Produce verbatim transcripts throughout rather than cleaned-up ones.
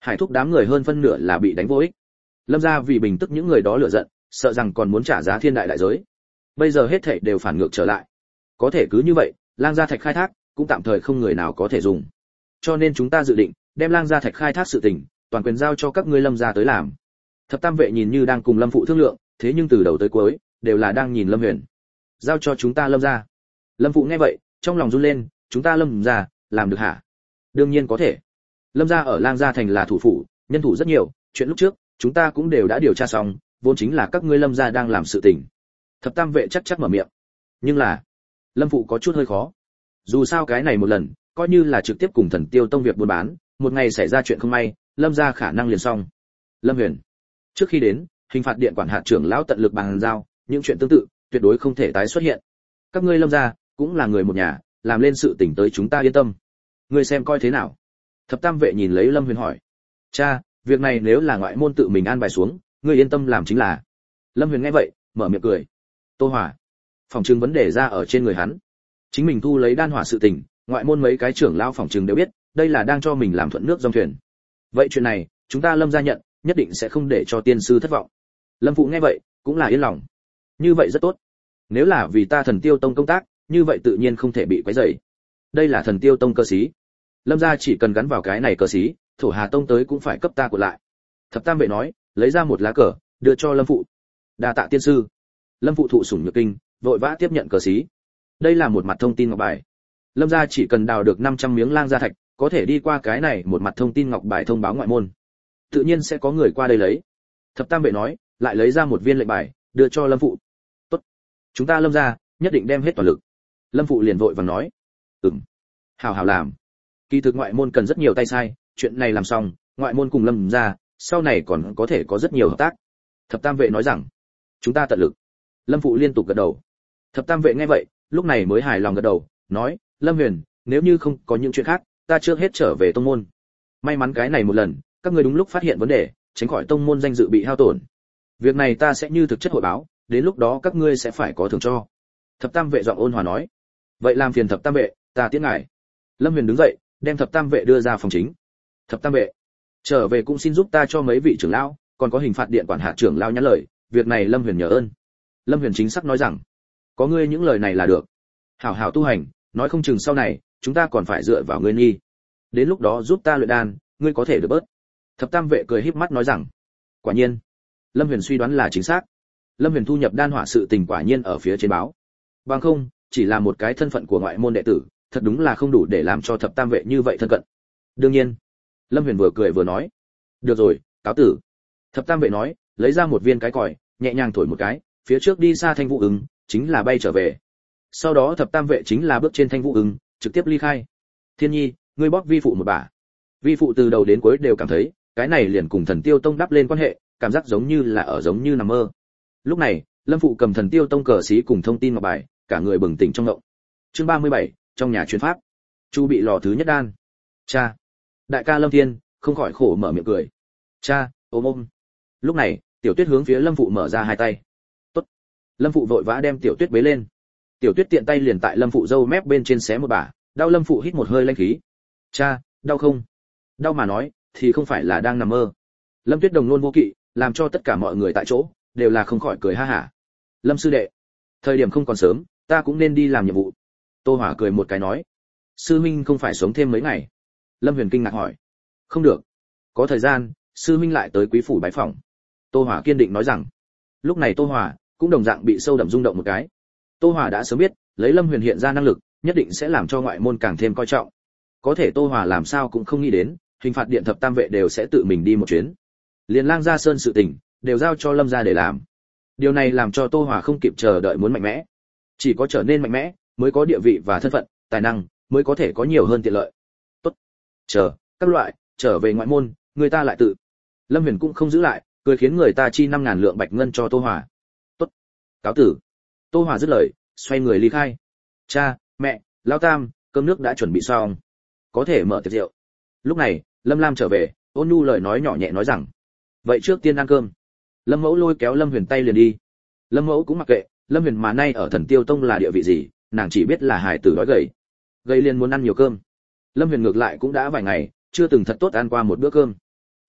Hải thúc đám người hơn phân nửa là bị đánh vô ích. Lâm gia vì bình tức những người đó lửa giận, sợ rằng còn muốn trả giá thiên đại đại giới. Bây giờ hết thảy đều phản ngược trở lại. Có thể cứ như vậy, Lang gia thạch khai thác cũng tạm thời không người nào có thể dùng. Cho nên chúng ta dự định đem Lang gia thạch khai thác sự tình, toàn quyền giao cho các ngươi Lâm gia tới làm. Thập Tam vệ nhìn như đang cùng Lâm phụ thương lượng, thế nhưng từ đầu tới cuối đều là đang nhìn Lâm Huyền. Giao cho chúng ta Lâm gia. Lâm phụ nghe vậy, trong lòng run lên, chúng ta Lâm gia làm được hả? Đương nhiên có thể. Lâm gia ở Lang gia thành là thủ phủ, nhân thủ rất nhiều, chuyện lúc trước chúng ta cũng đều đã điều tra xong, vốn chính là các ngươi Lâm gia đang làm sự tình. Thập Tam vệ chắc chắc mở miệng. Nhưng là, Lâm phụ có chút hơi khó. Dù sao cái này một lần, coi như là trực tiếp cùng Thần Tiêu Tông việc buôn bán, một ngày xảy ra chuyện không may, Lâm gia khả năng liền xong. Lâm Huyền, trước khi đến, hình phạt điện quản hạt trưởng lão tận lực bàn giao, những chuyện tương tự tuyệt đối không thể tái xuất hiện. Các ngươi Lâm gia cũng là người một nhà, làm lên sự tình tới chúng ta yên tâm. Ngươi xem coi thế nào? Thập Tam vệ nhìn lấy Lâm Huyền hỏi. Cha, việc này nếu là ngoại môn tự mình an bài xuống, ngươi yên tâm làm chính là. Lâm Huyền nghe vậy, mở miệng cười. Tô Hỏa, phòng trừng vấn đề ra ở trên người hắn. Chính mình thu lấy đan hỏa sự tình, ngoại môn mấy cái trưởng lão phòng trừng đều biết, đây là đang cho mình làm thuận nước dòng thuyền. Vậy chuyện này, chúng ta Lâm gia nhận, nhất định sẽ không để cho tiên sư thất vọng. Lâm phụ nghe vậy, cũng là yên lòng. Như vậy rất tốt. Nếu là vì ta Thần Tiêu Tông công tác, như vậy tự nhiên không thể bị quấy rầy. Đây là Thần Tiêu Tông cơ sĩ. Lâm gia chỉ cần gắn vào cái này cờ sĩ, Thổ Hà Tông tới cũng phải cấp ta của lại. Thập Tam vệ nói, lấy ra một lá cờ, đưa cho Lâm phụ. Đa tạ tiên sư. Lâm phụ thụ sủng nhược kinh, vội vã tiếp nhận cờ sĩ. Đây là một mặt thông tin ngọc bài. Lâm gia chỉ cần đào được năm trăm miếng lang gia thạch, có thể đi qua cái này một mặt thông tin ngọc bài thông báo ngoại môn. Tự nhiên sẽ có người qua đây lấy. Thập Tam vệ nói, lại lấy ra một viên lệnh bài, đưa cho Lâm phụ. Tốt, chúng ta Lâm gia nhất định đem hết toàn lực. Lâm phụ liền vội vàng nói, ừm, hảo hảo làm. Kỳ thực ngoại môn cần rất nhiều tay sai, chuyện này làm xong, ngoại môn cùng Lâm gia sau này còn có thể có rất nhiều hợp tác. Thập Tam vệ nói rằng, chúng ta tận lực. Lâm phụ liên tục gật đầu. Thập Tam vệ nghe vậy, lúc này mới hài lòng gật đầu, nói, Lâm Huyền, nếu như không có những chuyện khác, ta trước hết trở về tông môn. May mắn cái này một lần, các ngươi đúng lúc phát hiện vấn đề, tránh khỏi tông môn danh dự bị hao tổn. Việc này ta sẽ như thực chất hội báo, đến lúc đó các ngươi sẽ phải có thưởng cho. Thập Tam vệ giọng ôn hòa nói, vậy làm phiền Thập Tam vệ, ta tiễn ngài. Lâm Huyền đứng dậy, đem Thập Tam vệ đưa ra phòng chính. Thập Tam vệ, trở về cũng xin giúp ta cho mấy vị trưởng lão, còn có hình phạt điện quản hạt trưởng lão nhắn lời, việc này Lâm Huyền nhờ ơn. Lâm Huyền chính xác nói rằng, có ngươi những lời này là được. Hảo hảo tu hành, nói không chừng sau này chúng ta còn phải dựa vào ngươi nghi. Đến lúc đó giúp ta luyện đan, ngươi có thể được bớt. Thập Tam vệ cười híp mắt nói rằng, quả nhiên. Lâm Huyền suy đoán là chính xác. Lâm Huyền thu nhập đan hỏa sự tình quả nhiên ở phía trên báo. Bằng không, chỉ là một cái thân phận của ngoại môn đệ tử, thật đúng là không đủ để làm cho Thập Tam vệ như vậy thân cận. Đương nhiên. Lâm Huyền vừa cười vừa nói, được rồi, cáo tử. Thập Tam vệ nói, lấy ra một viên cái còi, nhẹ nhàng thổi một cái, phía trước đi xa Thanh Vũ Ứng, chính là bay trở về. Sau đó Thập Tam vệ chính là bước trên Thanh Vũ Ứng, trực tiếp ly khai. Thiên Nhi, ngươi bóp vi phụ một bả. Vi phụ từ đầu đến cuối đều cảm thấy, cái này liền cùng Thần Tiêu Tông đắp lên quan hệ, cảm giác giống như là ở giống như nằm mơ. Lúc này, Lâm phụ cầm Thần Tiêu Tông cờ xí cùng thông tin ngọc bài, cả người bừng tỉnh trong ngộng. Chương ba mươi bảy, trong nhà chuyên pháp. Chu bị lò thứ nhất đan. Cha. Đại ca Lâm Thiên không khỏi khổ mở miệng cười. Cha, ôm ôm. Lúc này, Tiểu Tuyết hướng phía Lâm phụ mở ra hai tay. Tốt. Lâm phụ vội vã đem Tiểu Tuyết bế lên. Tiểu Tuyết tiện tay liền tại Lâm phụ râu mép bên trên xé một bả, đau. Lâm phụ hít một hơi lanh khí. Cha, đau không? Đau mà nói, thì không phải là đang nằm mơ. Lâm Tuyết đồng luôn vô kỵ, làm cho tất cả mọi người tại chỗ đều là không khỏi cười ha hả. Lâm sư đệ, thời điểm không còn sớm, ta cũng nên đi làm nhiệm vụ. Tô Hỏa cười một cái nói, sư minh không phải sống thêm mấy ngày? Lâm Huyền kinh ngạc hỏi. Không được, có thời gian sư minh lại tới quý phủ bái phỏng. Tô Hỏa kiên định nói rằng. Lúc này Tô Hỏa cũng đồng dạng bị sâu đậm rung động một cái. Tô Hỏa đã sớm biết, lấy Lâm Huyền hiện ra năng lực, nhất định sẽ làm cho ngoại môn càng thêm coi trọng. Có thể Tô Hỏa làm sao cũng không nghĩ đến, hình phạt điện Thập Tam vệ đều sẽ tự mình đi một chuyến. Liên Lang Gia Sơn sự tình đều giao cho Lâm gia để làm. Điều này làm cho Tô Hỏa không kịp chờ đợi muốn mạnh mẽ. Chỉ có trở nên mạnh mẽ, mới có địa vị và thân phận, tài năng, mới có thể có nhiều hơn tiện lợi. Tốt. Chờ, các loại, trở về ngoại môn, người ta lại tự. Lâm Huyền cũng không giữ lại, cười khiến người ta chi năm ngàn lượng bạch ngân cho Tô Hỏa. Tốt. Cáo tử. Tô Hỏa dứt lời, xoay người ly khai. Cha, mẹ, Lão Tam, cơm nước đã chuẩn bị xong. Có thể mở tiệc rượu. Lúc này, Lâm Lam trở về, ôn nhu lời nói nhỏ nhẹ nói rằng, vậy trước tiên ăn cơm. Lâm Mẫu lôi kéo Lâm Huyền tay liền đi. Lâm Mẫu cũng mặc kệ, Lâm Huyền mà nay ở Thần Tiêu Tông là địa vị gì, nàng chỉ biết là hài tử đói gầy. Gầy liền muốn ăn nhiều cơm. Lâm Huyền ngược lại cũng đã vài ngày chưa từng thật tốt ăn qua một bữa cơm.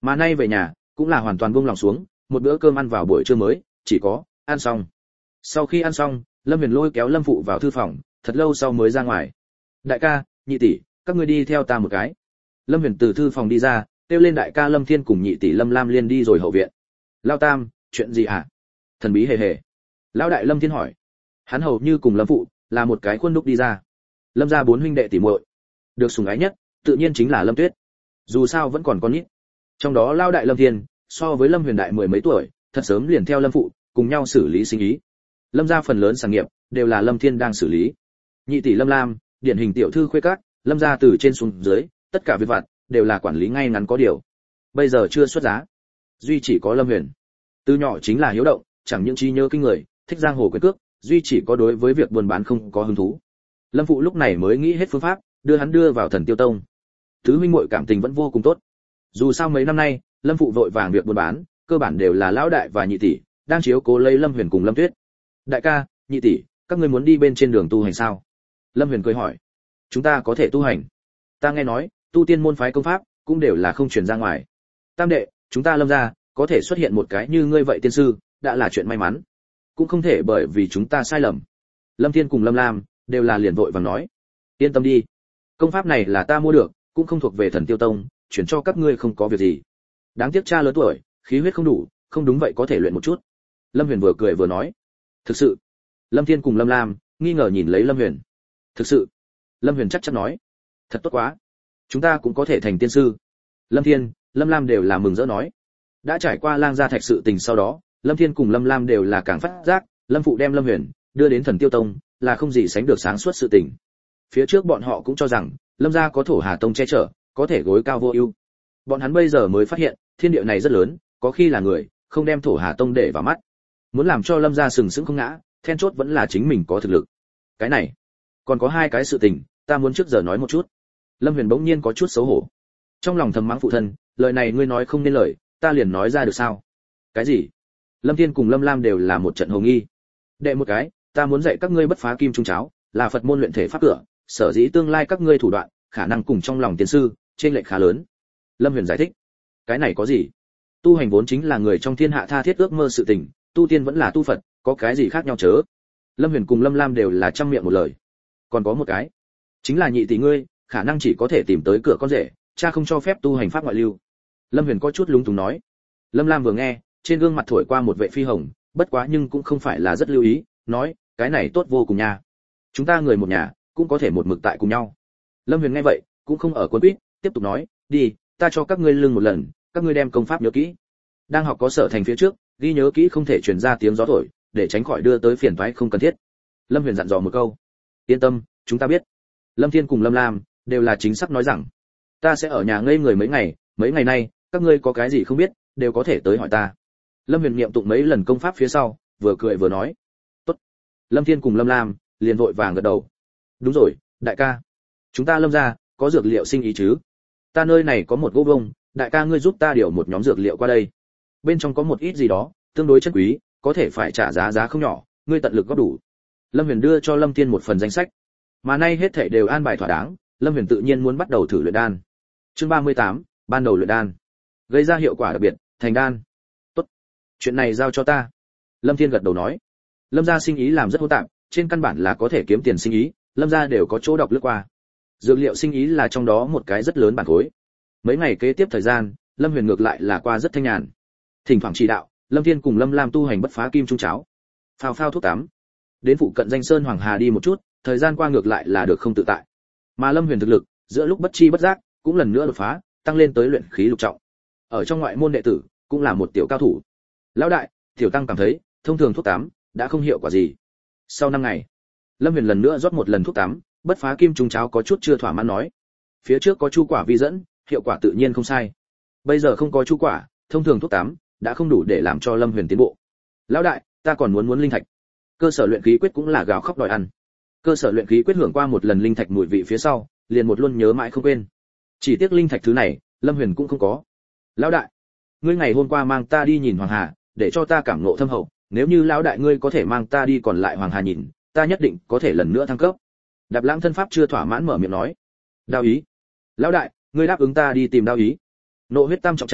Mà nay về nhà, cũng là hoàn toàn buông lòng xuống, một bữa cơm ăn vào buổi trưa mới, chỉ có ăn xong. Sau khi ăn xong, Lâm Huyền lôi kéo Lâm phụ vào thư phòng, thật lâu sau mới ra ngoài. Đại ca, nhị tỷ, các ngươi đi theo ta một cái. Lâm Huyền từ thư phòng đi ra, kêu lên đại ca Lâm Thiên cùng nhị tỷ Lâm Lam Liên đi rồi hậu viện. Lao Tam, chuyện gì hả? Thần bí hề hề. Lão đại Lâm Thiên hỏi. Hắn hầu như cùng Lâm phụ là một cái khuôn đúc đi ra. Lâm gia bốn huynh đệ tỷ muội, được sủng ái nhất, tự nhiên chính là Lâm Tuyết. Dù sao vẫn còn con nít. Trong đó Lão đại Lâm Thiên, so với Lâm Huyền đại mười mấy tuổi, thật sớm liền theo Lâm phụ cùng nhau xử lý sinh ý. Lâm gia phần lớn sản nghiệp đều là Lâm Thiên đang xử lý. Nhị tỷ Lâm Lam, điển hình tiểu thư khuê các, Lâm gia từ trên xuống dưới, tất cả việc vặt đều là quản lý ngay ngắn có điều. Bây giờ chưa xuất giá, duy chỉ có Lâm Huyền. Từ nhỏ chính là hiếu động, chẳng những trí nhớ kinh người, thích giang hồ quyền cước, duy chỉ có đối với việc buôn bán không có hứng thú. Lâm phụ lúc này mới nghĩ hết phương pháp, đưa hắn đưa vào Thần Tiêu Tông. Tứ huynh muội cảm tình vẫn vô cùng tốt. Dù sao mấy năm nay, Lâm phụ vội vàng việc buôn bán, cơ bản đều là lão đại và nhị tỷ đang chiếu cố lấy Lâm Huyền cùng Lâm Tuyết. Đại ca, nhị tỷ, các ngươi muốn đi bên trên đường tu hành sao? Lâm Huyền cười hỏi. Chúng ta có thể tu hành. Ta nghe nói, tu tiên môn phái công pháp cũng đều là không truyền ra ngoài. Tam đệ, chúng ta Lâm gia có thể xuất hiện một cái như ngươi vậy tiên sư, đã là chuyện may mắn. Cũng không thể bởi vì chúng ta sai lầm. Lâm Thiên cùng Lâm Lam đều là liền vội vàng nói. Yên tâm đi, công pháp này là ta mua được, cũng không thuộc về Thần Tiêu Tông, chuyển cho các ngươi không có việc gì. Đáng tiếc cha lớn tuổi, khí huyết không đủ, không đúng vậy có thể luyện một chút. Lâm Huyền vừa cười vừa nói. Thực sự? Lâm Thiên cùng Lâm Lam nghi ngờ nhìn lấy Lâm Huyền. Thực sự? Lâm Huyền chắc chắn nói. Thật tốt quá, chúng ta cũng có thể thành tiên sư. Lâm Thiên, Lâm Lam đều là mừng rỡ nói. Đã trải qua Lang gia thạch sự tình sau đó, Lâm Thiên cùng Lâm Lam đều là càng phát giác, Lâm phụ đem Lâm Huyền đưa đến Thần Tiêu Tông, là không gì sánh được sáng suốt sự tình. Phía trước bọn họ cũng cho rằng, Lâm gia có Thổ Hà Tông che chở, có thể gối cao vô ưu. Bọn hắn bây giờ mới phát hiện, thiên địa này rất lớn, có khi là người, không đem Thổ Hà Tông để vào mắt. Muốn làm cho Lâm gia sừng sững không ngã, then chốt vẫn là chính mình có thực lực. Cái này, còn có hai cái sự tình, ta muốn trước giờ nói một chút. Lâm Huyền bỗng nhiên có chút xấu hổ. Trong lòng thầm mắng phụ thân, lời này ngươi nói không nên lời, ta liền nói ra được sao? Cái gì? Lâm Thiên cùng Lâm Lam đều là một trận hồ nghi. Đệ một cái, ta muốn dạy các ngươi bất phá kim trung cháo, là Phật môn luyện thể pháp cửa, sở dĩ tương lai các ngươi thủ đoạn, khả năng cùng trong lòng tiên sư, trên lệch khá lớn. Lâm Huyền giải thích. Cái này có gì? Tu hành vốn chính là người trong thiên hạ tha thiết ước mơ sự tình, tu tiên vẫn là tu Phật, có cái gì khác nhau chớ? Lâm Huyền cùng Lâm Lam đều là trăm miệng một lời. Còn có một cái, chính là nhị tỷ ngươi, khả năng chỉ có thể tìm tới cửa con rể, cha không cho phép tu hành pháp ngoại lưu. Lâm Huyền có chút lúng túng nói. Lâm Lam vừa nghe, trên gương mặt thổi qua một vệ phi hồng, bất quá nhưng cũng không phải là rất lưu ý, nói, cái này tốt vô cùng nha. Chúng ta người một nhà, cũng có thể một mực tại cùng nhau. Lâm Huyền nghe vậy, cũng không ở cuốn quýt, tiếp tục nói, đi, ta cho các ngươi lưng một lần, các ngươi đem công pháp nhớ kỹ. Đang học có sở thành phía trước, ghi nhớ kỹ không thể truyền ra tiếng gió thổi, để tránh khỏi đưa tới phiền toái không cần thiết. Lâm Huyền dặn dò một câu. Yên tâm, chúng ta biết. Lâm Thiên cùng Lâm Lam đều là chính xác nói rằng, ta sẽ ở nhà ngây người mấy ngày, mấy ngày nay, các ngươi có cái gì không biết, đều có thể tới hỏi ta. Lâm Huyền niệm tụng mấy lần công pháp phía sau, vừa cười vừa nói, tốt. Lâm Thiên cùng Lâm Lam liền vội vàng gật đầu. Đúng rồi, đại ca, chúng ta Lâm gia có dược liệu sinh ý chứ? Ta nơi này có một gỗ bông, đại ca ngươi giúp ta điều một nhóm dược liệu qua đây. Bên trong có một ít gì đó, tương đối chân quý, có thể phải trả giá giá không nhỏ, ngươi tận lực góp đủ. Lâm Huyền đưa cho Lâm Thiên một phần danh sách, mà nay hết thảy đều an bài thỏa đáng, Lâm Huyền tự nhiên muốn bắt đầu thử luyện đan. Chương ba mươi tám, ban đầu luyện đan, gây ra hiệu quả đặc biệt, thành đan. Tốt, chuyện này giao cho ta. Lâm Thiên gật đầu nói. Lâm gia sinh ý làm rất hỗn tạp, trên căn bản là có thể kiếm tiền sinh ý, Lâm gia đều có chỗ đọc lướt qua. Dược liệu sinh ý là trong đó một cái rất lớn bản khối. Mấy ngày kế tiếp thời gian, Lâm Huyền ngược lại là qua rất thanh nhàn. Thỉnh thoảng chỉ đạo, Lâm Thiên cùng Lâm Lam tu hành bất phá kim trung cháo, phao phao thuốc tắm. Đến phụ cận danh sơn Hoàng Hà đi một chút, thời gian qua ngược lại là được không tự tại. Mà Lâm Huyền thực lực, giữa lúc bất chi bất giác, cũng lần nữa đột phá, tăng lên tới luyện khí lục trọng. Ở trong ngoại môn đệ tử, cũng là một tiểu cao thủ. Lão đại, tiểu tăng cảm thấy, thông thường thuốc tắm đã không hiệu quả gì. Sau năm ngày, Lâm Huyền lần nữa rót một lần thuốc tắm, bất phá kim trung cháo có chút chưa thỏa mãn nói. Phía trước có chu quả vi dẫn, hiệu quả tự nhiên không sai. Bây giờ không có chu quả, thông thường thuốc tắm đã không đủ để làm cho Lâm Huyền tiến bộ. Lão đại, ta còn muốn muốn linh thạch. Cơ sở luyện khí quyết cũng là gào khóc đòi ăn. Cơ sở luyện khí quyết hưởng qua một lần linh thạch mùi vị phía sau, liền một luôn nhớ mãi không quên. Chỉ tiếc linh thạch thứ này, Lâm Huyền cũng không có. Lão đại, ngươi ngày hôm qua mang ta đi nhìn Hoàng Hà, để cho ta cảm ngộ thâm hậu, nếu như lão đại ngươi có thể mang ta đi còn lại Hoàng Hà nhìn, ta nhất định có thể lần nữa thăng cấp. Đạp Lãng thân pháp chưa thỏa mãn mở miệng nói. Đao ý, lão đại, ngươi đáp ứng ta đi tìm Đao ý. Nộ huyết tam trọng trảm,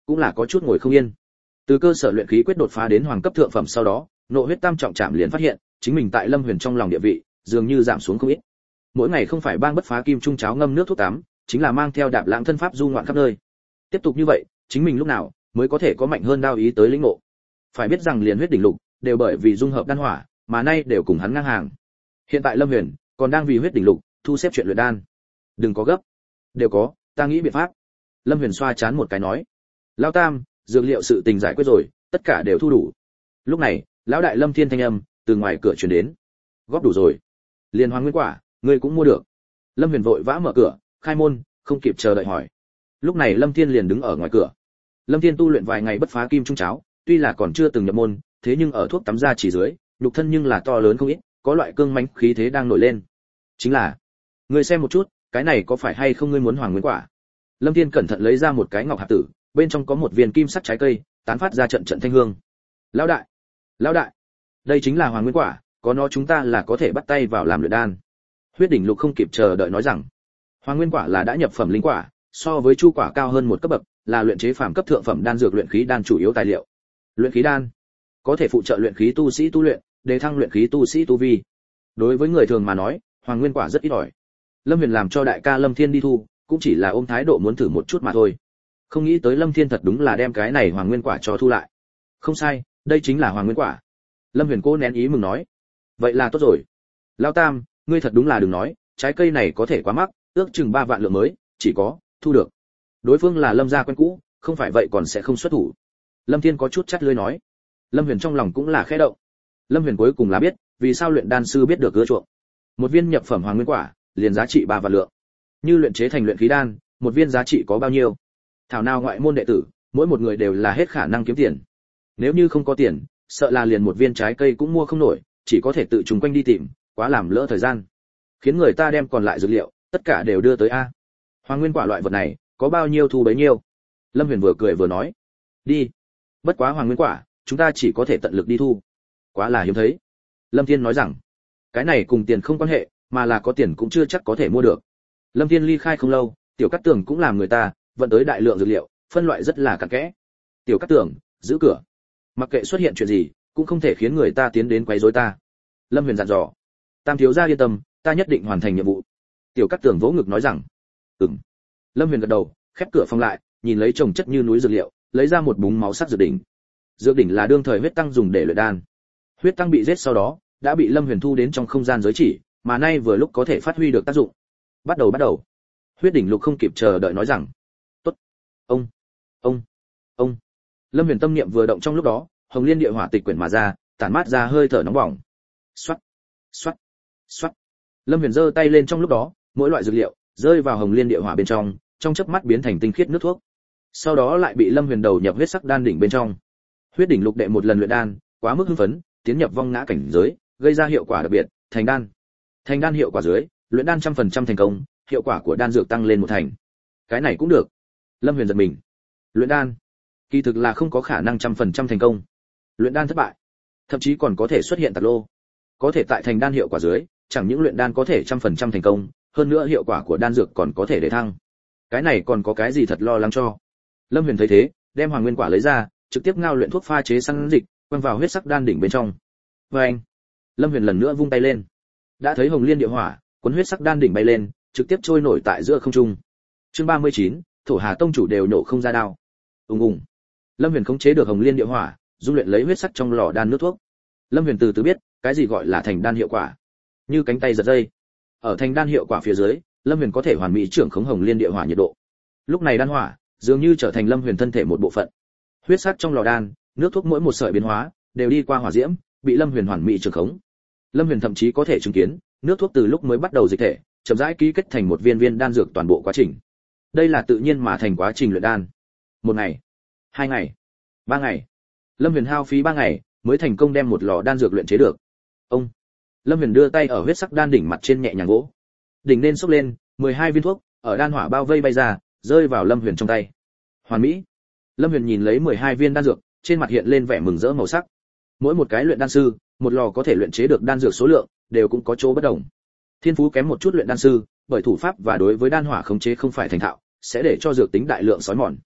cũng là có chút ngồi không yên. Từ cơ sở luyện khí quyết đột phá đến hoàng cấp thượng phẩm sau đó, nộ huyết tam trọng trảm liền phát hiện, chính mình tại Lâm Huyền trong lòng địa vị, dường như giảm xuống không ít. Mỗi ngày không phải bang bất phá kim trung cháo ngâm nước thuốc tắm, chính là mang theo đạp lãng thân pháp du ngoạn khắp nơi. Tiếp tục như vậy, chính mình lúc nào mới có thể có mạnh hơn đao ý tới lĩnh ngộ. Phải biết rằng liền huyết đỉnh lục đều bởi vì dung hợp đan hỏa, mà nay đều cùng hắn ngang hàng. Hiện tại Lâm Huyền còn đang vì huyết đỉnh lục thu xếp chuyện luyện đan. Đừng có gấp, đều có, ta nghĩ biện pháp. Lâm Huyền xoa chán một cái nói, lão tam, dược liệu sự tình giải quyết rồi, tất cả đều thu đủ. Lúc này, lão đại Lâm Thiên thanh âm từ ngoài cửa truyền đến, góp đủ rồi, liền hoàng nguyên quả, ngươi cũng mua được. Lâm Huyền vội vã mở cửa, khai môn, không kịp chờ đợi hỏi. Lúc này Lâm Thiên liền đứng ở ngoài cửa. Lâm Thiên tu luyện vài ngày bất phá kim trung cháo, tuy là còn chưa từng nhập môn, thế nhưng ở thuốc tắm ra chỉ dưới, nhục thân nhưng là to lớn không ít, có loại cương mãnh khí thế đang nổi lên. Chính là, ngươi xem một chút, cái này có phải hay không ngươi muốn hoàng nguyên quả? Lâm Thiên cẩn thận lấy ra một cái ngọc hạt tử, bên trong có một viên kim sắc trái cây, tán phát ra trận trận thanh hương. Lão đại, lão đại, đây chính là hoàng nguyên quả, có nó chúng ta là có thể bắt tay vào làm luyện đan. Huyết đỉnh lục không kịp chờ đợi nói rằng, hoàng nguyên quả là đã nhập phẩm linh quả, so với chu quả cao hơn một cấp bậc, là luyện chế phàm cấp thượng phẩm đan dược luyện khí đan chủ yếu tài liệu. Luyện khí đan có thể phụ trợ luyện khí tu sĩ tu luyện, đề thăng luyện khí tu sĩ tu vi. Đối với người thường mà nói, hoàng nguyên quả rất ít ỏi. Lâm Huyền làm cho đại ca Lâm Thiên đi thu, cũng chỉ là ôm thái độ muốn thử một chút mà thôi. Không nghĩ tới Lâm Thiên thật đúng là đem cái này hoàng nguyên quả cho thu lại. Không sai, đây chính là hoàng nguyên quả. Lâm Huyền cố nén ý mừng nói, vậy là tốt rồi. Lão tam, ngươi thật đúng là đừng nói, trái cây này có thể quá mắc, ước chừng ba vạn lượng mới, chỉ có thu được. Đối phương là Lâm gia quen cũ, không phải vậy còn sẽ không xuất thủ. Lâm Thiên có chút chắt lưỡi nói. Lâm Huyền trong lòng cũng là khẽ động. Lâm Huyền cuối cùng là biết, vì sao luyện đan sư biết được ưa chuộng. Một viên nhập phẩm hoàng nguyên quả, liền giá trị ba vạn lượng. Như luyện chế thành luyện khí đan, một viên giá trị có bao nhiêu? Thảo nào ngoại môn đệ tử, mỗi một người đều là hết khả năng kiếm tiền. Nếu như không có tiền, sợ là liền một viên trái cây cũng mua không nổi, chỉ có thể tự trùng quanh đi tìm, quá làm lỡ thời gian. Khiến người ta đem còn lại dược liệu, tất cả đều đưa tới a. Hoàng nguyên quả loại vật này, có bao nhiêu thu bấy nhiêu. Lâm Huyền vừa cười vừa nói, đi. Bất quá hoàng nguyên quả, chúng ta chỉ có thể tận lực đi thu. Quá là hiếm thấy. Lâm Thiên nói rằng, cái này cùng tiền không quan hệ, mà là có tiền cũng chưa chắc có thể mua được. Lâm Thiên ly khai không lâu, Tiểu Cát Tường cũng làm người ta vận tới đại lượng dược liệu, phân loại rất là cặn kẽ. Tiểu Cát Tường, giữ cửa. Mặc kệ xuất hiện chuyện gì, cũng không thể khiến người ta tiến đến quấy rối ta. Lâm Huyền dặn dò. Tam thiếu gia yên tâm, ta nhất định hoàn thành nhiệm vụ. Tiểu Cát Tường vỗ ngực nói rằng, ừm. Lâm Huyền gật đầu, khép cửa phòng lại, nhìn lấy chồng chất như núi dược liệu, lấy ra một búng máu sắc dược đỉnh. Dược đỉnh là đương thời huyết tăng dùng để luyện đan. Huyết tăng bị giết sau đó, đã bị Lâm Huyền thu đến trong không gian giới chỉ, mà nay vừa lúc có thể phát huy được tác dụng. Bắt đầu bắt đầu. Huyết đỉnh lục không kịp chờ đợi nói rằng, tốt. Ông, ông, ông. Lâm Huyền tâm niệm vừa động trong lúc đó, hồng liên địa hỏa tịch quyển mà ra, tản mát ra hơi thở nóng bỏng. Xoát, xoát, xoát. Lâm Huyền giơ tay lên trong lúc đó, mỗi loại dược liệu rơi vào hồng liên địa hỏa bên trong, trong chớp mắt biến thành tinh khiết nước thuốc. Sau đó lại bị Lâm Huyền đầu nhập huyết sắc đan đỉnh bên trong. Huyết đỉnh lục đệ một lần luyện đan, quá mức hưng phấn, tiến nhập vong ngã cảnh giới, gây ra hiệu quả đặc biệt, thành đan. Thành đan hiệu quả dưới, luyện đan trăm phần trăm thành công, hiệu quả của đan dược tăng lên một thành. Cái này cũng được. Lâm Huyền giật mình. Luyện đan, kỳ thực là không có khả năng trăm phần trăm thành công. Luyện đan thất bại, thậm chí còn có thể xuất hiện tạc lô. Có thể tại thành đan hiệu quả dưới, chẳng những luyện đan có thể trăm phần trăm thành công, hơn nữa hiệu quả của đan dược còn có thể để thăng. Cái này còn có cái gì thật lo lắng cho. Lâm Huyền thấy thế, đem hoàng nguyên quả lấy ra, trực tiếp ngao luyện thuốc pha chế săn dịch, quăng vào huyết sắc đan đỉnh bên trong. Và anh, Lâm Huyền lần nữa vung tay lên, đã thấy hồng liên địa hỏa cuốn huyết sắc đan đỉnh bay lên, trực tiếp trôi nổi tại giữa không trung. Chương ba mươi chín, Thổ Hà tông chủ đều nổ không ra đao. Ùng ùng. Lâm Huyền khống chế được hồng liên địa hỏa, dung luyện lấy huyết sắc trong lò đan nước thuốc. Lâm Huyền từ từ biết, cái gì gọi là thành đan hiệu quả. Như cánh tay giật dây. Ở thành đan hiệu quả phía dưới, Lâm Huyền có thể hoàn mỹ trưởng khống hồng liên địa hỏa nhiệt độ. Lúc này đan hỏa dường như trở thành Lâm Huyền thân thể một bộ phận. Huyết sắc trong lò đan, nước thuốc mỗi một sợi biến hóa đều đi qua hỏa diễm, bị Lâm Huyền hoàn mỹ trưởng khống. Lâm Huyền thậm chí có thể chứng kiến, nước thuốc từ lúc mới bắt đầu dịch thể, chậm rãi ký kết thành một viên viên đan dược toàn bộ quá trình. Đây là tự nhiên mà thành quá trình luyện đan. Một ngày, hai ngày, ba ngày. Lâm Huyền hao phí ba ngày mới thành công đem một lò đan dược luyện chế được. Ông. Lâm Huyền đưa tay ở huyết sắc đan đỉnh mặt trên nhẹ nhàng gỗ. Đỉnh nên xốc lên, mười hai viên thuốc ở đan hỏa bao vây bay ra, rơi vào Lâm Huyền trong tay. Hoàn mỹ. Lâm Huyền nhìn lấy mười hai viên đan dược, trên mặt hiện lên vẻ mừng rỡ màu sắc. Mỗi một cái luyện đan sư, một lò có thể luyện chế được đan dược số lượng đều cũng có chỗ bất đồng. Thiên phú kém một chút luyện đan sư, bởi thủ pháp và đối với đan hỏa khống chế không phải thành thạo, sẽ để cho dược tính đại lượng sói mòn.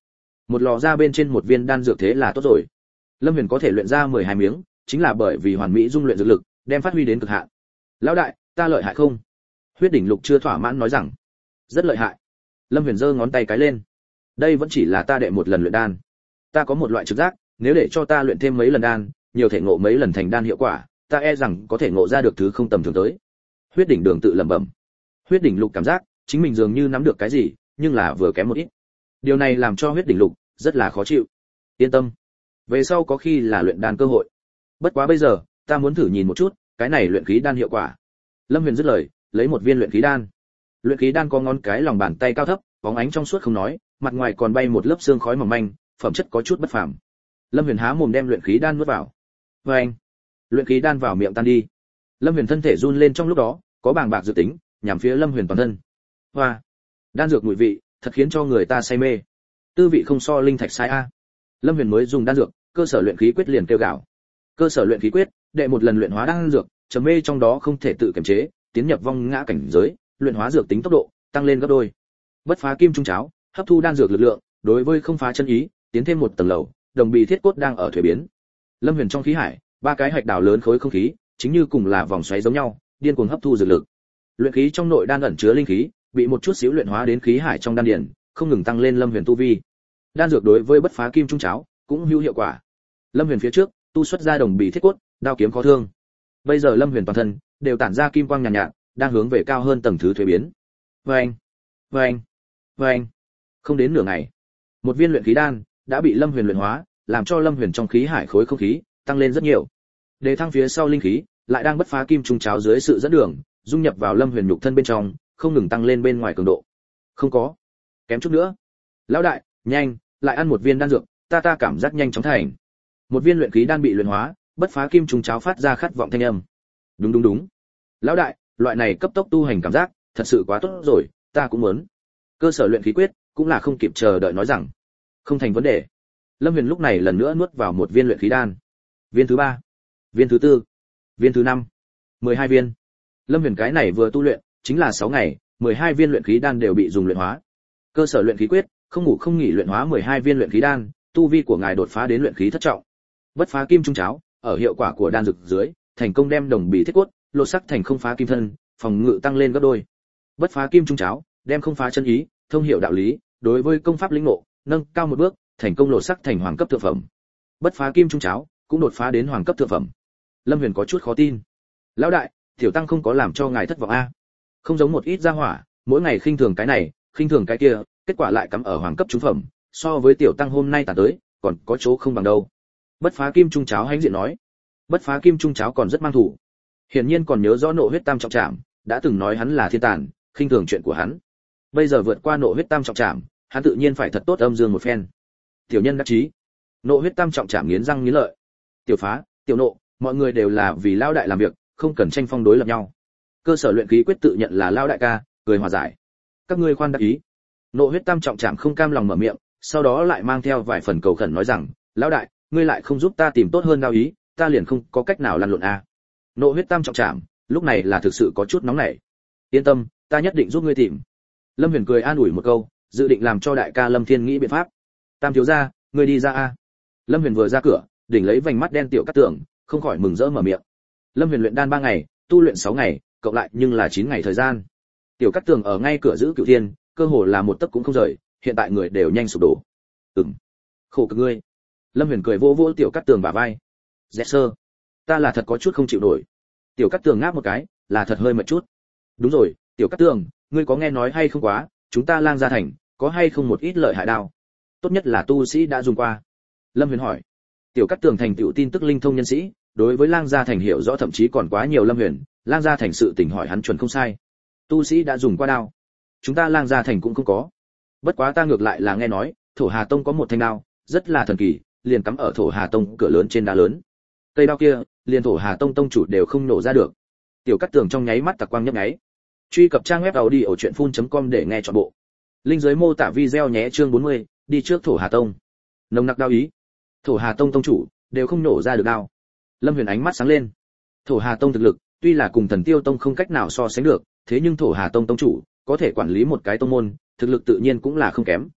Một lò ra bên trên một viên đan dược thế là tốt rồi. Lâm Huyền có thể luyện ra mười hai miếng, chính là bởi vì hoàn mỹ dung luyện dược lực, đem phát huy đến cực hạn. Lão đại, ta lợi hại không? Huyết đỉnh lục chưa thỏa mãn nói rằng, rất lợi hại. Lâm Huyền giơ ngón tay cái lên. Đây vẫn chỉ là ta đệ một lần luyện đan. Ta có một loại trực giác, nếu để cho ta luyện thêm mấy lần đan, nhiều thể ngộ mấy lần thành đan hiệu quả, ta e rằng có thể ngộ ra được thứ không tầm thường tới. Huyết đỉnh đường tự lẩm bẩm. Huyết đỉnh lục cảm giác chính mình dường như nắm được cái gì, nhưng là vừa kém một ít. Điều này làm cho huyết đỉnh lục rất là khó chịu. Yên tâm, về sau có khi là luyện đan cơ hội. Bất quá bây giờ, ta muốn thử nhìn một chút, cái này luyện khí đan hiệu quả. Lâm Huyền dứt lời, lấy một viên luyện khí đan. Luyện khí đan có ngón cái lòng bàn tay cao thấp, bóng ánh trong suốt không nói, mặt ngoài còn bay một lớp xương khói mỏng manh, phẩm chất có chút bất phàm. Lâm Huyền há mồm đem luyện khí đan nuốt vào. Và anh, luyện khí đan vào miệng tan đi. Lâm Huyền thân thể run lên, trong lúc đó có bàng bạc dự tính nhằm phía Lâm Huyền toàn thân. Hoa, đan dược mùi vị thật khiến cho người ta say mê. Tư vị không so linh thạch sai a. Lâm Huyền mới dùng đan dược, cơ sở luyện khí quyết liền kêu gào. Cơ sở luyện khí quyết, đệ một lần luyện hóa đan dược, trầm mê trong đó không thể tự kiềm chế, tiến nhập vong ngã cảnh giới, luyện hóa dược tính tốc độ tăng lên gấp đôi. Bất phá kim trung cháo, hấp thu đan dược lực lượng, đối với không phá chân ý, tiến thêm một tầng lầu, đồng bì thiết cốt đang ở thuế biến. Lâm Huyền trong khí hải, ba cái hạch đào lớn khối không khí, chính như cùng là vòng xoáy giống nhau, điên cuồng hấp thu dược lực. Luyện khí trong nội đan ẩn chứa linh khí, bị một chút xíu luyện hóa đến khí hải trong đan điền, không ngừng tăng lên Lâm Huyền tu vi. Đan dược đối với bất phá kim trung cháo cũng hữu hiệu quả. Lâm Huyền phía trước, tu xuất ra đồng bì thiết cốt, đao kiếm khó thương. Bây giờ Lâm Huyền toàn thân đều tản ra kim quang nhàn nhạt, nhạt, đang hướng về cao hơn tầng thứ thuế biến. Vâng, vâng, vâng. Không đến nửa ngày, một viên luyện khí đan đã bị Lâm Huyền luyện hóa, làm cho Lâm Huyền trong khí hải khối không khí tăng lên rất nhiều. Đề thăng phía sau linh khí, lại đang bất phá kim trung cháo dưới sự dẫn đường, dung nhập vào Lâm Huyền nhục thân bên trong, không ngừng tăng lên bên ngoài cường độ. Không có, kém chút nữa. Lão đại, nhanh, lại ăn một viên đan dược, ta ta cảm giác nhanh chóng thành. Một viên luyện khí đan bị luyện hóa, bất phá kim trung cháo phát ra khát vọng thanh âm. Đúng đúng đúng. Lão đại, loại này cấp tốc tu hành cảm giác, thật sự quá tốt rồi, ta cũng muốn. Cơ sở luyện khí quyết, cũng là không kịp chờ đợi nói rằng, không thành vấn đề. Lâm Huyền lúc này lần nữa nuốt vào một viên luyện khí đan. Viên thứ ba, viên thứ tư, viên thứ năm, mười hai viên. Lâm Huyền cái này vừa tu luyện, chính là sáu ngày, mười hai viên luyện khí đan đều bị dùng luyện hóa. Cơ sở luyện khí quyết, không ngủ không nghỉ luyện hóa mười hai viên luyện khí đan, tu vi của ngài đột phá đến luyện khí thất trọng. Bất phá kim trung cháo, ở hiệu quả của đan dược dưới, thành công đem đồng bì thiết cốt lột sắc thành không phá kim thân, phòng ngự tăng lên gấp đôi. Bất phá kim trung cháo, đem không phá chân ý, thông hiểu đạo lý, đối với công pháp lĩnh ngộ, nâng cao một bước, thành công lột sắc thành hoàng cấp thượng phẩm. Bất phá kim trung cháo, cũng đột phá đến hoàng cấp thượng phẩm. Lâm Huyền có chút khó tin. Lão đại, tiểu tăng không có làm cho ngài thất vọng a? Không giống một ít gia hỏa, mỗi ngày khinh thường cái này, khinh thường cái kia, kết quả lại cắm ở hoàng cấp trung phẩm, so với tiểu tăng hôm nay tản tới, còn có chỗ không bằng đâu. Bất phá kim trung cháo hãnh diện nói. Bất phá kim trung cháo còn rất mang thủ. Hiển nhiên còn nhớ rõ nộ huyết tam trọng trảm, đã từng nói hắn là thiên tàn, khinh thường chuyện của hắn. Bây giờ vượt qua nộ huyết tam trọng trảm, hắn tự nhiên phải thật tốt âm dương một phen. Tiểu nhân đắc chí. Nộ huyết tam trọng trảm nghiến răng nghiến lợi. Tiểu phá, tiểu nộ, mọi người đều là vì lao đại làm việc, không cần tranh phong đối lập nhau. Cơ sở luyện khí quyết tự nhận là lao đại ca, cười hòa giải. Các ngươi khoan đắc ý. Nộ huyết tam trọng trảm không cam lòng mở miệng, sau đó lại mang theo vài phần cầu khẩn nói rằng, lão đại, ngươi lại không giúp ta tìm tốt hơn đao ý, ta liền không có cách nào lăn lộn a. Nộ huyết tam trọng trảm, lúc này là thực sự có chút nóng nảy. Yên tâm, ta nhất định giúp ngươi tìm. Lâm Huyền cười an ủi một câu, dự định làm cho đại ca Lâm Thiên nghĩ biện pháp. Tam thiếu gia, ngươi đi ra a. Lâm Huyền vừa ra cửa, đỉnh lấy vành mắt đen tiểu cát tường, không khỏi mừng rỡ mở miệng. Lâm Huyền luyện đan ba ngày, tu luyện sáu ngày, cộng lại nhưng là chín ngày thời gian. Tiểu cát tường ở ngay cửa giữ Cửu Thiên, cơ hồ là một tấc cũng không rời, hiện tại người đều nhanh sụp đổ. Ừm, khổ cực ngươi. Lâm Huyền cười vỗ vỗ tiểu cát tường bả vai. Dẹt sơ, ta là thật có chút không chịu nổi. Tiểu cát tường ngáp một cái, là thật hơi mệt chút. Đúng rồi, tiểu cát tường, ngươi có nghe nói hay không quá, chúng ta Lang Gia thành có hay không một ít lợi hại đao? Tốt nhất là tu sĩ đã dùng qua. Lâm Huyền hỏi. Tiểu cát tường thành tựu tin tức linh thông nhân sĩ, đối với Lang Gia thành hiểu rõ thậm chí còn quá nhiều Lâm Huyền, Lang Gia thành sự tình hỏi hắn chuẩn không sai. Tu sĩ đã dùng qua đao, chúng ta Lang Gia thành cũng không có. Bất quá ta ngược lại là nghe nói, Thổ Hà Tông có một thanh đao, rất là thần kỳ, liền cắm ở Thổ Hà Tông cửa lớn trên đá lớn. Cây đao kia, liền Thổ Hà Tông tông chủ đều không nổ ra được. Tiểu cát tường trong nháy mắt tạc quang nhấp nháy. Truy cập trang web audiochuyenphun chấm com để nghe trọn bộ. Link dưới mô tả video nhé. Chương bốn mươi, đi trước Thổ Hà Tông. Nồng nặc đao ý. Thổ Hà Tông tông chủ đều không nổ ra được đao. Lâm Huyền ánh mắt sáng lên. Thổ Hà Tông thực lực, tuy là cùng Thần Tiêu Tông không cách nào so sánh được, thế nhưng Thổ Hà Tông tông chủ có thể quản lý một cái tông môn, thực lực tự nhiên cũng là không kém.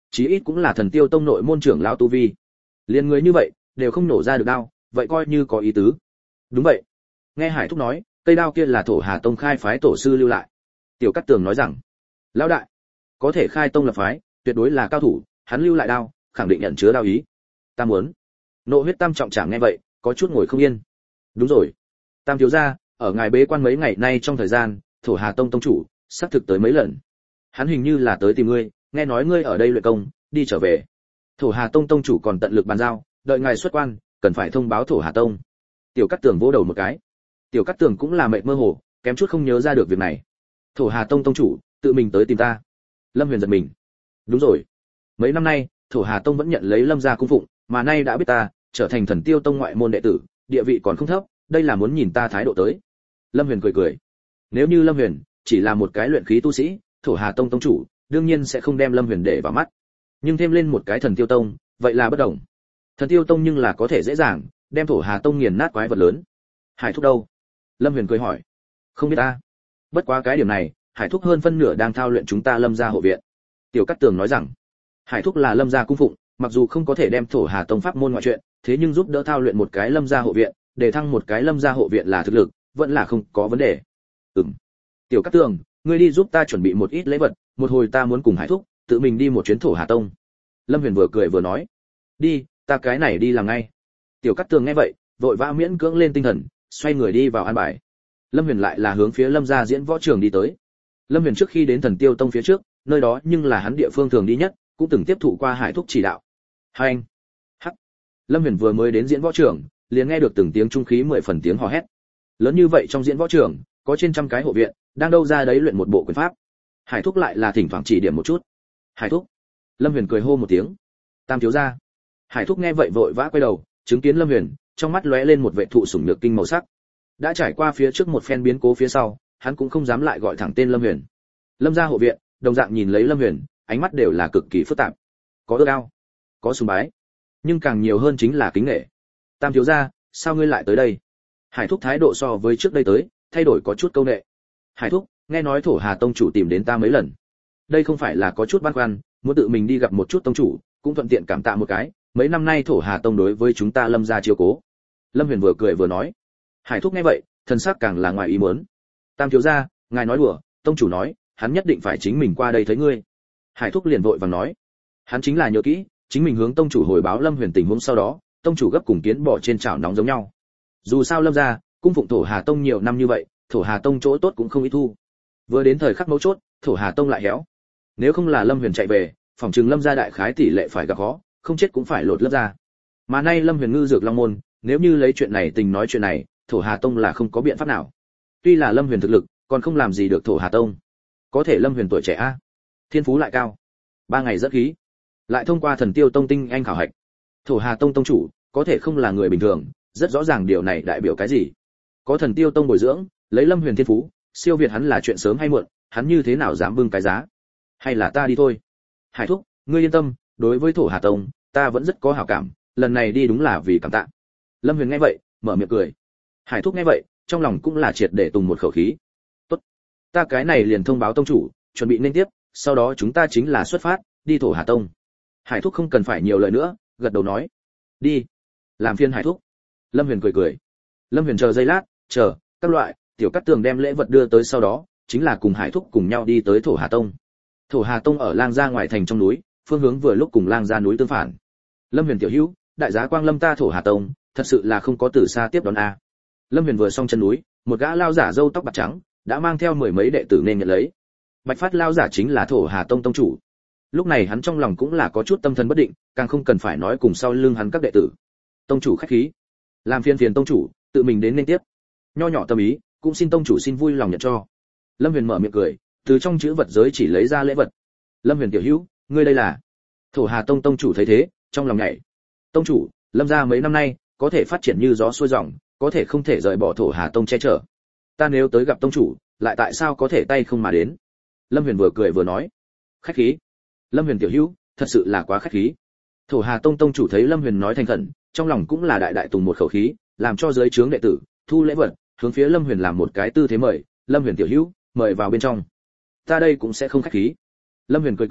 chí ít cũng là Thần Tiêu Tông nội môn trưởng lão tu vi. Liên người như vậy đều không nổ ra được đao, vậy coi như có ý tứ. Đúng vậy. Nghe Hải Thúc nói, cây đao kia là Thổ Hà Tông khai phái tổ sư lưu lại. Tiểu Cát Tường nói rằng, lão đại, có thể khai tông lập phái, tuyệt đối là cao thủ, hắn lưu lại đao, khẳng định nhận chứa đao ý. Ta muốn. Nộ huyết tam trọng trảng nghe vậy, có chút ngồi không yên. Đúng rồi. Tam thiếu gia, ở ngài bế quan mấy ngày nay trong thời gian, Thổ Hà Tông tông chủ sắp thực tới mấy lần. Hắn hình như là tới tìm ngươi, nghe nói ngươi ở đây luyện công, đi trở về. Thổ Hà Tông tông chủ còn tận lực bàn giao, đợi ngài xuất quan, cần phải thông báo Thổ Hà Tông. Tiểu Cát Tường vỗ đầu một cái. Tiểu Cát Tường cũng là mệt mơ hồ, kém chút không nhớ ra được việc này. Thổ Hà Tông tông chủ tự mình tới tìm ta. Lâm Huyền giật mình. Đúng rồi, mấy năm nay Thổ Hà Tông vẫn nhận lấy Lâm gia cung phụng, mà nay đã biết ta trở thành Thần Tiêu Tông ngoại môn đệ tử, địa vị còn không thấp, đây là muốn nhìn ta thái độ tới. Lâm Huyền cười cười. Nếu như Lâm Huyền chỉ là một cái luyện khí tu sĩ, Thổ Hà Tông tông chủ đương nhiên sẽ không đem Lâm Huyền để vào mắt. Nhưng thêm lên một cái Thần Tiêu Tông, vậy là bất đồng. Thần Tiêu Tông nhưng là có thể dễ dàng đem Thổ Hà Tông nghiền nát quái vật lớn. Hải Thúc đâu? Lâm Huyền cười hỏi. Không biết ta. Bất quá cái điểm này, Hải Thúc hơn phân nửa đang thao luyện chúng ta Lâm gia hộ viện. Tiểu Cát Tường nói rằng, Hải Thúc là Lâm gia cung phụng, mặc dù không có thể đem Thổ Hà Tông pháp môn ngoại chuyện, thế nhưng giúp đỡ thao luyện một cái Lâm gia hộ viện, để thăng một cái Lâm gia hộ viện là thực lực, vẫn là không có vấn đề. Ừm. Tiểu Cát Tường, ngươi đi giúp ta chuẩn bị một ít lễ vật, một hồi ta muốn cùng Hải Thúc tự mình đi một chuyến Thổ Hà Tông. Lâm Huyền vừa cười vừa nói, đi, ta cái này đi làm ngay. Tiểu Cát Tường nghe vậy, vội vã miễn cưỡng lên tinh thần, xoay người đi vào an bài. Lâm Huyền lại là hướng phía Lâm gia diễn võ trường đi tới. Lâm Huyền trước khi đến Thần Tiêu Tông phía trước, nơi đó nhưng là hắn địa phương thường đi nhất, cũng từng tiếp thụ qua Hải Thúc chỉ đạo. Hành. Hắc. Lâm Huyền vừa mới đến diễn võ trường, liền nghe được từng tiếng trung khí mười phần tiếng hò hét. Lớn như vậy trong diễn võ trường, có trên trăm cái hộ viện, đang đâu ra đấy luyện một bộ quyền pháp. Hải Thúc lại là thỉnh thoảng chỉ điểm một chút. Hải Thúc. Lâm Huyền cười hô một tiếng. Tam thiếu gia. Hải Thúc nghe vậy vội vã quay đầu, chứng kiến Lâm Huyền, trong mắt lóe lên một vệ thụ sủng nhược kinh màu sắc. Đã trải qua phía trước một phen biến cố phía sau, hắn cũng không dám lại gọi thẳng tên Lâm Huyền. Lâm gia hộ viện, đồng dạng nhìn lấy Lâm Huyền, ánh mắt đều là cực kỳ phức tạp. Có ước ao, có sùng bái, nhưng càng nhiều hơn chính là kính nể. Tam thiếu gia, sao ngươi lại tới đây? Hải Thúc thái độ so với trước đây tới, thay đổi có chút câu nệ. Hải Thúc, nghe nói Thổ Hà Tông chủ tìm đến ta mấy lần. Đây không phải là có chút băn khoăn, muốn tự mình đi gặp một chút tông chủ, cũng thuận tiện cảm tạ một cái, mấy năm nay Thổ Hà Tông đối với chúng ta Lâm gia chiếu cố. Lâm Huyền vừa cười vừa nói. Hải Thúc nghe vậy, thần sắc càng là ngoài ý muốn. Tam thiếu gia, ngài nói đùa, tông chủ nói, hắn nhất định phải chính mình qua đây thấy ngươi. Hải Thúc liền vội vàng nói. Hắn chính là nhớ kỹ, chính mình hướng tông chủ hồi báo Lâm Huyền tình huống sau đó, tông chủ gấp cùng kiến bỏ trên chảo nóng giống nhau. Dù sao Lâm gia cung phụng Thổ Hà Tông nhiều năm như vậy, Thổ Hà Tông chỗ tốt cũng không ít thu. Vừa đến thời khắc mấu chốt, Thổ Hà Tông lại héo. Nếu không là Lâm Huyền chạy về, phòng trường Lâm gia đại khái tỷ lệ phải gặp khó, không chết cũng phải lột lớp ra. Mà nay Lâm Huyền ngư dược long môn, nếu như lấy chuyện này tình nói chuyện này, Thổ Hà Tông là không có biện pháp nào. Tuy là Lâm Huyền thực lực, còn không làm gì được Thổ Hà Tông. Có thể Lâm Huyền tuổi trẻ a, thiên phú lại cao, ba ngày rất khí, lại thông qua Thần Tiêu Tông tinh anh khảo hạch. Thổ Hà Tông tông chủ có thể không là người bình thường, rất rõ ràng điều này đại biểu cái gì. Có Thần Tiêu Tông bồi dưỡng, lấy Lâm Huyền thiên phú, siêu việt hắn là chuyện sớm hay muộn, hắn như thế nào dám bưng cái giá. Hay là ta đi thôi. Hải Thúc, ngươi yên tâm, đối với Thổ Hà Tông, ta vẫn rất có hảo cảm, lần này đi đúng là vì cảm tạ. Lâm Huyền nghe vậy, mở miệng cười. Hải Thúc nghe vậy, trong lòng cũng là triệt để tùng một khẩu khí. Tốt, ta cái này liền thông báo tông chủ, chuẩn bị nên tiếp, sau đó chúng ta chính là xuất phát, đi Thổ Hà Tông. Hải Thúc không cần phải nhiều lời nữa, gật đầu nói. Đi. Làm phiền Hải Thúc. Lâm Huyền cười cười. Lâm Huyền chờ giây lát, chờ, các loại, Tiểu Cát Tường đem lễ vật đưa tới sau đó, chính là cùng Hải Thúc cùng nhau đi tới Thổ Hà Tông. Thổ Hà Tông ở Lang Gia ngoài thành trong núi, phương hướng vừa lúc cùng Lang Gia núi tương phản. Lâm Huyền tiểu hữu, đại giá quang lâm ta Thổ Hà Tông, thật sự là không có từ xa tiếp đón a. Lâm Huyền vừa xong chân núi, một gã lao giả râu tóc bạc trắng, đã mang theo mười mấy đệ tử nên nhận lấy. Bạch Phát lao giả chính là Thổ Hà Tông tông chủ. Lúc này hắn trong lòng cũng là có chút tâm thần bất định, càng không cần phải nói cùng sau lưng hắn các đệ tử. Tông chủ khách khí, làm phiền phiền tông chủ, tự mình đến nên tiếp. Nho nhỏ tâm ý, cũng xin tông chủ xin vui lòng nhận cho. Lâm Huyền mở miệng cười, từ trong chữ vật giới chỉ lấy ra lễ vật. Lâm Huyền tiểu hữu, ngươi đây là? Thổ Hà Tông tông chủ thấy thế, trong lòng nhảy. Tông chủ, Lâm gia mấy năm nay có thể phát triển như gió xuôi dòng, có thể không thể rời bỏ Thổ Hà Tông che chở. Ta nếu tới gặp tông chủ, lại tại sao có thể tay không mà đến? Lâm Huyền vừa cười vừa nói. Khách khí. Lâm Huyền tiểu hữu, thật sự là quá khách khí. Thổ Hà Tông tông chủ thấy Lâm Huyền nói thành khẩn, trong lòng cũng là đại đại tùng một khẩu khí, làm cho giới trướng đệ tử thu lễ vật, hướng phía Lâm Huyền làm một cái tư thế mời. Lâm Huyền tiểu hữu, mời vào bên trong. Ta đây cũng sẽ không khách khí. Lâm Huyền cười cười,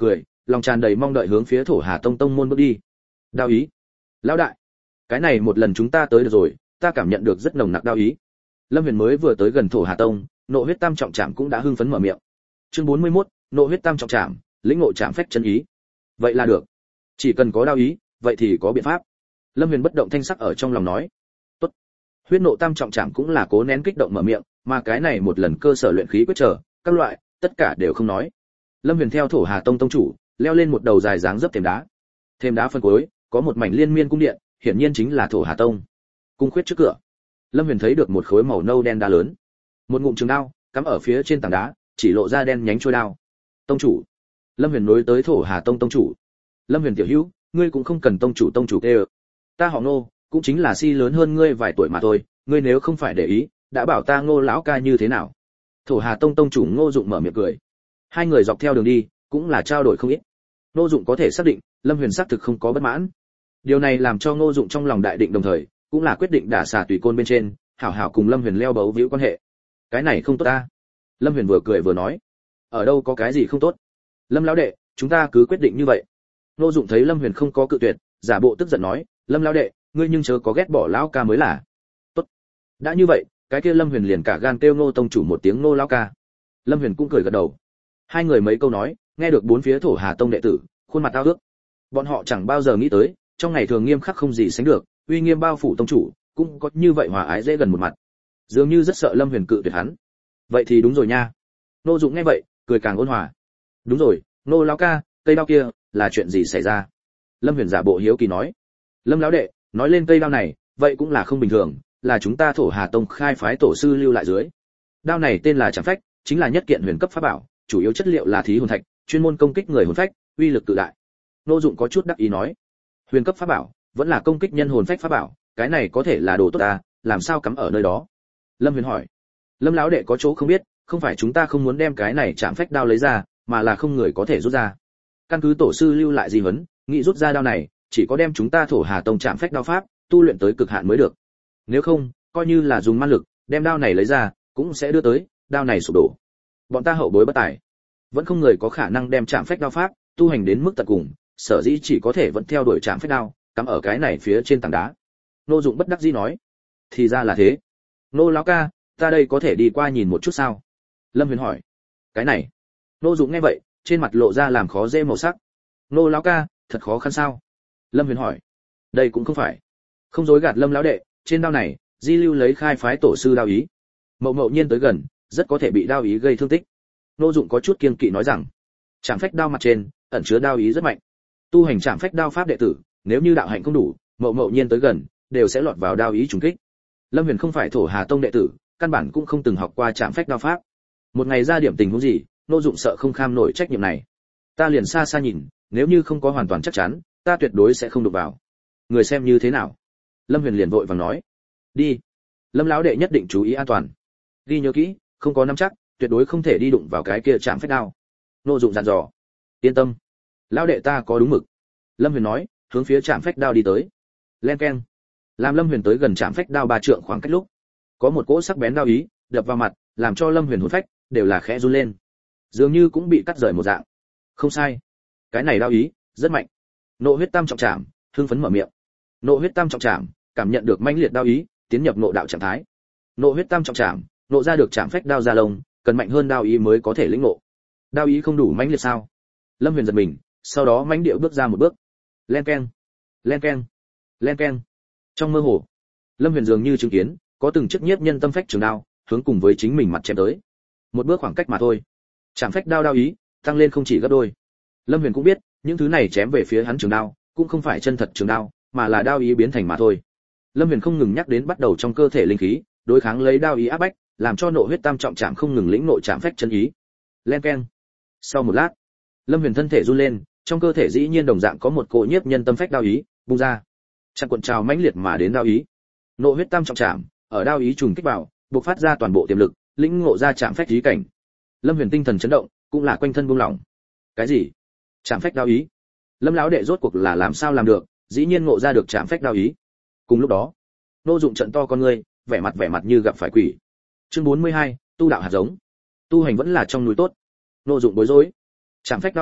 lòng tràn đầy mong đợi hướng phía Thổ Hà Tông tông môn bước đi. Đao ý. Lão đại, cái này một lần chúng ta tới được rồi, ta cảm nhận được rất nồng nặc đao ý. Lâm Huyền mới vừa tới gần Thổ Hà Tông, Nộ huyết tam trọng trảm cũng đã hưng phấn mở miệng. Chương bốn mươi mốt, Nộ huyết tam trọng trảm, lĩnh ngộ trảm phách chân ý. Vậy là được. Chỉ cần có đao ý, vậy thì có biện pháp. Lâm Huyền bất động thanh sắc ở trong lòng nói. Tốt. Huyết nộ tam trọng trảm cũng là cố nén kích động mở miệng, mà cái này một lần cơ sở luyện khí quyết trở, các loại, tất cả đều không nói. Lâm Huyền theo Thổ Hà Tông tông chủ, leo lên một đầu dài dáng dấp thềm đá. Thềm đá phân cuối, có một mảnh liên miên cung điện, hiển nhiên chính là Thổ Hà Tông. Cung khuyết trước cửa, Lâm Huyền thấy được một khối màu nâu đen đá lớn, một ngụm trường đao cắm ở phía trên tảng đá, chỉ lộ ra đen nhánh trôi đao. Tông chủ. Lâm Huyền nối tới Thổ Hà Tông tông chủ. Lâm Huyền tiểu hữu, ngươi cũng không cần tông chủ tông chủ kêu. Ta họ Ngô, cũng chính là si lớn hơn ngươi vài tuổi mà thôi, ngươi nếu không phải để ý, đã bảo ta Ngô lão ca như thế nào? Thổ Hà Tông tông chủ Ngô Dụng mở miệng cười. Hai người dọc theo đường đi, cũng là trao đổi không ít. Ngô Dụng có thể xác định, Lâm Huyền xác thực không có bất mãn. Điều này làm cho Ngô Dụng trong lòng đại định, đồng thời cũng là quyết định đả xà tùy côn bên trên, hảo hảo cùng Lâm Huyền leo bấu víu quan hệ. Cái này không tốt ta. Lâm Huyền vừa cười vừa nói. Ở đâu có cái gì không tốt? Lâm lão đệ, chúng ta cứ quyết định như vậy. Ngô Dụng thấy Lâm Huyền không có cự tuyệt, giả bộ tức giận nói, Lâm lão đệ, ngươi nhưng chớ có ghét bỏ lão ca mới là. Tốt. Đã như vậy, cái kia Lâm Huyền liền cả gan kêu Ngô tông chủ một tiếng Ngô lão ca. Lâm Huyền cũng cười gật đầu. Hai người mấy câu nói, nghe được bốn phía Thổ Hà Tông đệ tử, khuôn mặt ao ước. Bọn họ chẳng bao giờ nghĩ tới, trong ngày thường nghiêm khắc không gì sánh được, uy nghiêm bao phủ tông chủ, cũng có như vậy hòa ái dễ gần một mặt. Dường như rất sợ Lâm Huyền cự tuyệt hắn. Vậy thì đúng rồi nha. Ngô Dụng nghe vậy, cười càng ôn hòa. Đúng rồi, Ngô lão ca, cây đao kia, là chuyện gì xảy ra? Lâm Huyền giả bộ hiếu kỳ nói. Lâm lão đệ, nói lên cây đao này, vậy cũng là không bình thường, là chúng ta Thổ Hà Tông khai phái tổ sư lưu lại dưới. Đao này tên là Trảm Phách, chính là nhất kiện huyền cấp pháp bảo, chủ yếu chất liệu là thí hồn thạch, chuyên môn công kích người hồn phách, uy lực cự đại. Ngô Dụng có chút đắc ý nói, huyền cấp pháp bảo, vẫn là công kích nhân hồn phách pháp bảo, cái này có thể là đồ tốt ta, làm sao cắm ở nơi đó? Lâm Huyền hỏi. Lâm lão đệ có chỗ không biết, không phải chúng ta không muốn đem cái này Trảm Phách đao lấy ra, mà là không người có thể rút ra. Căn cứ tổ sư lưu lại di huấn, nghĩ rút ra đao này, chỉ có đem chúng ta Thổ Hà Tông Trảm Phách đao pháp tu luyện tới cực hạn mới được. Nếu không, coi như là dùng ma lực, đem đao này lấy ra, cũng sẽ đưa tới đao này sụp đổ. Bọn ta hậu bối bất tài, vẫn không người có khả năng đem Trảm Phách đao pháp tu hành đến mức tận cùng, sở dĩ chỉ có thể vẫn theo đuổi Trảm Phách đao, cắm ở cái này phía trên tảng đá. Ngô Dụng bất đắc dĩ nói, thì ra là thế. Ngô lão ca, ta đây có thể đi qua nhìn một chút sao? Lâm Huyền hỏi. Cái này. Ngô Dụng nghe vậy, trên mặt lộ ra làm khó dễ màu sắc. Ngô lão ca, thật khó khăn sao? Lâm Huyền hỏi. Đây cũng không phải. Không dối gạt Lâm lão đệ, trên đao này, di lưu lấy khai phái tổ sư đao ý. Mậu Mậu nhiên tới gần, rất có thể bị đao ý gây thương tích. Ngô Dụng có chút kiêng kỵ nói rằng, Trảm Phách đao mặt trên ẩn chứa đao ý rất mạnh. Tu hành Trảm Phách đao pháp đệ tử, nếu như đạo hạnh không đủ, Mậu Mậu nhiên tới gần, đều sẽ lọt vào đao ý trùng kích. Lâm Huyền không phải Thổ Hà Tông đệ tử, căn bản cũng không từng học qua Trảm Phách đao pháp. Một ngày ra điểm tình huống gì, Ngô Dụng sợ không kham nổi trách nhiệm này. Ta liền xa xa nhìn, nếu như không có hoàn toàn chắc chắn, ta tuyệt đối sẽ không đụng vào. Người xem như thế nào? Lâm Huyền liền vội vàng nói. Đi. Lâm lão đệ nhất định chú ý an toàn. Ghi nhớ kỹ, không có nắm chắc, tuyệt đối không thể đi đụng vào cái kia Trảm Phách đao. Ngô Dụng dặn dò. Yên tâm, lão đệ ta có đúng mực. Lâm Huyền nói, hướng phía Trảm Phách đao đi tới. Len keng. Làm Lâm Huyền tới gần Trảm Phách đao ba trượng khoảng cách lúc, có một cỗ sắc bén đao ý đập vào mặt, làm cho Lâm Huyền hồn phách đều là khẽ run lên, dường như cũng bị cắt rời một dạng. Không sai, cái này đao ý rất mạnh. Nộ huyết tam trọng trảm, hưng phấn mở miệng. Nộ huyết tam trọng trảm, cảm nhận được mãnh liệt đao ý, tiến nhập nộ đạo trạng thái. Nộ huyết tam trọng trảm, nộ ra được Trảm Phách đao ra lông, cần mạnh hơn đao ý mới có thể lĩnh ngộ. Đao ý không đủ mãnh liệt sao? Lâm Huyền giật mình, sau đó mãnh điệu bước ra một bước. Len keng, len keng, len keng. Trong mơ hồ, Lâm Huyền dường như chứng kiến, có từng chiếc nhiếp nhân tâm phách trường đao, hướng cùng với chính mình mặt chém tới. Một bước khoảng cách mà thôi, Trảm Phách đao đao ý tăng lên không chỉ gấp đôi. Lâm Huyền cũng biết, những thứ này chém về phía hắn trường đao, cũng không phải chân thật trường đao, mà là đao ý biến thành mà thôi. Lâm Huyền không ngừng nhắc đến bắt đầu trong cơ thể linh khí, đối kháng lấy đao ý áp bách, làm cho nộ huyết tam trọng trảm không ngừng lĩnh nội Trảm Phách chân ý. Len keng. Sau một lát, Lâm Huyền thân thể run lên, trong cơ thể dĩ nhiên đồng dạng có một cỗ nhiếp nhân tâm phách đao ý bung ra, chặn cuộn trào mãnh liệt mà đến đao ý. Nộ huyết tam trọng trảm, ở đao ý trùng kích vào, bộc phát ra toàn bộ tiềm lực, lĩnh ngộ ra Trảm Phách ý cảnh. Lâm Huyền tinh thần chấn động, cũng là quanh thân buông lỏng. Cái gì? Trảm Phách đao ý? Lâm lão đệ rốt cuộc là làm sao làm được, dĩ nhiên ngộ ra được Trảm Phách đao ý? Cùng lúc đó, Ngô Dụng trận to con ngươi, vẻ mặt vẻ mặt như gặp phải quỷ. Chương bốn mươi hai, tu đạo hạt giống. Tu hành vẫn là trong núi tốt. Ngô Dụng bối rối. Trảm Phách đao pháp,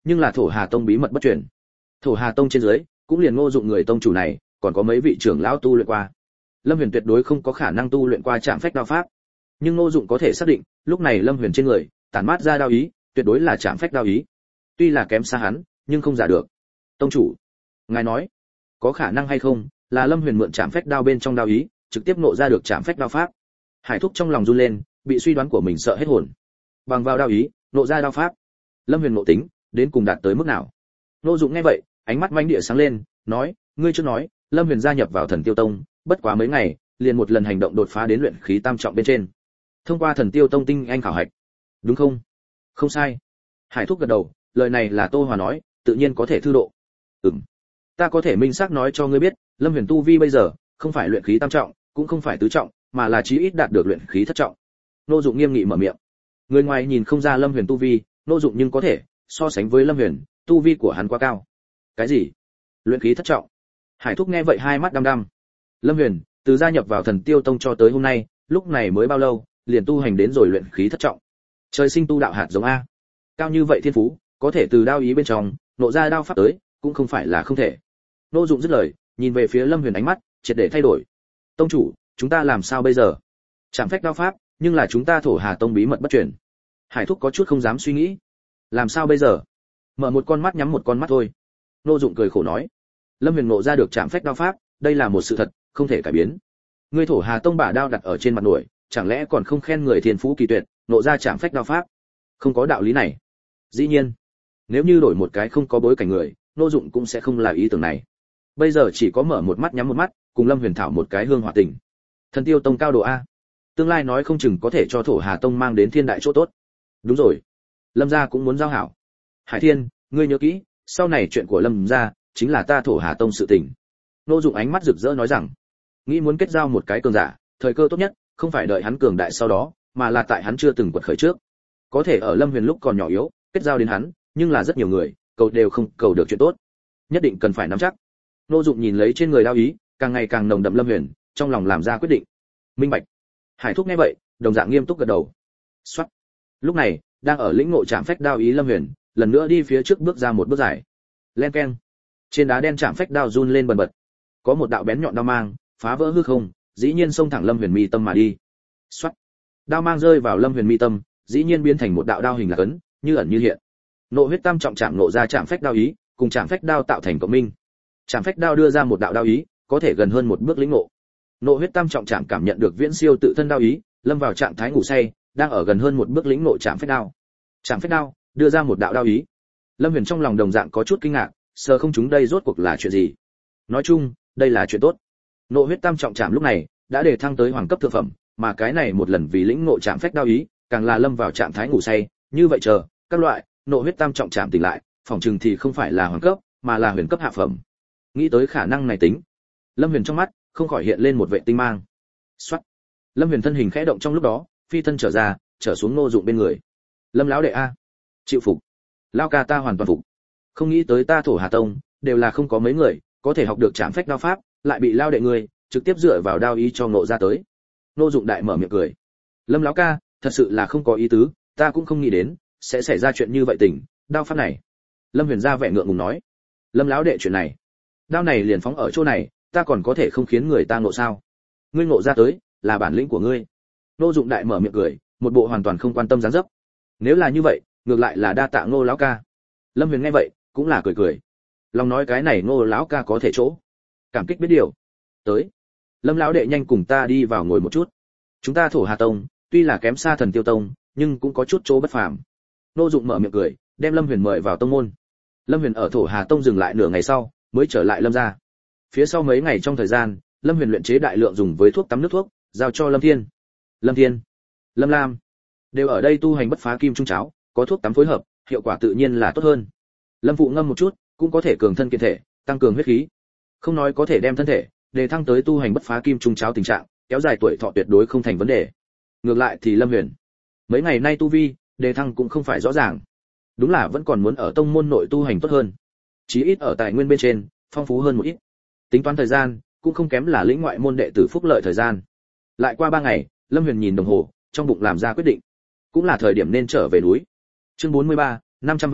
nhưng là Thổ Hà Tông bí mật bất truyền. Thổ Hà Tông trên dưới, cũng liền Ngô Dụng người tông chủ này, còn có mấy vị trưởng lão tu luyện qua. Lâm Huyền tuyệt đối không có khả năng tu luyện qua Trảm Phách đao pháp, nhưng Ngô Dụng có thể xác định, lúc này Lâm Huyền trên người tản mát ra đao ý, tuyệt đối là Trảm Phách đao ý. Tuy là kém xa hắn, nhưng không giả được. Tông chủ, ngài nói, có khả năng hay không là Lâm Huyền mượn Trảm Phách đao bên trong đao ý, trực tiếp nộ ra được Trảm Phách đao pháp? Hải Thúc trong lòng run lên, bị suy đoán của mình sợ hết hồn. Bằng vào đao ý, nộ ra đao pháp, Lâm Huyền ngộ tính đến cùng đạt tới mức nào? Ngô Dụng nghe vậy, ánh mắt manh địa sáng lên, nói, ngươi chưa nói, Lâm Huyền gia nhập vào Thần Tiêu Tông, bất quá mấy ngày, liền một lần hành động đột phá đến luyện khí tam trọng bên trên. Thông qua Thần Tiêu Tông tinh anh khảo hạch, đúng không? Không sai. Hải Thúc gật đầu, lời này là Tô Hòa nói, tự nhiên có thể thư độ. Ừm. Ta có thể minh xác nói cho ngươi biết, Lâm Huyền tu vi bây giờ, không phải luyện khí tam trọng, cũng không phải tứ trọng, mà là chí ít đạt được luyện khí thất trọng. Ngô Dụng nghiêm nghị mở miệng. Người ngoài nhìn không ra Lâm Huyền tu vi, Ngô Dụng nhưng có thể so sánh với Lâm Huyền, tu vi của hắn quá cao. Cái gì? Luyện khí thất trọng? Hải Thúc nghe vậy hai mắt đăm đăm. Lâm Huyền, từ gia nhập vào Thần Tiêu Tông cho tới hôm nay, lúc này mới bao lâu, liền tu hành đến rồi luyện khí thất trọng. Trời sinh tu đạo hạt giống a. Cao như vậy thiên phú, có thể từ đao ý bên trong, nộ ra đao pháp tới, cũng không phải là không thể. Ngô Dụng dứt lời, nhìn về phía Lâm Huyền ánh mắt triệt để thay đổi. Tông chủ, chúng ta làm sao bây giờ? Trảm Phách đao pháp, nhưng là chúng ta Thổ Hà Tông bí mật bất truyền. Hải Thúc có chút không dám suy nghĩ. Làm sao bây giờ? Mở một con mắt nhắm một con mắt thôi. Ngô Dụng cười khổ nói. Lâm Huyền ngộ ra được Trảm Phách đao pháp, đây là một sự thật, không thể cải biến. Ngươi Thổ Hà Tông bả đao đặt ở trên mặt nổi, chẳng lẽ còn không khen người thiên phú kỳ tuyệt, ngộ ra Trảm Phách đao pháp? Không có đạo lý này. Dĩ nhiên, nếu như đổi một cái không có bối cảnh người, Ngô Dụng cũng sẽ không là ý tưởng này. Bây giờ chỉ có mở một mắt nhắm một mắt, cùng Lâm Huyền thảo một cái hương hỏa tình. Thần Tiêu Tông cao độ a, tương lai nói không chừng có thể cho Thổ Hà Tông mang đến thiên đại chỗ tốt. Đúng rồi, Lâm gia cũng muốn giao hảo. Hải Thiên, ngươi nhớ kỹ, sau này chuyện của Lâm gia chính là ta Thổ Hà Tông sự tình. Ngô Dụng ánh mắt rực rỡ nói rằng, nghĩ muốn kết giao một cái cường giả, thời cơ tốt nhất không phải đợi hắn cường đại sau đó, mà là tại hắn chưa từng quật khởi trước. Có thể ở Lâm Huyền lúc còn nhỏ yếu, kết giao đến hắn, nhưng là rất nhiều người, cầu đều không cầu được chuyện tốt. Nhất định cần phải nắm chắc. Ngô Dụng nhìn lấy trên người đao ý, càng ngày càng nồng đậm Lâm Huyền, trong lòng làm ra quyết định. Minh bạch. Hải Thúc nghe vậy, đồng dạng nghiêm túc gật đầu. Soát. Lúc này, đang ở lĩnh ngộ Trảm Phách đao ý Lâm Huyền, lần nữa đi phía trước bước ra một bước dài. Len keng. Trên đá đen Trảm Phách đao run lên bần bật. Có một đạo bén nhọn đao mang, phá vỡ hư không, dĩ nhiên xông thẳng Lâm Huyền mi tâm mà đi. Soát. Đao mang rơi vào Lâm Huyền mi tâm, dĩ nhiên biến thành một đạo đao hình lạc ấn, như ẩn như hiện. Nộ huyết tam trọng chạm nộ ra Trảm Phách đao ý, cùng Trảm Phách đao tạo thành cộng minh. Trảm Phách đao đưa ra một đạo đao ý, có thể gần hơn một bước lĩnh ngộ. Nộ huyết tam trọng chạm cảm nhận được viễn siêu tự thân đao ý, lâm vào trạng thái ngủ say, đang ở gần hơn một bước lĩnh ngộ Trảm Phách đao. Trảm Phách đao đưa ra một đạo đao ý. Lâm Huyền trong lòng đồng dạng có chút kinh ngạc, sờ không chúng đây rốt cuộc là chuyện gì. Nói chung, đây là chuyện tốt. Nộ huyết tam trọng chạm lúc này đã đề thăng tới hoàng cấp thượng phẩm, mà cái này một lần vì lĩnh ngộ Trảm Phách đao ý, càng là lâm vào trạng thái ngủ say, như vậy chờ, các loại nộ huyết tam trọng chạm tỉnh lại, phòng trường thì không phải là hoàng cấp, mà là huyền cấp hạ phẩm. Nghĩ tới khả năng này tính, Lâm Huyền trong mắt không khỏi hiện lên một vệ tinh mang. Soát. Lâm Huyền thân hình khẽ động trong lúc đó, phi thân trở ra, trở xuống Ngô Dụng bên người. Lâm lão đệ a, chịu phục. Lão ca ta hoàn toàn phục. Không nghĩ tới ta Thổ Hà Tông đều là không có mấy người có thể học được Trảm Phách đao pháp, lại bị lão đệ ngươi trực tiếp dựa vào đao ý cho ngộ ra tới. Ngô Dụng đại mở miệng cười. Lâm lão ca, thật sự là không có ý tứ, ta cũng không nghĩ đến sẽ xảy ra chuyện như vậy tình, đao pháp này. Lâm Huyền ra vẻ ngượng ngùng nói. Lâm lão đệ chuyện này, đao này liền phóng ở chỗ này, ta còn có thể không khiến người ta ngộ sao? Ngươi ngộ ra tới, là bản lĩnh của ngươi. Ngô Dụng đại mở miệng cười, một bộ hoàn toàn không quan tâm dáng dấp. Nếu là như vậy, ngược lại là đa tạ Ngô lão ca. Lâm Huyền nghe vậy, cũng là cười cười. Lòng nói cái này Ngô lão ca có thể chỗ. Cảm kích biết điều. Tới. Lâm lão đệ nhanh cùng ta đi vào ngồi một chút. Chúng ta Thổ Hà Tông, tuy là kém xa Thần Tiêu Tông, nhưng cũng có chút chỗ bất phàm. Ngô Dụng mở miệng cười, đem Lâm Huyền mời vào tông môn. Lâm Huyền ở Thổ Hà Tông dừng lại nửa ngày sau, mới trở lại Lâm gia. Phía sau mấy ngày trong thời gian, Lâm Huyền luyện chế đại lượng dùng với thuốc tắm nước thuốc, giao cho Lâm Thiên. Lâm Thiên, Lâm Lam đều ở đây tu hành bất phá kim trung cháo, có thuốc tắm phối hợp, hiệu quả tự nhiên là tốt hơn. Lâm Phụ ngâm một chút, cũng có thể cường thân kiện thể, tăng cường huyết khí. Không nói có thể đem thân thể đề thăng tới tu hành bất phá kim trung cháo tình trạng, kéo dài tuổi thọ tuyệt đối không thành vấn đề. Ngược lại thì Lâm Huyền, mấy ngày nay tu vi đề thăng cũng không phải rõ ràng. Đúng là vẫn còn muốn ở tông môn nội tu hành tốt hơn. Chí ít ở tài nguyên bên trên, phong phú hơn một ít. Tính toán thời gian, cũng không kém là lĩnh ngoại môn đệ tử phúc lợi thời gian. Lại qua ba ngày, Lâm Huyền nhìn đồng hồ, trong bụng làm ra quyết định, cũng là thời điểm nên trở về núi. Chương bốn mươi ba, năm trăm vạn lượng,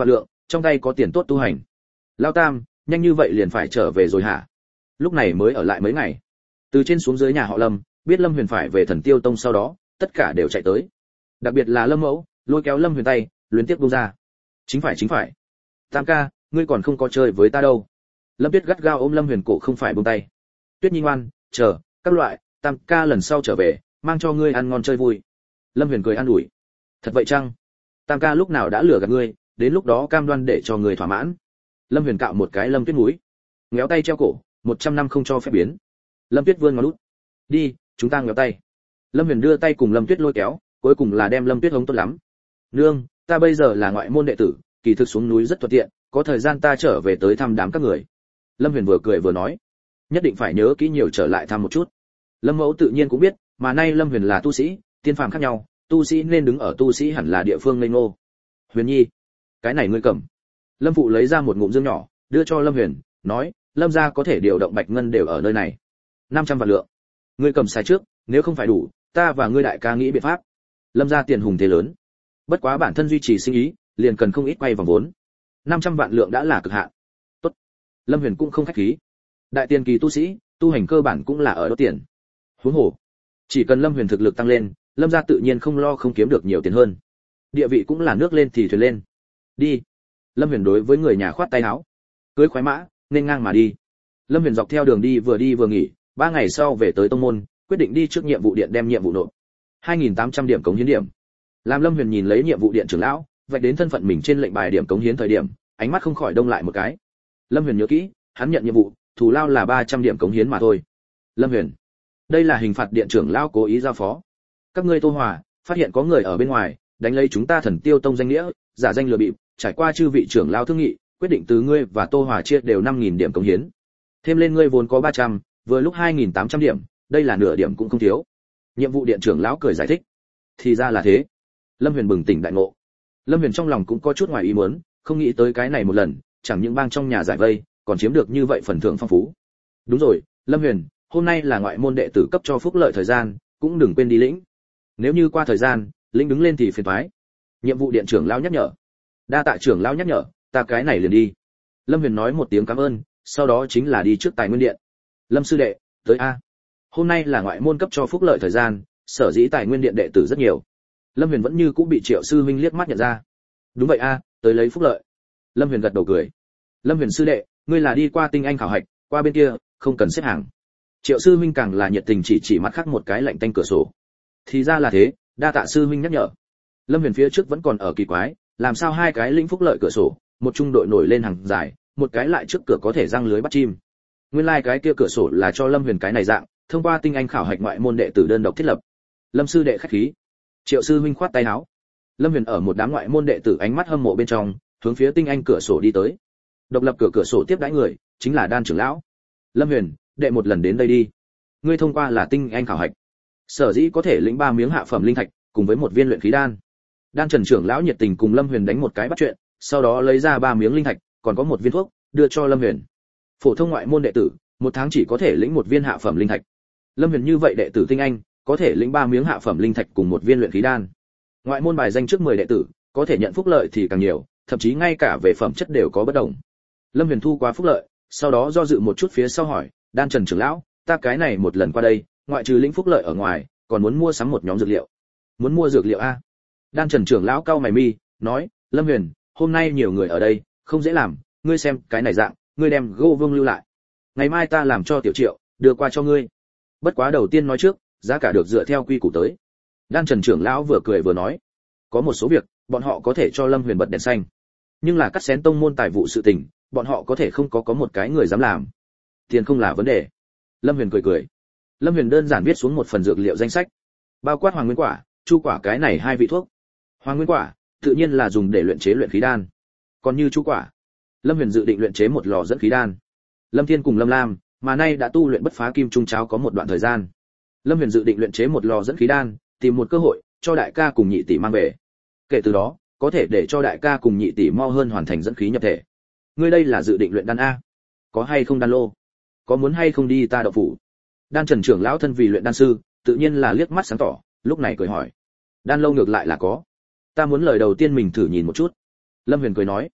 trong tay có tiền tốt tu hành. Lao Tam, nhanh như vậy liền phải trở về rồi hả? Lúc này mới ở lại mấy ngày. Từ trên xuống dưới nhà họ Lâm, biết Lâm Huyền phải về Thần Tiêu Tông sau đó, tất cả đều chạy tới. Đặc biệt là Lâm Mẫu, lôi kéo Lâm Huyền tay, luyến tiếc buông ra. Chính phải chính phải. Tam ca, ngươi còn không có chơi với ta đâu. Lâm Tuyết gắt gao ôm Lâm Huyền cổ không phải buông tay. Tuyết Nhi ngoan, chờ, các loại, Tam ca lần sau trở về, mang cho ngươi ăn ngon chơi vui. Lâm Huyền cười an ủi. Thật vậy chăng? Tam ca lúc nào đã lừa gạt ngươi, đến lúc đó cam đoan để cho ngươi thỏa mãn. Lâm Huyền cạo một cái Lâm Tuyết mũi, ngéo tay treo cổ, một trăm năm không cho phép biến. Lâm Tuyết vươn ngón út. Đi, chúng ta ngéo tay. Lâm Huyền đưa tay cùng Lâm Tuyết lôi kéo, cuối cùng là đem Lâm Tuyết hống tốt lắm. Nương, ta bây giờ là ngoại môn đệ tử, kỳ thực xuống núi rất thuận tiện, có thời gian ta trở về tới thăm đám các người. Lâm Huyền vừa cười vừa nói, nhất định phải nhớ kỹ nhiều trở lại thăm một chút. Lâm Mẫu tự nhiên cũng biết, mà nay Lâm Huyền là tu sĩ, tiên phàm khác nhau, tu sĩ nên đứng ở tu sĩ hẳn là địa phương ngây ngô. Huyền Nhi, cái này ngươi cầm. Lâm phụ lấy ra một ngụm dương nhỏ, đưa cho Lâm Huyền, nói, Lâm gia có thể điều động bạch ngân đều ở nơi này. năm trăm vạn lượng. Ngươi cầm xài trước, nếu không phải đủ, ta và ngươi đại ca nghĩ biện pháp. Lâm gia tiền hùng thế lớn, bất quá bản thân duy trì sinh ý, liền cần không ít quay vòng vốn. năm trăm vạn lượng đã là cực hạn. Tốt. Lâm Huyền cũng không khách khí. Đại tiền kỳ tu sĩ, tu hành cơ bản cũng là ở đốt tiền. Huống hồ, chỉ cần Lâm Huyền thực lực tăng lên, Lâm gia tự nhiên không lo không kiếm được nhiều tiền hơn. Địa vị cũng là nước lên thì thuyền lên. Đi. Lâm Huyền đối với người nhà khoát tay áo, cưỡi khoái mã, nên ngang mà đi. Lâm Huyền dọc theo đường đi vừa đi vừa nghỉ, ba ngày sau về tới tông môn, quyết định đi trước nhiệm vụ điện đem nhiệm vụ nộp. hai nghìn tám trăm điểm cống hiến điểm. Làm Lâm Huyền nhìn lấy nhiệm vụ điện trưởng lão, vạch đến thân phận mình trên lệnh bài điểm cống hiến thời điểm, ánh mắt không khỏi đông lại một cái. Lâm Huyền nhớ kỹ, hắn nhận nhiệm vụ, thù lao là ba trăm điểm cống hiến mà thôi. Lâm Huyền, đây là hình phạt điện trưởng lão cố ý giao phó. Các ngươi Tô Hòa, phát hiện có người ở bên ngoài, đánh lấy chúng ta Thần Tiêu Tông danh nghĩa, giả danh lừa bịp, trải qua chư vị trưởng lão thương nghị, quyết định từ ngươi và Tô Hòa chia đều năm nghìn điểm cống hiến. Thêm lên ngươi vốn có ba trăm, vừa lúc hai nghìn tám trăm điểm, đây là nửa điểm cũng không thiếu. Nhiệm vụ điện trưởng lão cười giải thích. Thì ra là thế. Lâm Huyền bừng tỉnh đại ngộ. Lâm Huyền trong lòng cũng có chút ngoài ý muốn, không nghĩ tới cái này một lần, chẳng những bang trong nhà giải vây, còn chiếm được như vậy phần thưởng phong phú. Đúng rồi, Lâm Huyền, hôm nay là ngoại môn đệ tử cấp cho phúc lợi thời gian, cũng đừng quên đi lĩnh. Nếu như qua thời gian, lĩnh đứng lên thì phiền toái. Nhiệm vụ điện trưởng lão nhắc nhở. Đa tạ trưởng lão nhắc nhở, ta cái này liền đi. Lâm Huyền nói một tiếng cảm ơn, sau đó chính là đi trước tài nguyên điện. Lâm sư đệ, tới a. Hôm nay là ngoại môn cấp cho phúc lợi thời gian, sở dĩ tài nguyên điện đệ tử rất nhiều. Lâm Huyền vẫn như cũng bị Triệu sư huynh liếc mắt nhận ra. Đúng vậy a, tới lấy phúc lợi. Lâm Huyền gật đầu cười. Lâm Huyền sư đệ, ngươi là đi qua tinh anh khảo hạch, qua bên kia, không cần xếp hàng. Triệu sư huynh càng là nhiệt tình chỉ chỉ mắt khác một cái lạnh tanh cửa sổ. Thì ra là thế, đa tạ sư huynh nhắc nhở. Lâm Huyền phía trước vẫn còn ở kỳ quái, làm sao hai cái lĩnh phúc lợi cửa sổ, một trung đội nổi lên hàng dài, một cái lại trước cửa có thể răng lưới bắt chim. Nguyên lai like cái kia cửa sổ là cho Lâm Huyền cái này dạng, thông qua tinh anh khảo hạch ngoại môn đệ tử đơn độc thiết lập. Lâm sư đệ khách khí. Triệu sư huynh khoát tay áo. Lâm Huyền ở một đám ngoại môn đệ tử ánh mắt hâm mộ bên trong, hướng phía tinh anh cửa sổ đi tới. Độc lập cửa cửa sổ tiếp đãi người, chính là Đan trưởng lão. Lâm Huyền, đệ một lần đến đây đi. Ngươi thông qua là tinh anh khảo hạch, sở dĩ có thể lĩnh ba miếng hạ phẩm linh thạch, cùng với một viên luyện khí đan. Đan Trần trưởng lão nhiệt tình cùng Lâm Huyền đánh một cái bắt chuyện, sau đó lấy ra ba miếng linh thạch, còn có một viên thuốc, đưa cho Lâm Huyền. Phổ thông ngoại môn đệ tử, một tháng chỉ có thể lĩnh một viên hạ phẩm linh thạch. Lâm Huyền như vậy đệ tử tinh anh, có thể lĩnh ba miếng hạ phẩm linh thạch cùng một viên luyện khí đan. Ngoại môn bài danh trước mười đệ tử, có thể nhận phúc lợi thì càng nhiều, thậm chí ngay cả về phẩm chất đều có bất đồng. Lâm Huyền thu qua phúc lợi, sau đó do dự một chút phía sau hỏi, Đan Trần trưởng lão, ta cái này một lần qua đây, ngoại trừ lĩnh phúc lợi ở ngoài, còn muốn mua sắm một nhóm dược liệu. Muốn mua dược liệu a? Đan Trần trưởng lão cau mày mi, nói, Lâm Huyền, hôm nay nhiều người ở đây, không dễ làm, ngươi xem, cái này dạng, ngươi đem Gô Vương lưu lại. Ngày mai ta làm cho Tiểu Triệu, đưa qua cho ngươi. Bất quá đầu tiên nói trước, giá cả được dựa theo quy củ tới. Đan Trần trưởng lão vừa cười vừa nói, có một số việc, bọn họ có thể cho Lâm Huyền bật đèn xanh, nhưng là cắt xén tông môn tài vụ sự tình, bọn họ có thể không có có một cái người dám làm. Tiền không là vấn đề. Lâm Huyền cười cười. Lâm Huyền đơn giản viết xuống một phần dược liệu danh sách, bao quát hoàng nguyên quả, chu quả cái này hai vị thuốc. Hoàng nguyên quả, tự nhiên là dùng để luyện chế luyện khí đan. Còn như chu quả, Lâm Huyền dự định luyện chế một lò dẫn khí đan. Lâm Thiên cùng Lâm Lam, mà nay đã tu luyện bất phá kim trung cháo có một đoạn thời gian. Lâm Huyền dự định luyện chế một lò dẫn khí đan, tìm một cơ hội cho đại ca cùng nhị tỷ mang về. Kể từ đó, có thể để cho đại ca cùng nhị tỷ mau hơn hoàn thành dẫn khí nhập thể. Ngươi đây là dự định luyện đan a? Có hay không đan lô? Có muốn hay không đi ta đậu phủ? Đan Trần trưởng lão thân vì luyện đan sư, tự nhiên là liếc mắt sáng tỏ, lúc này cười hỏi. Đan lô ngược lại là có. Ta muốn lời đầu tiên mình thử nhìn một chút. Lâm Huyền cười nói.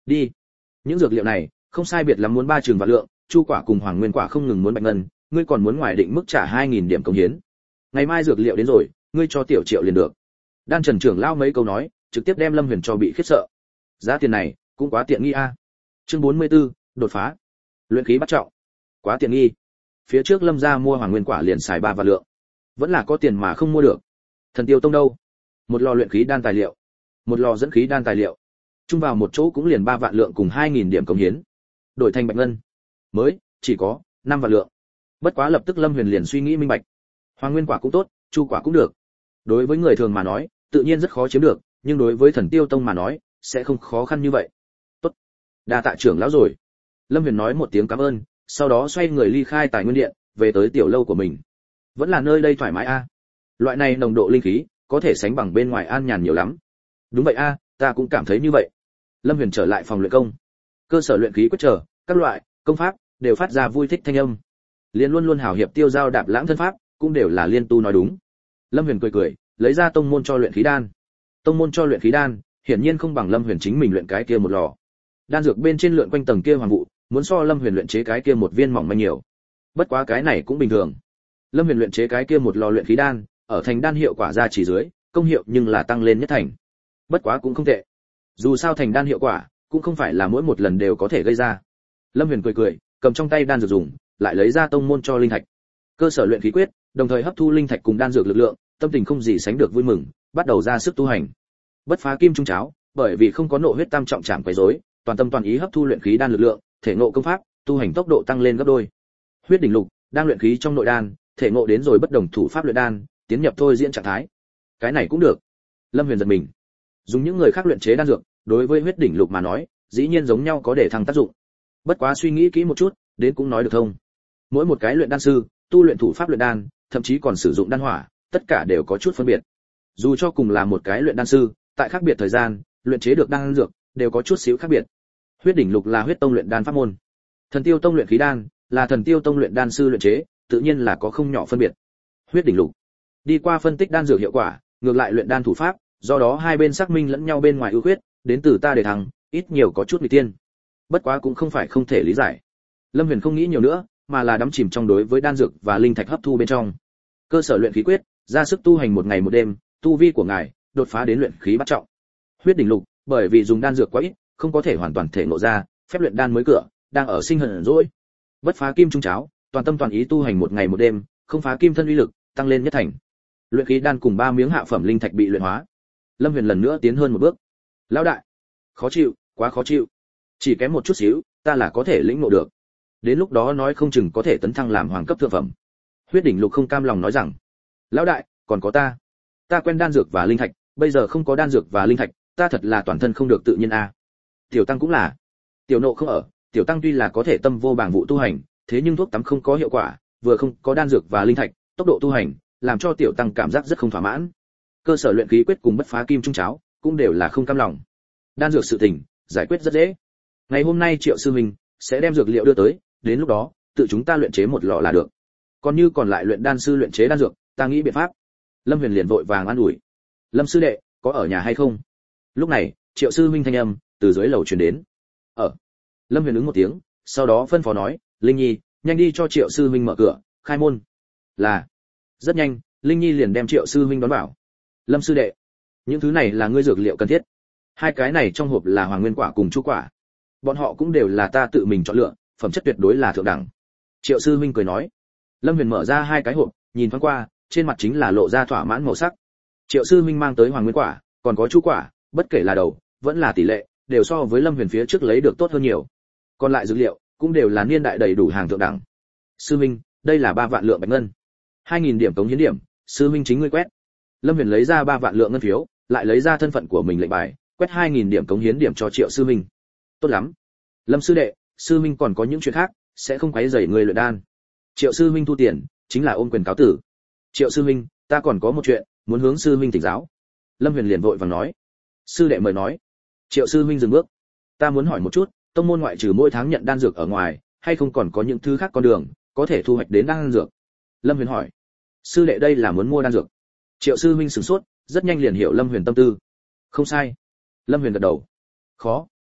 Đi. Những dược liệu này, không sai biệt lắm muốn ba trường vạn lượng, chu quả cùng hoàng nguyên quả không ngừng muốn bạch ngân, ngươi còn muốn ngoài định mức trả hai nghìn điểm công hiến. Ngày mai dược liệu đến rồi, ngươi cho tiểu Triệu liền được. Đan Trần trưởng lao mấy câu nói, trực tiếp đem Lâm Huyền cho bị khiếp sợ. Giá tiền này, cũng quá tiện nghi a. Chương bốn mươi 44, đột phá. Luyện khí bắt trọng. Quá tiện nghi. Phía trước Lâm gia mua hoàng nguyên quả liền xài ba vạn lượng. Vẫn là có tiền mà không mua được. Thần Tiêu Tông đâu? Một lò luyện khí đan tài liệu, một lò dẫn khí đan tài liệu, chung vào một chỗ cũng liền ba vạn lượng cùng hai nghìn điểm công hiến. Đổi thành bạch ngân, mới chỉ có năm vạn lượng. Bất quá lập tức Lâm Huyền liền suy nghĩ minh bạch. Hoàng nguyên quả cũng tốt, chu quả cũng được. Đối với người thường mà nói, tự nhiên rất khó chiếm được, nhưng đối với Thần Tiêu Tông mà nói, sẽ không khó khăn như vậy. Tốt, đa tạ trưởng lão rồi. Lâm Huyền nói một tiếng cảm ơn, sau đó xoay người ly khai Tài Nguyên Điện, về tới tiểu lâu của mình. Vẫn là nơi đây thoải mái a. Loại này nồng độ linh khí, có thể sánh bằng bên ngoài an nhàn nhiều lắm. Đúng vậy a, ta cũng cảm thấy như vậy. Lâm Huyền trở lại phòng luyện công. Cơ sở luyện khí quyết trở, các loại công pháp đều phát ra vui thích thanh âm. Liên luôn luôn hào hiệp tiêu giao đạp lãng thân pháp, cũng đều là liên tu nói đúng. Lâm Huyền cười cười, lấy ra tông môn cho luyện khí đan. Tông môn cho luyện khí đan, hiển nhiên không bằng Lâm Huyền chính mình luyện cái kia một lò. Đan dược bên trên lượn quanh tầng kia hoàng vụ, muốn so Lâm Huyền luyện chế cái kia một viên mỏng manh nhiều. Bất quá cái này cũng bình thường. Lâm Huyền luyện chế cái kia một lò luyện khí đan, ở thành đan hiệu quả ra chỉ dưới, công hiệu nhưng là tăng lên nhất thành. Bất quá cũng không tệ. Dù sao thành đan hiệu quả, cũng không phải là mỗi một lần đều có thể gây ra. Lâm Huyền cười cười, cầm trong tay đan dược dùng, lại lấy ra tông môn cho linh thạch. Cơ sở luyện khí quyết, đồng thời hấp thu linh thạch cùng đan dược lực lượng, tâm tình không gì sánh được vui mừng, bắt đầu ra sức tu hành. Bất phá kim trung cháo, bởi vì không có nộ huyết tam trọng trảm quấy rối, toàn tâm toàn ý hấp thu luyện khí đan lực lượng, thể ngộ công pháp, tu hành tốc độ tăng lên gấp đôi. Huyết đỉnh lục, đang luyện khí trong nội đan, thể ngộ đến rồi bất đồng thủ pháp luyện đan, tiến nhập thôi diễn trạng thái. Cái này cũng được. Lâm Huyền giật mình. Dùng những người khác luyện chế đan dược, đối với huyết đỉnh lục mà nói, dĩ nhiên giống nhau có để thăng tác dụng. Bất quá suy nghĩ kỹ một chút, đến cũng nói được thông. Mỗi một cái luyện đan sư, tu luyện thủ pháp luyện đan, thậm chí còn sử dụng đan hỏa, tất cả đều có chút phân biệt. Dù cho cùng là một cái luyện đan sư, tại khác biệt thời gian, luyện chế được đan dược, đều có chút xíu khác biệt. Huyết đỉnh lục là huyết tông luyện đan pháp môn. Thần Tiêu Tông luyện khí đan, là Thần Tiêu Tông luyện đan sư luyện chế, tự nhiên là có không nhỏ phân biệt. Huyết đỉnh lục, đi qua phân tích đan dược hiệu quả, ngược lại luyện đan thủ pháp, do đó hai bên xác minh lẫn nhau bên ngoài ưu khuyết, đến từ ta để thằng, ít nhiều có chút nguy tiên. Bất quá cũng không phải không thể lý giải. Lâm Huyền không nghĩ nhiều nữa, mà là đắm chìm trong đối với đan dược và linh thạch hấp thu bên trong. Cơ sở luyện khí quyết, ra sức tu hành một ngày một đêm, tu vi của ngài đột phá đến luyện khí bắt trọng. Huyết đỉnh lục, bởi vì dùng đan dược quá ít, không có thể hoàn toàn thể ngộ ra, phép luyện đan mới cửa, đang ở sinh hận rỗi. Bất phá kim trung cháo, toàn tâm toàn ý tu hành một ngày một đêm, không phá kim thân uy lực, tăng lên nhất thành. Luyện khí đan cùng ba miếng hạ phẩm linh thạch bị luyện hóa. Lâm Huyền lần nữa tiến hơn một bước. Lão đại, khó chịu, quá khó chịu. Chỉ kém một chút xíu, ta là có thể lĩnh ngộ được. Đến lúc đó nói không chừng có thể tấn thăng làm hoàng cấp thượng phẩm. Huyết đỉnh lục không cam lòng nói rằng, lão đại, còn có ta. Ta quen đan dược và linh thạch, bây giờ không có đan dược và linh thạch, ta thật là toàn thân không được tự nhiên a. À. Tiểu tăng cũng là. Tiểu nộ không ở, tiểu tăng tuy là có thể tâm vô bảng vụ tu hành, thế nhưng thuốc tắm không có hiệu quả, vừa không có đan dược và linh thạch, tốc độ tu hành, làm cho tiểu tăng cảm giác rất không thỏa mãn. Cơ sở luyện khí quyết cùng bất phá kim trung cháo, cũng đều là không cam lòng. Đan dược sự tình, giải quyết rất dễ. Ngày hôm nay Triệu sư huynh sẽ đem dược liệu đưa tới, đến lúc đó, tự chúng ta luyện chế một lọ là được. Còn như còn lại luyện đan sư luyện chế đan dược, ta nghĩ biện pháp. Lâm Huyền liền vội vàng an ủi. Lâm sư đệ, có ở nhà hay không? Lúc này, Triệu sư huynh thanh âm từ dưới lầu truyền đến. Ở. Lâm Huyền ứng một tiếng, sau đó phân phó nói, Linh Nhi, nhanh đi cho Triệu sư huynh mở cửa, khai môn. Là. Rất nhanh, Linh Nhi liền đem Triệu sư huynh đón vào. Lâm sư đệ, những thứ này là ngươi dược liệu cần thiết. Hai cái này trong hộp là hoàng nguyên quả cùng chu quả. Bọn họ cũng đều là ta tự mình chọn lựa, phẩm chất tuyệt đối là thượng đẳng. Triệu sư huynh cười nói. Lâm Huyền mở ra hai cái hộp, nhìn thoáng qua, trên mặt chính là lộ ra thỏa mãn màu sắc. Triệu sư huynh mang tới hoàng nguyên quả, còn có chu quả, bất kể là đầu, vẫn là tỷ lệ, đều so với Lâm Huyền phía trước lấy được tốt hơn nhiều. Còn lại dược liệu, cũng đều là niên đại đầy đủ hàng thượng đẳng. Sư huynh, đây là ba vạn lượng bạch ngân. hai nghìn điểm cống hiến điểm, sư huynh chính ngươi quét. Lâm Huyền lấy ra ba vạn lượng ngân phiếu, lại lấy ra thân phận của mình lệnh bài, quét hai nghìn điểm cống hiến điểm cho Triệu sư huynh. Tốt lắm. Lâm sư đệ, sư huynh còn có những chuyện khác, sẽ không quấy rầy người luyện đan. Triệu sư huynh thu tiền, chính là ôm quyền cáo tử. Triệu sư huynh, ta còn có một chuyện, muốn hướng sư huynh thỉnh giáo. Lâm Huyền liền vội vàng nói. Sư đệ mời nói. Triệu sư huynh dừng bước. Ta muốn hỏi một chút, tông môn ngoại trừ mỗi tháng nhận đan dược ở ngoài, hay không còn có những thứ khác con đường, có thể thu hoạch đến đan dược? Lâm Huyền hỏi. Sư đệ đây là muốn mua đan dược. Triệu sư huynh sửng sốt, rất nhanh liền hiểu Lâm Huyền tâm tư. Không sai. Lâm Huyền gật đầu. Khó.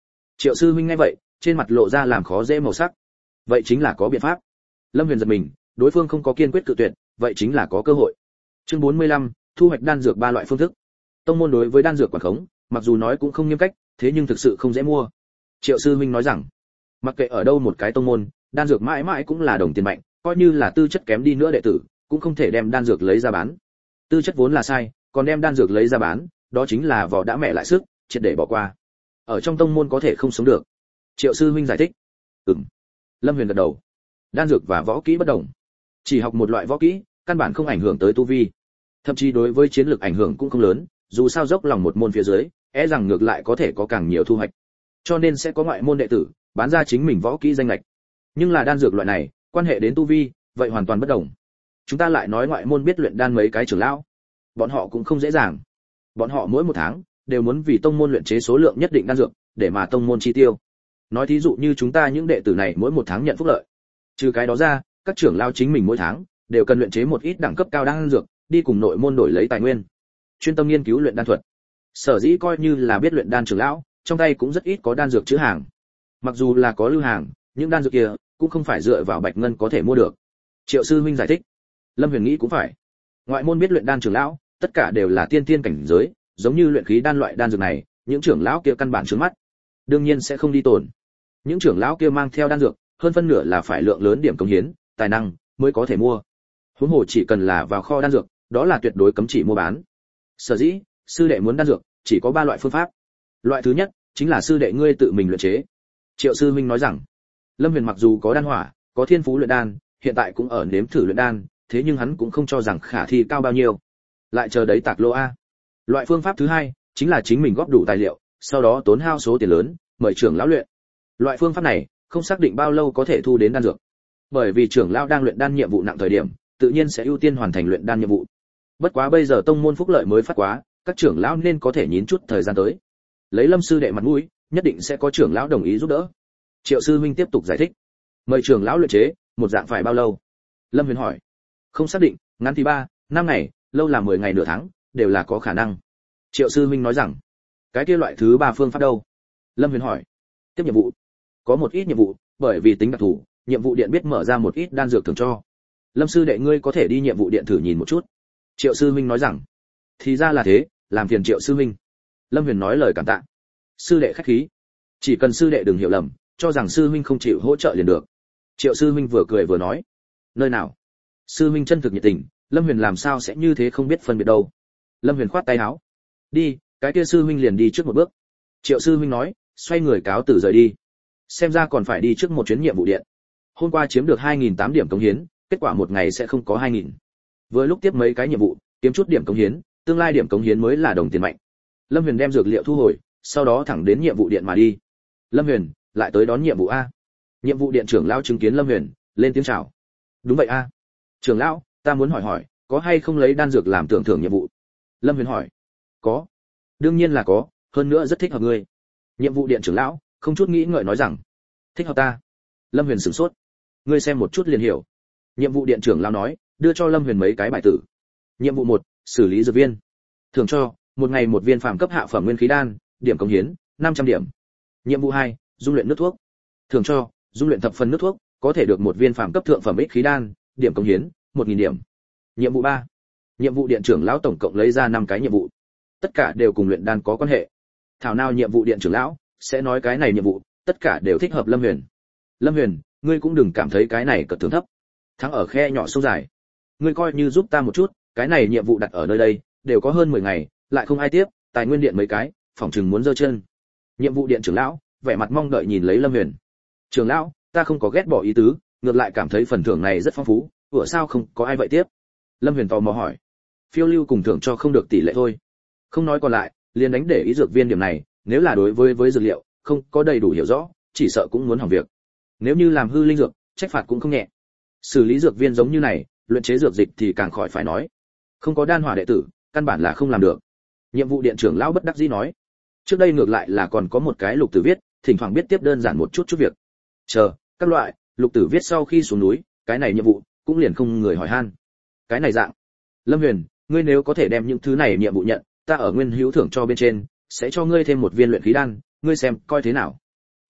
Triệu sư huynh nghe vậy, trên mặt lộ ra làm khó dễ màu sắc. Vậy chính là có biện pháp. Lâm Huyền giật mình, đối phương không có kiên quyết cự tuyệt, vậy chính là có cơ hội. Chương bốn mươi lăm, thu hoạch đan dược ba loại phương thức. Tông môn đối với đan dược quản khống, mặc dù nói cũng không nghiêm cách, thế nhưng thực sự không dễ mua. Triệu sư huynh nói rằng, mặc kệ ở đâu một cái tông môn, đan dược mãi mãi cũng là đồng tiền mạnh, coi như là tư chất kém đi nữa đệ tử, cũng không thể đem đan dược lấy ra bán. Tư chất vốn là sai, còn đem đan dược lấy ra bán, đó chính là vỏ đã mẹ lại sức, triệt để bỏ qua. Ở trong tông môn có thể không sống được. Triệu sư huynh giải thích. Ừm. Lâm Huyền gật đầu. Đan dược và võ kỹ bất đồng, chỉ học một loại võ kỹ, căn bản không ảnh hưởng tới tu vi, thậm chí đối với chiến lược ảnh hưởng cũng không lớn, dù sao dốc lòng một môn phía dưới, e rằng ngược lại có thể có càng nhiều thu hoạch. Cho nên sẽ có ngoại môn đệ tử bán ra chính mình võ kỹ danh lệch. Nhưng là đan dược loại này, quan hệ đến tu vi, vậy hoàn toàn bất đồng. Chúng ta lại nói ngoại môn biết luyện đan mấy cái trưởng lão, bọn họ cũng không dễ dàng. Bọn họ mỗi một tháng đều muốn vì tông môn luyện chế số lượng nhất định đan dược, để mà tông môn chi tiêu. Nói thí dụ như chúng ta những đệ tử này mỗi một tháng nhận phúc lợi. Trừ cái đó ra, các trưởng lão chính mình mỗi tháng đều cần luyện chế một ít đẳng cấp cao đan dược, đi cùng nội môn đổi lấy tài nguyên, chuyên tâm nghiên cứu luyện đan thuật. Sở dĩ coi như là biết luyện đan trưởng lão, trong tay cũng rất ít có đan dược chữ hàng. Mặc dù là có lưu hàng, những đan dược kia cũng không phải dựa vào bạch ngân có thể mua được. Triệu sư huynh giải thích. Lâm Huyền nghĩ cũng phải. Ngoại môn biết luyện đan trưởng lão, tất cả đều là tiên tiên cảnh giới, giống như luyện khí đan loại đan dược này, những trưởng lão kia căn bản trướng mắt, đương nhiên sẽ không đi tổn. Những trưởng lão kia mang theo đan dược, hơn phân nửa là phải lượng lớn điểm cống hiến, tài năng mới có thể mua. Huống hồ chỉ cần là vào kho đan dược, đó là tuyệt đối cấm chỉ mua bán. Sở dĩ, sư đệ muốn đan dược, chỉ có ba loại phương pháp. Loại thứ nhất chính là sư đệ ngươi tự mình luyện chế. Triệu sư huynh nói rằng, Lâm Huyền mặc dù có đan hỏa, có thiên phú luyện đan, hiện tại cũng ở nếm thử luyện đan, thế nhưng hắn cũng không cho rằng khả thi cao bao nhiêu. Lại chờ đấy tạc lô a. Loại phương pháp thứ hai chính là chính mình góp đủ tài liệu, sau đó tốn hao số tiền lớn, mời trưởng lão luyện. Loại phương pháp này không xác định bao lâu có thể thu đến đan dược, bởi vì trưởng lão đang luyện đan nhiệm vụ nặng thời điểm, tự nhiên sẽ ưu tiên hoàn thành luyện đan nhiệm vụ. Bất quá bây giờ tông môn phúc lợi mới phát quá, các trưởng lão nên có thể nhịn chút thời gian tới. Lấy Lâm sư đệ mặt mũi, nhất định sẽ có trưởng lão đồng ý giúp đỡ. Triệu sư huynh tiếp tục giải thích. Mời trưởng lão luyện chế, một dạng phải bao lâu? Lâm Huyền hỏi. Không xác định, ngắn thì ba, năm ngày, lâu là mười ngày nửa tháng, đều là có khả năng. Triệu sư huynh nói rằng. Cái kia loại thứ ba phương pháp đâu? Lâm Huyền hỏi. Tiếp nhiệm vụ. Có một ít nhiệm vụ, bởi vì tính đặc thù, nhiệm vụ điện biết mở ra một ít đan dược thưởng cho. Lâm sư đệ ngươi có thể đi nhiệm vụ điện thử nhìn một chút. Triệu sư huynh nói rằng. Thì ra là thế, làm phiền Triệu sư huynh. Lâm Huyền nói lời cảm tạ. Sư đệ khách khí, chỉ cần sư đệ đừng hiểu lầm, cho rằng sư huynh không chịu hỗ trợ liền được. Triệu sư huynh vừa cười vừa nói. Nơi nào? Sư huynh chân thực nhiệt tình, Lâm Huyền làm sao sẽ như thế không biết phân biệt đâu. Lâm Huyền khoát tay áo. Đi, cái kia sư huynh liền đi trước một bước. Triệu sư huynh nói, xoay người cáo từ rời đi. Xem ra còn phải đi trước một chuyến nhiệm vụ điện. Hôm qua chiếm được hai nghìn tám điểm cống hiến, kết quả một ngày sẽ không có hai nghìn. Vừa lúc tiếp mấy cái nhiệm vụ, kiếm chút điểm cống hiến, tương lai điểm cống hiến mới là đồng tiền mạnh. Lâm Huyền đem dược liệu thu hồi, sau đó thẳng đến nhiệm vụ điện mà đi. Lâm Huyền, lại tới đón nhiệm vụ a. Nhiệm vụ điện trưởng lão chứng kiến Lâm Huyền, lên tiếng chào. Đúng vậy a. Trưởng lão, ta muốn hỏi hỏi, có hay không lấy đan dược làm tưởng thưởng nhiệm vụ? Lâm Huyền hỏi. Có. Đương nhiên là có, hơn nữa rất thích hợp ngươi. Nhiệm vụ điện trưởng lão không chút nghĩ ngợi nói rằng, thích hợp ta. Lâm Huyền sửng sốt. Ngươi xem một chút liền hiểu. Nhiệm vụ điện trưởng lão nói, đưa cho Lâm Huyền mấy cái bài tử. Nhiệm vụ một, xử lý dược viên. Thưởng cho một ngày một viên phàm cấp hạ phẩm nguyên khí đan, điểm cống hiến năm trăm điểm. Nhiệm vụ hai, dung luyện nước thuốc. Thưởng cho dung luyện thập phần nước thuốc, có thể được một viên phàm cấp thượng phẩm ích khí đan, điểm cống hiến một nghìn điểm. Nhiệm vụ ba, nhiệm vụ điện trưởng lão tổng cộng lấy ra năm cái nhiệm vụ, tất cả đều cùng luyện đan có quan hệ. Thảo nào nhiệm vụ điện trưởng lão sẽ nói cái này nhiệm vụ tất cả đều thích hợp Lâm Huyền. Lâm Huyền, ngươi cũng đừng cảm thấy cái này cật thưởng thấp. Thắng ở khe nhỏ sâu dài. Ngươi coi như giúp ta một chút, cái này nhiệm vụ đặt ở nơi đây đều có hơn mười ngày, lại không ai tiếp, tài nguyên điện mấy cái, phỏng chừng muốn giơ chân. Nhiệm vụ điện trưởng lão vẻ mặt mong đợi nhìn lấy Lâm Huyền. Trưởng lão, ta không có ghét bỏ ý tứ, ngược lại cảm thấy phần thưởng này rất phong phú, ủa sao không có ai vậy tiếp? Lâm Huyền tò mò hỏi. Phiêu lưu cùng thưởng cho không được tỷ lệ thôi. Không nói còn lại, liền đánh để ý dược viên điểm này, nếu là đối với với dược liệu không có đầy đủ hiểu rõ, chỉ sợ cũng muốn hỏng việc. Nếu như làm hư linh dược, trách phạt cũng không nhẹ. Xử lý dược viên giống như này, luyện chế dược dịch thì càng khỏi phải nói. Không có đan hỏa đệ tử, căn bản là không làm được. Nhiệm vụ điện trưởng lão bất đắc dĩ nói. Trước đây ngược lại là còn có một cái lục tử viết, thỉnh thoảng biết tiếp đơn giản một chút chút việc. Chờ, các loại, lục tử viết sau khi xuống núi, cái này nhiệm vụ cũng liền không người hỏi han. Cái này dạng. Lâm Huyền, ngươi nếu có thể đem những thứ này nhiệm vụ nhận, ta ở nguyên hữu thưởng cho bên trên, sẽ cho ngươi thêm một viên luyện khí đan, ngươi xem coi thế nào.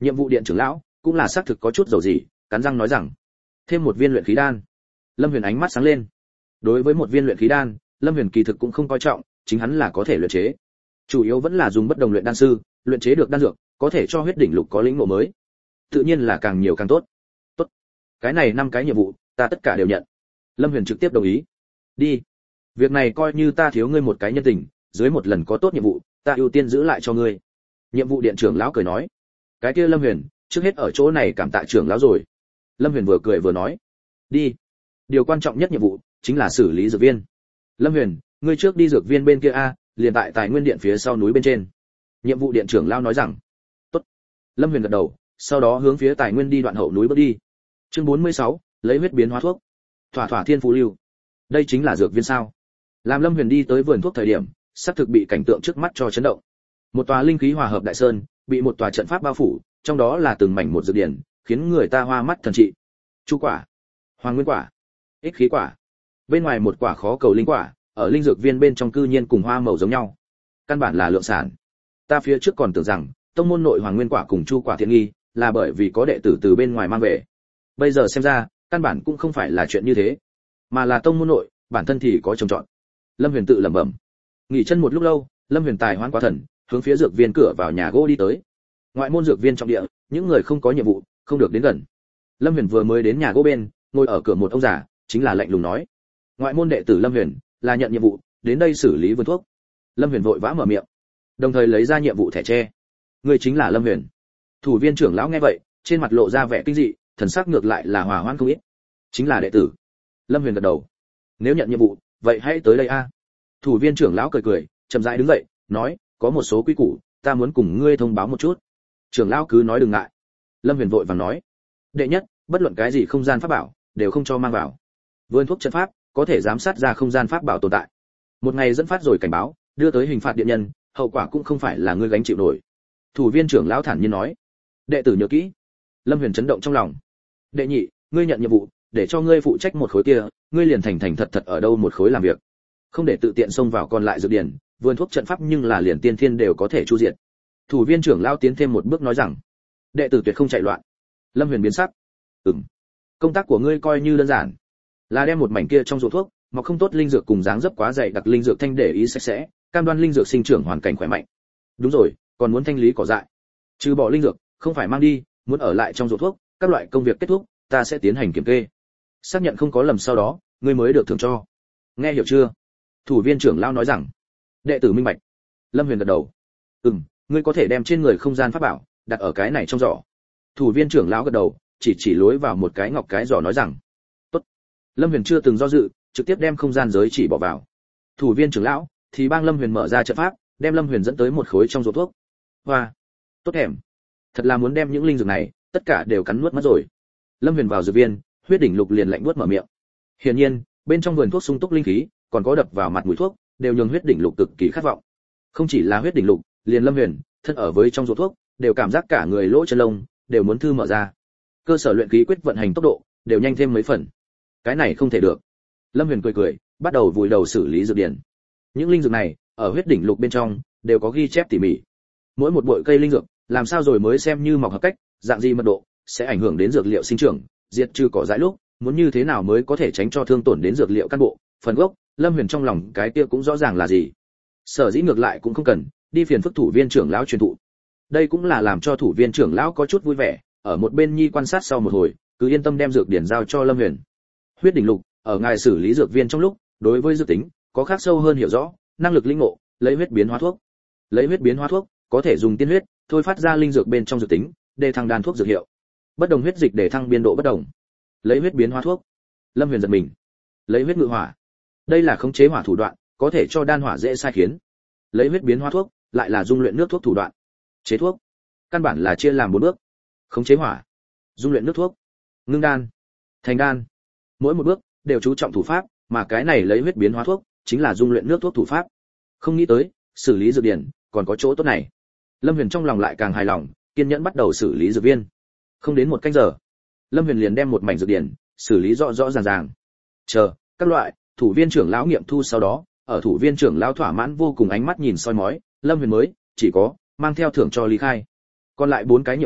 Nhiệm vụ điện trưởng lão cũng là xác thực có chút dầu gì, cắn răng nói rằng thêm một viên luyện khí đan. Lâm Huyền ánh mắt sáng lên. Đối với một viên luyện khí đan, Lâm Huyền kỳ thực cũng không coi trọng, chính hắn là có thể luyện chế. Chủ yếu vẫn là dùng bất đồng luyện đan sư, luyện chế được đan dược, có thể cho huyết đỉnh lục có lĩnh ngộ mới. Tự nhiên là càng nhiều càng tốt. Tốt. Cái này năm cái nhiệm vụ, ta tất cả đều nhận. Lâm Huyền trực tiếp đồng ý. Đi. Việc này coi như ta thiếu ngươi một cái nhân tình, dưới một lần có tốt nhiệm vụ, ta ưu tiên giữ lại cho ngươi. Nhiệm vụ điện trưởng lão cười nói. Cái kia Lâm Huyền, trước hết ở chỗ này cảm tạ trưởng lão rồi. Lâm Huyền vừa cười vừa nói. Đi. Điều quan trọng nhất nhiệm vụ chính là xử lý dược viên. Lâm Huyền, ngươi trước đi dược viên bên kia a, liền tại tài nguyên điện phía sau núi bên trên. Nhiệm vụ điện trưởng lão nói rằng. Tốt. Lâm Huyền gật đầu, sau đó hướng phía tài nguyên đi đoạn hậu núi bước đi. Chương bốn mươi sáu, lấy huyết biến hóa thuốc. Thỏa thỏa thiên phú lưu. Đây chính là dược viên sao? Làm Lâm Huyền đi tới vườn thuốc thời điểm, sắp thực bị cảnh tượng trước mắt cho chấn động. Một tòa linh khí hòa hợp đại sơn, bị một tòa trận pháp bao phủ, trong đó là từng mảnh một dược điển, khiến người ta hoa mắt thần trị. Chu quả, hoàng nguyên quả, ích khí quả. Bên ngoài một quả khó cầu linh quả, ở linh dược viên bên trong cư nhiên cùng hoa màu giống nhau. Căn bản là lượng sản. Ta phía trước còn tưởng rằng, tông môn nội hoàng nguyên quả cùng chu quả thiện nghi, là bởi vì có đệ tử từ bên ngoài mang về. Bây giờ xem ra, căn bản cũng không phải là chuyện như thế, mà là tông môn nội, bản thân thì có trồng trọt. Lâm Huyền tự lẩm bẩm. Nghỉ chân một lúc lâu, Lâm Huyền tài hoán quá thần, hướng phía dược viên cửa vào nhà gỗ đi tới. Ngoại môn dược viên trong địa, những người không có nhiệm vụ, không được đến gần. Lâm Huyền vừa mới đến nhà gỗ bên, ngồi ở cửa một ông già, chính là lạnh lùng nói: "Ngoại môn đệ tử Lâm Huyền, là nhận nhiệm vụ, đến đây xử lý vườn thuốc." Lâm Huyền vội vã mở miệng, đồng thời lấy ra nhiệm vụ thẻ tre. "Người chính là Lâm Huyền?" Thủ viên trưởng lão nghe vậy, trên mặt lộ ra vẻ kinh dị, thần sắc ngược lại là hòa hoãn không ít. "Chính là đệ tử." Lâm Huyền gật đầu. "Nếu nhận nhiệm vụ, vậy hãy tới đây a." Thủ viên trưởng lão cười cười, chậm rãi đứng dậy, nói: "Có một số quy củ, ta muốn cùng ngươi thông báo một chút." Trưởng lão cứ nói đừng ngại. Lâm Huyền vội vàng nói: "Đệ nhất, bất luận cái gì không gian pháp bảo đều không cho mang vào. Vườn thuốc trận pháp có thể giám sát ra không gian pháp bảo tồn tại. Một ngày dẫn phát rồi cảnh báo, đưa tới hình phạt điện nhân, hậu quả cũng không phải là ngươi gánh chịu nổi." Thủ viên trưởng lão thản nhiên nói. "Đệ tử nhớ kỹ." Lâm Huyền chấn động trong lòng. "Đệ nhị, ngươi nhận nhiệm vụ, để cho ngươi phụ trách một khối kia, ngươi liền thành thành thật thật ở đâu một khối làm việc, không để tự tiện xông vào còn lại dược điển, vườn thuốc trận pháp nhưng là liền tiên thiên đều có thể chu diệt." Thủ viên trưởng lão tiến thêm một bước nói rằng: "Đệ tử tuyệt không chạy loạn." Lâm Huyền biến sắc. "Ừm, công tác của ngươi coi như đơn giản, là đem một mảnh kia trong ruộng thuốc, mà không tốt linh dược cùng dáng dấp quá dày đặc linh dược thanh để ý sạch sẽ, cam đoan linh dược sinh trưởng hoàn cảnh khỏe mạnh." "Đúng rồi, còn muốn thanh lý cỏ dại. Trừ bỏ linh dược, không phải mang đi, muốn ở lại trong ruộng thuốc, các loại công việc kết thúc, ta sẽ tiến hành kiểm kê. Xác nhận không có lầm sau đó, ngươi mới được thưởng cho. Nghe hiểu chưa?" Thủ viên trưởng lão nói rằng. "Đệ tử minh bạch." Lâm Huyền gật đầu. "Ừm, ngươi có thể đem trên người không gian pháp bảo đặt ở cái này trong giỏ." Thủ viên trưởng lão gật đầu, chỉ chỉ lối vào một cái ngọc cái giỏ nói rằng: "Tốt." Lâm Huyền chưa từng do dự, trực tiếp đem không gian giới chỉ bỏ vào. Thủ viên trưởng lão thì bang Lâm Huyền mở ra trận pháp, đem Lâm Huyền dẫn tới một khối trong ruộng thuốc. Hoa, tốt thèm. Thật là muốn đem những linh dược này tất cả đều cắn nuốt mất rồi. Lâm Huyền vào dược viên, huyết đỉnh lục liền lạnh buốt mở miệng. Hiển nhiên, bên trong vườn thuốc sung túc linh khí, còn có đập vào mặt mùi thuốc, đều nhường huyết đỉnh lục cực kỳ khát vọng. Không chỉ là huyết đỉnh lục, liền Lâm Huyền, thân ở với trong ruộng thuốc, đều cảm giác cả người lỗ chân lông đều muốn thư mở ra. Cơ sở luyện khí quyết vận hành tốc độ đều nhanh thêm mấy phần. Cái này không thể được. Lâm Huyền cười cười, bắt đầu vùi đầu xử lý dược điển. Những linh dược này, ở huyết đỉnh lục bên trong, đều có ghi chép tỉ mỉ. Mỗi một bội cây linh dược, làm sao rồi mới xem như mọc hợp cách, dạng gì mật độ, sẽ ảnh hưởng đến dược liệu sinh trưởng, diệt trừ cỏ dại lúc, muốn như thế nào mới có thể tránh cho thương tổn đến dược liệu căn bộ, phần gốc, Lâm Huyền trong lòng cái kia cũng rõ ràng là gì. Sở dĩ ngược lại cũng không cần đi phiền phức thủ viên trưởng lão truyền thụ. Đây cũng là làm cho thủ viên trưởng lão có chút vui vẻ, ở một bên nhi quan sát sau một hồi, cứ yên tâm đem dược điển giao cho Lâm Huyền. Huyết đỉnh lục, ở ngài xử lý dược viên trong lúc, đối với dược tính có khác sâu hơn hiểu rõ, năng lực linh ngộ, lấy huyết biến hóa thuốc. Lấy huyết biến hóa thuốc, có thể dùng tiên huyết thôi phát ra linh dược bên trong dược tính, để thăng đan thuốc dược hiệu. Bất đồng huyết dịch để thăng biên độ bất đồng. Lấy huyết biến hóa thuốc. Lâm Huyền giật mình. Lấy huyết ngự hỏa. Đây là khống chế hỏa thủ đoạn, có thể cho đan hỏa dễ sai khiến. Lấy huyết biến hóa thuốc, lại là dung luyện nước thuốc thủ đoạn. Chế thuốc, căn bản là chia làm bốn bước. Khống chế hỏa, dung luyện nước thuốc, ngưng đan, thành đan. Mỗi một bước đều chú trọng thủ pháp, mà cái này lấy huyết biến hóa thuốc, chính là dung luyện nước thuốc thủ pháp. Không nghĩ tới, xử lý dược điển còn có chỗ tốt này. Lâm Huyền trong lòng lại càng hài lòng, kiên nhẫn bắt đầu xử lý dược viên. Không đến một canh giờ, Lâm Huyền liền đem một mảnh dược điển xử lý rõ rõ ràng ràng. Chờ, các loại thủ viên trưởng lão nghiệm thu sau đó, ở thủ viên trưởng lão thỏa mãn vô cùng ánh mắt nhìn soi mói, Lâm Huyền mới chỉ có mang theo thưởng cho lý khai. Còn lại bốn cái nhiệm vụ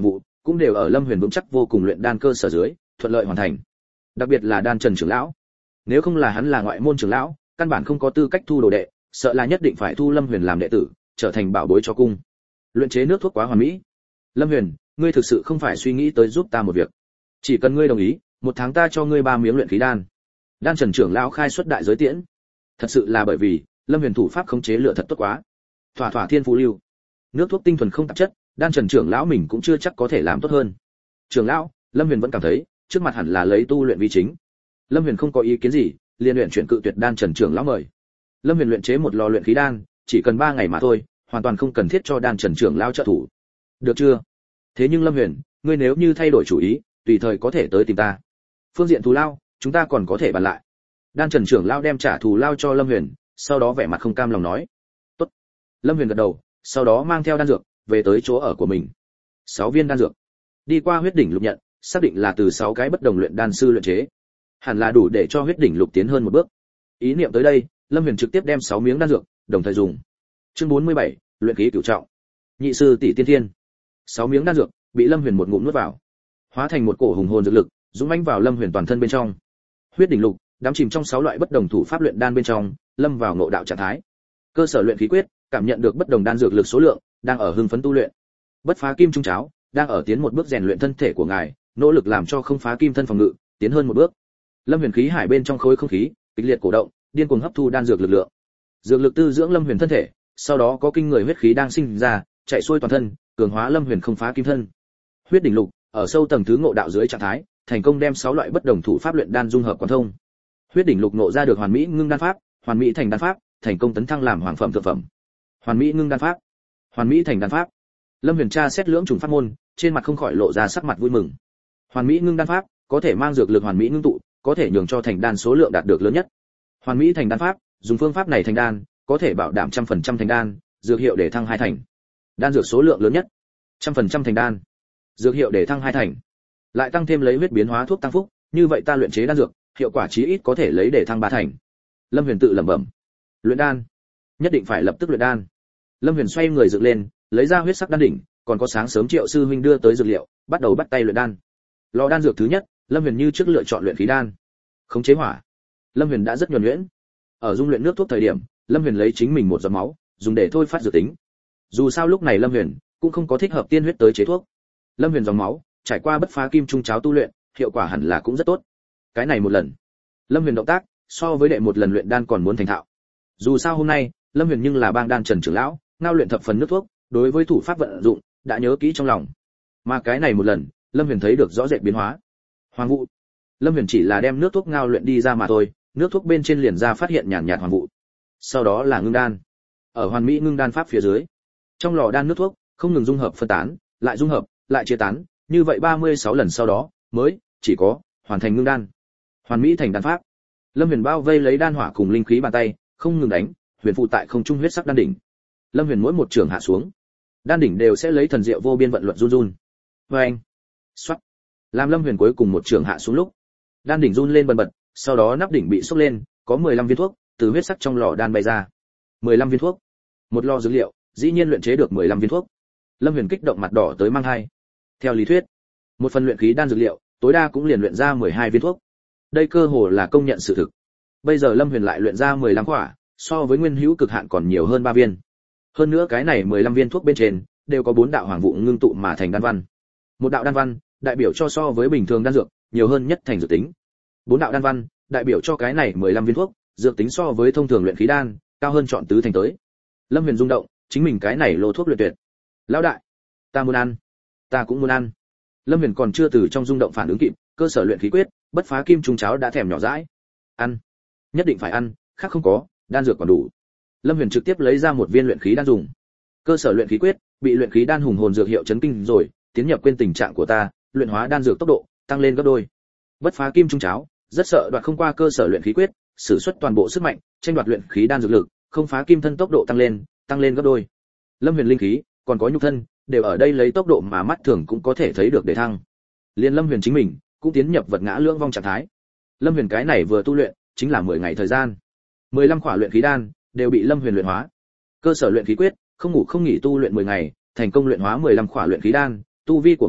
cũng đều ở Lâm Huyền vững chắc vô cùng luyện đan cơ sở dưới, thuận lợi hoàn thành. Đặc biệt là Đan Trần trưởng lão, nếu không là hắn là ngoại môn trưởng lão, căn bản không có tư cách thu đồ đệ, sợ là nhất định phải thu Lâm Huyền làm đệ tử, trở thành bảo bối cho cung. Luyện chế nước thuốc quá hoàn mỹ. Lâm Huyền, ngươi thực sự không phải suy nghĩ tới giúp ta một việc. Chỉ cần ngươi đồng ý, một tháng ta cho ngươi ba miếng luyện khí đan. Đan Trần trưởng lão khai xuất đại giới tiễn. Thật sự là bởi vì, Lâm Huyền thủ pháp khống chế lửa thật tốt quá. Thỏa thỏa thiên phú lưu. Nước thuốc tinh thuần không tạp chất, Đan Trần trưởng lão mình cũng chưa chắc có thể làm tốt hơn. Trưởng lão, Lâm Huyền vẫn cảm thấy, trước mặt hẳn là lấy tu luyện vi chính. Lâm Huyền không có ý kiến gì, liền luyện chuyển cự tuyệt Đan Trần trưởng lão mời. Lâm Huyền luyện chế một lò luyện khí đan, chỉ cần ba ngày mà thôi, hoàn toàn không cần thiết cho Đan Trần trưởng lão trợ thủ. Được chưa? Thế nhưng Lâm Huyền, ngươi nếu như thay đổi chủ ý, tùy thời có thể tới tìm ta. Phương diện thù lao, chúng ta còn có thể bàn lại. Đan Trần trưởng lão đem trả thù lao cho Lâm Huyền, sau đó vẻ mặt không cam lòng nói: "Tốt." Lâm Huyền gật đầu, sau đó mang theo đan dược về tới chỗ ở của mình. Sáu viên đan dược. Đi qua huyết đỉnh lục nhận, xác định là từ sáu cái bất đồng luyện đan sư luyện chế. Hẳn là đủ để cho huyết đỉnh lục tiến hơn một bước. Ý niệm tới đây, Lâm Huyền trực tiếp đem sáu miếng đan dược, đồng thời dùng. Chương bốn mươi bảy, luyện khí cửu trọng. Nhị sư tỷ tiên thiên. Sáu miếng đan dược bị Lâm Huyền một ngụm nuốt vào, hóa thành một cổ hùng hồn dược lực, dũng mãnh vào Lâm Huyền toàn thân bên trong. Huyết đỉnh lục đắm chìm trong sáu loại bất đồng thủ pháp luyện đan bên trong, lâm vào ngộ đạo trạng thái. Cơ sở luyện khí quyết, cảm nhận được bất đồng đan dược lực số lượng, đang ở hưng phấn tu luyện. Bất phá kim trung cháo, đang ở tiến một bước rèn luyện thân thể của ngài, nỗ lực làm cho không phá kim thân phòng ngự, tiến hơn một bước. Lâm Huyền khí hải bên trong khối không khí, kịch liệt cổ động, điên cuồng hấp thu đan dược lực lượng. Dược lực tư dưỡng Lâm Huyền thân thể, sau đó có kinh người huyết khí đang sinh ra, chạy xuôi toàn thân, cường hóa Lâm Huyền không phá kim thân. Huyết đỉnh lục, ở sâu tầng thứ ngộ đạo dưới trạng thái, thành công đem sáu loại bất đồng thủ pháp luyện đan dung hợp quán thông. Huyết đỉnh lục ngộ ra được hoàn mỹ ngưng đan pháp, hoàn mỹ thành đan pháp, thành công tấn thăng làm hoàng phẩm thượng phẩm. Hoàn mỹ ngưng đan pháp, hoàn mỹ thành đan pháp. Lâm Huyền tra xét lưỡng trùng pháp môn, trên mặt không khỏi lộ ra sắc mặt vui mừng. Hoàn mỹ ngưng đan pháp, có thể mang dược lực hoàn mỹ ngưng tụ, có thể nhường cho thành đan số lượng đạt được lớn nhất. Hoàn mỹ thành đan pháp, dùng phương pháp này thành đan, có thể bảo đảm trăm phần trăm thành đan, dược hiệu để thăng hai thành. Đan dược số lượng lớn nhất, trăm phần trăm thành đan, dược hiệu để thăng hai thành. Lại tăng thêm lấy huyết biến hóa thuốc tăng phúc, như vậy ta luyện chế đan dược, hiệu quả chí ít có thể lấy để thăng ba thành. Lâm Huyền tự lẩm bẩm. Luyện đan, nhất định phải lập tức luyện đan. Lâm Huyền xoay người dựng lên, lấy ra huyết sắc đan đỉnh, còn có sáng sớm Triệu sư huynh đưa tới dược liệu, bắt đầu bắt tay luyện đan. Lò đan dược thứ nhất, Lâm Huyền như trước lựa chọn luyện khí đan. Khống chế hỏa, Lâm Huyền đã rất nhuần nhuyễn. Ở dung luyện nước thuốc thời điểm, Lâm Huyền lấy chính mình một giọt máu, dùng để thôi phát dược tính. Dù sao lúc này Lâm Huyền cũng không có thích hợp tiên huyết tới chế thuốc. Lâm Huyền dòng máu, trải qua bất phá kim trung cháo tu luyện, hiệu quả hẳn là cũng rất tốt. Cái này một lần, Lâm Huyền động tác so với đệ một lần luyện đan còn muốn thành thạo. Dù sao hôm nay, Lâm Huyền nhưng là bang đan Trần trưởng lão, ngao luyện thập phần nước thuốc, đối với thủ pháp vận dụng đã nhớ kỹ trong lòng. Mà cái này một lần, Lâm Huyền thấy được rõ rệt biến hóa. Hoàng vụ. Lâm Huyền chỉ là đem nước thuốc ngao luyện đi ra mà thôi, nước thuốc bên trên liền ra phát hiện nhàn nhạt hoàng vụ. Sau đó là ngưng đan. Ở hoàn mỹ ngưng đan pháp phía dưới, trong lò đan nước thuốc không ngừng dung hợp phân tán, lại dung hợp, lại chia tán, như vậy ba mươi sáu lần sau đó mới chỉ có hoàn thành ngưng đan. Hoàn mỹ thành đan pháp. Lâm Huyền bao vây lấy đan hỏa cùng linh khí bàn tay, không ngừng đánh, huyền phụ tại không trung huyết sắc đan đỉnh. Lâm Huyền mỗi một trường hạ xuống, đan đỉnh đều sẽ lấy thần diệu vô biên vận luật run run. Và anh, xoát. Làm Lâm Huyền cuối cùng một trường hạ xuống lúc, đan đỉnh run lên bần bật, sau đó nắp đỉnh bị xốc lên, có mười lăm viên thuốc từ huyết sắc trong lò đan bay ra. mười lăm viên thuốc. Một lò dược liệu, dĩ nhiên luyện chế được mười lăm viên thuốc. Lâm Huyền kích động mặt đỏ tới mang hai. Theo lý thuyết, một phần luyện khí đan dược liệu, tối đa cũng liền luyện ra mười hai viên thuốc. Đây cơ hồ là công nhận sự thực. Bây giờ Lâm Huyền lại luyện ra mười lăm quả, so với nguyên hữu cực hạn còn nhiều hơn ba viên. Hơn nữa cái này mười lăm viên thuốc bên trên đều có bốn đạo hoàng vụ ngưng tụ mà thành đan văn. Một đạo đan văn đại biểu cho so với bình thường đan dược nhiều hơn nhất thành dược tính. Bốn đạo đan văn đại biểu cho cái này mười lăm viên thuốc, dược tính so với thông thường luyện khí đan cao hơn chọn tứ thành tới. Lâm Huyền rung động, chính mình cái này lô thuốc luyện tuyệt. Lão đại, ta muốn ăn, ta cũng muốn ăn. Lâm Huyền còn chưa từ trong rung động phản ứng kịp, cơ sở luyện khí quyết, bất phá kim trung cháo đã thèm nhỏ dãi. Ăn, nhất định phải ăn, khác không có, đan dược còn đủ. Lâm Huyền trực tiếp lấy ra một viên luyện khí đan dùng. Cơ sở luyện khí quyết, bị luyện khí đan hùng hồn dược hiệu chấn kinh rồi, tiến nhập quên tình trạng của ta, luyện hóa đan dược tốc độ tăng lên gấp đôi. Bất phá kim trung cháo, rất sợ đoạt không qua cơ sở luyện khí quyết, sử xuất toàn bộ sức mạnh, tranh đoạt luyện khí đan dược lực, không phá kim thân tốc độ tăng lên, tăng lên gấp đôi. Lâm Huyền linh khí, còn có nhục thân, đều ở đây lấy tốc độ mà mắt thường cũng có thể thấy được để thăng. Liên Lâm Huyền chính mình cũng tiến nhập vật ngã lưỡng vong trạng thái. Lâm Huyền cái này vừa tu luyện, chính là mười ngày thời gian. mười lăm khỏa luyện khí đan đều bị Lâm Huyền luyện hóa. Cơ sở luyện khí quyết, không ngủ không nghỉ tu luyện mười ngày, thành công luyện hóa mười lăm khỏa luyện khí đan, tu vi của ngài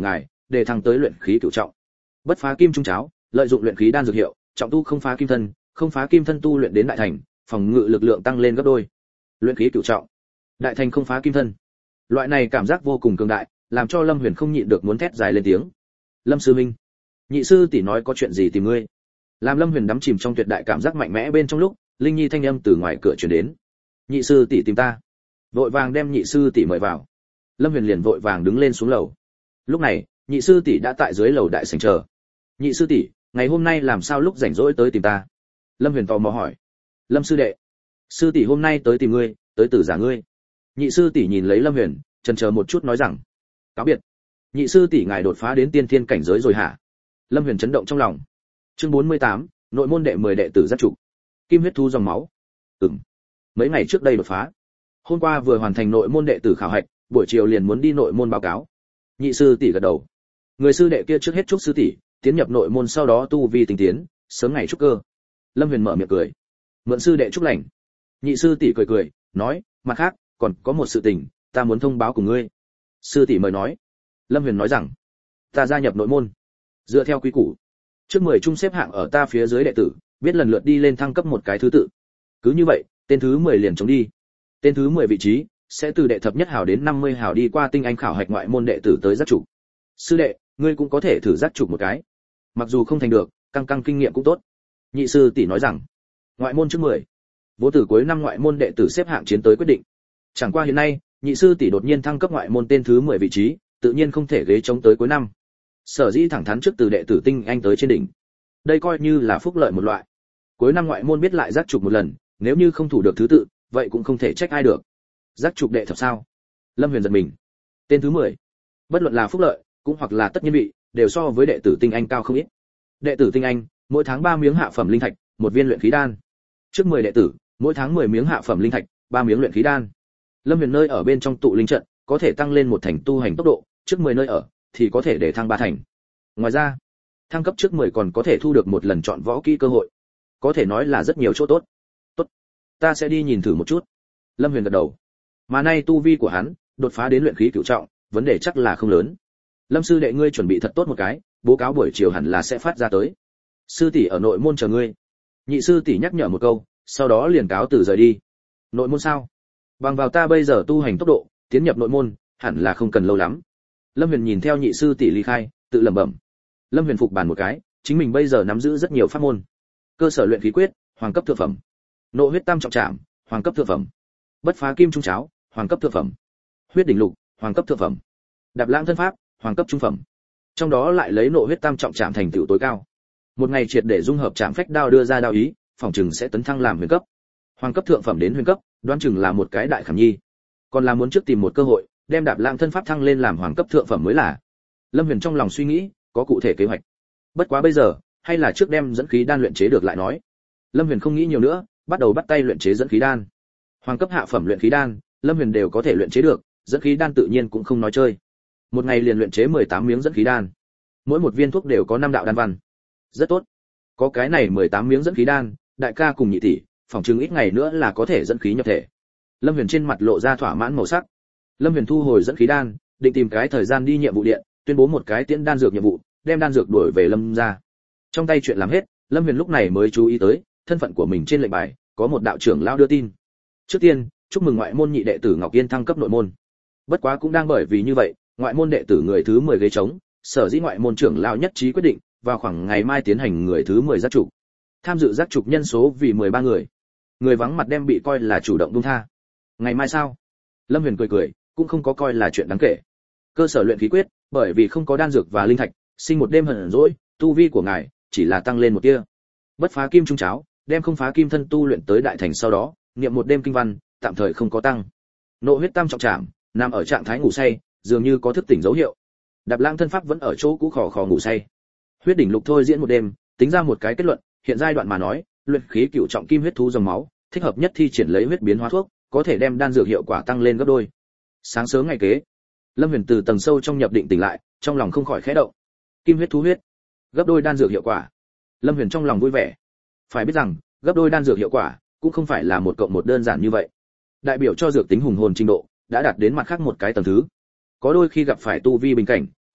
để thăng tới luyện khí cửu trọng. Bất phá kim trung cháo, lợi dụng luyện khí đan dược hiệu, trọng tu không phá kim thân, không phá kim thân tu luyện đến đại thành, phòng ngự lực lượng tăng lên gấp đôi. Luyện khí cửu trọng, đại thành không phá kim thân. Loại này cảm giác vô cùng cường đại, làm cho Lâm Huyền không nhịn được muốn thét dài lên tiếng. Lâm sư minh, nhị sư tỷ nói có chuyện gì tìm ngươi? Làm Lâm Huyền đắm chìm trong tuyệt đại cảm giác mạnh mẽ bên trong lúc, Linh Nhi thanh âm từ ngoài cửa truyền đến. Nhị sư tỷ tìm ta. Vội vàng đem nhị sư tỷ mời vào. Lâm Huyền liền vội vàng đứng lên xuống lầu. Lúc này, nhị sư tỷ đã tại dưới lầu đại sảnh chờ. Nhị sư tỷ, ngày hôm nay làm sao lúc rảnh rỗi tới tìm ta? Lâm Huyền tò mò hỏi. Lâm sư đệ, sư tỷ hôm nay tới tìm ngươi, tới tử giả ngươi. Nhị sư tỷ nhìn lấy Lâm Huyền, chần chờ một chút nói rằng, cáo biệt. Nhị sư tỷ ngài đột phá đến tiên thiên cảnh giới rồi hả? Lâm Huyền chấn động trong lòng. Chương bốn mươi tám, nội môn đệ mười đệ tử giác trụ. Kim huyết thu dòng máu. Ừm. Mấy ngày trước đây đột phá. Hôm qua vừa hoàn thành nội môn đệ tử khảo hạch, buổi chiều liền muốn đi nội môn báo cáo. Nhị sư tỷ gật đầu. Người sư đệ kia trước hết chúc sư tỷ tiến nhập nội môn, sau đó tu vi tinh tiến, sớm ngày trúc cơ. Lâm Huyền mở miệng cười. Mượn sư đệ chúc lành. Nhị sư tỷ cười cười, nói, mặt khác, còn có một sự tình, ta muốn thông báo cùng ngươi. Sư tỷ mời nói. Lâm Huyền nói rằng, ta gia nhập nội môn. Dựa theo quy củ, trước mười chung xếp hạng ở ta phía dưới đệ tử, biết lần lượt đi lên thăng cấp một cái thứ tự. Cứ như vậy, tên thứ mười liền chống đi. Tên thứ mười vị trí sẽ từ đệ thập nhất hào đến năm mươi hào đi qua tinh anh khảo hạch ngoại môn đệ tử tới giác chủ. Sư đệ, ngươi cũng có thể thử giác chủ một cái. Mặc dù không thành được, căng căng kinh nghiệm cũng tốt. Nhị sư tỷ nói rằng, ngoại môn trước mười, vô tử cuối năm ngoại môn đệ tử xếp hạng chiến tới quyết định. Chẳng qua hiện nay, nhị sư tỷ đột nhiên thăng cấp ngoại môn tên thứ mười vị trí, tự nhiên không thể ghế chống tới cuối năm. Sở dĩ thẳng thắn trước từ đệ tử tinh anh tới trên đỉnh. Đây coi như là phúc lợi một loại. Cuối năm ngoại môn biết lại giác trục một lần, nếu như không thủ được thứ tự, vậy cũng không thể trách ai được. Giác trục đệ thập sao? Lâm Huyền giật mình. Tên thứ mười, bất luận là phúc lợi, cũng hoặc là tất nhiên vị, đều so với đệ tử tinh anh cao không ít. Đệ tử tinh anh, mỗi tháng ba miếng hạ phẩm linh thạch, một viên luyện khí đan. Trước mười đệ tử, mỗi tháng mười miếng hạ phẩm linh thạch, ba miếng luyện khí đan. Lâm Huyền nơi ở bên trong tụ linh trận, có thể tăng lên một thành tu hành tốc độ, trước mười nơi ở thì có thể để thăng ba thành. Ngoài ra, thăng cấp trước mười còn có thể thu được một lần chọn võ kỹ cơ hội. Có thể nói là rất nhiều chỗ tốt. Tốt, ta sẽ đi nhìn thử một chút. Lâm Huyền gật đầu. Mà nay tu vi của hắn đột phá đến luyện khí cửu trọng, vấn đề chắc là không lớn. Lâm sư đệ ngươi chuẩn bị thật tốt một cái, bố cáo buổi chiều hẳn là sẽ phát ra tới. Sư tỷ ở nội môn chờ ngươi. Nhị sư tỷ nhắc nhở một câu, sau đó liền cáo từ rời đi. Nội môn sao? Bằng vào ta bây giờ tu hành tốc độ, tiến nhập nội môn hẳn là không cần lâu lắm. Lâm Huyền nhìn theo nhị sư tỷ ly khai, tự lẩm bẩm. Lâm Huyền phục bàn một cái, chính mình bây giờ nắm giữ rất nhiều pháp môn. Cơ sở luyện khí quyết, hoàng cấp thượng phẩm. Nộ huyết tam trọng trảm, hoàng cấp thượng phẩm. Bất phá kim trung cháo, hoàng cấp thượng phẩm. Huyết đỉnh lục, hoàng cấp thượng phẩm. Đạp lãng thân pháp, hoàng cấp trung phẩm. Trong đó lại lấy nộ huyết tam trọng trảm thành tựu tối cao. Một ngày triệt để dung hợp trảm phách đao đưa ra đao ý, phòng trừng sẽ tấn thăng làm huyền cấp. Hoàng cấp thượng phẩm đến huyền cấp, đoán chừng là một cái đại khảm nhi. Còn là muốn trước tìm một cơ hội, đem đạp lãng thân pháp thăng lên làm hoàng cấp thượng phẩm mới là. Lâm Huyền trong lòng suy nghĩ, có cụ thể kế hoạch. Bất quá bây giờ, hay là trước đem dẫn khí đan luyện chế được lại nói. Lâm Huyền không nghĩ nhiều nữa, bắt đầu bắt tay luyện chế dẫn khí đan. Hoàng cấp hạ phẩm luyện khí đan, Lâm Huyền đều có thể luyện chế được, dẫn khí đan tự nhiên cũng không nói chơi. Một ngày liền luyện chế mười tám miếng dẫn khí đan. Mỗi một viên thuốc đều có năm đạo đan văn. Rất tốt. Có cái này mười tám miếng dẫn khí đan, đại ca cùng nhị tỷ, phòng chừng ít ngày nữa là có thể dẫn khí nhập thể. Lâm Huyền trên mặt lộ ra thỏa mãn màu sắc. Lâm Huyền thu hồi dẫn khí đan, định tìm cái thời gian đi nhiệm vụ điện, tuyên bố một cái tiễn đan dược nhiệm vụ, đem đan dược đuổi về Lâm gia. Trong tay chuyện làm hết, Lâm Huyền lúc này mới chú ý tới, thân phận của mình trên lệnh bài có một đạo trưởng lão đưa tin. Trước tiên, chúc mừng ngoại môn nhị đệ tử Ngọc Yên thăng cấp nội môn. Bất quá cũng đang bởi vì như vậy, ngoại môn đệ tử người thứ mười ghế trống, sở dĩ ngoại môn trưởng lão nhất trí quyết định, vào khoảng ngày mai tiến hành người thứ mười giác trục. Tham dự giác trục nhân số vì mười ba người. Người vắng mặt đem bị coi là chủ động buông tha. Ngày mai sao? Lâm Huyền cười cười, cũng không có coi là chuyện đáng kể. Cơ sở luyện khí quyết, bởi vì không có đan dược và linh thạch, sinh một đêm hận rỗi, tu vi của ngài chỉ là tăng lên một tia. Bất phá kim trung cháo, đem không phá kim thân tu luyện tới đại thành sau đó, niệm một đêm kinh văn, tạm thời không có tăng. Nộ huyết tam trọng trảm, nằm ở trạng thái ngủ say, dường như có thức tỉnh dấu hiệu. Đạp lãng thân pháp vẫn ở chỗ cũ khò khò ngủ say. Huyết đỉnh lục thôi diễn một đêm, tính ra một cái kết luận, hiện giai đoạn mà nói, luyện khí cửu trọng kim huyết thú dòng máu, thích hợp nhất thi triển lấy huyết biến hóa thuốc, có thể đem đan dược hiệu quả tăng lên gấp đôi. Sáng sớm ngày kế, Lâm Huyền từ tầng sâu trong nhập định tỉnh lại, trong lòng không khỏi khẽ động. Kim huyết thú huyết, gấp đôi đan dược hiệu quả. Lâm Huyền trong lòng vui vẻ. Phải biết rằng, gấp đôi đan dược hiệu quả cũng không phải là một cộng một đơn giản như vậy. Đại biểu cho dược tính hùng hồn trình độ đã đạt đến mặt khác một cái tầng thứ. Có đôi khi gặp phải tu vi bình cảnh,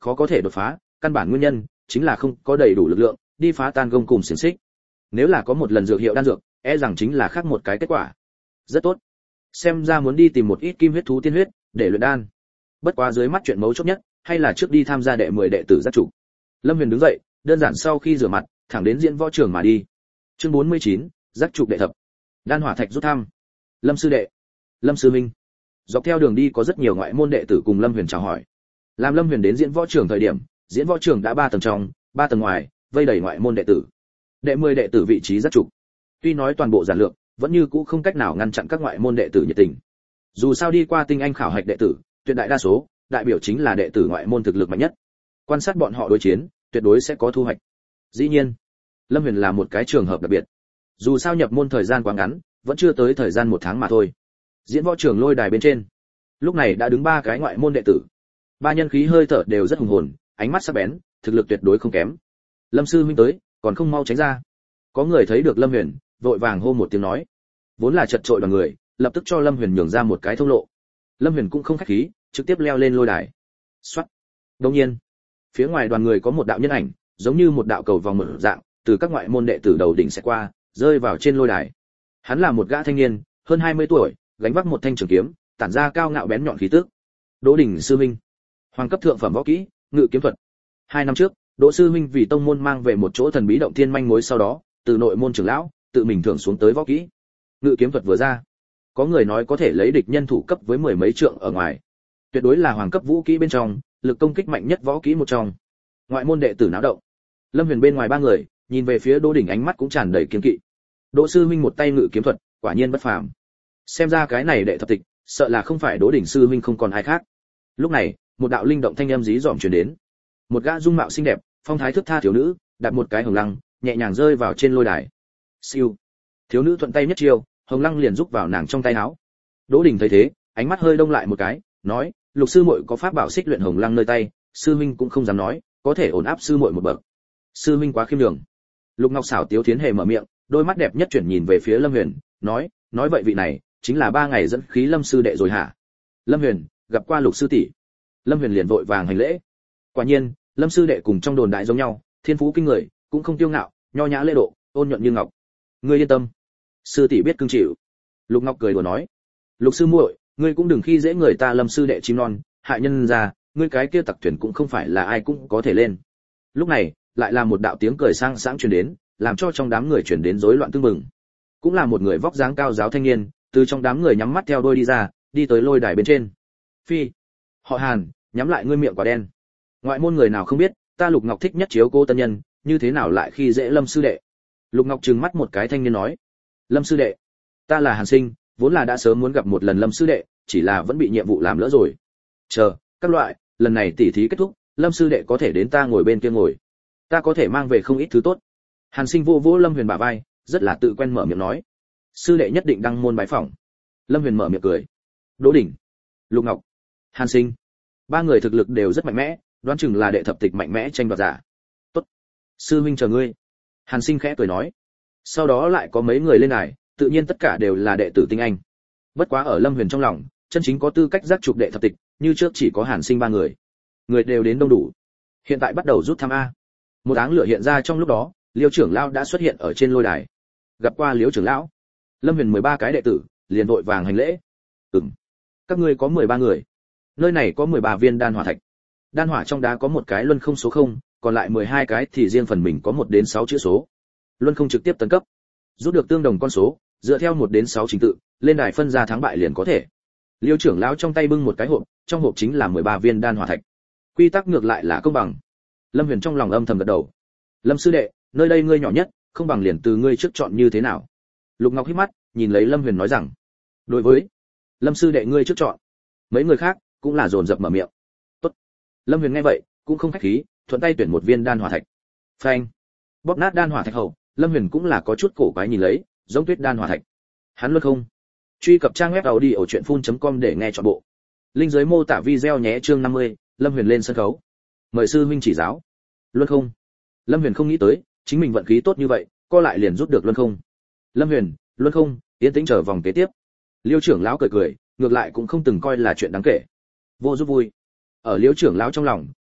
khó có thể đột phá, căn bản nguyên nhân chính là không có đầy đủ lực lượng đi phá tan gông cùm xiềng xích. Nếu là có một lần dược hiệu đan dược, e rằng chính là khác một cái kết quả. Rất tốt. Xem ra muốn đi tìm một ít kim huyết thú tiên huyết để luyện đan. Bất quá dưới mắt chuyện mấu chốt nhất, hay là trước đi tham gia đệ mười đệ tử giác chủ. Lâm Huyền đứng dậy, đơn giản sau khi rửa mặt, thẳng đến diễn võ trường mà đi. Chương bốn mươi chín, giác chủ đệ thập. Đan hỏa thạch rút thăm. Lâm sư đệ, Lâm sư minh. Dọc theo đường đi có rất nhiều ngoại môn đệ tử cùng Lâm Huyền chào hỏi. Làm Lâm Huyền đến diễn võ trường thời điểm, diễn võ trường đã ba tầng trong, ba tầng ngoài, vây đầy ngoại môn đệ tử. Đệ mười đệ tử vị trí giác chủ. Tuy nói toàn bộ giản lược, vẫn như cũ không cách nào ngăn chặn các ngoại môn đệ tử nhiệt tình. Dù sao đi qua tinh anh khảo hạch đệ tử, tuyệt đại đa số, đại biểu chính là đệ tử ngoại môn thực lực mạnh nhất. Quan sát bọn họ đối chiến, tuyệt đối sẽ có thu hoạch. Dĩ nhiên, Lâm Huyền là một cái trường hợp đặc biệt. Dù sao nhập môn thời gian quá ngắn, vẫn chưa tới thời gian một tháng mà thôi. Diễn võ trường lôi đài bên trên, lúc này đã đứng ba cái ngoại môn đệ tử. Ba nhân khí hơi thở đều rất hùng hồn, ánh mắt sắc bén, thực lực tuyệt đối không kém. Lâm sư huynh tới, còn không mau tránh ra. Có người thấy được Lâm Huyền, vội vàng hô một tiếng nói. Vốn là chật trội đoàn người, lập tức cho Lâm Huyền nhường ra một cái thông lộ. Lâm Huyền cũng không khách khí, trực tiếp leo lên lôi đài. Soát. Đương nhiên, phía ngoài đoàn người có một đạo nhân ảnh, giống như một đạo cầu vòng mở dạng, từ các ngoại môn đệ tử đầu đỉnh sẽ qua, rơi vào trên lôi đài. Hắn là một gã thanh niên, hơn hai mươi tuổi, gánh vác một thanh trường kiếm, tản ra cao ngạo bén nhọn khí tức. Đỗ Đình sư huynh, hoàng cấp thượng phẩm võ kỹ, ngự kiếm thuật. Hai năm trước, Đỗ sư huynh vì tông môn mang về một chỗ thần bí động thiên manh mối, sau đó, từ nội môn trưởng lão, tự mình thưởng xuống tới võ kỹ. Ngự kiếm thuật vừa ra, có người nói có thể lấy địch nhân thủ cấp với mười mấy trượng ở ngoài. Tuyệt đối là hoàng cấp vũ kỹ bên trong, lực công kích mạnh nhất võ kỹ một trong. Ngoại môn đệ tử náo động. Lâm Huyền bên ngoài ba người, nhìn về phía Đỗ Đình ánh mắt cũng tràn đầy kiên kỵ. Đỗ sư huynh một tay ngự kiếm thuật, quả nhiên bất phàm. Xem ra cái này đệ thập tịch, sợ là không phải Đỗ Đình sư huynh không còn ai khác. Lúc này, một đạo linh động thanh âm dí dỏm truyền đến. Một gã dung mạo xinh đẹp, phong thái thướt tha thiếu nữ, đặt một cái hồng lăng, nhẹ nhàng rơi vào trên lôi đài. Siêu. Thiếu nữ thuận tay nhất chiêu, hồng lăng liền rúc vào nàng trong tay áo. Đỗ Đình thấy thế, ánh mắt hơi đông lại một cái, nói, Lục sư muội có pháp bảo xích luyện hồng lăng nơi tay, sư huynh cũng không dám nói, có thể ổn áp sư muội một bậc. Sư huynh quá khiêm nhường. Lục Ngọc xảo tiếu thiến hề mở miệng, đôi mắt đẹp nhất chuyển nhìn về phía Lâm Huyền, nói, nói vậy vị này chính là ba ngày dẫn khí Lâm sư đệ rồi hả? Lâm Huyền, gặp qua Lục sư tỷ. Lâm Huyền liền vội vàng hành lễ. Quả nhiên, Lâm sư đệ cùng trong đồn đại giống nhau, thiên phú kinh người, cũng không tiêu ngạo, nho nhã lễ độ, ôn nhuận như ngọc. Ngươi yên tâm, sư tỷ biết cưng chịu. Lục Ngọc cười đùa nói, Lục sư muội, ngươi cũng đừng khi dễ người ta Lâm sư đệ chim non, hại nhân ra, ngươi cái kia tặc thuyền cũng không phải là ai cũng có thể lên. Lúc này, lại là một đạo tiếng cười sang sảng truyền đến, làm cho trong đám người truyền đến rối loạn tương mừng. Cũng là một người vóc dáng cao giáo thanh niên, từ trong đám người nhắm mắt theo đôi đi ra, đi tới lôi đài bên trên. Phi, họ Hàn, nhắm lại ngươi miệng quả đen. Ngoại môn người nào không biết, ta Lục Ngọc thích nhất chiếu cô tân nhân, như thế nào lại khi dễ Lâm sư đệ? Lục Ngọc trừng mắt một cái thanh niên nói, Lâm sư đệ, ta là Hàn Sinh, vốn là đã sớm muốn gặp một lần Lâm sư đệ, chỉ là vẫn bị nhiệm vụ làm lỡ rồi. Chờ, các loại, lần này tỉ thí kết thúc, Lâm sư đệ có thể đến ta ngồi bên kia ngồi, ta có thể mang về không ít thứ tốt. Hàn Sinh vô vỗ Lâm Huyền bả vai, rất là tự quen mở miệng nói, sư đệ nhất định đăng môn bái phỏng. Lâm Huyền mở miệng cười. Đỗ Đình, Lục Ngọc, Hàn Sinh, ba người thực lực đều rất mạnh mẽ, đoán chừng là đệ thập tịch mạnh mẽ tranh đoạt giả. Tốt, sư huynh chờ ngươi. Hàn Sinh khẽ cười nói. Sau đó lại có mấy người lên đài, tự nhiên tất cả đều là đệ tử tinh anh. Bất quá ở Lâm Huyền trong lòng, chân chính có tư cách giác trục đệ thập tịch, như trước chỉ có Hàn Sinh ba người. Người đều đến đông đủ. Hiện tại bắt đầu rút thăm a. Một áng lửa hiện ra trong lúc đó, Liêu trưởng lão đã xuất hiện ở trên lôi đài. Gặp qua Liêu trưởng lão. Lâm Huyền mười ba cái đệ tử, liền vội vàng hành lễ. Ừm. Các ngươi có mười ba người. Nơi này có mười ba viên đan hỏa thạch. Đan hỏa trong đá có một cái luân không số không, còn lại mười hai cái thì riêng phần mình có một đến sáu chữ số. Luân không trực tiếp tấn cấp. Rút được tương đồng con số, dựa theo một đến sáu trình tự, lên đài phân ra thắng bại liền có thể. Liêu trưởng lão trong tay bưng một cái hộp, trong hộp chính là mười ba viên đan hỏa thạch. Quy tắc ngược lại là công bằng. Lâm Huyền trong lòng âm thầm gật đầu. Lâm sư đệ, nơi đây ngươi nhỏ nhất, không bằng liền từ ngươi trước chọn như thế nào? Lục Ngọc hít mắt, nhìn lấy Lâm Huyền nói rằng, đối với Lâm sư đệ ngươi trước chọn. Mấy người khác cũng là dồn dập mở miệng. Tốt. Lâm Huyền nghe vậy, cũng không khách khí, thuận tay tuyển một viên đan hỏa thạch. Phanh. Bóp nát đan hỏa thạch hậu, Lâm Huyền cũng là có chút cổ quái nhìn lấy, giống tuyết đan hỏa thạch. Hắn luôn không. Truy cập trang web audiochuyenphun chấm com để nghe trọn bộ. Link dưới mô tả video nhé. Chương năm mươi, Lâm Huyền lên sân khấu. Mời sư huynh chỉ giáo. Luân không. Lâm Huyền không nghĩ tới, chính mình vận khí tốt như vậy, co lại liền rút được luân không. Lâm Huyền, luân không, yên tĩnh chờ vòng kế tiếp. Liêu trưởng lão cười cười, ngược lại cũng không từng coi là chuyện đáng kể. Vô giúp vui. Ở Liêu trưởng lão trong lòng,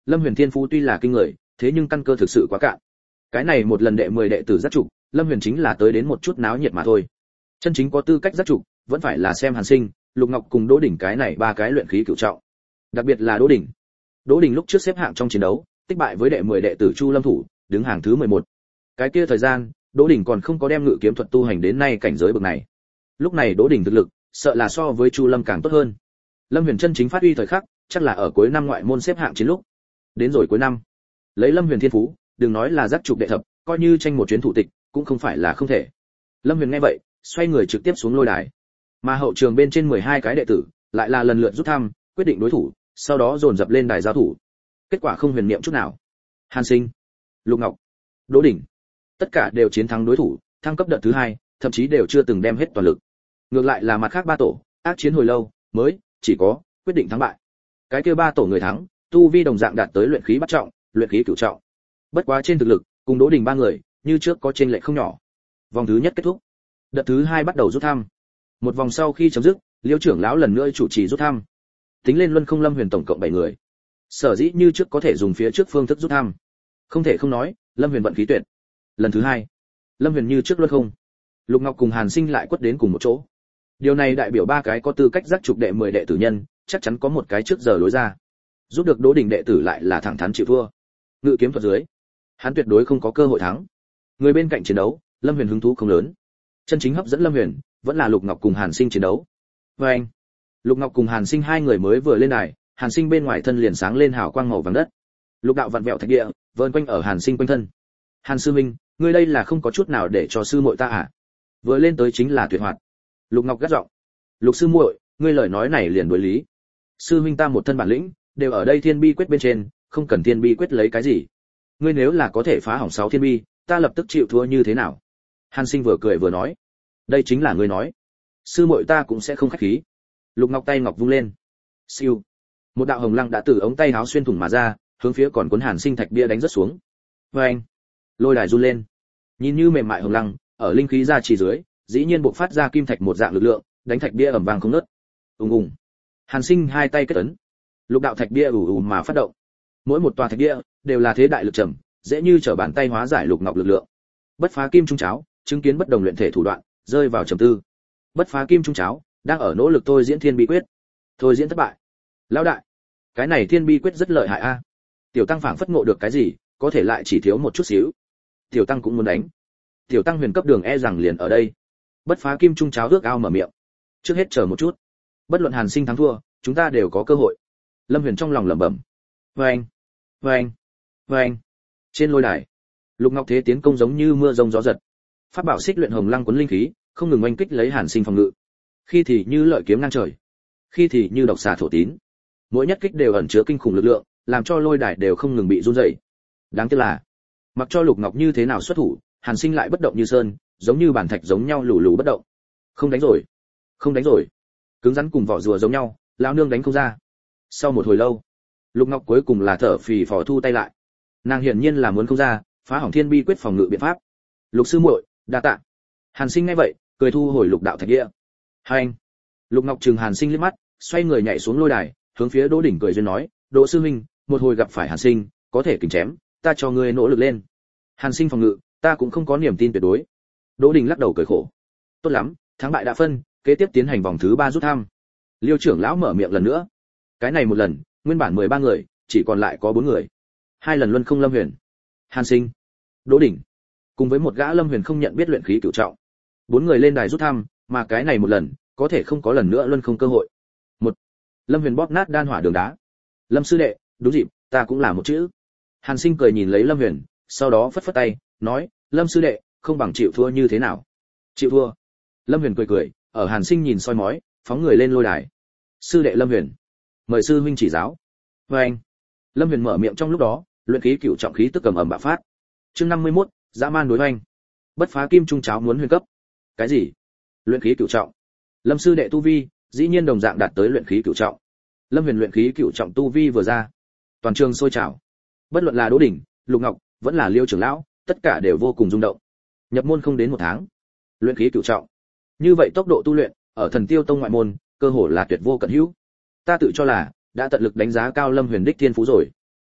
Lâm Huyền thiên phú tuy là kinh người, thế nhưng căn cơ thực sự quá cạn. Cái này một lần đệ mười đệ tử giác trục, Lâm Huyền chính là tới đến một chút náo nhiệt mà thôi. Chân chính có tư cách giác trục, vẫn phải là xem Hàn Sinh, Lục Ngọc cùng Đỗ Đỉnh cái này ba cái luyện khí cửu trọng. Đặc biệt là Đỗ Đỉnh. Đỗ Đỉnh lúc trước xếp hạng trong chiến đấu, tích bại với đệ mười đệ tử Chu Lâm thủ, đứng hàng thứ mười một. Cái kia thời gian, Đỗ Đỉnh còn không có đem ngự kiếm thuật tu hành đến nay cảnh giới bậc này. Lúc này Đỗ Đỉnh thực lực, sợ là so với Chu Lâm càng tốt hơn. Lâm Huyền chân chính phát huy thời khắc, chắc là ở cuối năm ngoại môn xếp hạng chiến lúc. Đến rồi cuối năm, lấy Lâm Huyền thiên phú, đừng nói là giác trục đệ thập, coi như tranh một chuyến thủ tịch, cũng không phải là không thể. Lâm Huyền nghe vậy, xoay người trực tiếp xuống lôi đài. Mà hậu trường bên trên mười hai cái đệ tử, lại là lần lượt rút thăm, quyết định đối thủ, sau đó dồn dập lên đài giao thủ. Kết quả không huyền niệm chút nào. Hàn Sinh, Lục Ngọc, Đỗ Đỉnh, tất cả đều chiến thắng đối thủ, thăng cấp đợt thứ hai, thậm chí đều chưa từng đem hết toàn lực. Ngược lại là mặt khác ba tổ, ác chiến hồi lâu, mới chỉ có quyết định thắng bại. Cái kia ba tổ người thắng, tu vi đồng dạng đạt tới luyện khí bắt trọng, luyện khí cửu trọng. Bất quá trên thực lực, cùng Đỗ Đỉnh ba người, như trước có chênh lệch không nhỏ. Vòng thứ nhất kết thúc, đợt thứ hai bắt đầu rút thăm. Một vòng sau khi chấm dứt, Liêu trưởng lão lần nữa chủ trì rút thăm. Tính lên luân không Lâm Huyền tổng cộng bảy người. Sở dĩ như trước có thể dùng phía trước phương thức rút thăm. Không thể không nói, Lâm Huyền vận khí tuyệt. Lần thứ hai, Lâm Huyền như trước luân không. Lục Ngọc cùng Hàn Sinh lại quất đến cùng một chỗ. Điều này đại biểu ba cái có tư cách giác trục đệ mười đệ tử nhân, chắc chắn có một cái trước giờ lối ra. Giúp được Đỗ Đỉnh đệ tử lại là thẳng thắn chịu thua. Ngự kiếm thuật dưới, hắn tuyệt đối không có cơ hội thắng. Người bên cạnh chiến đấu, Lâm Huyền hứng thú không lớn. Chân chính hấp dẫn Lâm Huyền vẫn là Lục Ngọc cùng Hàn Sinh chiến đấu. Và anh, Lục Ngọc cùng Hàn Sinh hai người mới vừa lên đài, Hàn Sinh bên ngoài thân liền sáng lên hào quang màu vàng đất. Lục đạo vặn vẹo thạch địa, vờn quanh ở Hàn Sinh quanh thân. Hàn sư minh, ngươi đây là không có chút nào để cho sư muội ta à? Vừa lên tới chính là tuyệt hoạt. Lục Ngọc gắt giọng. Lục sư muội, ngươi lời nói này liền đối lý. Sư huynh ta một thân bản lĩnh, đều ở đây thiên bi quyết bên trên, không cần thiên bi quyết lấy cái gì. Ngươi nếu là có thể phá hỏng sáu thiên bi, ta lập tức chịu thua như thế nào? Hàn Sinh vừa cười vừa nói. Đây chính là ngươi nói. Sư muội ta cũng sẽ không khách khí. Lục Ngọc tay ngọc vung lên. Siêu. Một đạo hồng lăng đã từ ống tay áo xuyên thủng mà ra, hướng phía còn cuốn Hàn Sinh thạch bia đánh rất xuống. Và anh, lôi đài run lên. Nhìn như mềm mại hồng lăng, ở linh khí ra chỉ dưới, dĩ nhiên bộc phát ra kim thạch một dạng lực lượng, đánh thạch bia ầm vang không ngớt. Ùng ùng. Hàn Sinh hai tay kết ấn. Lục đạo thạch bia ù ù mà phát động. Mỗi một tòa thạch bia đều là thế đại lực trầm, dễ như trở bàn tay hóa giải Lục Ngọc lực lượng. Bất phá kim trung cháo, chứng kiến bất đồng luyện thể thủ đoạn, rơi vào trầm tư. Bất phá kim trung cháo, đang ở nỗ lực thôi diễn thiên bi quyết. Thôi diễn thất bại. Lão đại, cái này thiên bi quyết rất lợi hại a. Tiểu tăng phảng phất ngộ được cái gì, có thể lại chỉ thiếu một chút xíu. Tiểu tăng cũng muốn đánh. Tiểu tăng huyền cấp đường e rằng liền ở đây. Bất phá kim trung cháo ước ao mở miệng. Trước hết chờ một chút. Bất luận Hàn Sinh thắng thua, chúng ta đều có cơ hội. Lâm Huyền trong lòng lẩm bẩm. Vâng, vâng, vâng. Trên lôi đài, Lục Ngọc thế tiến công giống như mưa rông gió giật. Pháp bảo xích luyện hồng lăng cuốn linh khí, không ngừng oanh kích lấy Hàn Sinh phòng ngự. Khi thì như lợi kiếm ngang trời, khi thì như độc xà thổ tín. Mỗi nhất kích đều ẩn chứa kinh khủng lực lượng, làm cho lôi đài đều không ngừng bị run rẩy. Đáng tiếc là, mặc cho Lục Ngọc như thế nào xuất thủ, Hàn Sinh lại bất động như sơn, giống như bản thạch giống nhau lù lù bất động. Không đánh rồi, không đánh rồi. Cứng rắn cùng vỏ rùa giống nhau, lão nương đánh không ra. Sau một hồi lâu, Lục Ngọc cuối cùng là thở phì phò thu tay lại. Nàng hiển nhiên là muốn không ra, phá hỏng thiên bi quyết phòng ngự biện pháp. Lục sư muội, đa tạ. Hàn Sinh nghe vậy, cười thu hồi lục đạo thạch địa. Hai anh. Lục Ngọc trừng Hàn Sinh liếc mắt, xoay người nhảy xuống lôi đài, hướng phía Đỗ Đỉnh cười duyên nói, Đỗ sư huynh, một hồi gặp phải Hàn Sinh, có thể kình chém, ta cho ngươi nỗ lực lên. Hàn Sinh phòng ngự, ta cũng không có niềm tin tuyệt đối. Đỗ Đỉnh lắc đầu cười khổ. Tốt lắm, thắng bại đã phân, kế tiếp tiến hành vòng thứ ba rút thăm. Liêu trưởng lão mở miệng lần nữa. Cái này một lần, nguyên bản mười ba người, chỉ còn lại có bốn người. Hai lần luân không Lâm Huyền, Hàn Sinh, Đỗ Đỉnh, cùng với một gã Lâm Huyền không nhận biết luyện khí cửu trọng. Bốn người lên đài rút thăm, mà cái này một lần, có thể không có lần nữa luân không cơ hội. Một, Lâm Huyền bóp nát đan hỏa đường đá. Lâm sư đệ, đúng dịp, ta cũng là một chữ. Hàn Sinh cười nhìn lấy Lâm Huyền, sau đó phất phất tay, nói, Lâm sư đệ, không bằng chịu thua như thế nào? Chịu thua? Lâm Huyền cười cười, ở Hàn Sinh nhìn soi mói, phóng người lên lôi đài. Sư đệ Lâm Huyền, mời sư huynh chỉ giáo. Và anh, Lâm Huyền mở miệng trong lúc đó, luyện khí cửu trọng khí tức cầm ầm bạo phát. Chương năm mươi mốt, dã man đối hoành. Bất phá kim trung cháo muốn huyền cấp. Cái gì? Luyện khí cửu trọng? Lâm sư đệ tu vi, dĩ nhiên đồng dạng đạt tới luyện khí cửu trọng. Lâm Huyền luyện khí cửu trọng tu vi vừa ra, toàn trường sôi trào. Bất luận là Đỗ Đỉnh, Lục Ngọc, vẫn là Liêu trưởng lão, tất cả đều vô cùng rung động. Nhập môn không đến một tháng, luyện khí cửu trọng. Như vậy tốc độ tu luyện, ở Thần Tiêu Tông ngoại môn, cơ hồ là tuyệt vô cận hữu. Ta tự cho là đã tận lực đánh giá cao Lâm Huyền đích thiên phú rồi.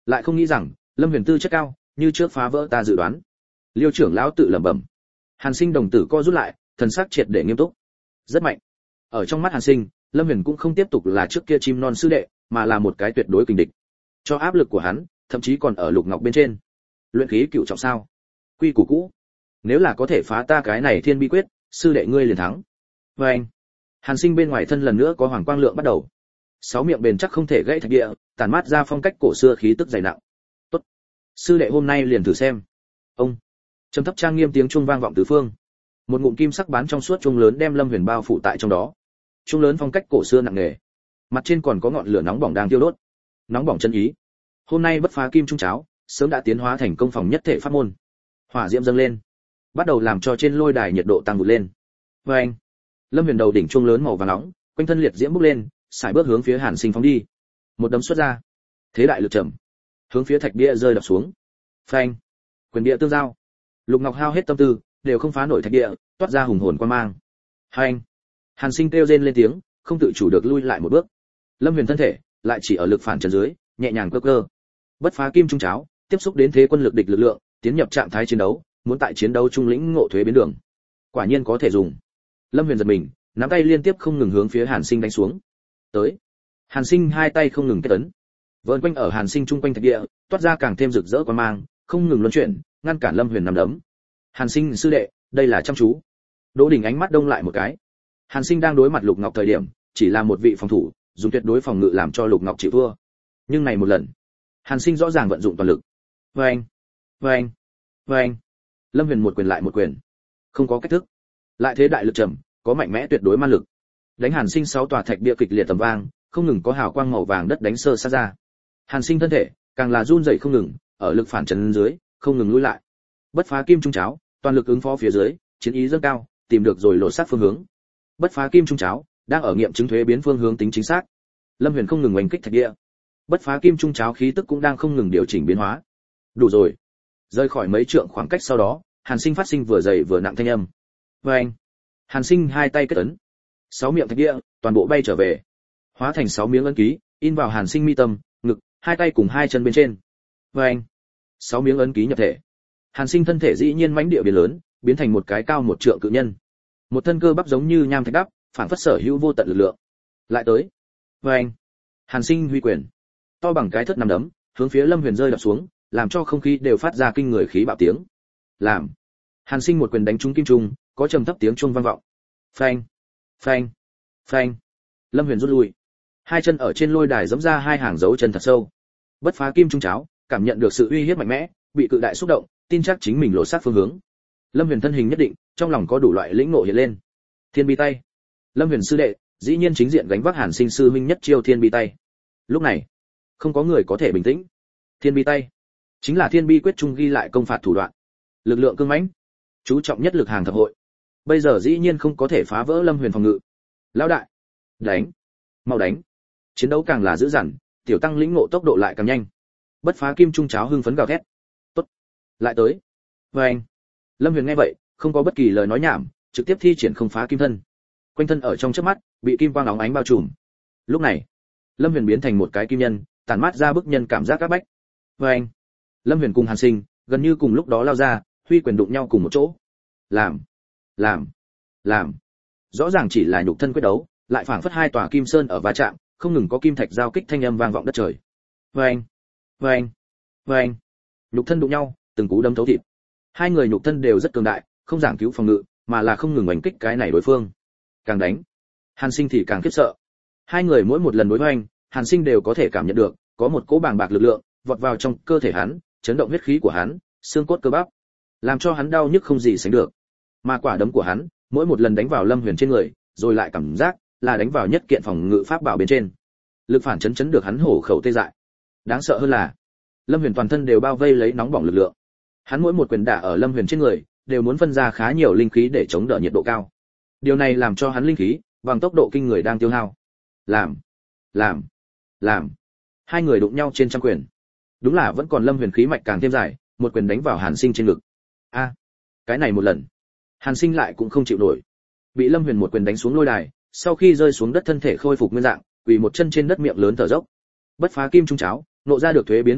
lại không nghĩ rằng Lâm Huyền tư chất cao, như trước phá vỡ ta dự đoán. Liêu trưởng lão tự lẩm bẩm. Hàn Sinh đồng tử co rút lại, thần sắc triệt để nghiêm túc. Rất mạnh. Ở trong mắt Hàn Sinh, Lâm Huyền cũng không tiếp tục là trước kia chim non sư đệ, mà là một cái tuyệt đối kình địch. Cho áp lực của hắn, thậm chí còn ở lục ngọc bên trên. Luyện khí cựu trọng sao? Quy củ cũ. Nếu là có thể phá ta cái này thiên bi quyết, sư đệ ngươi liền thắng. Và anh. Hàn Sinh bên ngoài thân lần nữa có hoàng quang lượng bắt đầu. Sáu miệng bền chắc không thể gãy thạch địa, tản mát ra phong cách cổ xưa khí tức dày nặng. Tốt. Sư đệ hôm nay liền thử xem. Ông. Trầm thấp trang nghiêm tiếng chuông vang vọng tứ phương. Một ngụm kim sắc bán trong suốt chuông lớn đem Lâm Huyền bao phủ tại trong đó. Chuông lớn phong cách cổ xưa nặng nề, mặt trên còn có ngọn lửa nóng bỏng đang thiêu đốt. Nóng bỏng chân ý. Hôm nay bất phá kim trung cháo, sớm đã tiến hóa thành công phòng nhất thể pháp môn. Hỏa diễm dâng lên, bắt đầu làm cho trên lôi đài nhiệt độ tăng vụt lên. Và anh. Lâm Huyền đầu đỉnh chuông lớn màu vàng nóng, quanh thân liệt diễm bốc lên, sải bước hướng phía Hàn Sinh phóng đi. Một đấm xuất ra, thế đại lực trầm, hướng phía thạch bia rơi đập xuống. Phanh. Quyền bia tương giao. Lục Ngọc hao hết tâm tư, đều không phá nổi thạch địa, toát ra hùng hồn quan mang. Hành. Hàn Sinh kêu rên lên tiếng, không tự chủ được lui lại một bước. Lâm Huyền thân thể lại chỉ ở lực phản trần dưới, nhẹ nhàng cơ cơ. Bất phá kim trung cháo, tiếp xúc đến thế quân lực địch lực lượng, tiến nhập trạng thái chiến đấu, muốn tại chiến đấu trung lĩnh ngộ thuế biến đường. Quả nhiên có thể dùng. Lâm Huyền giật mình, nắm tay liên tiếp không ngừng hướng phía Hàn Sinh đánh xuống. Tới. Hàn Sinh hai tay không ngừng kết ấn. Vờn quanh ở Hàn Sinh trung quanh thạch địa, toát ra càng thêm rực rỡ quan mang, không ngừng luân chuyển, ngăn cản Lâm Huyền nằm đấm. Hàn Sinh sư đệ, đây là chăm chú. Đỗ Đình ánh mắt đông lại một cái. Hàn Sinh đang đối mặt Lục Ngọc thời điểm, chỉ là một vị phòng thủ, dùng tuyệt đối phòng ngự làm cho Lục Ngọc chịu thua. Nhưng này một lần, Hàn Sinh rõ ràng vận dụng toàn lực. Oeng, oeng, oeng. Lâm Huyền một quyền lại một quyền, không có cách thức. Lại thế đại lực trầm, có mạnh mẽ tuyệt đối man lực. Đánh Hàn Sinh sáu tòa thạch bia kịch liệt tầm vang, không ngừng có hào quang màu vàng đất đánh sơ sát ra. Hàn Sinh thân thể càng là run rẩy không ngừng, ở lực phản chấn dưới, không ngừng lùi lại. Bất phá kim trung cháo, toàn lực ứng phó phía dưới, chiến ý dâng cao, tìm được rồi lộ sát phương hướng. Bất phá kim trung cháo, đang ở nghiệm chứng thuế biến phương hướng tính chính xác. Lâm Huyền không ngừng oanh kích thạch địa. Bất phá kim trung cháo khí tức cũng đang không ngừng điều chỉnh biến hóa. Đủ rồi. Rơi khỏi mấy trượng khoảng cách sau đó, Hàn Sinh phát sinh vừa dày vừa nặng thanh âm. Oeng. Hàn Sinh hai tay kết ấn. Sáu miệng thạch địa, toàn bộ bay trở về. Hóa thành sáu miếng ấn ký, in vào Hàn Sinh mi tâm, ngực, hai tay cùng hai chân bên trên. Oeng. Sáu miếng ấn ký nhập thể. Hàn Sinh thân thể dĩ nhiên mãnh địa biến lớn, biến thành một cái cao một trượng cự nhân. Một thân cơ bắp giống như nham thạch đắp, phản phất sở hữu vô tận lực lượng. Lại tới. Oeng. Hàn Sinh huy quyền, to bằng cái thất nằm đấm, hướng phía Lâm Huyền rơi đập xuống, làm cho không khí đều phát ra kinh người khí bạo tiếng. Làm. Hàn Sinh một quyền đánh trúng kim trung, có trầm thấp tiếng chuông vang vọng. Phanh, phanh, phanh. Lâm Huyền rút lui, hai chân ở trên lôi đài giẫm ra hai hàng dấu chân thật sâu. Bất phá kim trung cháo, cảm nhận được sự uy hiếp mạnh mẽ, bị cự đại xúc động, tin chắc chính mình lộ sát phương hướng. Lâm Huyền thân hình nhất định, trong lòng có đủ loại lĩnh ngộ hiện lên. Thiên bi tay. Lâm Huyền sư đệ, dĩ nhiên chính diện gánh vác Hàn Sinh sư minh nhất chiêu thiên bi tay. Lúc này, không có người có thể bình tĩnh. Thiên bi tay chính là thiên bi quyết trung ghi lại công phạt thủ đoạn, lực lượng cương mãnh, chú trọng nhất lực hàng thập hội. Bây giờ dĩ nhiên không có thể phá vỡ Lâm Huyền phòng ngự. Lão đại, đánh, mau đánh. Chiến đấu càng là dữ dằn, tiểu tăng lĩnh ngộ tốc độ lại càng nhanh. Bất phá kim trung cháo hưng phấn gào thét. Tốt, lại tới. Oeng. Lâm Huyền nghe vậy, không có bất kỳ lời nói nhảm, trực tiếp thi triển không phá kim thân. Quanh thân ở trong chớp mắt, bị kim quang óng ánh bao trùm. Lúc này, Lâm Huyền biến thành một cái kim nhân, tản mát ra bức nhân cảm giác các bách. Oeng. Lâm Huyền cùng Hàn Sinh, gần như cùng lúc đó lao ra, huy quyền đụng nhau cùng một chỗ. Làm, làm, làm. Rõ ràng chỉ là nhục thân quyết đấu, lại phảng phất hai tòa kim sơn ở va chạm, không ngừng có kim thạch giao kích thanh âm vang vọng đất trời. Oeng, oeng, oeng. Nhục thân đụng nhau, từng cú đấm thấu thịt. Hai người nhục thân đều rất cường đại, không giảng cứu phòng ngự, mà là không ngừng oanh kích cái này đối phương. Càng đánh, Hàn Sinh thì càng khiếp sợ. Hai người mỗi một lần đối oanh, Hàn Sinh đều có thể cảm nhận được, có một cỗ bàng bạc lực lượng vọt vào trong cơ thể hắn, chấn động huyết khí của hắn, xương cốt cơ bắp, làm cho hắn đau nhức không gì sánh được. Mà quả đấm của hắn, mỗi một lần đánh vào Lâm Huyền trên người, rồi lại cảm giác là đánh vào nhất kiện phòng ngự pháp bảo bên trên. Lực phản chấn chấn được hắn hổ khẩu tê dại. Đáng sợ hơn là, Lâm Huyền toàn thân đều bao vây lấy nóng bỏng lực lượng. Hắn mỗi một quyền đả ở Lâm Huyền trên người, đều muốn phân ra khá nhiều linh khí để chống đỡ nhiệt độ cao. Điều này làm cho hắn linh khí bằng tốc độ kinh người đang tiêu hao. Làm, làm, làm. Hai người đụng nhau trên trăm quyền. Đúng là vẫn còn Lâm Huyền khí mạch càng thêm dài, một quyền đánh vào Hàn Sinh trên ngực. A, cái này một lần, Hàn Sinh lại cũng không chịu nổi. Bị Lâm Huyền một quyền đánh xuống lôi đài, sau khi rơi xuống đất thân thể khôi phục nguyên dạng, quỳ một chân trên đất miệng lớn thở dốc. Bất phá kim trung cháo, nộ ra được thuế biến phương pháp,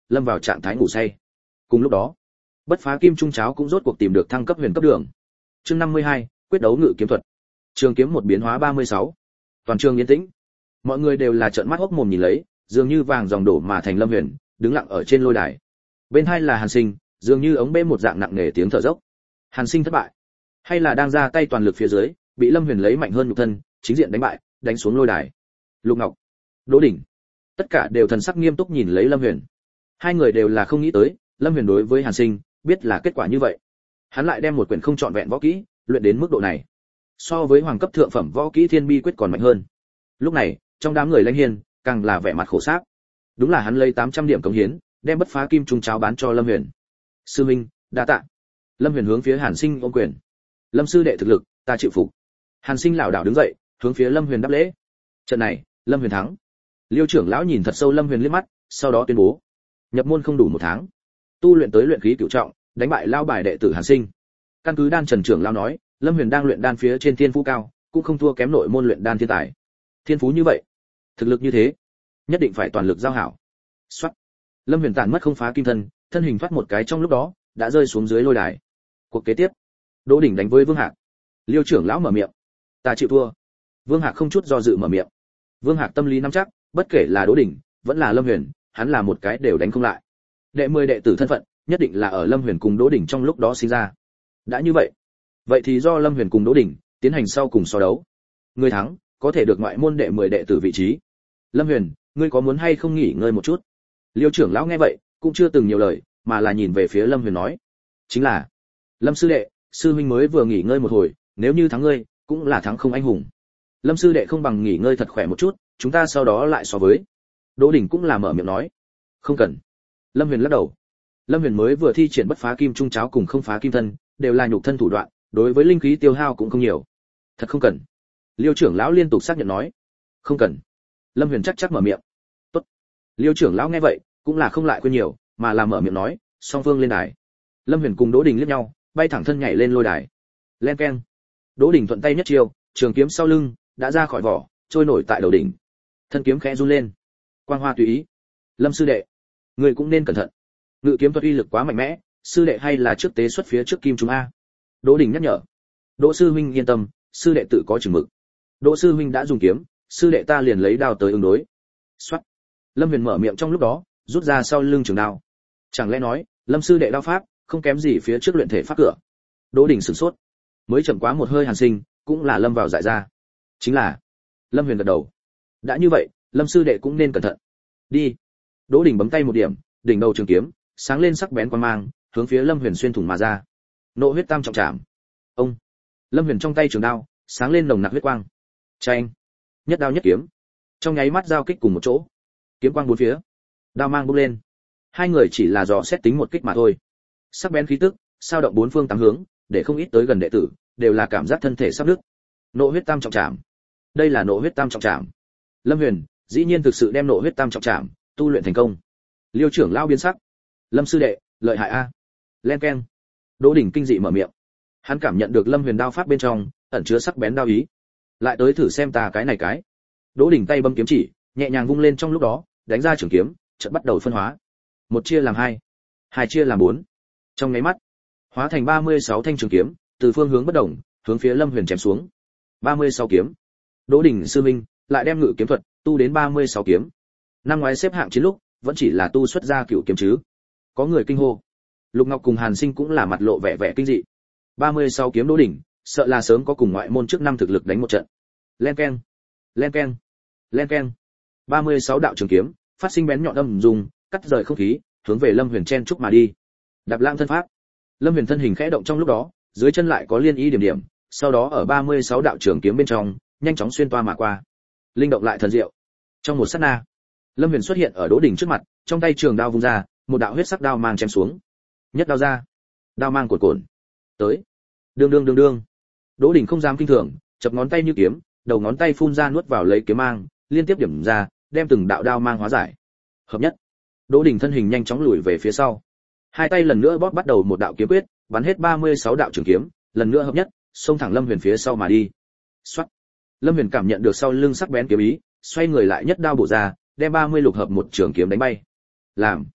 lâm vào trạng thái ngủ say. Cùng lúc đó, Bất Phá Kim Trung Cháo cũng rốt cuộc tìm được thăng cấp huyền cấp đường. Chương năm mươi hai, quyết đấu ngự kiếm thuật. Trường kiếm một biến hóa ba mươi sáu. Toàn trường yên tĩnh. Mọi người đều là trợn mắt hốc mồm nhìn lấy, dường như vàng dòng đổ mà thành Lâm Huyền, đứng lặng ở trên lôi đài. Bên hai là Hàn Sinh, dường như ống bê một dạng nặng nề tiếng thở dốc. Hàn Sinh thất bại, hay là đang ra tay toàn lực phía dưới, bị Lâm Huyền lấy mạnh hơn nhục thân, chính diện đánh bại, đánh xuống lôi đài. Lục Ngọc, Đỗ Đỉnh, tất cả đều thần sắc nghiêm túc nhìn lấy Lâm Huyền. Hai người đều là không nghĩ tới, Lâm Huyền đối với Hàn Sinh, biết là kết quả như vậy. Hắn lại đem một quyển không trọn vẹn võ kỹ, luyện đến mức độ này. So với hoàng cấp thượng phẩm võ kỹ Thiên Bi quyết còn mạnh hơn. Lúc này, trong đám người Lãnh Hiên, càng là vẻ mặt khổ xác. Đúng là hắn lấy tám trăm điểm cống hiến, đem Bất Phá Kim Trung Cháo bán cho Lâm Huyền. Sư huynh, đa tạ. Lâm Huyền hướng phía Hàn Sinh ôm quyền. Lâm sư đệ thực lực, ta chịu phục. Hàn Sinh lảo đảo đứng dậy, hướng phía Lâm Huyền đáp lễ. Trận này, Lâm Huyền thắng. Liêu trưởng lão nhìn thật sâu Lâm Huyền liếc mắt, sau đó tuyên bố: nhập môn không đủ một tháng, tu luyện tới luyện khí cửu trọng, đánh bại lao bài đệ tử Hàn Sinh. Căn cứ Đan Trần trưởng lão nói, Lâm Huyền đang luyện đan phía trên thiên phú cao, cũng không thua kém nội môn luyện đan thiên tài. Thiên phú như vậy, thực lực như thế, nhất định phải toàn lực giao hảo. Soát. Lâm Huyền tản mất không phá kim thân, thân hình phát một cái trong lúc đó, đã rơi xuống dưới lôi đài. Cuộc kế tiếp, Đỗ Đỉnh đánh với Vương Hạc. Liêu trưởng lão mở miệng: ta chịu thua. Vương Hạc không chút do dự mở miệng. Vương Hạc tâm lý nắm chắc, bất kể là Đỗ Đỉnh, vẫn là Lâm Huyền, hắn là một cái đều đánh không lại. Đệ mười đệ tử thân phận, nhất định là ở Lâm Huyền cùng Đỗ Đỉnh trong lúc đó sinh ra. Đã như vậy, vậy thì do Lâm Huyền cùng Đỗ Đỉnh tiến hành sau cùng so đấu. Người thắng có thể được ngoại môn đệ mười đệ tử vị trí. Lâm Huyền, ngươi có muốn hay không nghỉ ngơi một chút? Liêu trưởng lão nghe vậy, cũng chưa từng nhiều lời, mà là nhìn về phía Lâm Huyền nói: chính là, Lâm sư đệ, sư huynh mới vừa nghỉ ngơi một hồi, nếu như thắng ngươi, cũng là thắng không anh hùng. Lâm sư đệ không bằng nghỉ ngơi thật khỏe một chút, chúng ta sau đó lại so với. Đỗ Đỉnh cũng là mở miệng nói: không cần. Lâm Huyền lắc đầu. Lâm Huyền mới vừa thi triển Bất Phá Kim Trung Cháo cùng không phá kim thân, đều là nhục thân thủ đoạn, đối với linh khí tiêu hao cũng không nhiều. Thật không cần. Liêu trưởng lão liên tục xác nhận nói: không cần. Lâm Huyền chắc chắc mở miệng. Tốt. Liêu trưởng lão nghe vậy, cũng là không lại quên nhiều, mà là mở miệng nói: song phương lên đài. Lâm Huyền cùng Đỗ Đỉnh liếc nhau, bay thẳng thân nhảy lên lôi đài. Len keng. Đỗ Đỉnh thuận tay nhất chiêu, trường kiếm sau lưng đã ra khỏi vỏ, trôi nổi tại đầu đỉnh. Thân kiếm khẽ run lên, quang hoa tùy ý. Lâm sư đệ, người cũng nên cẩn thận. Ngự kiếm thuật uy lực quá mạnh mẽ, sư đệ hay là trước tế xuất phía trước kim chúng a. Đỗ Đỉnh nhắc nhở. Đỗ sư huynh yên tâm, sư đệ tự có chừng mực. Đỗ sư huynh đã dùng kiếm, sư đệ ta liền lấy đao tới ứng đối. Soát. Lâm Huyền mở miệng trong lúc đó, rút ra sau lưng trường đao. Chẳng lẽ nói, Lâm sư đệ đao pháp không kém gì phía trước luyện thể pháp cửa? Đỗ Đỉnh sửng sốt, mới chậm quá một hơi Hàn Sinh, cũng là lâm vào dại ra. Chính là. Lâm Huyền gật đầu. Đã như vậy, Lâm sư đệ cũng nên cẩn thận. Đi. Đỗ Đỉnh bấm tay một điểm, đỉnh đầu trường kiếm sáng lên sắc bén quang mang, hướng phía Lâm Huyền xuyên thủng mà ra. Nộ huyết tam trọng trảm. Ông. Lâm Huyền trong tay trường đao sáng lên nồng nặc huyết quang. Chanh. Nhất đao nhất kiếm, trong nháy mắt giao kích cùng một chỗ. Kiếm quang bốn phía, đao mang bốc lên. Hai người chỉ là dò xét tính một kích mà thôi. Sắc bén khí tức sao động bốn phương tám hướng, để không ít tới gần đệ tử đều là cảm giác thân thể sắp đứt. Nộ huyết tam trọng trảm. Đây là nộ huyết tam trọng trảm. Lâm Huyền dĩ nhiên thực sự đem nộ huyết tam trọng trảm tu luyện thành công. Liêu trưởng lão biến sắc. Lâm sư đệ, lợi hại a. Len keng. Đỗ Đỉnh kinh dị mở miệng. Hắn cảm nhận được Lâm Huyền đao pháp bên trong ẩn chứa sắc bén đao ý. Lại tới thử xem ta cái này cái. Đỗ Đỉnh tay bấm kiếm chỉ, nhẹ nhàng vung lên trong lúc đó, đánh ra trường kiếm, chợt bắt đầu phân hóa. Một chia làm hai, hai chia làm bốn. Trong nháy mắt, hóa thành ba mươi sáu thanh trường kiếm, từ phương hướng bất động, hướng phía Lâm Huyền chém xuống. ba mươi sáu kiếm. Đỗ Đỉnh sư minh lại đem ngự kiếm thuật tu đến ba mươi sáu kiếm. Năm ngoái xếp hạng chiến lúc, vẫn chỉ là tu xuất ra cửu kiếm chứ. Có người kinh hô. Lục Ngọc cùng Hàn Sinh cũng là mặt lộ vẻ vẻ kinh dị. ba mươi sáu kiếm Đỗ Đỉnh, sợ là sớm có cùng ngoại môn trước năm thực lực đánh một trận. Len keng, len keng, len keng. ba mươi sáu đạo trường kiếm, phát sinh bén nhọn âm dùng, cắt rời không khí, hướng về Lâm Huyền chen chúc mà đi. Đạp Lang thân pháp. Lâm Huyền thân hình khẽ động trong lúc đó, dưới chân lại có liên ý điểm điểm, sau đó ở ba mươi sáu đạo trường kiếm bên trong, nhanh chóng xuyên toa mà qua. Linh động lại thần diệu. Trong một sát na, Lâm Huyền xuất hiện ở Đỗ Đỉnh trước mặt, trong tay trường đao vung ra, một đạo huyết sắc đao mang chém xuống. Nhất đao ra, đao mang cuồn cuộn. Tới. Đương đương đương đương. Đỗ Đỉnh không dám kinh thường, chập ngón tay như kiếm, đầu ngón tay phun ra nuốt vào lấy kiếm mang, liên tiếp điểm ra, đem từng đạo đao mang hóa giải. Hợp nhất. Đỗ Đỉnh thân hình nhanh chóng lùi về phía sau. Hai tay lần nữa bóp bắt đầu một đạo kiếm quyết, bắn hết ba mươi sáu đạo trường kiếm, lần nữa hợp nhất, xông thẳng Lâm Huyền phía sau mà đi. Soát. Lâm Huyền cảm nhận được sau lưng sắc bén kiếm ý, xoay người lại nhất đao bổ ra, đem ba mươi lục hợp một trường kiếm đánh bay. Làm.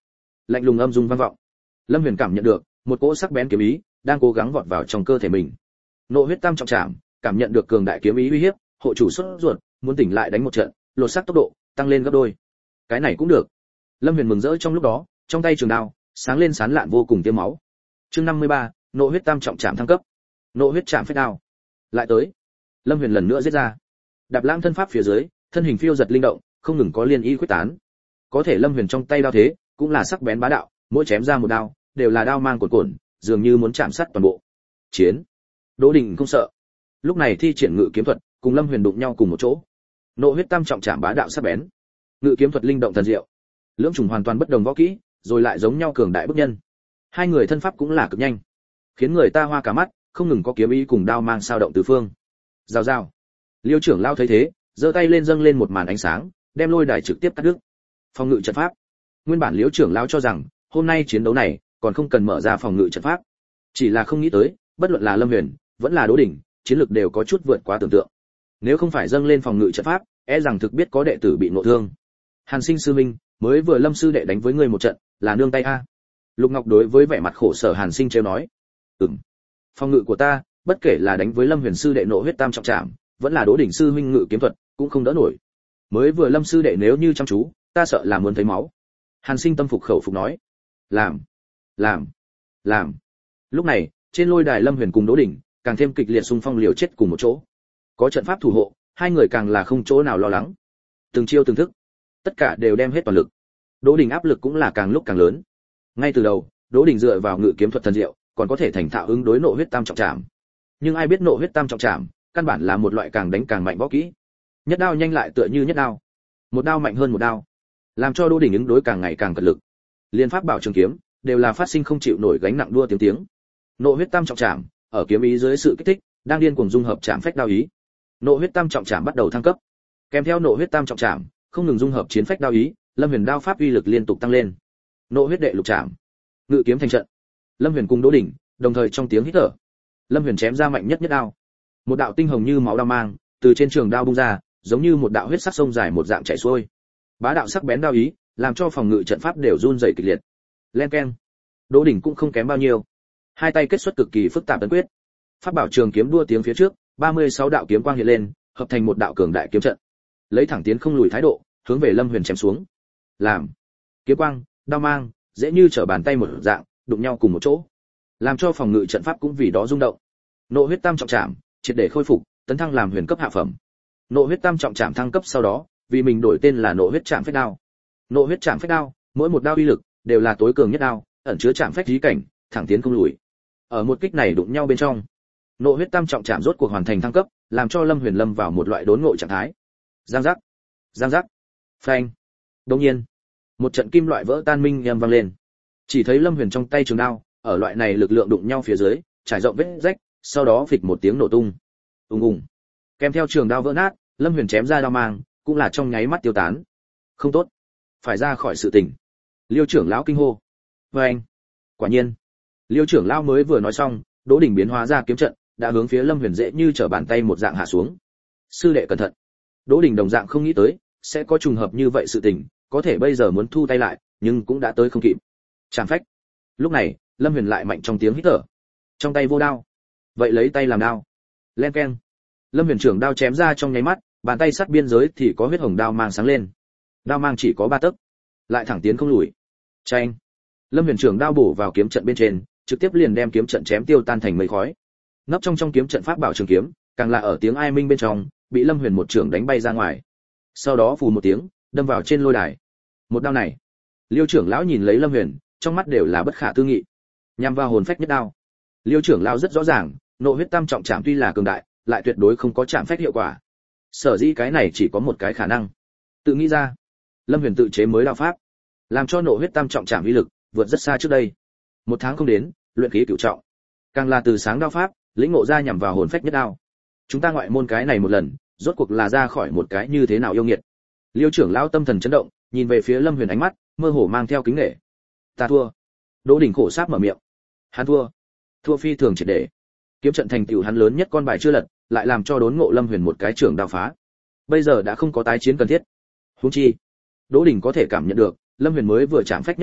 Lạnh lùng âm dung vang vọng. Lâm Huyền cảm nhận được một cỗ sắc bén kiếm ý đang cố gắng vọt vào trong cơ thể mình. Nộ huyết tam trọng trảm, cảm nhận được cường đại kiếm ý uy hiếp, hộ chủ xuất ruột, muốn tỉnh lại đánh một trận, lột xác tốc độ tăng lên gấp đôi. Cái này cũng được. Lâm Huyền mừng rỡ trong lúc đó, trong tay trường đao sáng lên sán lạn vô cùng tia máu. Chương năm mươi ba, nộ huyết tam trọng trảm thăng cấp. Nộ huyết trảm phách đao. Lại tới. Lâm Huyền lần nữa giết ra. Đạp lãng thân pháp phía dưới, thân hình phiêu giật linh động, không ngừng có liên ý khuếch tán. Có thể Lâm Huyền trong tay đao thế, cũng là sắc bén bá đạo, mỗi chém ra một đao, đều là đao mang cuồn cuộn, dường như muốn chạm sát toàn bộ. Chiến. Đỗ Đình không sợ. Lúc này thi triển ngự kiếm thuật, cùng Lâm Huyền đụng nhau cùng một chỗ. Nộ huyết tam trọng trảm bá đạo sắc bén, ngự kiếm thuật linh động thần diệu. Lưỡng chủng hoàn toàn bất đồng võ kỹ, rồi lại giống nhau cường đại bức nhân. Hai người thân pháp cũng là cực nhanh, khiến người ta hoa cả mắt, không ngừng có kiếm ý cùng đao mang sao động tứ phương. Rào rào. Liêu trưởng lao thấy thế, giơ tay lên dâng lên một màn ánh sáng, đem lôi đài trực tiếp cắt đứt. Phòng ngự trận pháp. Nguyên bản Liêu trưởng lao cho rằng, hôm nay chiến đấu này còn không cần mở ra phòng ngự trận pháp. Chỉ là không nghĩ tới, bất luận là Lâm Huyền, vẫn là Đỗ Đình, chiến lực đều có chút vượt quá tưởng tượng. Nếu không phải dâng lên phòng ngự trận pháp, e rằng thực biết có đệ tử bị nội thương. Hàn Sinh sư minh, mới vừa Lâm sư đệ đánh với ngươi một trận, là nương tay a. Lục Ngọc đối với vẻ mặt khổ sở Hàn Sinh trêu nói. Ừm. Phòng ngự của ta, bất kể là đánh với Lâm Huyền sư đệ nộ huyết tam trọng trảm, vẫn là Đỗ Đình sư huynh ngự kiếm thuật, cũng không đỡ nổi. Mới vừa Lâm sư đệ nếu như chăm chú, ta sợ là muốn thấy máu. Hàn Sinh tâm phục khẩu phục nói. Làm, làm, làm. Lúc này, trên lôi đài Lâm Huyền cùng Đỗ Đình, càng thêm kịch liệt xung phong liều chết cùng một chỗ. Có trận pháp thủ hộ, hai người càng là không chỗ nào lo lắng. Từng chiêu từng thức, tất cả đều đem hết toàn lực. Đỗ Đình áp lực cũng là càng lúc càng lớn. Ngay từ đầu, Đỗ Đình dựa vào ngự kiếm thuật thần diệu, còn có thể thành thạo ứng đối nộ huyết tam trọng trảm. Nhưng ai biết nộ huyết tam trọng trảm, căn bản là một loại càng đánh càng mạnh võ kỹ. Nhất đao nhanh lại tựa như nhất đao, một đao mạnh hơn một đao, làm cho Đỗ Đình ứng đối càng ngày càng cật lực. Liên pháp bảo trường kiếm đều là phát sinh không chịu nổi gánh nặng đua tiếng tiếng. Nộ huyết tam trọng trảm, ở kiếm ý dưới sự kích thích, đang điên cuồng dung hợp trảm phách đao ý. Nộ huyết tam trọng trảm bắt đầu thăng cấp. Kèm theo nộ huyết tam trọng trảm, không ngừng dung hợp chiến phách đao ý, Lâm Huyền đao pháp uy lực liên tục tăng lên. Nộ huyết đệ lục trảm, ngự kiếm thành trận. Lâm Huyền cùng Đỗ Đình, đồng thời trong tiếng hít thở. Lâm Huyền chém ra mạnh nhất nhất đao. Một đạo tinh hồng như máu đao mang, từ trên trường đao bung ra, giống như một đạo huyết sắc sông dài một dạng chảy xuôi. Bá đạo sắc bén đao ý, làm cho phòng ngự trận pháp đều run rẩy kịch liệt. Len keng. Đỗ Đình cũng không kém bao nhiêu. Hai tay kết xuất cực kỳ phức tạp tấn quyết. Pháp bảo trường kiếm đua tiếng phía trước, ba mươi sáu đạo kiếm quang hiện lên, hợp thành một đạo cường đại kiếm trận. Lấy thẳng tiến không lùi thái độ, hướng về Lâm Huyền chém xuống. Làm. Kiếm quang, đao mang, dễ như trở bàn tay một dạng, đụng nhau cùng một chỗ, làm cho phòng ngự trận pháp cũng vì đó rung động. Nộ huyết tam trọng trảm, triệt để khôi phục, tấn thăng làm huyền cấp hạ phẩm. Nộ huyết tam trọng trảm thăng cấp sau đó, vì mình đổi tên là nộ huyết trảm phách đao. Nộ huyết trảm phách đao, mỗi một đao uy lực đều là tối cường nhất đao, ẩn chứa trảm phách trí cảnh, thẳng tiến không lùi. Ở một kích này đụng nhau bên trong, nộ huyết tam trọng trảm rốt cuộc hoàn thành thăng cấp, làm cho Lâm Huyền lâm vào một loại đốn ngộ trạng thái. Giang giác, giang giác, phanh. Đột nhiên, một trận kim loại vỡ tan minh âm vang lên. Chỉ thấy Lâm Huyền trong tay trường đao, ở loại này lực lượng đụng nhau phía dưới, trải rộng vết rách, sau đó phịch một tiếng nổ tung. Ùng ùng. Kèm theo trường đao vỡ nát, Lâm Huyền chém ra đao mang, cũng là trong nháy mắt tiêu tán. Không tốt, phải ra khỏi sự tình. Liêu trưởng lão kinh hô. Và anh, quả nhiên. Liêu trưởng lão mới vừa nói xong, Đỗ Đình biến hóa ra kiếm trận, đã hướng phía Lâm Huyền dễ như trở bàn tay một dạng hạ xuống. Sư đệ cẩn thận. Đỗ Đình đồng dạng không nghĩ tới sẽ có trùng hợp như vậy sự tình, có thể bây giờ muốn thu tay lại, nhưng cũng đã tới không kịp. Trảm phách. Lúc này, Lâm Huyền lại mạnh trong tiếng hít thở. Trong tay vô đao, vậy lấy tay làm đao. Len keng. Lâm Huyền trưởng đao chém ra trong nháy mắt, bàn tay sát biên giới thì có huyết hồng đao mang sáng lên. Đao mang chỉ có ba tấc, lại thẳng tiến không lùi. Chanh. Lâm Huyền trưởng đao bổ vào kiếm trận bên trên, trực tiếp liền đem kiếm trận chém tiêu tan thành mây khói. Nấp trong trong kiếm trận pháp bảo trường kiếm, càng là ở tiếng ai minh bên trong, bị Lâm Huyền một trưởng đánh bay ra ngoài. Sau đó phù một tiếng, đâm vào trên lôi đài. Một đao này, Liêu trưởng lão nhìn lấy Lâm Huyền, trong mắt đều là bất khả tư nghị. Nhằm vào hồn phách nhất đao. Liêu trưởng lão rất rõ ràng, nộ huyết tam trọng trảm tuy là cường đại, lại tuyệt đối không có trảm phách hiệu quả. Sở dĩ cái này chỉ có một cái khả năng. Tự nghĩ ra, Lâm Huyền tự chế mới đao pháp, làm cho nộ huyết tam trọng trảm uy lực vượt rất xa trước đây. Một tháng không đến, luyện khí cửu trọng. Càng là từ sáng đao pháp, lĩnh ngộ ra nhằm vào hồn phách nhất đao. Chúng ta ngoại môn cái này một lần, rốt cuộc là ra khỏi một cái như thế nào yêu nghiệt. Liêu trưởng lão tâm thần chấn động, nhìn về phía Lâm Huyền ánh mắt mơ hồ mang theo kính nể. Ta thua. Đỗ Đình khổ sáp mở miệng. Hắn thua. Thua phi thường triệt để. Kiếm trận thành tựu hắn lớn nhất con bài chưa lật, lại làm cho đốn ngộ Lâm Huyền một cái trưởng đao phá. Bây giờ đã không có tái chiến cần thiết. Huống chi, Đỗ Đình có thể cảm nhận được, Lâm Huyền mới vừa chạm phách nhất đao,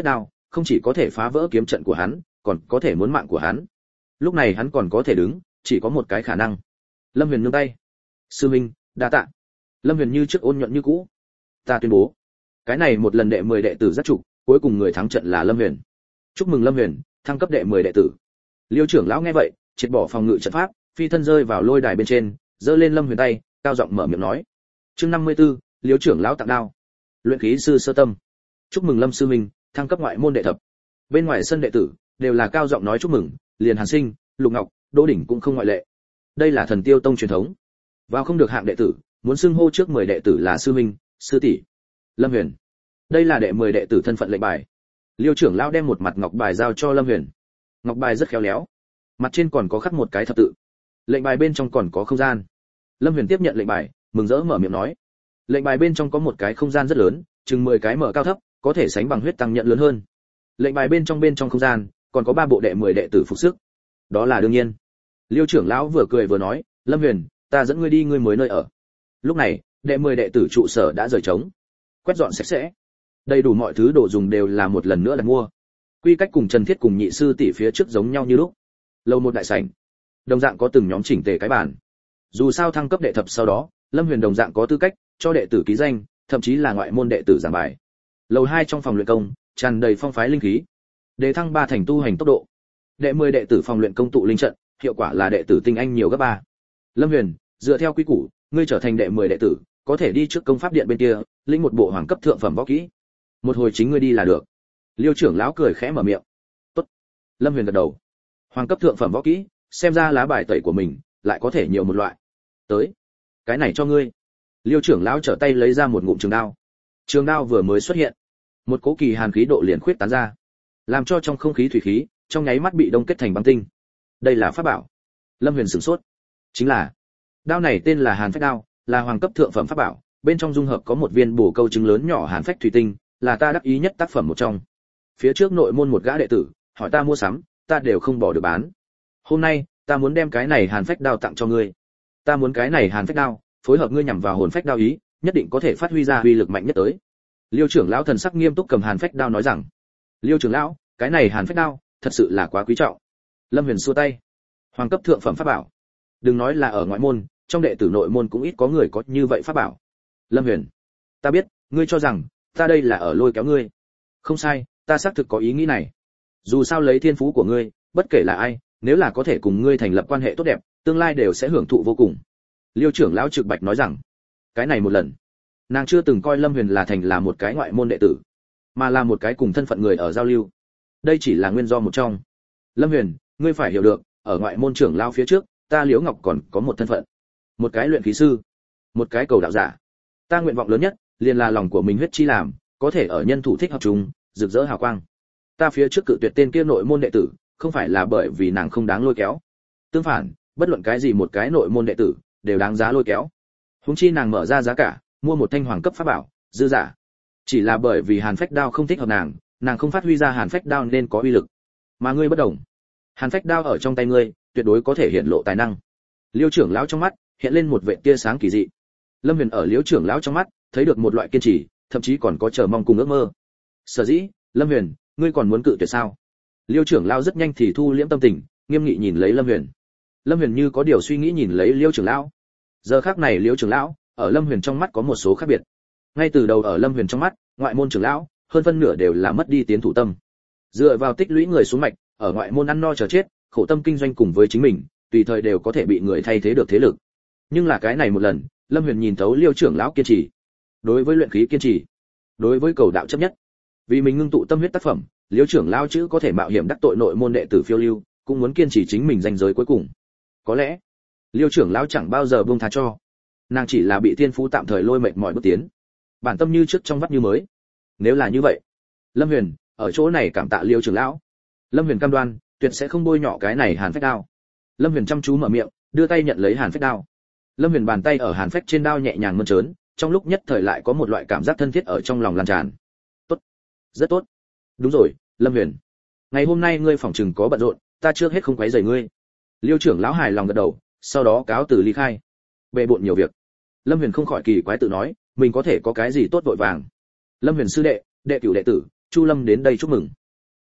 không chỉ có thể phá vỡ kiếm trận của hắn, còn có thể muốn mạng của hắn. Lúc này hắn còn có thể đứng, chỉ có một cái khả năng. Lâm Huyền nương tay. Sư minh, đa tạ. Lâm Huyền như trước ôn nhuận như cũ. Ta tuyên bố, cái này một lần đệ mười đệ tử giác trục, cuối cùng người thắng trận là Lâm Huyền. Chúc mừng Lâm Huyền, thăng cấp đệ mười đệ tử. Liêu trưởng lão nghe vậy, triệt bỏ phòng ngự trận pháp, phi thân rơi vào lôi đài bên trên, giơ lên Lâm Huyền tay, cao giọng mở miệng nói. Chương năm mươi tư, Liêu trưởng lão tặng đao. Luyện khí sư sơ tâm. Chúc mừng Lâm sư minh, thăng cấp ngoại môn đệ thập. Bên ngoài sân đệ tử đều là cao giọng nói chúc mừng, liền Hàn Sinh, Lục Ngọc, Đỗ Đỉnh cũng không ngoại lệ. Đây là Thần Tiêu Tông truyền thống. Vào không được hạng đệ tử, muốn xưng hô trước mười đệ tử là sư minh, sư tỷ. Lâm Huyền. Đây là đệ mười đệ tử thân phận lệnh bài. Liêu trưởng lão đem một mặt ngọc bài giao cho Lâm Huyền. Ngọc bài rất khéo léo, mặt trên còn có khắc một cái thập tự. Lệnh bài bên trong còn có không gian. Lâm Huyền tiếp nhận lệnh bài, mừng rỡ mở miệng nói. Lệnh bài bên trong có một cái không gian rất lớn, chừng mười cái mở cao thấp, có thể sánh bằng huyết tăng nhận lớn hơn. Lệnh bài bên trong bên trong không gian còn có ba bộ đệ mười đệ tử phục sức. Đó là đương nhiên. Liêu trưởng lão vừa cười vừa nói, Lâm Huyền, ta dẫn ngươi đi ngươi mới nơi ở. Lúc này, đệ mười đệ tử trụ sở đã rời trống, quét dọn sạch sẽ, đầy đủ mọi thứ đồ dùng đều là một lần nữa đặt mua. Quy cách cùng Trần Thiết cùng nhị sư tỷ phía trước giống nhau như lúc. Lầu một đại sảnh, đồng dạng có từng nhóm chỉnh tề cái bàn. Dù sao thăng cấp đệ thập sau đó, Lâm Huyền đồng dạng có tư cách cho đệ tử ký danh, thậm chí là ngoại môn đệ tử giảng bài. Lầu hai trong phòng luyện công, tràn đầy phong phái linh khí. Đề thăng ba thành tu hành tốc độ. Đệ mười đệ tử phòng luyện công tụ linh trận, hiệu quả là đệ tử tinh anh nhiều gấp ba. Lâm Huyền, dựa theo quy củ, ngươi trở thành đệ mười đệ tử, có thể đi trước công pháp điện bên kia, lĩnh một bộ hoàng cấp thượng phẩm võ kỹ. Một hồi chính ngươi đi là được. Liêu trưởng lão cười khẽ mở miệng. Tốt. Lâm Huyền gật đầu. Hoàng cấp thượng phẩm võ kỹ, xem ra lá bài tẩy của mình lại có thể nhiều một loại. Tới, cái này cho ngươi. Liêu trưởng lão trở tay lấy ra một ngụm trường đao. Trường đao vừa mới xuất hiện, một cỗ kỳ hàn khí độ liền khuyết tán ra, làm cho trong không khí thủy khí trong nháy mắt bị đông kết thành băng tinh. Đây là pháp bảo. Lâm Huyền sửng sốt. Chính là đao này tên là Hàn Phách đao, là hoàng cấp thượng phẩm pháp bảo, bên trong dung hợp có một viên bổ câu trứng lớn nhỏ hàn phách thủy tinh, là ta đắc ý nhất tác phẩm một trong. Phía trước nội môn một gã đệ tử hỏi ta mua sắm, ta đều không bỏ được bán. Hôm nay, ta muốn đem cái này Hàn Phách đao tặng cho ngươi. Ta muốn cái này Hàn Phách đao phối hợp ngươi nhằm vào hồn phách đao ý, nhất định có thể phát huy ra uy lực mạnh nhất tới. Liêu trưởng lão thần sắc nghiêm túc cầm Hàn Phách đao nói rằng, Liêu trưởng lão, cái này Hàn Phách đao thật sự là quá quý trọng. Lâm Huyền xua tay. Hoàng cấp thượng phẩm pháp bảo, đừng nói là ở ngoại môn, trong đệ tử nội môn cũng ít có người có như vậy pháp bảo. Lâm Huyền, ta biết, ngươi cho rằng ta đây là ở lôi kéo ngươi. Không sai, ta xác thực có ý nghĩ này. Dù sao lấy thiên phú của ngươi, bất kể là ai, nếu là có thể cùng ngươi thành lập quan hệ tốt đẹp, tương lai đều sẽ hưởng thụ vô cùng. Liêu trưởng lão trực bạch nói rằng, cái này một lần, nàng chưa từng coi Lâm Huyền là thành là một cái ngoại môn đệ tử, mà là một cái cùng thân phận người ở giao lưu. Đây chỉ là nguyên do một trong. Lâm Huyền, ngươi phải hiểu được, ở ngoại môn trưởng lão phía trước, ta Liễu Ngọc còn có một thân phận, một cái luyện khí sư, một cái cầu đạo giả. Ta nguyện vọng lớn nhất liền là lòng của mình huyết chi làm, có thể ở nhân thủ thích hợp chúng, rực rỡ hào quang. Ta phía trước cự tuyệt tên kia nội môn đệ tử, không phải là bởi vì nàng không đáng lôi kéo. Tương phản, bất luận cái gì một cái nội môn đệ tử đều đáng giá lôi kéo. Huống chi nàng mở ra giá cả, mua một thanh hoàng cấp pháp bảo, dư giả. Chỉ là bởi vì Hàn Phách đao không thích hợp nàng, nàng không phát huy ra Hàn Phách đao nên có uy lực. Mà ngươi bất đồng. Hàn Phách đao ở trong tay ngươi, tuyệt đối có thể hiện lộ tài năng. Liêu trưởng lão trong mắt hiện lên một vệt tia sáng kỳ dị. Lâm Huyền ở Liêu trưởng lão trong mắt thấy được một loại kiên trì, thậm chí còn có chờ mong cùng ước mơ. Sở dĩ, Lâm Huyền, ngươi còn muốn cự tuyệt sao? Liêu trưởng lão rất nhanh thì thu liễm tâm tình, nghiêm nghị nhìn lấy Lâm Huyền. Lâm Huyền như có điều suy nghĩ nhìn lấy Liêu trưởng lão. Giờ khắc này Liêu trưởng lão ở Lâm Huyền trong mắt có một số khác biệt. Ngay từ đầu ở Lâm Huyền trong mắt, ngoại môn trưởng lão hơn phân nửa đều là mất đi tiến thủ tâm. Dựa vào tích lũy người xuống mạch, ở ngoại môn ăn no chờ chết, khổ tâm kinh doanh cùng với chính mình, tùy thời đều có thể bị người thay thế được thế lực. Nhưng là cái này một lần, Lâm Huyền nhìn thấu Liêu trưởng lão kiên trì. Đối với luyện khí kiên trì, đối với cầu đạo chấp nhất. Vì mình ngưng tụ tâm huyết tác phẩm, Liêu trưởng lão chữ có thể mạo hiểm đắc tội nội môn đệ tử phiêu lưu, cũng muốn kiên trì chính mình danh giới cuối cùng. Có lẽ, Liêu trưởng lão chẳng bao giờ buông tha cho. Nàng chỉ là bị thiên phú tạm thời lôi mệt mỏi bước tiến. Bản tâm như trước trong vắt như mới. Nếu là như vậy, Lâm Huyền ở chỗ này cảm tạ Liêu trưởng lão. Lâm Huyền cam đoan, tuyệt sẽ không bôi nhọ cái này Hàn Phách đao. Lâm Huyền chăm chú mở miệng, đưa tay nhận lấy Hàn Phách đao. Lâm Huyền bàn tay ở Hàn Phách trên đao nhẹ nhàng mơn trớn, trong lúc nhất thời lại có một loại cảm giác thân thiết ở trong lòng lan tràn. Tốt, rất tốt. Đúng rồi, Lâm Huyền, ngày hôm nay ngươi phòng trừng có bận rộn, ta trước hết không quấy rầy ngươi. Liêu trưởng lão hài lòng gật đầu, sau đó cáo từ ly khai. Bề bộn nhiều việc. Lâm Huyền không khỏi kỳ quái tự nói, mình có thể có cái gì tốt vội vàng. Lâm Huyền sư đệ, đệ cửu đệ tử, Chu Lâm đến đây chúc mừng.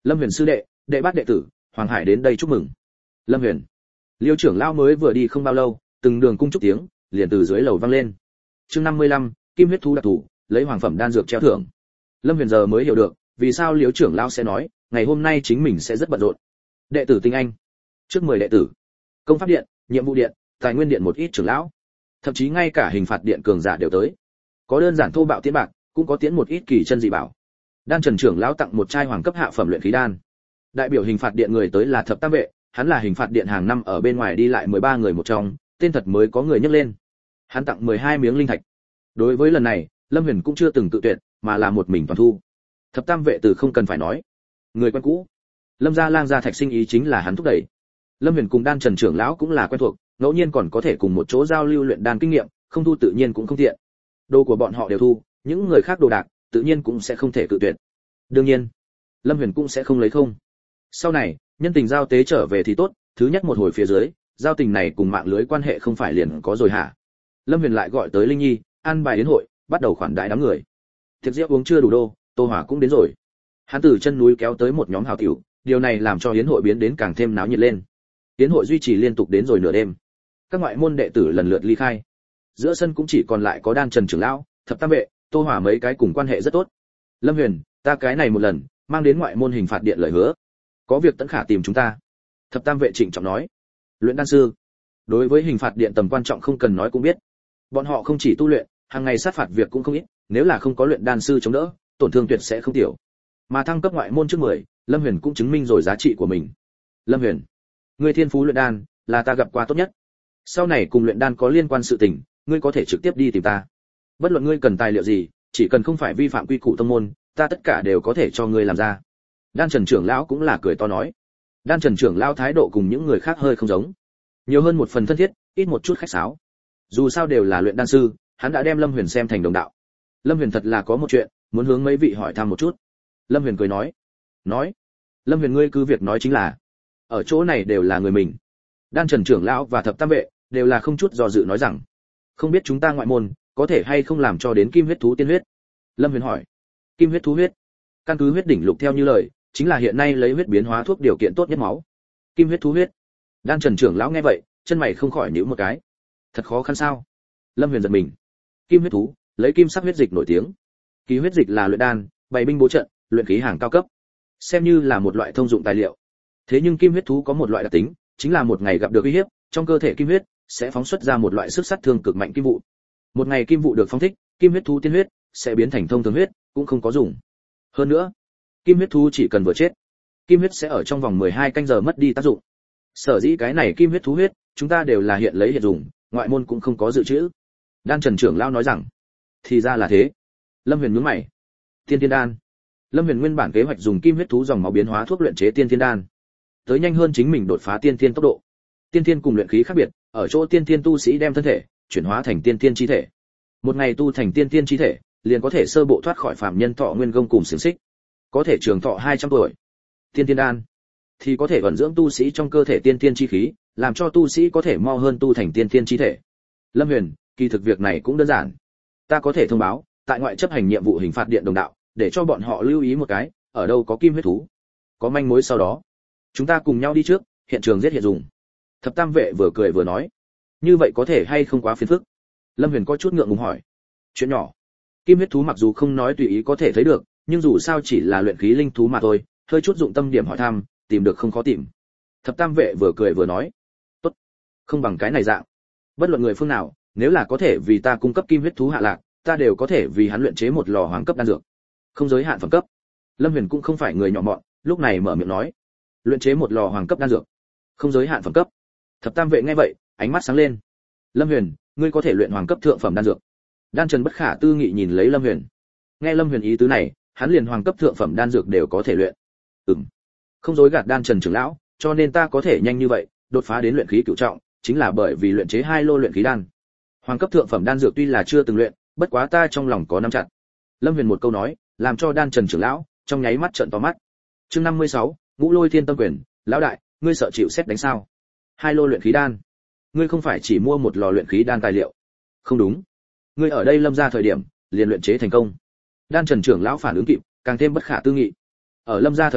Lâm Huyền sư đệ, đệ bát đệ tử, Hoàng Hải đến đây chúc mừng. Lâm Huyền. Liêu trưởng lão mới vừa đi không bao lâu, từng đường cung chúc tiếng liền từ dưới lầu vang lên. Chương năm mươi lăm, Kim huyết thú đặc thủ, lấy hoàng phẩm đan dược treo thưởng. Lâm Huyền giờ mới hiểu được, vì sao Liêu trưởng lão sẽ nói, ngày hôm nay chính mình sẽ rất bận rộn. Đệ tử tinh anh, trước mười đệ tử, công pháp điện, nhiệm vụ điện, tài nguyên điện một ít trưởng lão, thậm chí ngay cả hình phạt điện cường giả đều tới. Có đơn giản thô bạo tiến bạc, cũng có tiến một ít kỳ chân dị bảo. Đan Trần trưởng lão tặng một chai hoàng cấp hạ phẩm luyện khí đan. Đại biểu hình phạt điện người tới là thập tam vệ, hắn là hình phạt điện hàng năm ở bên ngoài đi lại mười ba người một trong, tên thật mới có người nhắc lên. Hắn tặng mười hai miếng linh thạch. Đối với lần này, Lâm Huyền cũng chưa từng tự tuyệt, mà là một mình toàn thu. Thập tam vệ từ không cần phải nói, người quen cũ. Lâm gia lang gia thạch sinh ý chính là hắn thúc đẩy. Lâm Huyền cùng Đan Trần trưởng lão cũng là quen thuộc, ngẫu nhiên còn có thể cùng một chỗ giao lưu luyện đan kinh nghiệm, không thu tự nhiên cũng không tiện. Đồ của bọn họ đều thu, những người khác đồ đạc, tự nhiên cũng sẽ không thể cự tuyệt. Đương nhiên, Lâm Huyền cũng sẽ không lấy không. Sau này, nhân tình giao tế trở về thì tốt, thứ nhất một hồi phía dưới, giao tình này cùng mạng lưới quan hệ không phải liền có rồi hả? Lâm Huyền lại gọi tới Linh Nhi, ăn bài đến hội, bắt đầu khoản đãi đám người. Tiệc rượu uống chưa đủ đô, Tô Hỏa cũng đến rồi. Hắn từ chân núi kéo tới một nhóm hào tiểu, điều này làm cho yến hội biến đến càng thêm náo nhiệt lên. Yến hội duy trì liên tục đến rồi nửa đêm. Các ngoại môn đệ tử lần lượt ly khai. Giữa sân cũng chỉ còn lại có Đan Trần trưởng lão, thập tam vệ, Tô Hỏa mấy cái cùng quan hệ rất tốt. Lâm Huyền, ta cái này một lần, mang đến ngoại môn hình phạt điện lời hứa. Có việc tận khả tìm chúng ta. Thập tam vệ trịnh trọng nói. Luyện đan sư. Đối với hình phạt điện tầm quan trọng không cần nói cũng biết. Bọn họ không chỉ tu luyện, hàng ngày sát phạt việc cũng không ít, nếu là không có luyện đan sư chống đỡ, tổn thương tuyệt sẽ không tiểu. Mà thăng cấp ngoại môn trước mười, Lâm Huyền cũng chứng minh rồi giá trị của mình. Lâm Huyền, ngươi thiên phú luyện đan là ta gặp qua tốt nhất. Sau này cùng luyện đan có liên quan sự tình, ngươi có thể trực tiếp đi tìm ta. Bất luận ngươi cần tài liệu gì, chỉ cần không phải vi phạm quy củ tông môn, ta tất cả đều có thể cho ngươi làm ra. Đan Trần trưởng lão cũng là cười to nói. Đan Trần trưởng lão thái độ cùng những người khác hơi không giống, nhiều hơn một phần thân thiết, ít một chút khách sáo. Dù sao đều là luyện đan sư, hắn đã đem Lâm Huyền xem thành đồng đạo. Lâm Huyền thật là có một chuyện, muốn hướng mấy vị hỏi thăm một chút. Lâm Huyền cười nói. Nói. Lâm Huyền ngươi cứ việc nói chính là, ở chỗ này đều là người mình. Đan Trần trưởng lão và thập tam vệ đều là không chút do dự nói rằng, không biết chúng ta ngoại môn có thể hay không làm cho đến kim huyết thú tiên huyết. Lâm Huyền hỏi. Kim huyết thú huyết, căn cứ huyết đỉnh lục theo như lời, chính là hiện nay lấy huyết biến hóa thuốc điều kiện tốt nhất máu. Kim huyết thú huyết. Đan Trần trưởng lão nghe vậy, chân mày không khỏi nhíu một cái. Thật khó khăn sao? Lâm Huyền giật mình. Kim huyết thú, lấy kim sắc huyết dịch nổi tiếng. Kỳ huyết dịch là luyện đan, bày binh bố trận, luyện khí hàng cao cấp, xem như là một loại thông dụng tài liệu. Thế nhưng kim huyết thú có một loại đặc tính, chính là một ngày gặp được uy hiếp, trong cơ thể kim huyết sẽ phóng xuất ra một loại sức sát thương cực mạnh kim vụ. Một ngày kim vụ được phóng thích, kim huyết thú tiên huyết sẽ biến thành thông thường huyết, cũng không có dùng. Hơn nữa, kim huyết thú chỉ cần vừa chết, kim huyết sẽ ở trong vòng mười hai canh giờ mất đi tác dụng. Sở dĩ cái này kim huyết thú huyết, chúng ta đều là hiện lấy hiện dùng, ngoại môn cũng không có dự trữ. Đan Trần trưởng lão nói rằng, thì ra là thế. Lâm Huyền nhướng mày. Tiên Thiên đan. Lâm Huyền nguyên bản kế hoạch dùng kim huyết thú dòng máu biến hóa thuốc luyện chế tiên thiên đan, tới nhanh hơn chính mình đột phá tiên thiên tốc độ. Tiên thiên cùng luyện khí khác biệt, ở chỗ tiên thiên tu sĩ đem thân thể chuyển hóa thành tiên thiên chi thể. Một ngày tu thành tiên thiên chi thể, liền có thể sơ bộ thoát khỏi phàm nhân thọ nguyên gông cùng xiềng xích, có thể trường thọ hai trăm tuổi. Tiên thiên đan thì có thể ẩn dưỡng tu sĩ trong cơ thể tiên thiên chi khí, làm cho tu sĩ có thể mau hơn tu thành tiên thiên chi thể. Lâm Huyền, kỳ thực việc này cũng đơn giản. Ta có thể thông báo, tại ngoại chấp hành nhiệm vụ hình phạt điện đồng đạo, để cho bọn họ lưu ý một cái, ở đâu có kim huyết thú. Có manh mối sau đó, chúng ta cùng nhau đi trước, hiện trường giết hiện dùng. Thập tam vệ vừa cười vừa nói. Như vậy có thể hay không quá phiền phức? Lâm Huyền có chút ngượng ngùng hỏi. Chuyện nhỏ. Kim huyết thú mặc dù không nói tùy ý có thể thấy được, nhưng dù sao chỉ là luyện khí linh thú mà thôi, hơi chút dụng tâm điểm hỏi thăm, tìm được không khó tìm. Thập tam vệ vừa cười vừa nói. Tốt. Không bằng cái này dạng. Bất luận người phương nào, nếu là có thể vì ta cung cấp kim huyết thú hạ lạc, ta đều có thể vì hắn luyện chế một lò hoàng cấp đan dược. Không giới hạn phẩm cấp. Lâm Huyền cũng không phải người nhỏ mọn, lúc này mở miệng nói. Luyện chế một lò hoàng cấp đan dược. Không giới hạn phẩm cấp. Thập tam vệ nghe vậy, ánh mắt sáng lên. Lâm Huyền, ngươi có thể luyện hoàng cấp thượng phẩm đan dược. Đan Trần bất khả tư nghị nhìn lấy Lâm Huyền. Nghe Lâm Huyền ý tứ này, hắn liền hoàng cấp thượng phẩm đan dược đều có thể luyện. Ừm. Không dối gạt Đan Trần trưởng lão, cho nên ta có thể nhanh như vậy đột phá đến luyện khí cửu trọng, chính là bởi vì luyện chế hai lô luyện khí đan. Hoàng cấp thượng phẩm đan dược tuy là chưa từng luyện, bất quá ta trong lòng có nắm chặt. Lâm Huyền một câu nói, làm cho Đan Trần trưởng lão trong nháy mắt trợn to mắt. Chương năm mươi sáu, Ngũ Lôi Thiên Tâm Quyền, lão đại, ngươi sợ chịu xét đánh sao? Hai lô luyện khí đan. Ngươi không phải chỉ mua một lò luyện khí đan tài liệu? Không đúng. Ngươi ở đây Lâm gia thời điểm, liền luyện chế thành công. Đan Trần trưởng lão phản ứng kịp, càng thêm bất khả tư nghị. Ở Lâm gia thời điểm,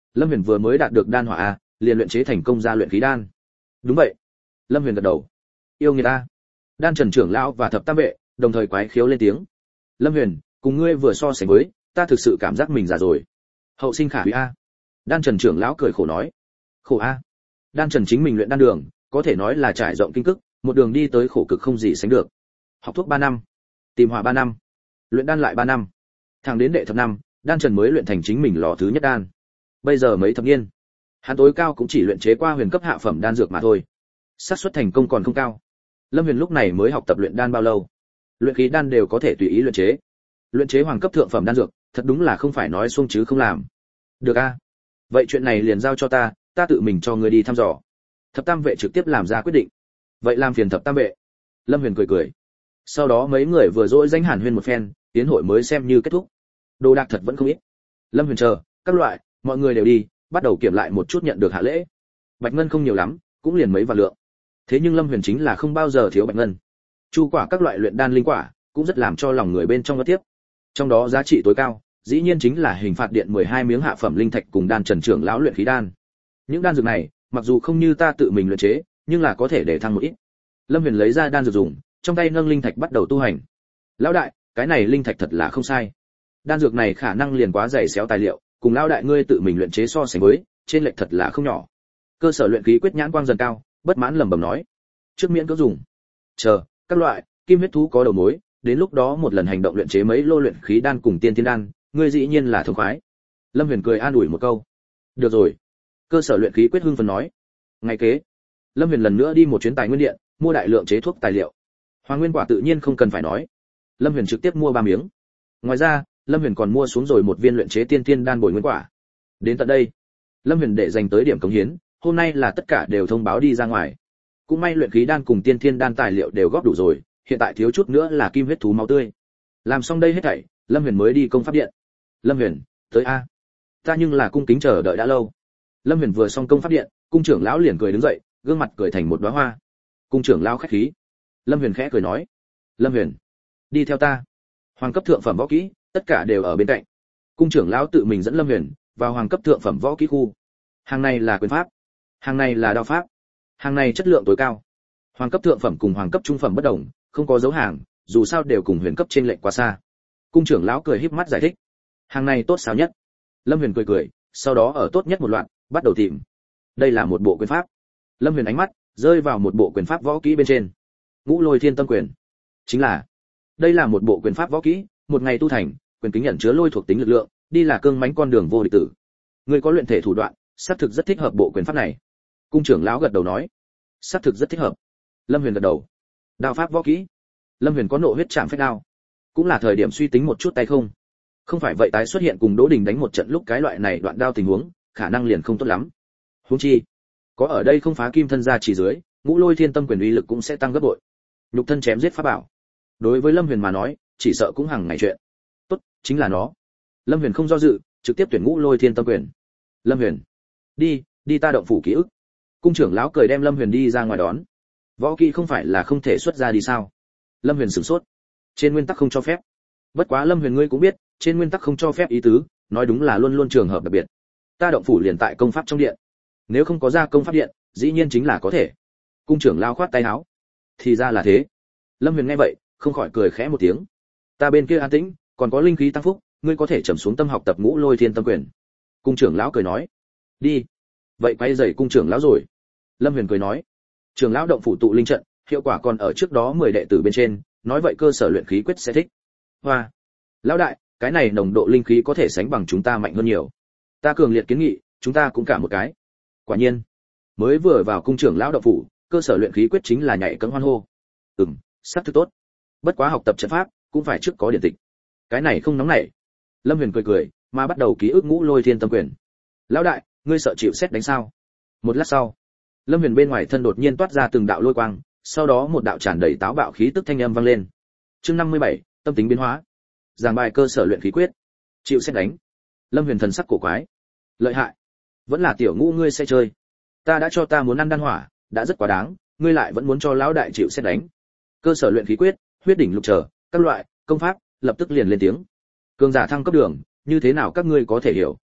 Lâm Huyền vừa mới đạt được đan hỏa a, liền luyện chế thành công ra luyện khí đan. Đúng vậy. Lâm Huyền gật đầu. Yêu người ta. Đan Trần trưởng lão và thập tam vệ đồng thời quái khiếu lên tiếng. Lâm Huyền, cùng ngươi vừa so sánh với, ta thực sự cảm giác mình già rồi. Hậu sinh khả hủy a. Đan Trần trưởng lão cười khổ nói. Khổ a. Đan Trần chính mình luyện đan đường, có thể nói là trải rộng kinh cức, một đường đi tới khổ cực không gì sánh được. Học thuốc ba năm, tìm hỏa ba năm, luyện đan lại ba năm. Thẳng đến đệ thập năm, Đan Trần mới luyện thành chính mình lò thứ nhất đan. Bây giờ mấy thập niên, hắn tối cao cũng chỉ luyện chế qua huyền cấp hạ phẩm đan dược mà thôi. Xác suất thành công còn không cao. Lâm Huyền lúc này mới học tập luyện đan bao lâu? Luyện khí đan đều có thể tùy ý luyện chế. Luyện chế hoàng cấp thượng phẩm đan dược, thật đúng là không phải nói xuông chứ không làm. Được a. Vậy chuyện này liền giao cho ta, ta tự mình cho ngươi đi thăm dò. Thập tam vệ trực tiếp làm ra quyết định. Vậy làm phiền thập tam vệ. Lâm Huyền cười cười. Sau đó mấy người vừa dỗi danh hàn huyên một phen, tiến hội mới xem như kết thúc. Đồ đạc thật vẫn không ít. Lâm Huyền chờ, các loại, mọi người đều đi, bắt đầu kiểm lại một chút nhận được hạ lễ. Bạch ngân không nhiều lắm, cũng liền mấy vạn lượng. Thế nhưng Lâm Huyền chính là không bao giờ thiếu bạch ngân. Chu quả các loại luyện đan linh quả, cũng rất làm cho lòng người bên trong ngất tiếp. Trong đó giá trị tối cao, dĩ nhiên chính là hình phạt điện mười hai miếng hạ phẩm linh thạch cùng Đan Trần trưởng lão luyện khí đan. Những đan dược này, mặc dù không như ta tự mình luyện chế, nhưng là có thể để thăng một ít. Lâm Huyền lấy ra đan dược dùng, trong tay nâng linh thạch bắt đầu tu hành. Lão đại, cái này linh thạch thật là không sai. Đan dược này khả năng liền quá dày xéo tài liệu, cùng lão đại ngươi tự mình luyện chế so sánh với, trên lệch thật là không nhỏ. Cơ sở luyện khí quyết nhãn quang dần cao, bất mãn lẩm bẩm nói. Trước miễn cưỡng dùng. Chờ, các loại, kim huyết thú có đầu mối, đến lúc đó một lần hành động luyện chế mấy lô luyện khí đan cùng tiên thiên đan, ngươi dĩ nhiên là thông khoái. Lâm Huyền cười an ủi một câu. Được rồi. Cơ sở luyện khí quyết hưng phấn nói. Ngày kế, Lâm Huyền lần nữa đi một chuyến tài nguyên điện, mua đại lượng chế thuốc tài liệu. Hoàng nguyên quả tự nhiên không cần phải nói. Lâm Huyền trực tiếp mua ba miếng. Ngoài ra, Lâm Huyền còn mua xuống rồi một viên luyện chế tiên thiên đan bồi nguyên quả. Đến tận đây, Lâm Huyền để dành tới điểm cống hiến, hôm nay là tất cả đều thông báo đi ra ngoài. Cũng may luyện khí đan cùng tiên thiên đan tài liệu đều góp đủ rồi, hiện tại thiếu chút nữa là kim huyết thú máu tươi. Làm xong đây hết thảy, Lâm Huyền mới đi công pháp điện. Lâm Huyền, tới a. Ta nhưng là cung kính chờ đợi đã lâu. Lâm Huyền vừa xong công pháp điện, cung trưởng lão liền cười đứng dậy, gương mặt cười thành một đóa hoa. Cung trưởng lão khách khí. Lâm Huyền khẽ cười nói. Lâm Huyền, đi theo ta. Hoàng cấp thượng phẩm võ kỹ, tất cả đều ở bên cạnh. Cung trưởng lão tự mình dẫn Lâm Huyền vào hoàng cấp thượng phẩm võ kỹ khu. Hàng này là quyền pháp, hàng này là đao pháp, hàng này chất lượng tối cao. Hoàng cấp thượng phẩm cùng hoàng cấp trung phẩm bất đồng, không có dấu hàng, dù sao đều cùng huyền cấp trên lệnh quá xa. Cung trưởng lão cười híp mắt giải thích. Hàng này tốt sao nhất. Lâm Huyền cười cười, sau đó ở tốt nhất một loạt, bắt đầu tìm. Đây là một bộ quyền pháp. Lâm Huyền ánh mắt rơi vào một bộ quyền pháp võ kỹ bên trên. Ngũ Lôi Thiên Tâm Quyền. Chính là, đây là một bộ quyền pháp võ kỹ, một ngày tu thành, quyền kính nhận chứa lôi thuộc tính lực lượng, đi là cương mãnh con đường vô địch tử. Người có luyện thể thủ đoạn, xác thực rất thích hợp bộ quyền pháp này. Cung trưởng lão gật đầu nói. Xác thực rất thích hợp. Lâm Huyền gật đầu. Đao pháp võ kỹ. Lâm Huyền có nộ huyết chạm phách đao, cũng là thời điểm suy tính một chút tay không. Không phải vậy tái xuất hiện cùng Đỗ Đình đánh một trận lúc cái loại này đoạn đao tình huống, khả năng liền không tốt lắm. Huống chi, có ở đây không phá kim thân ra chỉ dưới, Ngũ Lôi Thiên Tâm Quyền uy lực cũng sẽ tăng gấp bội. Nhục thân chém giết pháp bảo, đối với Lâm Huyền mà nói, chỉ sợ cũng hàng ngày chuyện. Tốt, chính là nó. Lâm Huyền không do dự, trực tiếp tuyển Ngũ Lôi Thiên Tâm Quyền. Lâm Huyền, đi, đi ta động phủ ký ức. Cung trưởng lão cười đem Lâm Huyền đi ra ngoài đón. Võ kỹ không phải là không thể xuất ra đi sao? Lâm Huyền sửng sốt. Trên nguyên tắc không cho phép. Bất quá Lâm Huyền ngươi cũng biết, trên nguyên tắc không cho phép ý tứ, nói đúng là luôn luôn trường hợp đặc biệt. Ta động phủ liền tại công pháp trong điện. Nếu không có ra công pháp điện, dĩ nhiên chính là có thể. Cung trưởng lão khoát tay áo. Thì ra là thế. Lâm Huyền nghe vậy, không khỏi cười khẽ một tiếng. Ta bên kia an tĩnh, còn có linh khí tăng phúc, ngươi có thể trầm xuống tâm học tập Ngũ Lôi Thiên Tâm Quyền. Cung trưởng lão cười nói. Đi. Vậy quay dậy cung trưởng lão rồi. Lâm Huyền cười nói. Trưởng lão động phủ tụ linh trận, hiệu quả còn ở trước đó mười đệ tử bên trên, nói vậy cơ sở luyện khí quyết sẽ thích. Hoa. Lão đại, cái này nồng độ linh khí có thể sánh bằng chúng ta mạnh hơn nhiều. Ta cường liệt kiến nghị, chúng ta cũng cả một cái. Quả nhiên, mới vừa vào cung trưởng lão động phủ, cơ sở luyện khí quyết chính là nhảy cẫng hoan hô. Ừm, sát thực tốt. Bất quá học tập trận pháp, cũng phải trước có điển tịch. Cái này không nóng nảy. Lâm Huyền cười cười, mà bắt đầu ký ức Ngũ Lôi Thiên Tâm Quyền. Lão đại, ngươi sợ chịu xét đánh sao? Một lát sau, Lâm Huyền bên ngoài thân đột nhiên toát ra từng đạo lôi quang, sau đó một đạo tràn đầy táo bạo khí tức thanh âm vang lên. Chương năm mươi bảy, tâm tính biến hóa. Giảng bài cơ sở luyện khí quyết. Chịu xét đánh. Lâm Huyền thần sắc cổ quái. Lợi hại. Vẫn là tiểu Ngũ ngươi sẽ chơi. Ta đã cho ta muốn ăn đan hỏa, đã rất quá đáng, ngươi lại vẫn muốn cho lão đại chịu xét đánh. Cơ sở luyện khí quyết, huyết đỉnh lục trở, các loại công pháp, lập tức liền lên tiếng. Cường giả thăng cấp đường, như thế nào các ngươi có thể hiểu?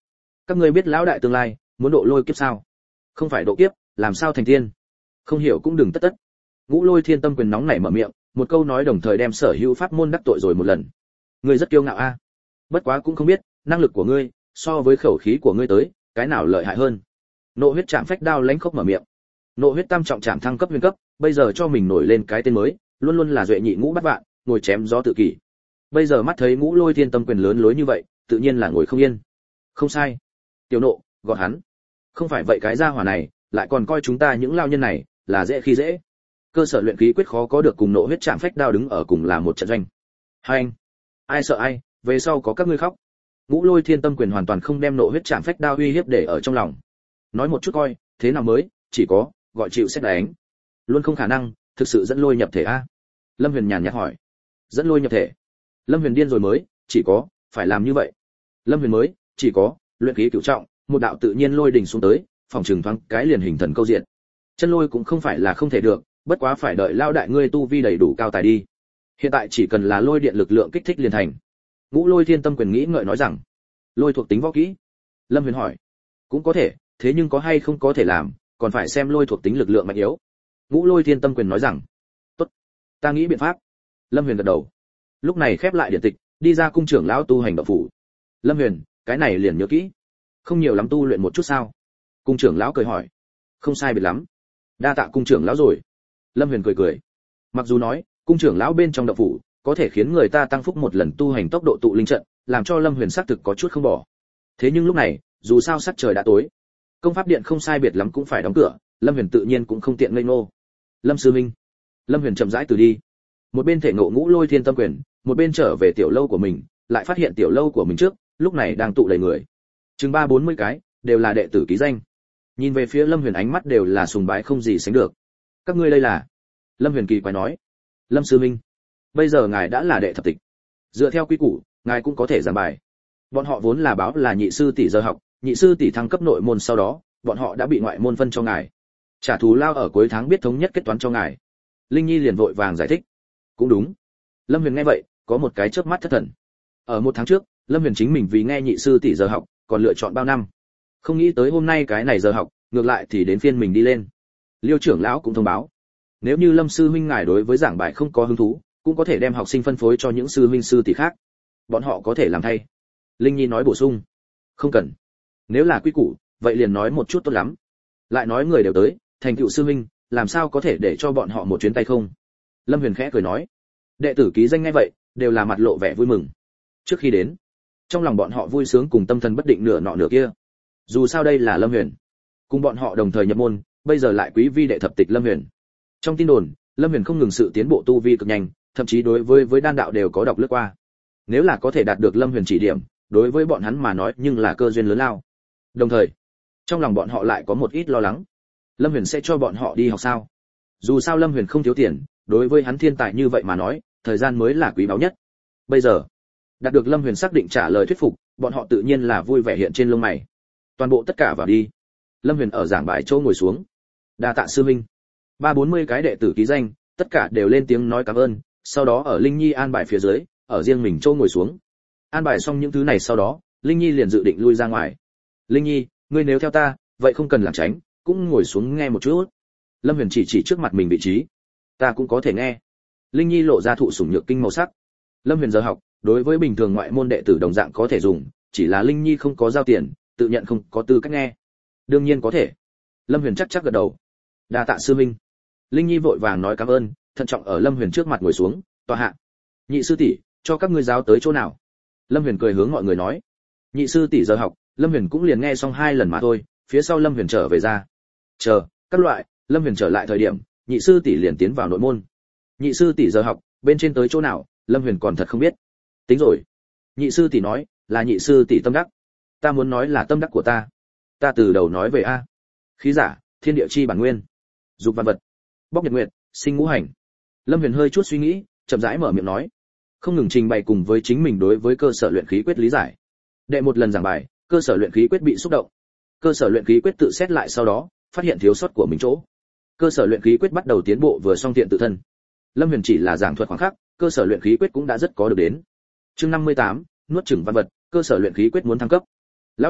Các ngươi biết lão đại tương lai muốn độ lôi kiếp sao? Không phải độ kiếp, làm sao thành tiên? Không hiểu cũng đừng tất tất. Ngũ Lôi Thiên Tâm Quyền nóng nảy mở miệng, một câu nói đồng thời đem sở hữu pháp môn đắc tội rồi một lần. Ngươi rất kiêu ngạo a. Bất quá cũng không biết, năng lực của ngươi so với khẩu khí của ngươi tới, cái nào lợi hại hơn. Nộ huyết chạm phách đao lãnh khốc mở miệng. Nộ huyết tam trọng chạm thăng cấp huyền cấp, bây giờ cho mình nổi lên cái tên mới, luôn luôn là duệ nhị ngũ bắt vạn, ngồi chém gió tự kỷ. Bây giờ mắt thấy Ngũ Lôi Thiên Tâm Quyền lớn lối như vậy, tự nhiên là ngồi không yên. Không sai. Tiểu Nộ, gọt hắn. Không phải vậy cái gia hỏa này, lại còn coi chúng ta những lao nhân này là dễ khi dễ. Cơ sở luyện khí quyết khó có được cùng nộ huyết chạm phách đao đứng ở cùng là một trận doanh. Hai anh, ai sợ ai, về sau có các ngươi khóc. Ngũ Lôi Thiên Tâm Quyền hoàn toàn không đem nộ huyết chạm phách đao uy hiếp để ở trong lòng. Nói một chút coi, thế nào mới, chỉ có gọi chịu xét đánh. Luôn không khả năng, thực sự dẫn lôi nhập thể a? Lâm Huyền nhàn nhạt hỏi. Dẫn lôi nhập thể? Lâm Huyền điên rồi mới, chỉ có phải làm như vậy. Lâm Huyền mới, chỉ có luyện khí cửu trọng, một đạo tự nhiên lôi đỉnh xuống tới, phòng trường thoáng cái liền hình thần câu diện. Chân lôi cũng không phải là không thể được, bất quá phải đợi lao đại ngươi tu vi đầy đủ cao tài đi. Hiện tại chỉ cần là lôi điện lực lượng kích thích liền thành. Ngũ Lôi Thiên Tâm Quyền nghĩ ngợi nói rằng, lôi thuộc tính võ kỹ. Lâm Huyền hỏi, cũng có thể, thế nhưng có hay không có thể làm, còn phải xem lôi thuộc tính lực lượng mạnh yếu. Ngũ Lôi Thiên Tâm Quyền nói rằng, tốt, ta nghĩ biện pháp. Lâm Huyền gật đầu. Lúc này khép lại điện tịch, đi ra cung trưởng lão tu hành đạo phủ. Lâm Huyền, cái này liền nhớ kỹ. Không nhiều lắm tu luyện một chút sao? Cung trưởng lão cười hỏi. Không sai biệt lắm. Đa tạ cung trưởng lão rồi. Lâm Huyền cười cười. Mặc dù nói, cung trưởng lão bên trong đạo phủ có thể khiến người ta tăng phúc một lần tu hành tốc độ tụ linh trận, làm cho Lâm Huyền xác thực có chút không bỏ. Thế nhưng lúc này, dù sao sắc trời đã tối, công pháp điện không sai biệt lắm cũng phải đóng cửa, Lâm Huyền tự nhiên cũng không tiện ngây ngô. Lâm sư minh. Lâm Huyền chậm rãi từ đi. Một bên thể ngộ Ngũ Lôi Thiên Tâm Quyền, một bên trở về tiểu lâu của mình, lại phát hiện tiểu lâu của mình trước, lúc này đang tụ đầy người. Chừng ba bốn mươi cái, đều là đệ tử ký danh. Nhìn về phía Lâm Huyền ánh mắt đều là sùng bái không gì sánh được. Các ngươi đây là? Lâm Huyền kỳ quái nói. Lâm sư minh, bây giờ ngài đã là đệ thập tịch, dựa theo quy củ, ngài cũng có thể giảng bài. Bọn họ vốn là báo là nhị sư tỷ giờ học, nhị sư tỷ thăng cấp nội môn sau đó, bọn họ đã bị ngoại môn phân cho ngài. Trả thù lao ở cuối tháng biết thống nhất kết toán cho ngài. Linh Nhi liền vội vàng giải thích. Cũng đúng. Lâm Huyền nghe vậy, có một cái chớp mắt thất thần. Ở một tháng trước, Lâm Huyền chính mình vì nghe nhị sư tỷ giờ học, còn lựa chọn bao năm. Không nghĩ tới hôm nay cái này giờ học, ngược lại thì đến phiên mình đi lên. Liêu trưởng lão cũng thông báo, nếu như Lâm sư huynh ngài đối với giảng bài không có hứng thú, cũng có thể đem học sinh phân phối cho những sư huynh sư tỷ khác, bọn họ có thể làm thay. Linh Nhi nói bổ sung. Không cần. Nếu là quy củ, vậy liền nói một chút tốt lắm. Lại nói người đều tới, thành tựu sư huynh, làm sao có thể để cho bọn họ một chuyến tay không? Lâm Huyền khẽ cười nói. Đệ tử ký danh ngay vậy, đều là mặt lộ vẻ vui mừng. Trước khi đến, trong lòng bọn họ vui sướng cùng tâm thần bất định nửa nọ nửa kia. Dù sao đây là Lâm Huyền, cùng bọn họ đồng thời nhập môn, bây giờ lại quý vi đệ thập tịch Lâm Huyền. Trong tin đồn, Lâm Huyền không ngừng sự tiến bộ tu vi cực nhanh, thậm chí đối với với đan đạo đều có đọc lướt qua. Nếu là có thể đạt được Lâm Huyền chỉ điểm, đối với bọn hắn mà nói nhưng là cơ duyên lớn lao. Đồng thời, trong lòng bọn họ lại có một ít lo lắng. Lâm Huyền sẽ cho bọn họ đi học sao? Dù sao Lâm Huyền không thiếu tiền, đối với hắn thiên tài như vậy mà nói, thời gian mới là quý báu nhất. Bây giờ, đạt được Lâm Huyền xác định trả lời thuyết phục, bọn họ tự nhiên là vui vẻ hiện trên lông mày. Toàn bộ tất cả vào đi. Lâm Huyền ở giảng bài chỗ ngồi xuống. Đa tạ sư huynh. Ba bốn mươi cái đệ tử ký danh, tất cả đều lên tiếng nói cảm ơn, sau đó ở Linh Nhi an bài phía dưới, ở riêng mình chỗ ngồi xuống. An bài xong những thứ này sau đó, Linh Nhi liền dự định lui ra ngoài. Linh Nhi, ngươi nếu theo ta, vậy không cần lảng tránh, cũng ngồi xuống nghe một chút. Lâm Huyền chỉ chỉ trước mặt mình vị trí. Ta cũng có thể nghe. Linh Nhi lộ ra thụ sủng nhược kinh màu sắc. Lâm Huyền giờ học, đối với bình thường ngoại môn đệ tử đồng dạng có thể dùng, chỉ là Linh Nhi không có giao tiền, tự nhận không có tư cách nghe. Đương nhiên có thể. Lâm Huyền chắc chắc gật đầu. Đa tạ sư huynh. Linh Nhi vội vàng nói cảm ơn, thận trọng ở Lâm Huyền trước mặt ngồi xuống, tọa hạ. Nhị sư tỷ, cho các ngươi giáo tới chỗ nào? Lâm Huyền cười hướng mọi người nói. Nhị sư tỷ giờ học, Lâm Huyền cũng liền nghe xong hai lần mà thôi, phía sau Lâm Huyền trở về ra. Chờ, các loại, Lâm Huyền trở lại thời điểm, nhị sư tỷ liền tiến vào nội môn. Nhị sư tỷ giờ học, bên trên tới chỗ nào, Lâm Huyền còn thật không biết. Tính rồi. Nhị sư tỷ nói, là nhị sư tỷ tâm đắc. Ta muốn nói là tâm đắc của ta. Ta từ đầu nói về a. Khí giả, thiên địa chi bản nguyên. Dục văn vật. Bóc nhật nguyệt, sinh ngũ hành. Lâm Huyền hơi chút suy nghĩ, chậm rãi mở miệng nói, không ngừng trình bày cùng với chính mình đối với cơ sở luyện khí quyết lý giải. Đệ một lần giảng bài, cơ sở luyện khí quyết bị xúc động. Cơ sở luyện khí quyết tự xét lại sau đó, phát hiện thiếu sót của mình chỗ. Cơ sở luyện khí quyết bắt đầu tiến bộ vừa song thiện tự thân. Lâm Huyền chỉ là giảng thuật khoảng khắc, cơ sở luyện khí quyết cũng đã rất có được đến. Chương năm mươi tám, nuốt chửng văn vật, cơ sở luyện khí quyết muốn thăng cấp. Lão đại,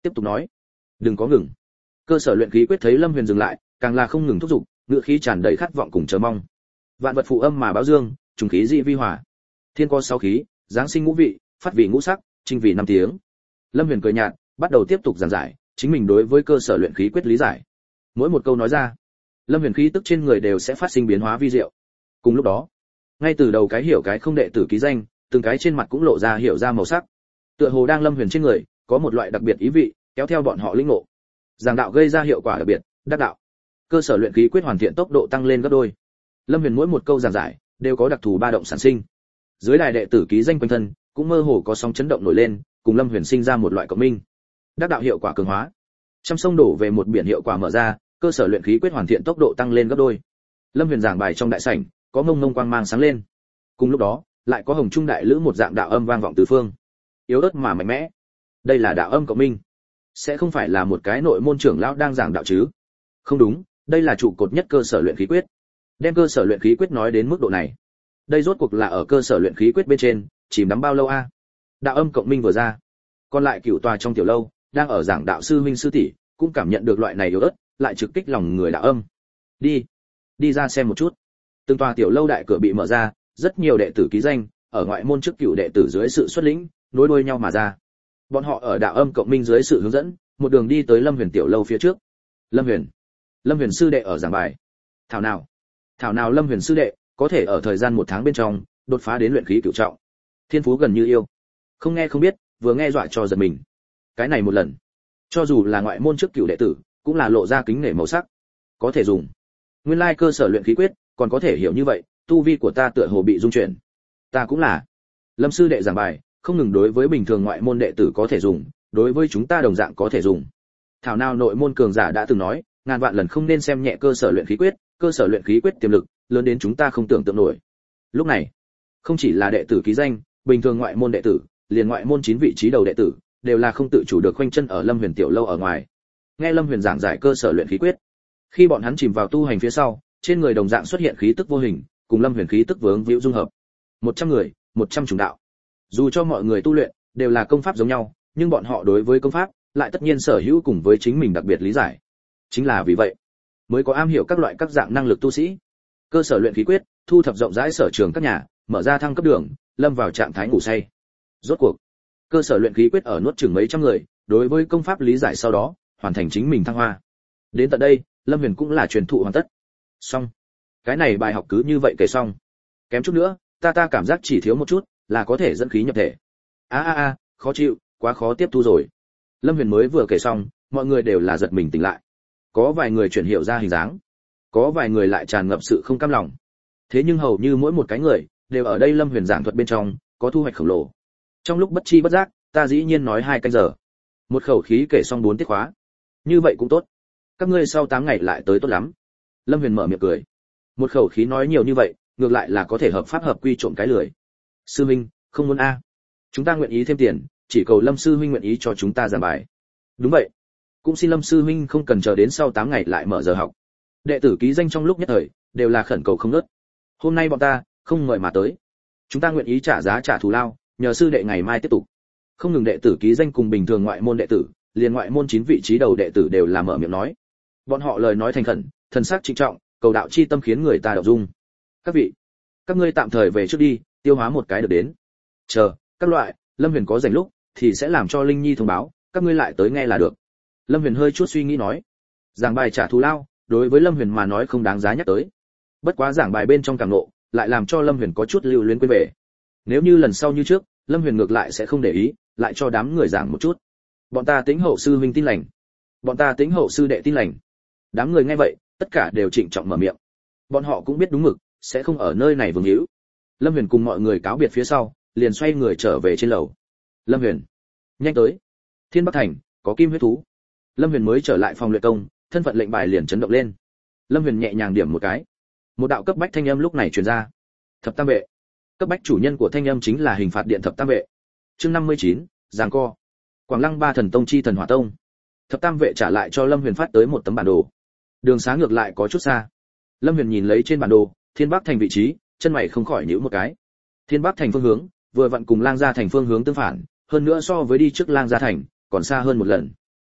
tiếp tục nói, đừng có ngừng. Cơ sở luyện khí quyết thấy Lâm Huyền dừng lại, càng là không ngừng thúc giục, ngựa khí tràn đầy khát vọng cùng chờ mong. Vạn vật phụ âm mà báo dương, trùng khí dị vi hòa. Thiên có sáu khí, giáng sinh ngũ vị, phát vị ngũ sắc, trinh vị năm tiếng. Lâm Huyền cười nhạt, bắt đầu tiếp tục giảng giải chính mình đối với cơ sở luyện khí quyết lý giải. Mỗi một câu nói ra, Lâm Huyền khí tức trên người đều sẽ phát sinh biến hóa vi diệu. Cùng lúc đó, ngay từ đầu cái hiểu cái không đệ tử ký danh, từng cái trên mặt cũng lộ ra hiểu ra màu sắc. Tựa hồ đang Lâm Huyền trên người có một loại đặc biệt ý vị, kéo theo bọn họ linh ngộ. Giảng đạo gây ra hiệu quả đặc biệt, đắc đạo. Cơ sở luyện khí quyết hoàn thiện tốc độ tăng lên gấp đôi. Lâm Huyền mỗi một câu giảng giải đều có đặc thù ba động sản sinh. Dưới đài đệ tử ký danh quanh thân cũng mơ hồ có sóng chấn động nổi lên, cùng Lâm Huyền sinh ra một loại cộng minh. Đắc đạo hiệu quả cường hóa. Trăm sông đổ về một biển hiệu quả mở ra, cơ sở luyện khí quyết hoàn thiện tốc độ tăng lên gấp đôi. Lâm Huyền giảng bài trong đại sảnh, có mông mông quang mang sáng lên. Cùng lúc đó, lại có hồng trung đại lữ một dạng đạo âm vang vọng tứ phương. Yếu ớt mà mạnh mẽ. Đây là đạo âm cộng minh. Sẽ không phải là một cái nội môn trưởng lão đang giảng đạo chứ? Không đúng, đây là trụ cột nhất cơ sở luyện khí quyết. Đem cơ sở luyện khí quyết nói đến mức độ này, đây rốt cuộc là ở cơ sở luyện khí quyết bên trên chìm đắm bao lâu a? Đạo âm cộng minh vừa ra, còn lại cửu tòa trong tiểu lâu đang ở giảng đạo sư huynh sư tỷ cũng cảm nhận được loại này yếu ớt lại trực kích lòng người đạo âm. Đi, đi ra xem một chút. Từng tòa tiểu lâu đại cửa bị mở ra, rất nhiều đệ tử ký danh ở ngoại môn trước cửu đệ tử dưới sự xuất lĩnh nối đuôi nhau mà ra. Bọn họ ở đạo âm cộng minh dưới sự hướng dẫn, một đường đi tới Lâm Huyền tiểu lâu phía trước. Lâm Huyền, Lâm Huyền sư đệ ở giảng bài. Thảo nào, thảo nào Lâm Huyền sư đệ có thể ở thời gian một tháng bên trong đột phá đến luyện khí cửu trọng. Thiên phú gần như yêu. Không nghe không biết, vừa nghe dọa cho giật mình. Cái này một lần, cho dù là ngoại môn trước cửu đệ tử, cũng là lộ ra kính nể màu sắc. Có thể dùng. Nguyên lai cơ sở luyện khí quyết, còn có thể hiểu như vậy, tu vi của ta tựa hồ bị dung chuyển. Ta cũng là. Lâm sư đệ giảng bài, không ngừng đối với bình thường ngoại môn đệ tử có thể dùng, đối với chúng ta đồng dạng có thể dùng. Thảo nào nội môn cường giả đã từng nói, ngàn vạn lần không nên xem nhẹ cơ sở luyện khí quyết, cơ sở luyện khí quyết tiềm lực lớn đến chúng ta không tưởng tượng nổi. Lúc này, không chỉ là đệ tử ký danh, bình thường ngoại môn đệ tử, liền ngoại môn chín vị trí đầu đệ tử, đều là không tự chủ được khoanh chân ở Lâm Huyền tiểu lâu ở ngoài. Nghe Lâm Huyền giảng giải cơ sở luyện khí quyết, khi bọn hắn chìm vào tu hành phía sau, trên người đồng dạng xuất hiện khí tức vô hình, cùng Lâm Huyền khí tức vướng víu dung hợp. một trăm người, một trăm chủng đạo. Dù cho mọi người tu luyện đều là công pháp giống nhau, nhưng bọn họ đối với công pháp lại tất nhiên sở hữu cùng với chính mình đặc biệt lý giải. Chính là vì vậy, mới có am hiểu các loại các dạng năng lực tu sĩ. Cơ sở luyện khí quyết, thu thập rộng rãi sở trường các nhà, mở ra thăng cấp đường, lâm vào trạng thái ngủ say. Rốt cuộc, cơ sở luyện khí quyết ở nuốt chửng mấy trăm người, đối với công pháp lý giải sau đó, hoàn thành chính mình thăng hoa. Đến tận đây, Lâm Huyền cũng là truyền thụ hoàn tất. Xong. Cái này bài học cứ như vậy kể xong. Kém chút nữa, ta ta cảm giác chỉ thiếu một chút là có thể dẫn khí nhập thể. A a a, khó chịu, quá khó tiếp thu rồi. Lâm Huyền mới vừa kể xong, mọi người đều là giật mình tỉnh lại. Có vài người chuyển hiểu ra hình dáng, có vài người lại tràn ngập sự không cam lòng. Thế nhưng hầu như mỗi một cái người đều ở đây Lâm Huyền giảng thuật bên trong có thu hoạch khổng lồ. Trong lúc bất chi bất giác, ta dĩ nhiên nói hai canh giờ, một khẩu khí kể xong bốn tiết khóa. Như vậy cũng tốt. Các ngươi sau tám ngày lại tới tốt lắm. Lâm Huyền mở miệng cười. Một khẩu khí nói nhiều như vậy, ngược lại là có thể hợp pháp hợp quy trộm cái lười. Sư huynh, không muốn a. Chúng ta nguyện ý thêm tiền, chỉ cầu Lâm sư huynh nguyện ý cho chúng ta giảng bài. Đúng vậy. Cũng xin Lâm sư huynh không cần chờ đến sau tám ngày lại mở giờ học. Đệ tử ký danh trong lúc nhất thời đều là khẩn cầu không ngớt. Hôm nay bọn ta không mời mà tới. Chúng ta nguyện ý trả giá trả thù lao, nhờ sư đệ ngày mai tiếp tục. Không ngừng đệ tử ký danh cùng bình thường ngoại môn đệ tử, liền ngoại môn chín vị trí đầu đệ tử đều là mở miệng nói. Bọn họ lời nói thành khẩn, thần sắc trịnh trọng, cầu đạo chi tâm khiến người ta động dung. Các vị, các ngươi tạm thời về trước đi, tiêu hóa một cái được đến. Chờ, các loại, Lâm Huyền có rảnh lúc thì sẽ làm cho Linh Nhi thông báo, các ngươi lại tới nghe là được. Lâm Huyền hơi chút suy nghĩ nói, giảng bài trả thù lao, đối với Lâm Huyền mà nói không đáng giá nhắc tới. Bất quá giảng bài bên trong cảm ngộ, lại làm cho Lâm Huyền có chút lưu luyến quên về. Nếu như lần sau như trước, Lâm Huyền ngược lại sẽ không để ý, lại cho đám người giảng một chút. Bọn ta Tĩnh hậu sư huynh tin lành, bọn ta Tĩnh hậu sư đệ tin lành. Đám người nghe vậy, tất cả đều trịnh trọng mở miệng. Bọn họ cũng biết đúng mực, sẽ không ở nơi này vương hữu. Lâm Huyền cùng mọi người cáo biệt phía sau, liền xoay người trở về trên lầu. Lâm Huyền, nhanh tới. Thiên Bắc Thành có kim huyết thú. Lâm Huyền mới trở lại phòng luyện công, thân phận lệnh bài liền chấn động lên. Lâm Huyền nhẹ nhàng điểm một cái, một đạo cấp bách thanh âm lúc này truyền ra. Thập Tam vệ. Cấp bách chủ nhân của thanh âm chính là hình phạt điện Thập Tam vệ. Chương năm mươi chín, giằng co. Quảng Lăng Ba Thần Tông chi Thần Hỏa Tông. Thập Tam vệ trả lại cho Lâm Huyền phát tới một tấm bản đồ. Đường xá ngược lại có chút xa. Lâm Huyền nhìn lấy trên bản đồ, Thiên Bắc Thành vị trí, chân mày không khỏi nhíu một cái. Thiên Bắc Thành phương hướng, vừa vặn cùng Lang Gia Thành phương hướng tương phản, hơn nữa so với đi trước Lang Gia Thành, còn xa hơn một lần.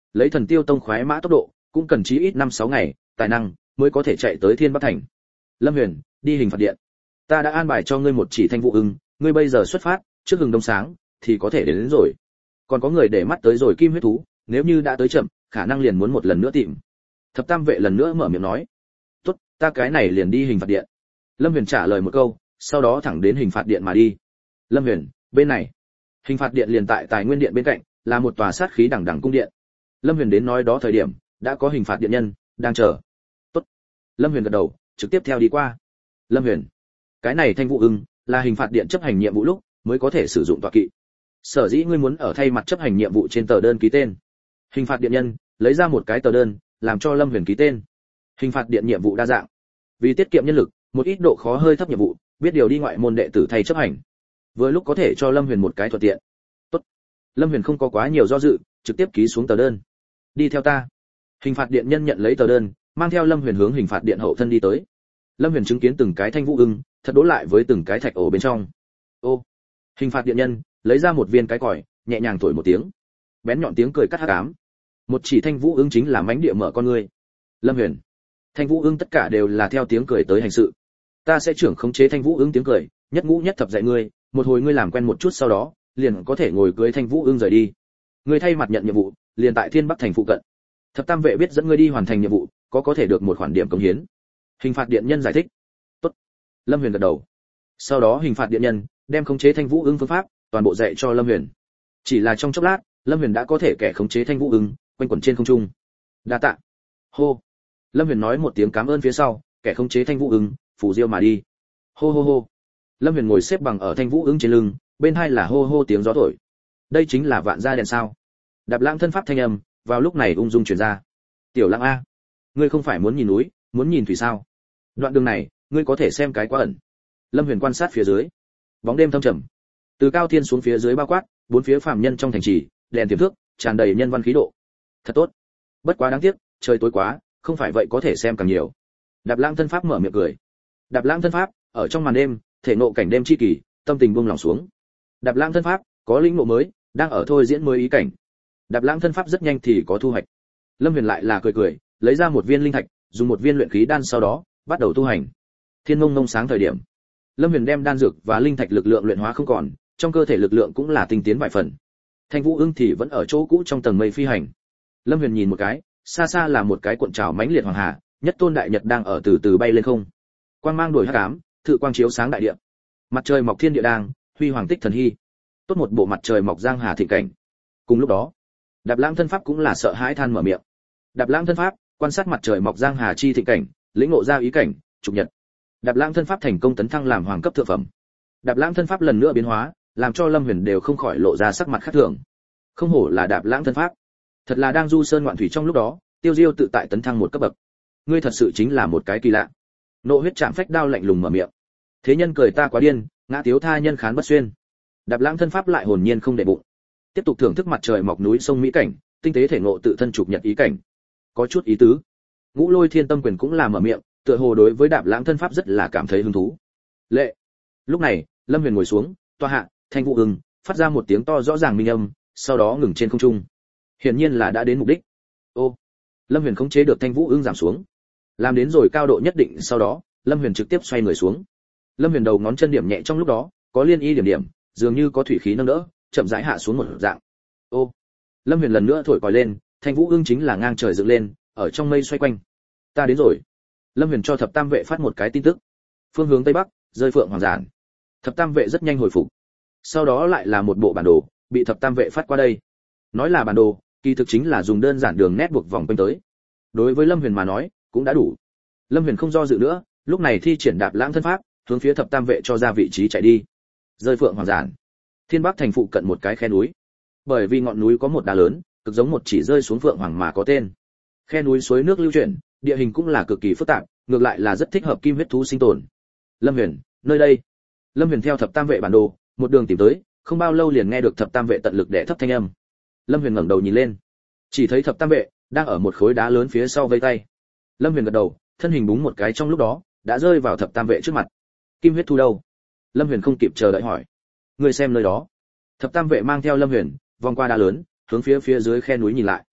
lấy Thần Tiêu Tông khoái mã tốc độ, cũng cần chí ít năm sáu ngày, tài năng mới có thể chạy tới Thiên Bắc thành. Lâm Huyền, đi hình phạt điện. Ta đã an bài cho ngươi một chỉ Thanh Vũ Ưng, ngươi bây giờ xuất phát, trước hừng đông sáng thì có thể đến, đến rồi. Còn có người để mắt tới rồi kim huyết thú, nếu như đã tới chậm, khả năng liền muốn một lần nữa tìm. Thập Tam vệ lần nữa mở miệng nói. Tốt, ta cái này liền đi hình phạt điện. Lâm Huyền trả lời một câu, sau đó thẳng đến hình phạt điện mà đi. Lâm Huyền, bên này. Hình phạt điện liền tại Tài Nguyên điện bên cạnh, là một tòa sát khí đằng đằng cung điện. Lâm Huyền đến nói đó thời điểm, đã có hình phạt điện nhân đang chờ. Tốt. Lâm Huyền gật đầu, trực tiếp theo đi qua. Lâm Huyền, cái này Thanh Vũ Ưng là hình phạt điện chấp hành nhiệm vụ lúc mới có thể sử dụng tọa kỵ. Sở dĩ ngươi muốn ở thay mặt chấp hành nhiệm vụ trên tờ đơn ký tên. Hình phạt điện nhân lấy ra một cái tờ đơn, làm cho Lâm Huyền ký tên. Hình phạt điện nhiệm vụ đa dạng. Vì tiết kiệm nhân lực, một ít độ khó hơi thấp nhiệm vụ, biết điều đi ngoại môn đệ tử thay chấp hành. Vừa lúc có thể cho Lâm Huyền một cái thuận tiện. Tốt. Lâm Huyền không có quá nhiều do dự, trực tiếp ký xuống tờ đơn. Đi theo ta. Hình phạt điện nhân nhận lấy tờ đơn, mang theo Lâm Huyền hướng hình phạt điện hậu thân đi tới. Lâm Huyền chứng kiến từng cái Thanh Vũ Ưng, thật đố lại với từng cái thạch ổ bên trong. Ô. Hình phạt điện nhân lấy ra một viên cái còi, nhẹ nhàng thổi một tiếng. Bén nhọn tiếng cười cắt hắc ám. Một chỉ Thanh Vũ Ưng chính là mãnh địa mở con ngươi. Lâm Huyền. Thanh Vũ Ưng tất cả đều là theo tiếng cười tới hành sự. Ta sẽ trưởng khống chế Thanh Vũ Ưng tiếng cười, nhất ngũ nhất thập dạy ngươi, một hồi ngươi làm quen một chút sau đó, liền có thể ngồi cưới Thanh Vũ Ưng rời đi. Ngươi thay mặt nhận nhiệm vụ, liền tại Thiên Bắc thành phụ cận. Thập Tam vệ biết dẫn ngươi đi hoàn thành nhiệm vụ, có có thể được một khoản điểm cống hiến. Hình phạt điện nhân giải thích. Tốt. Lâm Huyền gật đầu. Sau đó hình phạt điện nhân đem khống chế Thanh Vũ Ưng phương pháp toàn bộ dạy cho Lâm Huyền. Chỉ là trong chốc lát, Lâm Huyền đã có thể kẻ khống chế Thanh Vũ Ưng quanh quẩn trên không trung. Đa tạ. Hô. Lâm Huyền nói một tiếng cảm ơn phía sau, kẻ khống chế Thanh Vũ Ưng phủ diêu mà đi. Hô hô hô. Lâm Huyền ngồi xếp bằng ở Thanh Vũ Ưng trên lưng, bên hai là hô hô tiếng gió thổi. Đây chính là vạn gia đèn sao? Đạp Lãng thân pháp thanh âm vào lúc này ung dung truyền ra. Tiểu Lãng a, ngươi không phải muốn nhìn núi, muốn nhìn thủy sao? Đoạn đường này, ngươi có thể xem cái quá ẩn. Lâm Huyền quan sát phía dưới. Bóng đêm thâm trầm. Từ cao thiên xuống phía dưới bao quát, bốn phía phàm nhân trong thành trì, đèn tiềm thước, tràn đầy nhân văn khí độ. Thật tốt. Bất quá đáng tiếc, trời tối quá, không phải vậy có thể xem càng nhiều. Đạp Lãng thân pháp mở miệng cười. Đạp Lãng thân pháp, ở trong màn đêm, thể nộ cảnh đêm chi kỳ, tâm tình buông lòng xuống. Đạp Lãng thân pháp, có lĩnh ngộ mới, đang ở thôi diễn mới ý cảnh. Đạp Lãng thân pháp rất nhanh thì có thu hoạch. Lâm Huyền lại là cười cười, lấy ra một viên linh thạch, dùng một viên luyện khí đan sau đó, bắt đầu tu hành. Thiên ngông ngông sáng thời điểm, Lâm Huyền đem đan dược và linh thạch lực lượng luyện hóa không còn, trong cơ thể lực lượng cũng là tinh tiến vài phần. Thanh Vũ Ưng thì vẫn ở chỗ cũ trong tầng mây phi hành. Lâm Huyền nhìn một cái, xa xa là một cái cuộn trào mãnh liệt hoàng hà, nhất tôn đại nhật đang ở từ từ bay lên không. Quang mang đổi hắc ám, thự quang chiếu sáng đại địa. Mặt trời mọc thiên địa đang, huy hoàng tích thần hy. Tốt một bộ mặt trời mọc giang hà thịnh cảnh. Cùng lúc đó, Đạp Lãng thân pháp cũng là sợ hãi than mở miệng. Đạp Lãng thân pháp, quan sát mặt trời mọc giang hà chi thịnh cảnh, lĩnh ngộ ra ý cảnh, trục nhật. Đạp Lãng thân pháp thành công tấn thăng làm hoàng cấp thượng phẩm. Đạp Lãng thân pháp lần nữa biến hóa, làm cho Lâm Huyền đều không khỏi lộ ra sắc mặt khác thường. Không hổ là Đạp Lãng thân pháp, thật là đang du sơn ngoạn thủy trong lúc đó, tiêu diêu tự tại tấn thăng một cấp bậc. Ngươi thật sự chính là một cái kỳ lạ. Nộ huyết chạm phách đao lạnh lùng mở miệng. Thế nhân cười ta quá điên, ngã tiếu tha nhân khán bất xuyên. Đạp Lãng thân pháp lại hồn nhiên không để bụng. Tiếp tục thưởng thức mặt trời mọc núi sông mỹ cảnh, tinh tế thể ngộ tự thân trục nhật ý cảnh. Có chút ý tứ. Ngũ Lôi Thiên Tâm Quyền cũng là mở miệng, tựa hồ đối với Đạp Lãng thân pháp rất là cảm thấy hứng thú. Lệ. Lúc này, Lâm Huyền ngồi xuống, toa hạ, Thanh Vũ Ưng phát ra một tiếng to rõ ràng minh âm, sau đó ngừng trên không trung. Hiển nhiên là đã đến mục đích. Ô. Lâm Huyền khống chế được Thanh Vũ Ưng giảm xuống. Làm đến rồi cao độ nhất định sau đó, Lâm Huyền trực tiếp xoay người xuống. Lâm Huyền đầu ngón chân điểm nhẹ trong lúc đó, có liên y điểm điểm, dường như có thủy khí nâng đỡ, chậm rãi hạ xuống một dạng. Ô. Lâm Huyền lần nữa thổi còi lên, Thanh Vũ Ưng chính là ngang trời dựng lên, ở trong mây xoay quanh. Ta đến rồi. Lâm Huyền cho Thập Tam vệ phát một cái tin tức. Phương hướng tây bắc, rơi phượng hoàng giản. Thập Tam vệ rất nhanh hồi phục. Sau đó lại là một bộ bản đồ, bị Thập Tam vệ phát qua đây. Nói là bản đồ, kỳ thực chính là dùng đơn giản đường nét buộc vòng quanh tới. Đối với Lâm Huyền mà nói, cũng đã đủ. Lâm Huyền không do dự nữa, lúc này thi triển Đạp Lãng thân pháp, hướng phía Thập Tam vệ cho ra vị trí chạy đi. Rơi phượng hoàng giản. Thiên Bắc thành phụ cận một cái khe núi. Bởi vì ngọn núi có một đá lớn, cực giống một chỉ rơi xuống phượng hoàng mà có tên. Khe núi suối nước lưu chuyển, địa hình cũng là cực kỳ phức tạp, ngược lại là rất thích hợp kim huyết thú sinh tồn. Lâm Huyền, nơi đây. Lâm Huyền theo Thập Tam vệ bản đồ, một đường tìm tới, không bao lâu liền nghe được Thập Tam vệ tận lực đè thấp thanh âm. Lâm Huyền ngẩng đầu nhìn lên, chỉ thấy Thập Tam vệ đang ở một khối đá lớn phía sau vây tay. Lâm Huyền gật đầu, thân hình búng một cái trong lúc đó, đã rơi vào Thập Tam vệ trước mặt. Kim huyết thú đâu? Lâm Huyền không kịp chờ đợi hỏi. Ngươi xem nơi đó. Thập Tam vệ mang theo Lâm Huyền, vòng qua đá lớn, hướng phía phía dưới khe núi nhìn lại.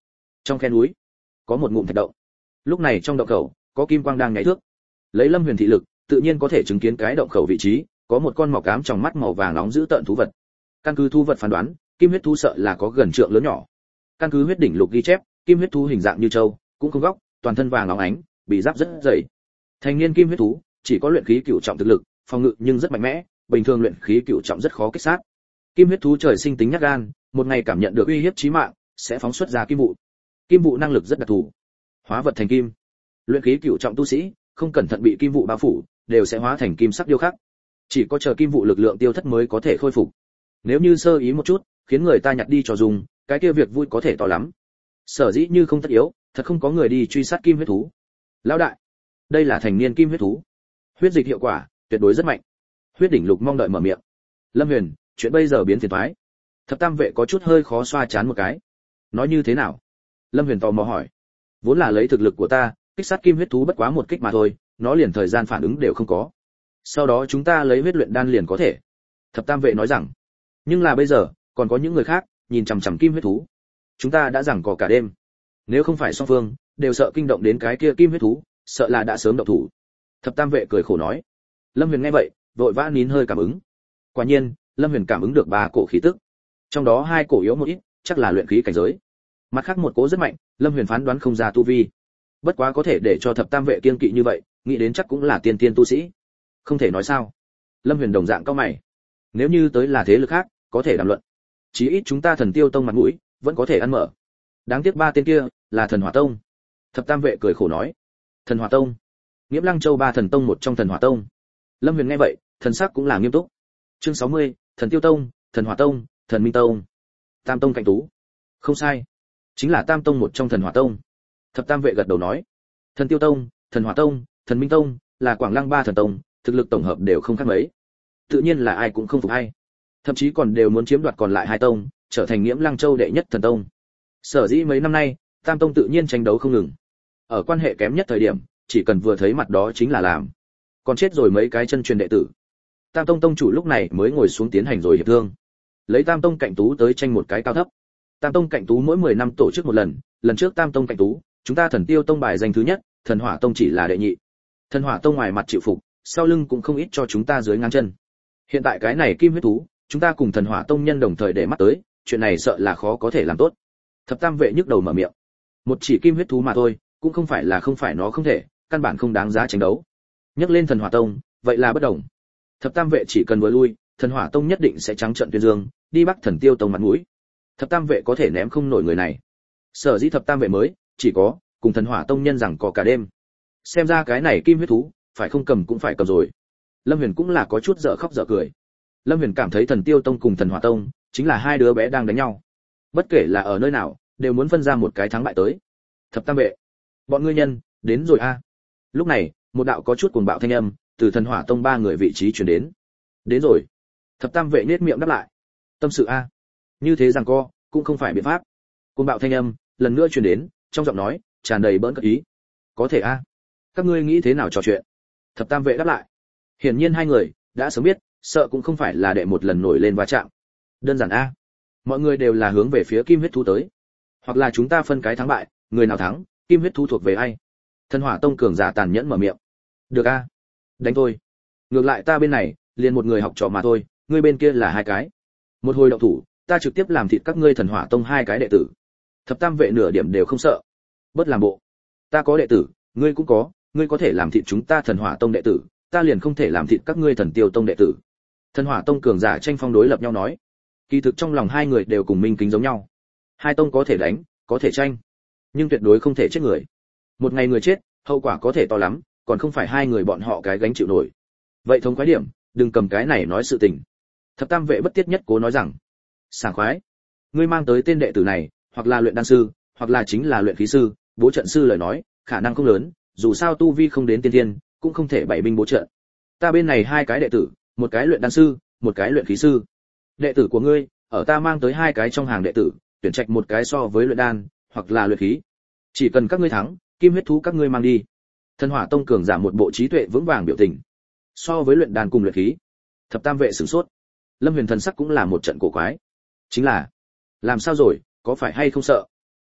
Trong khe núi có một ngụm thạch động. Lúc này trong động khẩu có kim quang đang nháy thước. Lấy Lâm Huyền thị lực, tự nhiên có thể chứng kiến cái động khẩu vị trí, có một con mọc cám trong mắt màu vàng nóng giữ tợn thú vật. Căn cứ thú vật phán đoán, kim huyết thú sợ là có gần trượng lớn nhỏ. Căn cứ huyết đỉnh lục ghi chép, kim huyết thú hình dạng như trâu, cũng không góc, toàn thân vàng óng ánh, bị giáp rất dày. Thành niên kim huyết thú chỉ có luyện khí cửu trọng thực lực, phòng ngự nhưng rất mạnh mẽ, bình thường luyện khí cửu trọng rất khó kích sát. Kim huyết thú trời sinh tính nhát gan, một ngày cảm nhận được uy hiếp chí mạng, sẽ phóng xuất ra kim vụ. Kim vụ năng lực rất đặc thù, hóa vật thành kim. Luyện khí cửu trọng tu sĩ, không cẩn thận bị kim vụ bao phủ, đều sẽ hóa thành kim sắc điêu khắc. Chỉ có chờ kim vụ lực lượng tiêu thất mới có thể khôi phục. Nếu như sơ ý một chút, khiến người ta nhặt đi cho dùng, cái kia việc vui có thể to lắm. Sở dĩ như không tất yếu, thật không có người đi truy sát kim huyết thú. Lão đại, đây là thành niên kim huyết thú, huyết dịch hiệu quả tuyệt đối rất mạnh. Huyết đỉnh lục mong đợi mở miệng. Lâm Huyền, chuyện bây giờ biến phiền toái. Thập Tam vệ có chút hơi khó xoa chán một cái. Nói như thế nào? Lâm Huyền tò mò hỏi. Vốn là lấy thực lực của ta, kích sát kim huyết thú bất quá một kích mà thôi, nó liền thời gian phản ứng đều không có. Sau đó chúng ta lấy huyết luyện đan liền có thể. Thập Tam vệ nói rằng. Nhưng là bây giờ, còn có những người khác nhìn chằm chằm kim huyết thú. Chúng ta đã giằng co cả đêm. Nếu không phải song phương đều sợ kinh động đến cái kia kim huyết thú, sợ là đã sớm động thủ. Thập Tam vệ cười khổ nói. Lâm Huyền nghe vậy, vội vã nín hơi cảm ứng. Quả nhiên, Lâm Huyền cảm ứng được ba cổ khí tức. Trong đó hai cổ yếu một ít, chắc là luyện khí cảnh giới. Mặt khác một cổ rất mạnh, Lâm Huyền phán đoán không ra tu vi. Bất quá có thể để cho Thập Tam vệ kiên kỵ như vậy, nghĩ đến chắc cũng là tiên tiên tu sĩ. Không thể nói sao? Lâm Huyền đồng dạng cao mày. Nếu như tới là thế lực khác, có thể đàm luận. Chí ít chúng ta Thần Tiêu Tông mặt mũi vẫn có thể ăn mở. Đáng tiếc ba tên kia là Thần Hỏa Tông. Thập Tam vệ cười khổ nói. Thần Hỏa Tông? Nghiễm Lăng Châu ba thần tông một trong Thần Hỏa Tông. Lâm Huyền nghe vậy, thần sắc cũng là nghiêm túc. Chương sáu mươi, Thần Tiêu Tông, Thần Hỏa Tông, Thần Minh Tông. Tam tông cạnh tú. Không sai, chính là Tam tông một trong Thần Hỏa Tông. Thập Tam vệ gật đầu nói. Thần Tiêu Tông, Thần Hỏa Tông, Thần Minh Tông là Quảng Lăng ba thần tông, thực lực tổng hợp đều không khác mấy. Tự nhiên là ai cũng không phục hay, thậm chí còn đều muốn chiếm đoạt còn lại hai tông, trở thành Nghiễm Lăng Châu đệ nhất thần tông. Sở dĩ mấy năm nay, Tam tông tự nhiên tranh đấu không ngừng. Ở quan hệ kém nhất thời điểm, chỉ cần vừa thấy mặt đó chính là làm. Còn chết rồi mấy cái chân truyền đệ tử. Tam tông tông chủ lúc này mới ngồi xuống tiến hành rồi hiệp thương. Lấy Tam tông cạnh tú tới tranh một cái cao thấp. Tam tông cạnh tú mỗi mười năm tổ chức một lần, lần trước Tam tông cạnh tú, chúng ta Thần Tiêu Tông bài danh thứ nhất, Thần Hỏa Tông chỉ là đệ nhị. Thần Hỏa Tông ngoài mặt chịu phục, sau lưng cũng không ít cho chúng ta dưới ngang chân. Hiện tại cái này kim huyết thú, chúng ta cùng Thần Hỏa Tông nhân đồng thời để mắt tới, chuyện này sợ là khó có thể làm tốt. Thập Tam vệ nhức đầu mở miệng. Một chỉ kim huyết thú mà thôi, cũng không phải là không phải nó không thể, căn bản không đáng giá tranh đấu. Nhắc lên Thần Hỏa Tông, vậy là bất đồng. Thập Tam vệ chỉ cần vừa lui, Thần Hỏa Tông nhất định sẽ trắng trợn tuyên dương, đi bắt Thần Tiêu Tông mặt mũi. Thập Tam vệ có thể ném không nổi người này. Sở dĩ Thập Tam vệ mới chỉ có cùng Thần Hỏa Tông nhân rằng có cả đêm. Xem ra cái này kim huyết thú, phải không cầm cũng phải cầm rồi. Lâm Huyền cũng là có chút dở khóc dở cười. Lâm Huyền cảm thấy Thần Tiêu Tông cùng Thần Hỏa Tông chính là hai đứa bé đang đánh nhau. Bất kể là ở nơi nào, đều muốn phân ra một cái thắng bại tới. Thập Tam vệ, bọn ngươi nhân, đến rồi a. À. Lúc này, một đạo có chút cuồng bạo thanh âm từ Thần Hỏa Tông ba người vị trí truyền đến. Đến rồi. Thập Tam vệ nhếch miệng đáp lại. Tâm sự a. À. Như thế rằng co, cũng không phải biện pháp. Cuồng bạo thanh âm lần nữa truyền đến, trong giọng nói tràn đầy bỡn cợt ý. Có thể a. À. Các ngươi nghĩ thế nào trò chuyện? Thập Tam vệ đáp lại. Hiển nhiên hai người đã sớm biết, sợ cũng không phải là đệ một lần nổi lên va chạm. Đơn giản a. À. Mọi người đều là hướng về phía kim huyết thú tới. Hoặc là chúng ta phân cái thắng bại, người nào thắng, kim huyết thú thuộc về ai? Thần Hỏa Tông cường giả tàn nhẫn mở miệng. Được a. À. Đánh thôi. Ngược lại ta bên này, liền một người học trò mà thôi, ngươi bên kia là hai cái. Một hồi động thủ, ta trực tiếp làm thịt các ngươi Thần Hỏa Tông hai cái đệ tử. Thập Tam vệ nửa điểm đều không sợ. Bất làm bộ. Ta có đệ tử, ngươi cũng có, ngươi có thể làm thịt chúng ta Thần Hỏa Tông đệ tử, ta liền không thể làm thịt các ngươi Thần Tiêu Tông đệ tử. Thần Hỏa Tông cường giả tranh phong đối lập nhau nói. Kỳ thực trong lòng hai người đều cùng minh kính giống nhau. Hai tông có thể đánh, có thể tranh, nhưng tuyệt đối không thể chết người. Một ngày người chết, hậu quả có thể to lắm, còn không phải hai người bọn họ cái gánh chịu nổi. Vậy thống khoái điểm, đừng cầm cái này nói sự tình. Thập Tam vệ bất tiết nhất cố nói rằng, sảng khoái, ngươi mang tới tên đệ tử này, hoặc là luyện đan sư, hoặc là chính là luyện khí sư, bố trận sư lời nói, khả năng không lớn, dù sao tu vi không đến tiên thiên, cũng không thể bảy binh bố trận. Ta bên này hai cái đệ tử, một cái luyện đan sư, một cái luyện khí sư. Đệ tử của ngươi, ở ta mang tới hai cái trong hàng đệ tử, tuyển trạch một cái so với luyện đan, hoặc là luyện khí. Chỉ cần các ngươi thắng, kim huyết thú các ngươi mang đi. Thần Hỏa Tông cường giả một bộ trí tuệ vững vàng biểu tình. So với luyện đan cùng luyện khí, Thập Tam vệ sửng sốt. Lâm Huyền thần sắc cũng là một trận cổ quái. Chính là, làm sao rồi, có phải hay không sợ?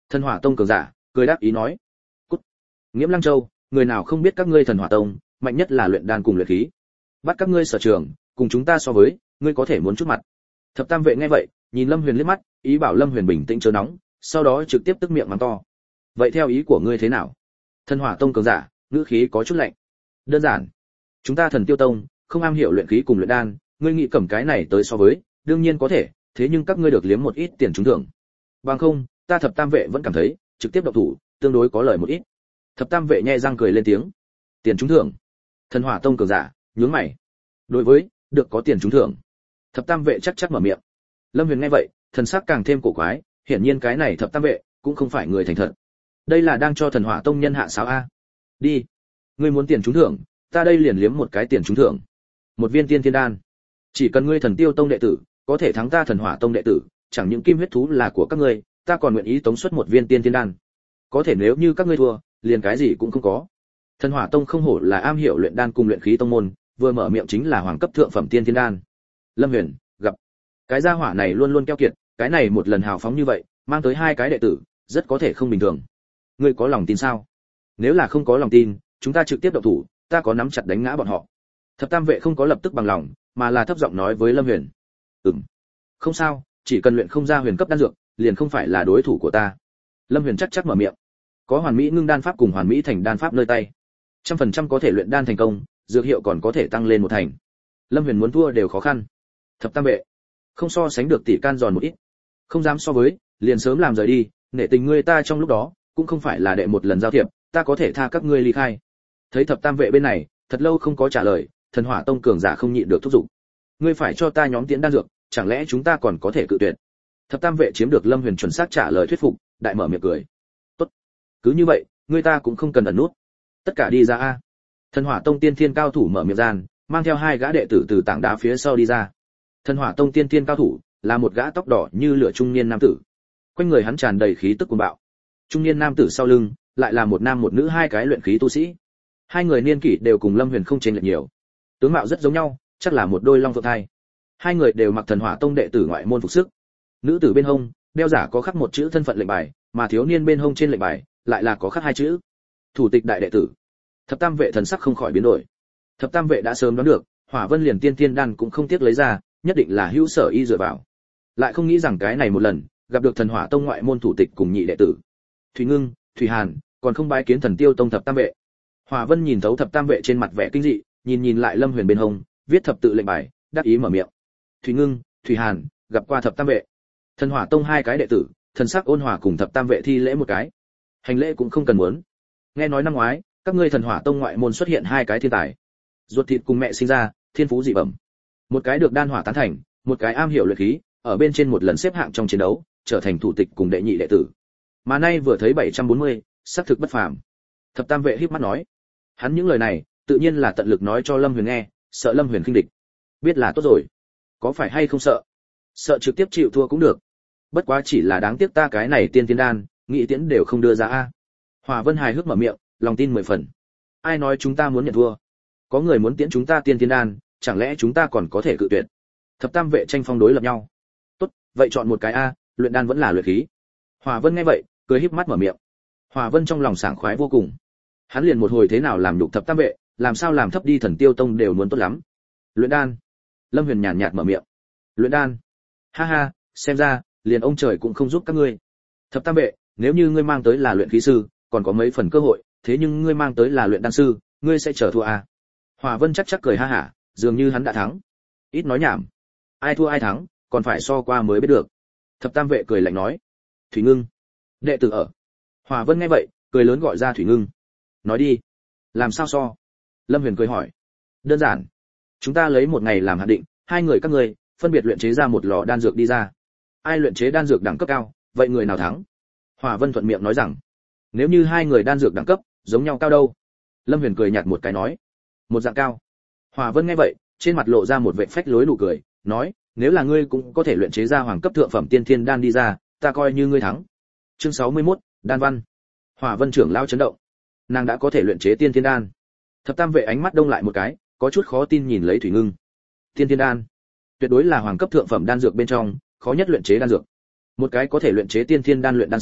Thần Hỏa Tông cường giả cười đáp ý nói: "Cút. Nghiễm Lăng Châu, người nào không biết các ngươi Thần Hỏa Tông, mạnh nhất là luyện đan cùng luyện khí. Bắt các ngươi sở trường, cùng chúng ta so với, ngươi có thể muốn chút mặt." Thập Tam vệ nghe vậy, nhìn Lâm Huyền liếc mắt, ý bảo Lâm Huyền bình tĩnh chớ nóng, sau đó trực tiếp tức miệng mắng to: "Vậy theo ý của ngươi thế nào?" Thần Hỏa Tông cường giả, ngữ khí có chút lạnh. "Đơn giản, chúng ta Thần Tiêu Tông không am hiểu luyện khí cùng luyện đan, ngươi nghĩ cầm cái này tới so với, đương nhiên có thể, thế nhưng các ngươi được liếm một ít tiền trúng thưởng. Bằng không, ta Thập Tam vệ vẫn cảm thấy, trực tiếp động thủ, tương đối có lợi một ít." Thập Tam vệ nhe răng cười lên tiếng. "Tiền trúng thưởng?" Thần Hỏa Tông cường giả nhướng mày. Đối với được có tiền trúng thưởng, Thập Tam vệ chắc chắc mở miệng. Lâm Huyền nghe vậy, thần sắc càng thêm cổ quái, hiển nhiên cái này Thập Tam vệ cũng không phải người thành thật. Đây là đang cho Thần Hỏa Tông nhân hạ sáo a. Đi, ngươi muốn tiền trúng thưởng, ta đây liền liếm một cái tiền trúng thưởng. Một viên tiên thiên đan. Chỉ cần ngươi Thần Tiêu Tông đệ tử có thể thắng ta Thần Hỏa Tông đệ tử, chẳng những kim huyết thú là của các ngươi, ta còn nguyện ý tống xuất một viên tiên thiên đan. Có thể nếu như các ngươi thua, liền cái gì cũng không có. Thần Hỏa Tông không hổ là am hiểu luyện đan cùng luyện khí tông môn, vừa mở miệng chính là hoàng cấp thượng phẩm tiên thiên đan. Lâm Huyền gặp cái gia hỏa này luôn luôn keo kiệt, cái này một lần hào phóng như vậy, mang tới hai cái đệ tử, rất có thể không bình thường. Ngươi có lòng tin sao? Nếu là không có lòng tin, chúng ta trực tiếp động thủ, ta có nắm chặt đánh ngã bọn họ. Thập Tam vệ không có lập tức bằng lòng, mà là thấp giọng nói với Lâm Huyền. Ừm, không sao, chỉ cần luyện không ra huyền cấp đan dược, liền không phải là đối thủ của ta. Lâm Huyền chắc chắc mở miệng. Có hoàn mỹ ngưng đan pháp cùng hoàn mỹ thành đan pháp nơi tay, trăm phần trăm có thể luyện đan thành công, dược hiệu còn có thể tăng lên một thành. Lâm Huyền muốn thua đều khó khăn. Thập Tam vệ không so sánh được tỷ can giòn một ít, không dám so với, liền sớm làm rời đi, nể tình ngươi ta trong lúc đó, cũng không phải là đệ một lần giao thiệp, ta có thể tha các ngươi ly khai. Thấy Thập Tam vệ bên này, thật lâu không có trả lời, Thần Hỏa Tông cường giả không nhịn được thúc giục. Ngươi phải cho ta nhóm tiến đan dược, chẳng lẽ chúng ta còn có thể cự tuyệt? Thập Tam vệ chiếm được Lâm Huyền chuẩn xác trả lời thuyết phục, đại mở miệng cười. Tốt, cứ như vậy, ngươi ta cũng không cần ẩn nút. Tất cả đi ra a. Thần Hỏa Tông tiên thiên cao thủ mở miệng gian, mang theo hai gã đệ tử từ tảng đá phía sau đi ra. Thần Hỏa Tông tiên thiên cao thủ là một gã tóc đỏ như lửa trung niên nam tử. Quanh người hắn tràn đầy khí tức cuồng bạo. Trung niên nam tử sau lưng lại là một nam một nữ hai cái luyện khí tu sĩ. Hai người niên kỷ đều cùng Lâm Huyền không chênh lệch nhiều. Tướng mạo rất giống nhau, chắc là một đôi long phượng thai. Hai người đều mặc Thần Hỏa Tông đệ tử ngoại môn phục sức. Nữ tử bên hông đeo giả có khắc một chữ thân phận lệnh bài, mà thiếu niên bên hông trên lệnh bài lại là có khắc hai chữ: thủ tịch đại đệ tử. Thập Tam vệ thần sắc không khỏi biến đổi. Thập Tam vệ đã sớm đoán được, Hỏa Vân liền tiên tiên đan cũng không tiếc lấy ra, nhất định là hữu sở y dựa vào. Lại không nghĩ rằng cái này một lần, gặp được Thần Hỏa Tông ngoại môn thủ tịch cùng nhị đệ tử. Thủy Ngưng, Thủy Hàn, còn không bái kiến Thần Tiêu Tông Thập Tam vệ. Hỏa Vân nhìn thấu Thập Tam vệ trên mặt vẻ kinh dị, nhìn nhìn lại Lâm Huyền bên hông, viết thập tự lệnh bài, đáp ý mở miệng. Thủy Ngưng, Thủy Hàn, gặp qua Thập Tam vệ. Thần Hỏa Tông hai cái đệ tử, thần sắc ôn hòa cùng Thập Tam vệ thi lễ một cái. Hành lễ cũng không cần muốn. Nghe nói năm ngoái, các ngươi Thần Hỏa Tông ngoại môn xuất hiện hai cái thiên tài, ruột thịt cùng mẹ sinh ra, thiên phú dị bẩm. Một cái được đan hỏa tán thành, một cái am hiểu luyện khí, ở bên trên một lần xếp hạng trong chiến đấu, trở thành thủ tịch cùng đệ nhị đệ tử. Mà nay vừa thấy bảy trăm bốn mươi, xác thực bất phàm. Thập Tam vệ híp mắt nói. Hắn những lời này, tự nhiên là tận lực nói cho Lâm Huyền nghe, sợ Lâm Huyền khinh địch. Biết là tốt rồi. Có phải hay không sợ? Sợ trực tiếp chịu thua cũng được. Bất quá chỉ là đáng tiếc ta cái này tiên tiên đan, nghị tiễn đều không đưa ra a. Hỏa Vân hài hước mở miệng, lòng tin mười phần. Ai nói chúng ta muốn nhận thua? Có người muốn tiễn chúng ta tiên tiên đan, chẳng lẽ chúng ta còn có thể cự tuyệt? Thập Tam vệ tranh phong đối lập nhau. Tốt, vậy chọn một cái a, luyện đan vẫn là luyện khí. Hỏa Vân nghe vậy, cười híp mắt mở miệng. Hỏa Vân trong lòng sảng khoái vô cùng. Hắn liền một hồi thế nào làm nhục Thập Tam vệ, làm sao làm thấp đi Thần Tiêu Tông đều muốn tốt lắm. Luyện đan. Lâm Huyền nhàn nhạt mở miệng. Luyện đan. Ha ha, xem ra, liền ông trời cũng không giúp các ngươi. Thập Tam vệ, nếu như ngươi mang tới là luyện khí sư, còn có mấy phần cơ hội, thế nhưng ngươi mang tới là luyện đan sư, ngươi sẽ trở thua à? Hỏa Vân chắc chắc cười ha hả, dường như hắn đã thắng. Ít nói nhảm. Ai thua ai thắng, còn phải so qua mới biết được. Thập Tam vệ cười lạnh nói. Thủy Ngưng, đệ tử ở. Hỏa Vân nghe vậy, cười lớn gọi ra Thủy Ngưng. Nói đi, làm sao so? Lâm Huyền cười hỏi. Đơn giản, chúng ta lấy một ngày làm hạn định, hai người các ngươi phân biệt luyện chế ra một lò đan dược đi ra. Ai luyện chế đan dược đẳng cấp cao, vậy người nào thắng? Hỏa Vân thuận miệng nói rằng, nếu như hai người đan dược đẳng cấp giống nhau cao đâu? Lâm Huyền cười nhạt một cái nói, một dạng cao. Hỏa Vân nghe vậy, trên mặt lộ ra một vẻ phách lối nụ cười, nói, nếu là ngươi cũng có thể luyện chế ra hoàng cấp thượng phẩm tiên thiên đan đi ra, ta coi như ngươi thắng. Chương sáu mươi mốt, đan văn. Hỏa Vân trưởng lao chấn động. Nàng đã có thể luyện chế tiên thiên đan. Thập Tam vệ ánh mắt đông lại một cái, có chút khó tin nhìn lấy Thủy Ngưng. Tiên thiên đan, tuyệt đối là hoàng cấp thượng phẩm đan dược bên trong khó nhất luyện chế đan dược. Một cái có thể luyện chế tiên thiên đan luyện đan sư,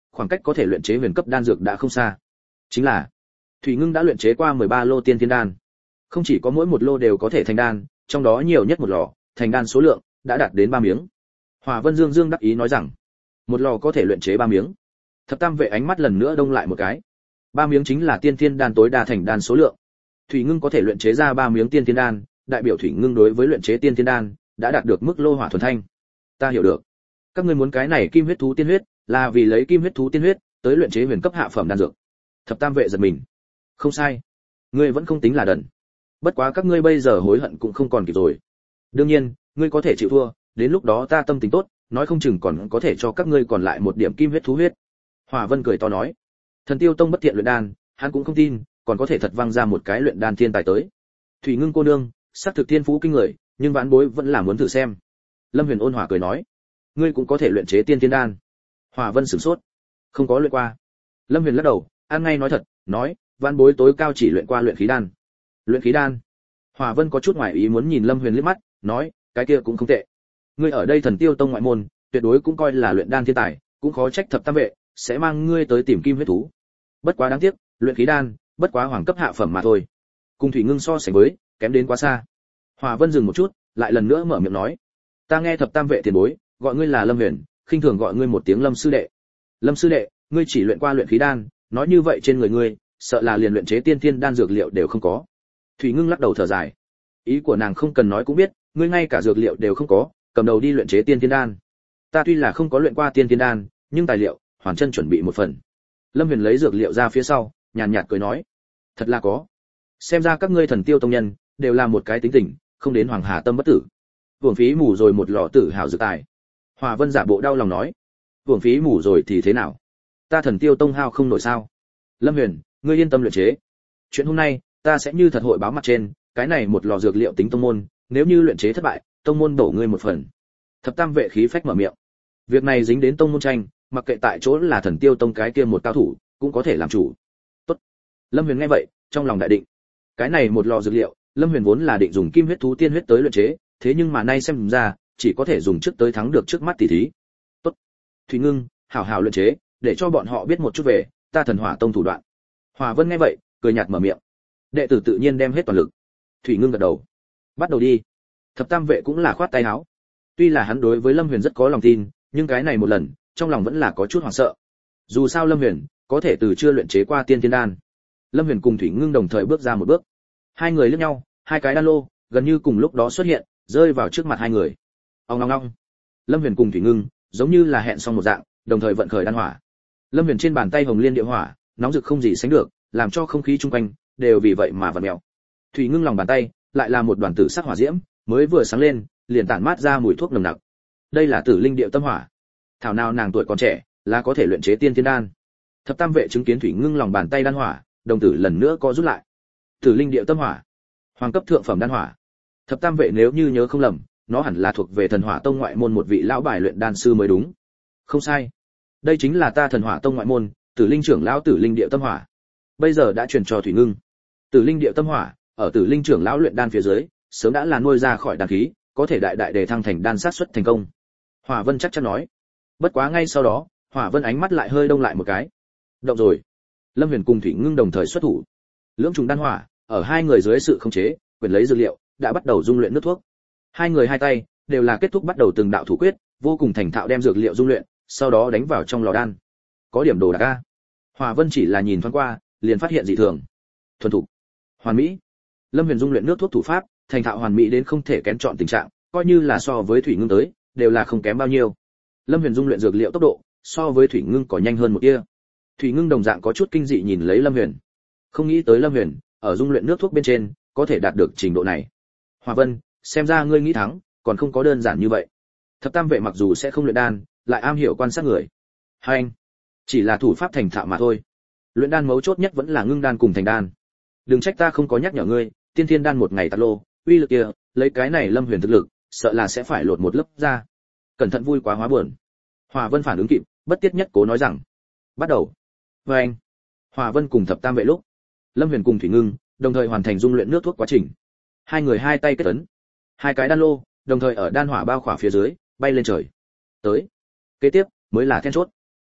khoảng cách có thể luyện chế huyền cấp đan dược đã không xa. Chính là Thủy Ngưng đã luyện chế qua mười ba lô tiên thiên đan. Không chỉ có mỗi một lô đều có thể thành đan, trong đó nhiều nhất một lò, thành đan số lượng đã đạt đến ba miếng. Hỏa Vân Dương Dương đắc ý nói rằng, một lò có thể luyện chế ba miếng. Thập Tam Vệ ánh mắt lần nữa đông lại một cái. Ba miếng chính là tiên thiên đan tối đa thành đan số lượng. Thủy Ngưng có thể luyện chế ra ba miếng tiên thiên đan, đại biểu Thủy Ngưng đối với luyện chế tiên thiên đan đã đạt được mức lô hỏa thuần thanh. Ta hiểu được. Các ngươi muốn cái này kim huyết thú tiên huyết, là vì lấy kim huyết thú tiên huyết tới luyện chế huyền cấp hạ phẩm đan dược. Thập Tam Vệ giật mình. Không sai, ngươi vẫn không tính là đần. Bất quá các ngươi bây giờ hối hận cũng không còn kịp rồi. Đương nhiên, ngươi có thể chịu thua, đến lúc đó ta tâm tính tốt, nói không chừng còn có thể cho các ngươi còn lại một điểm kim huyết thú huyết. Hỏa Vân cười to nói, Thần Tiêu Tông bất thiện luyện đan, hắn cũng không tin, còn có thể thật văng ra một cái luyện đan thiên tài tới. Thủy Ngưng cô nương, sắc thực thiên phú kinh người, nhưng vãn bối vẫn là muốn thử xem. Lâm Huyền ôn hòa cười nói, ngươi cũng có thể luyện chế tiên thiên đan. Hỏa Vân sửng sốt, không có luyện qua. Lâm Huyền lắc đầu, an ngay nói thật, nói, vãn bối tối cao chỉ luyện qua luyện khí đan. Luyện khí đan? Hỏa Vân có chút ngoài ý muốn nhìn Lâm Huyền liếc mắt, nói, cái kia cũng không tệ. Ngươi ở đây Thần Tiêu Tông ngoại môn, tuyệt đối cũng coi là luyện đan thiên tài, cũng khó trách Thập Tam Vệ sẽ mang ngươi tới tìm kim huyết thú. Bất quá đáng tiếc, luyện khí đan, bất quá hoàng cấp hạ phẩm mà thôi. Cùng Thủy Ngưng so sánh với, kém đến quá xa. Hỏa Vân dừng một chút, lại lần nữa mở miệng nói, ta nghe Thập Tam Vệ tiền bối gọi ngươi là Lâm Huyền, khinh thường gọi ngươi một tiếng Lâm sư đệ. Lâm sư đệ, ngươi chỉ luyện qua luyện khí đan, nói như vậy trên người ngươi, sợ là liền luyện chế tiên thiên đan dược liệu đều không có. Thủy Ngưng lắc đầu thở dài, ý của nàng không cần nói cũng biết, ngươi ngay cả dược liệu đều không có, cầm đầu đi luyện chế tiên thiên đan. Ta tuy là không có luyện qua tiên thiên đan, nhưng tài liệu, Hoàn Chân chuẩn bị một phần. Lâm Huyền lấy dược liệu ra phía sau, nhàn nhạt cười nói, thật là có. Xem ra các ngươi Thần Tiêu Tông nhân đều là một cái tính tình, không đến Hoàng Hà tâm bất tử. Uổng phí mù rồi một lọ tử hảo dược tài. Hòa Vân giả bộ đau lòng nói, uổng phí mù rồi thì thế nào? Ta Thần Tiêu Tông hao không nổi sao? Lâm Huyền, ngươi yên tâm luyện chế. Chuyện hôm nay, ta sẽ như thật hội báo mặt trên, cái này một lò dược liệu tính tông môn, nếu như luyện chế thất bại, tông môn đổ ngươi một phần. Thập Tam Vệ khí phách mở miệng. Việc này dính đến tông môn tranh, mặc kệ tại chỗ là Thần Tiêu Tông cái kia một cao thủ, cũng có thể làm chủ. Tốt. Lâm Huyền nghe vậy, trong lòng đại định. Cái này một lò dược liệu, Lâm Huyền vốn là định dùng kim huyết thú tiên huyết tới luyện chế, thế nhưng mà nay xem ra, chỉ có thể dùng trước tới thắng được trước mắt tỷ thí. Tốt. Thủy Ngưng, hảo hảo luyện chế, để cho bọn họ biết một chút về ta Thần Hỏa Tông thủ đoạn. Hòa Vân nghe vậy, cười nhạt mở miệng. Đệ tử tự nhiên đem hết toàn lực. Thủy Ngưng gật đầu. Bắt đầu đi. Thập Tam Vệ cũng là khoát tay áo. Tuy là hắn đối với Lâm Huyền rất có lòng tin, nhưng cái này một lần, trong lòng vẫn là có chút hoảng sợ. Dù sao Lâm Huyền có thể từ chưa luyện chế qua tiên thiên đan. Lâm Huyền cùng Thủy Ngưng đồng thời bước ra một bước. Hai người liếc nhau, hai cái đan lô gần như cùng lúc đó xuất hiện, rơi vào trước mặt hai người. Ong ong ong. Lâm Huyền cùng Thủy Ngưng giống như là hẹn xong một dạng, đồng thời vận khởi đan hỏa. Lâm Huyền trên bàn tay hồng liên địa hỏa, nóng rực không gì sánh được, làm cho không khí chung quanh đều vì vậy mà vặn mèo. Thủy Ngưng lòng bàn tay lại là một đoàn tử sắc hỏa diễm, mới vừa sáng lên, liền tản mát ra mùi thuốc nồng nặc. Đây là Tử Linh Điệu Tâm Hỏa. Thảo nào nàng tuổi còn trẻ, là có thể luyện chế tiên thiên đan. Thập Tam Vệ chứng kiến Thủy Ngưng lòng bàn tay đan hỏa, đồng tử lần nữa co rút lại. Tử Linh Điệu Tâm Hỏa, hoàng cấp thượng phẩm đan hỏa. Thập Tam Vệ nếu như nhớ không lầm, nó hẳn là thuộc về Thần Hỏa Tông ngoại môn một vị lão bài luyện đan sư mới đúng. Không sai, đây chính là ta Thần Hỏa Tông ngoại môn, Tử Linh trưởng lão Tử Linh Điệu Tâm Hỏa. Bây giờ đã truyền cho Thủy Ngưng. Tử Linh Điệu Tâm Hỏa, ở Tử Linh trưởng lão luyện đan phía dưới, sớm đã là nuôi ra khỏi đan khí, có thể đại đại đề thăng thành đan sát xuất thành công. Hỏa Vân chắc chắn nói. Bất quá ngay sau đó, Hỏa Vân ánh mắt lại hơi đông lại một cái. Động rồi. Lâm Huyền cùng Thủy Ngưng đồng thời xuất thủ. Lưỡng trùng đan hỏa, ở hai người dưới sự khống chế, quyền lấy dược liệu, đã bắt đầu dung luyện nước thuốc. Hai người hai tay đều là kết thúc bắt đầu từng đạo thủ quyết, vô cùng thành thạo đem dược liệu dung luyện, sau đó đánh vào trong lò đan. Có điểm đồ đạc a. Hỏa Vân chỉ là nhìn thoáng qua, liền phát hiện dị thường. Thuần thục, hoàn mỹ. Lâm Huyền dung luyện nước thuốc thủ pháp, thành thạo hoàn mỹ đến không thể kén chọn tình trạng, coi như là so với Thủy Ngưng tới, đều là không kém bao nhiêu. Lâm Huyền dung luyện dược liệu tốc độ, so với Thủy Ngưng có nhanh hơn một tia. Thủy Ngưng đồng dạng có chút kinh dị nhìn lấy Lâm Huyền. Không nghĩ tới Lâm Huyền, ở dung luyện nước thuốc bên trên, có thể đạt được trình độ này. Hòa Vân, xem ra ngươi nghĩ thắng, còn không có đơn giản như vậy. Thập Tam Vệ mặc dù sẽ không luyện đan, lại am hiểu quan sát người. Hai anh, chỉ là thủ pháp thành thạo mà thôi. Luyện đan mấu chốt nhất vẫn là ngưng đan cùng thành đan. Đừng trách ta không có nhắc nhở ngươi, tiên thiên đan một ngày tạt lô, uy lực kia, lấy cái này Lâm Huyền thực lực, sợ là sẽ phải lột một lớp ra. Cẩn thận vui quá hóa buồn. Hòa Vân phản ứng kịp, bất tiết nhất cố nói rằng, bắt đầu. Và anh, Hòa Vân cùng Thập Tam Vệ lúc, Lâm Huyền cùng Thủy Ngưng đồng thời hoàn thành dung luyện nước thuốc quá trình. Hai người hai tay kết ấn, hai cái đan lô đồng thời ở đan hỏa bao khỏa phía dưới bay lên trời. Tới, kế tiếp mới là then chốt.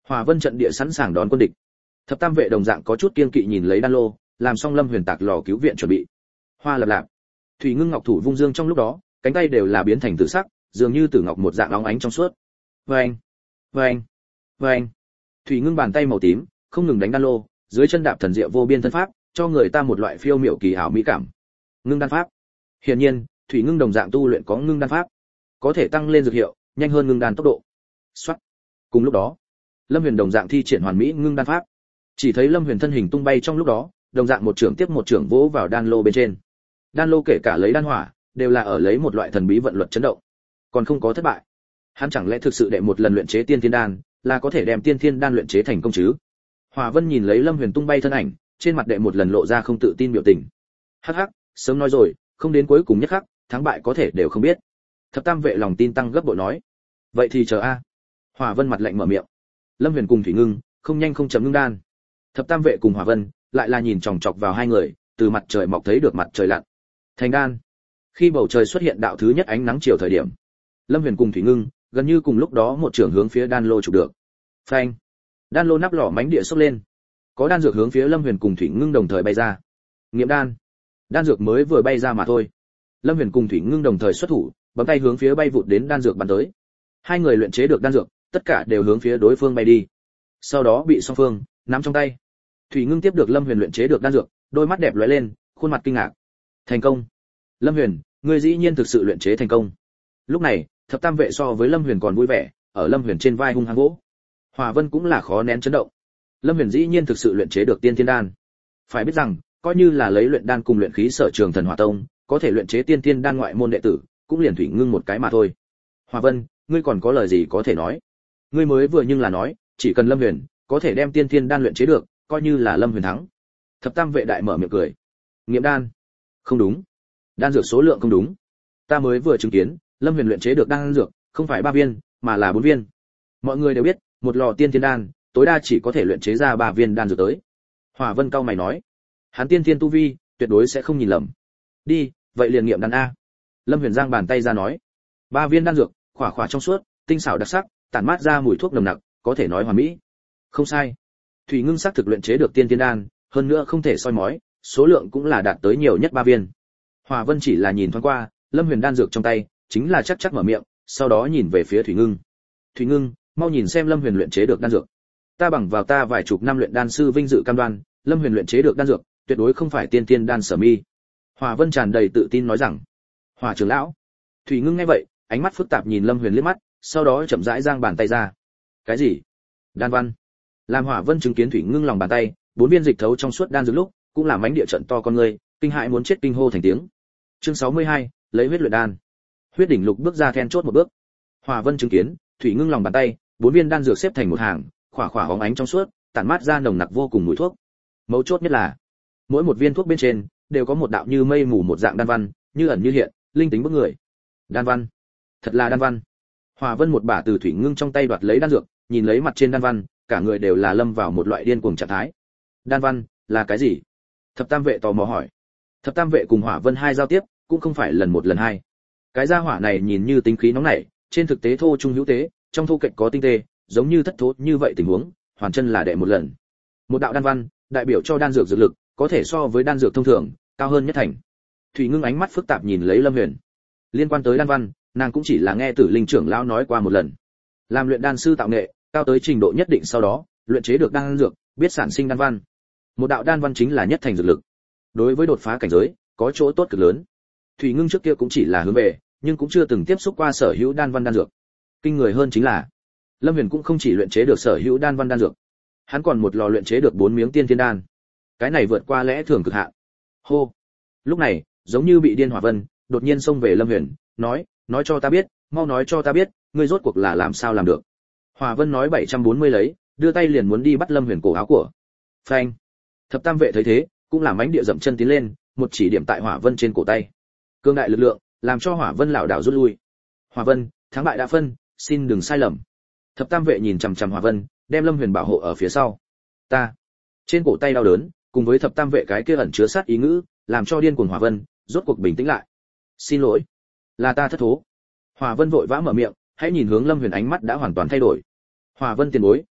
Hỏa Vân trận địa sẵn sàng đón quân địch. Thập tam vệ đồng dạng có chút kiên kỵ nhìn lấy đan lô, làm xong Lâm Huyền tạc lò cứu viện chuẩn bị. Hoa lập lạp. Thủy Ngưng ngọc thủ vung dương trong lúc đó, cánh tay đều là biến thành tử sắc, dường như tử ngọc một dạng óng ánh trong suốt. Vâng, vâng, vâng. Thủy Ngưng bàn tay màu tím, không ngừng đánh đan lô, dưới chân đạp thần diệu vô biên thân pháp, cho người ta một loại phiêu miểu kỳ ảo mỹ cảm. Ngưng đan pháp. Hiển nhiên, Thủy Ngưng đồng dạng tu luyện có ngưng đan pháp, có thể tăng lên dược hiệu, nhanh hơn ngưng đan tốc độ. Soát. Cùng lúc đó, Lâm Huyền đồng dạng thi triển hoàn mỹ ngưng đan pháp. Chỉ thấy Lâm Huyền thân hình tung bay trong lúc đó, đồng dạng một trưởng tiếp một trưởng vỗ vào đan lô bên trên. Đan lô kể cả lấy đan hỏa, đều là ở lấy một loại thần bí vận luật chấn động, còn không có thất bại. Hắn chẳng lẽ thực sự đệ một lần luyện chế tiên thiên đan, là có thể đem tiên thiên đan luyện chế thành công chứ? Hỏa Vân nhìn lấy Lâm Huyền tung bay thân ảnh, trên mặt đệ một lần lộ ra không tự tin biểu tình. Hắc hắc, sớm nói rồi, không đến cuối cùng nhất khắc, thắng bại có thể đều không biết. Thập tam vệ lòng tin tăng gấp bội nói. Vậy thì chờ a. Hỏa Vân mặt lạnh mở miệng. Lâm Huyền cùng Thủy Ngưng, không nhanh không chậm ngưng đan. Thập tam vệ cùng Hỏa Vân, lại là nhìn chòng chọc vào hai người, từ mặt trời mọc thấy được mặt trời lặn. Thành đan. Khi bầu trời xuất hiện đạo thứ nhất ánh nắng chiều thời điểm, Lâm Huyền cùng Thủy Ngưng, gần như cùng lúc đó một trường hướng phía đan lô chụp được. Phanh. Đan lô nắp lò mánh địa sốc lên. Có đan dược hướng phía Lâm Huyền cùng Thủy Ngưng đồng thời bay ra. Nghiệm đan. Đan dược mới vừa bay ra mà thôi. Lâm Huyền cùng Thủy Ngưng đồng thời xuất thủ, bấm tay hướng phía bay vụt đến đan dược bắn tới. Hai người luyện chế được đan dược, tất cả đều hướng phía đối phương bay đi. Sau đó bị song phương nắm trong tay. Thủy Ngưng tiếp được Lâm Huyền luyện chế được đan dược, đôi mắt đẹp lóe lên, khuôn mặt kinh ngạc. Thành công. Lâm Huyền, ngươi dĩ nhiên thực sự luyện chế thành công. Lúc này, thập tam vệ so với Lâm Huyền còn vui vẻ, ở Lâm Huyền trên vai hung hăng vỗ. Hỏa Vân cũng là khó nén chấn động. Lâm Huyền dĩ nhiên thực sự luyện chế được tiên thiên đan. Phải biết rằng, coi như là lấy luyện đan cùng luyện khí sở trường Thần Hỏa Tông, có thể luyện chế tiên thiên đan ngoại môn đệ tử, cũng liền Thủy Ngưng một cái mà thôi. Hỏa Vân, ngươi còn có lời gì có thể nói? Ngươi mới vừa nhưng là nói, chỉ cần Lâm Huyền có thể đem tiên thiên đan luyện chế được, coi như là Lâm Huyền thắng. Thập tam vệ đại mở miệng cười. Nghiệm đan? Không đúng. Đan dược số lượng không đúng. Ta mới vừa chứng kiến, Lâm Huyền luyện chế được đan dược, không phải ba viên, mà là bốn viên. Mọi người đều biết, một lò tiên thiên đan, tối đa chỉ có thể luyện chế ra ba viên đan dược tới. Hỏa Vân cao mày nói, hắn tiên thiên tu vi, tuyệt đối sẽ không nhìn lầm. Đi, vậy liền nghiệm đan a. Lâm Huyền giang bàn tay ra nói, ba viên đan dược, khỏa khỏa trong suốt, tinh xảo đặc sắc, tản mát ra mùi thuốc nồng nặc, có thể nói hoàn mỹ. Không sai. Thủy Ngưng xác thực luyện chế được tiên thiên đan, hơn nữa không thể soi mói, số lượng cũng là đạt tới nhiều nhất ba viên. Hỏa Vân chỉ là nhìn thoáng qua, Lâm Huyền đan dược trong tay, chính là chắc chắc mở miệng, sau đó nhìn về phía Thủy Ngưng. Thủy Ngưng, mau nhìn xem Lâm Huyền luyện chế được đan dược. Ta bằng vào ta vài chục năm luyện đan sư vinh dự cam đoan, Lâm Huyền luyện chế được đan dược, tuyệt đối không phải tiên tiên đan sở mi. Hỏa Vân tràn đầy tự tin nói rằng. Hỏa trưởng lão. Thủy Ngưng nghe vậy, ánh mắt phức tạp nhìn Lâm Huyền liếc mắt, sau đó chậm rãi giang bàn tay ra. Cái gì? Đan văn. Làm Hỏa Vân chứng kiến Thủy Ngưng lòng bàn tay, bốn viên dịch thấu trong suốt đan dược lúc, cũng làm mánh địa trận to con người, kinh hãi muốn chết kinh hô thành tiếng. Chương sáu mươi hai, lấy huyết luyện đan. Huyết đỉnh lục bước ra then chốt một bước. Hỏa Vân chứng kiến, Thủy Ngưng lòng bàn tay, bốn viên đan dược xếp thành một hàng, khỏa khỏa óng ánh trong suốt, tản mát ra nồng nặc vô cùng mùi thuốc. Mấu chốt nhất là, mỗi một viên thuốc bên trên đều có một đạo như mây mù một dạng đan văn, như ẩn như hiện, linh tính bức người. Đan văn, thật là đan văn. Hỏa Vân một bả từ Thủy Ngưng trong tay đoạt lấy đan dược, nhìn lấy mặt trên đan văn, cả người đều là lâm vào một loại điên cuồng trạng thái. Đan văn là cái gì? Thập tam vệ tò mò hỏi. Thập tam vệ cùng Hỏa Vân hai giao tiếp, cũng không phải lần một lần hai. Cái gia hỏa này nhìn như tính khí nóng nảy, trên thực tế thô trung hữu tế, trong thô kệch có tinh tế, giống như thất thố như vậy tình huống, hoàn chân là đệ một lần. Một đạo đan văn, đại biểu cho đan dược dược lực, có thể so với đan dược thông thường, cao hơn nhất thành. Thủy Ngưng ánh mắt phức tạp nhìn lấy Lâm Huyền. Liên quan tới đan văn, nàng cũng chỉ là nghe Tử Linh trưởng lão nói qua một lần. Làm luyện đan sư tạo nghệ, cao tới trình độ nhất định sau đó, luyện chế được đan dược, biết sản sinh đan văn. Một đạo đan văn chính là nhất thành dược lực. Đối với đột phá cảnh giới, có chỗ tốt cực lớn. Thủy Ngưng trước kia cũng chỉ là hướng về, nhưng cũng chưa từng tiếp xúc qua sở hữu đan văn đan dược. Kinh người hơn chính là, Lâm Huyền cũng không chỉ luyện chế được sở hữu đan văn đan dược, hắn còn một lò luyện chế được bốn miếng tiên thiên đan. Cái này vượt qua lẽ thường cực hạn. Hô. Lúc này, giống như bị điên Hỏa Vân, đột nhiên xông về Lâm Huyền, nói, nói cho ta biết, mau nói cho ta biết, ngươi rốt cuộc là làm sao làm được. Hỏa Vân nói bảy trăm bốn mươi lấy, đưa tay liền muốn đi bắt Lâm Huyền cổ áo của. Phanh. Thập tam vệ thấy thế, cũng làm mãnh địa dậm chân tiến lên, một chỉ điểm tại Hỏa Vân trên cổ tay. Cương đại lực lượng, làm cho Hỏa Vân lảo đảo rút lui. Hỏa Vân, thắng bại đã phân, xin đừng sai lầm. Thập tam vệ nhìn chằm chằm Hỏa Vân, đem Lâm Huyền bảo hộ ở phía sau. Ta. Trên cổ tay đau đớn, cùng với thập tam vệ cái kia ẩn chứa sát ý ngữ, làm cho điên cuồng Hỏa Vân rốt cuộc bình tĩnh lại. Xin lỗi, là ta thất thố. Hỏa Vân vội vã mở miệng, hãy nhìn hướng Lâm Huyền ánh mắt đã hoàn toàn thay đổi. Hỏa Vân tiền bối,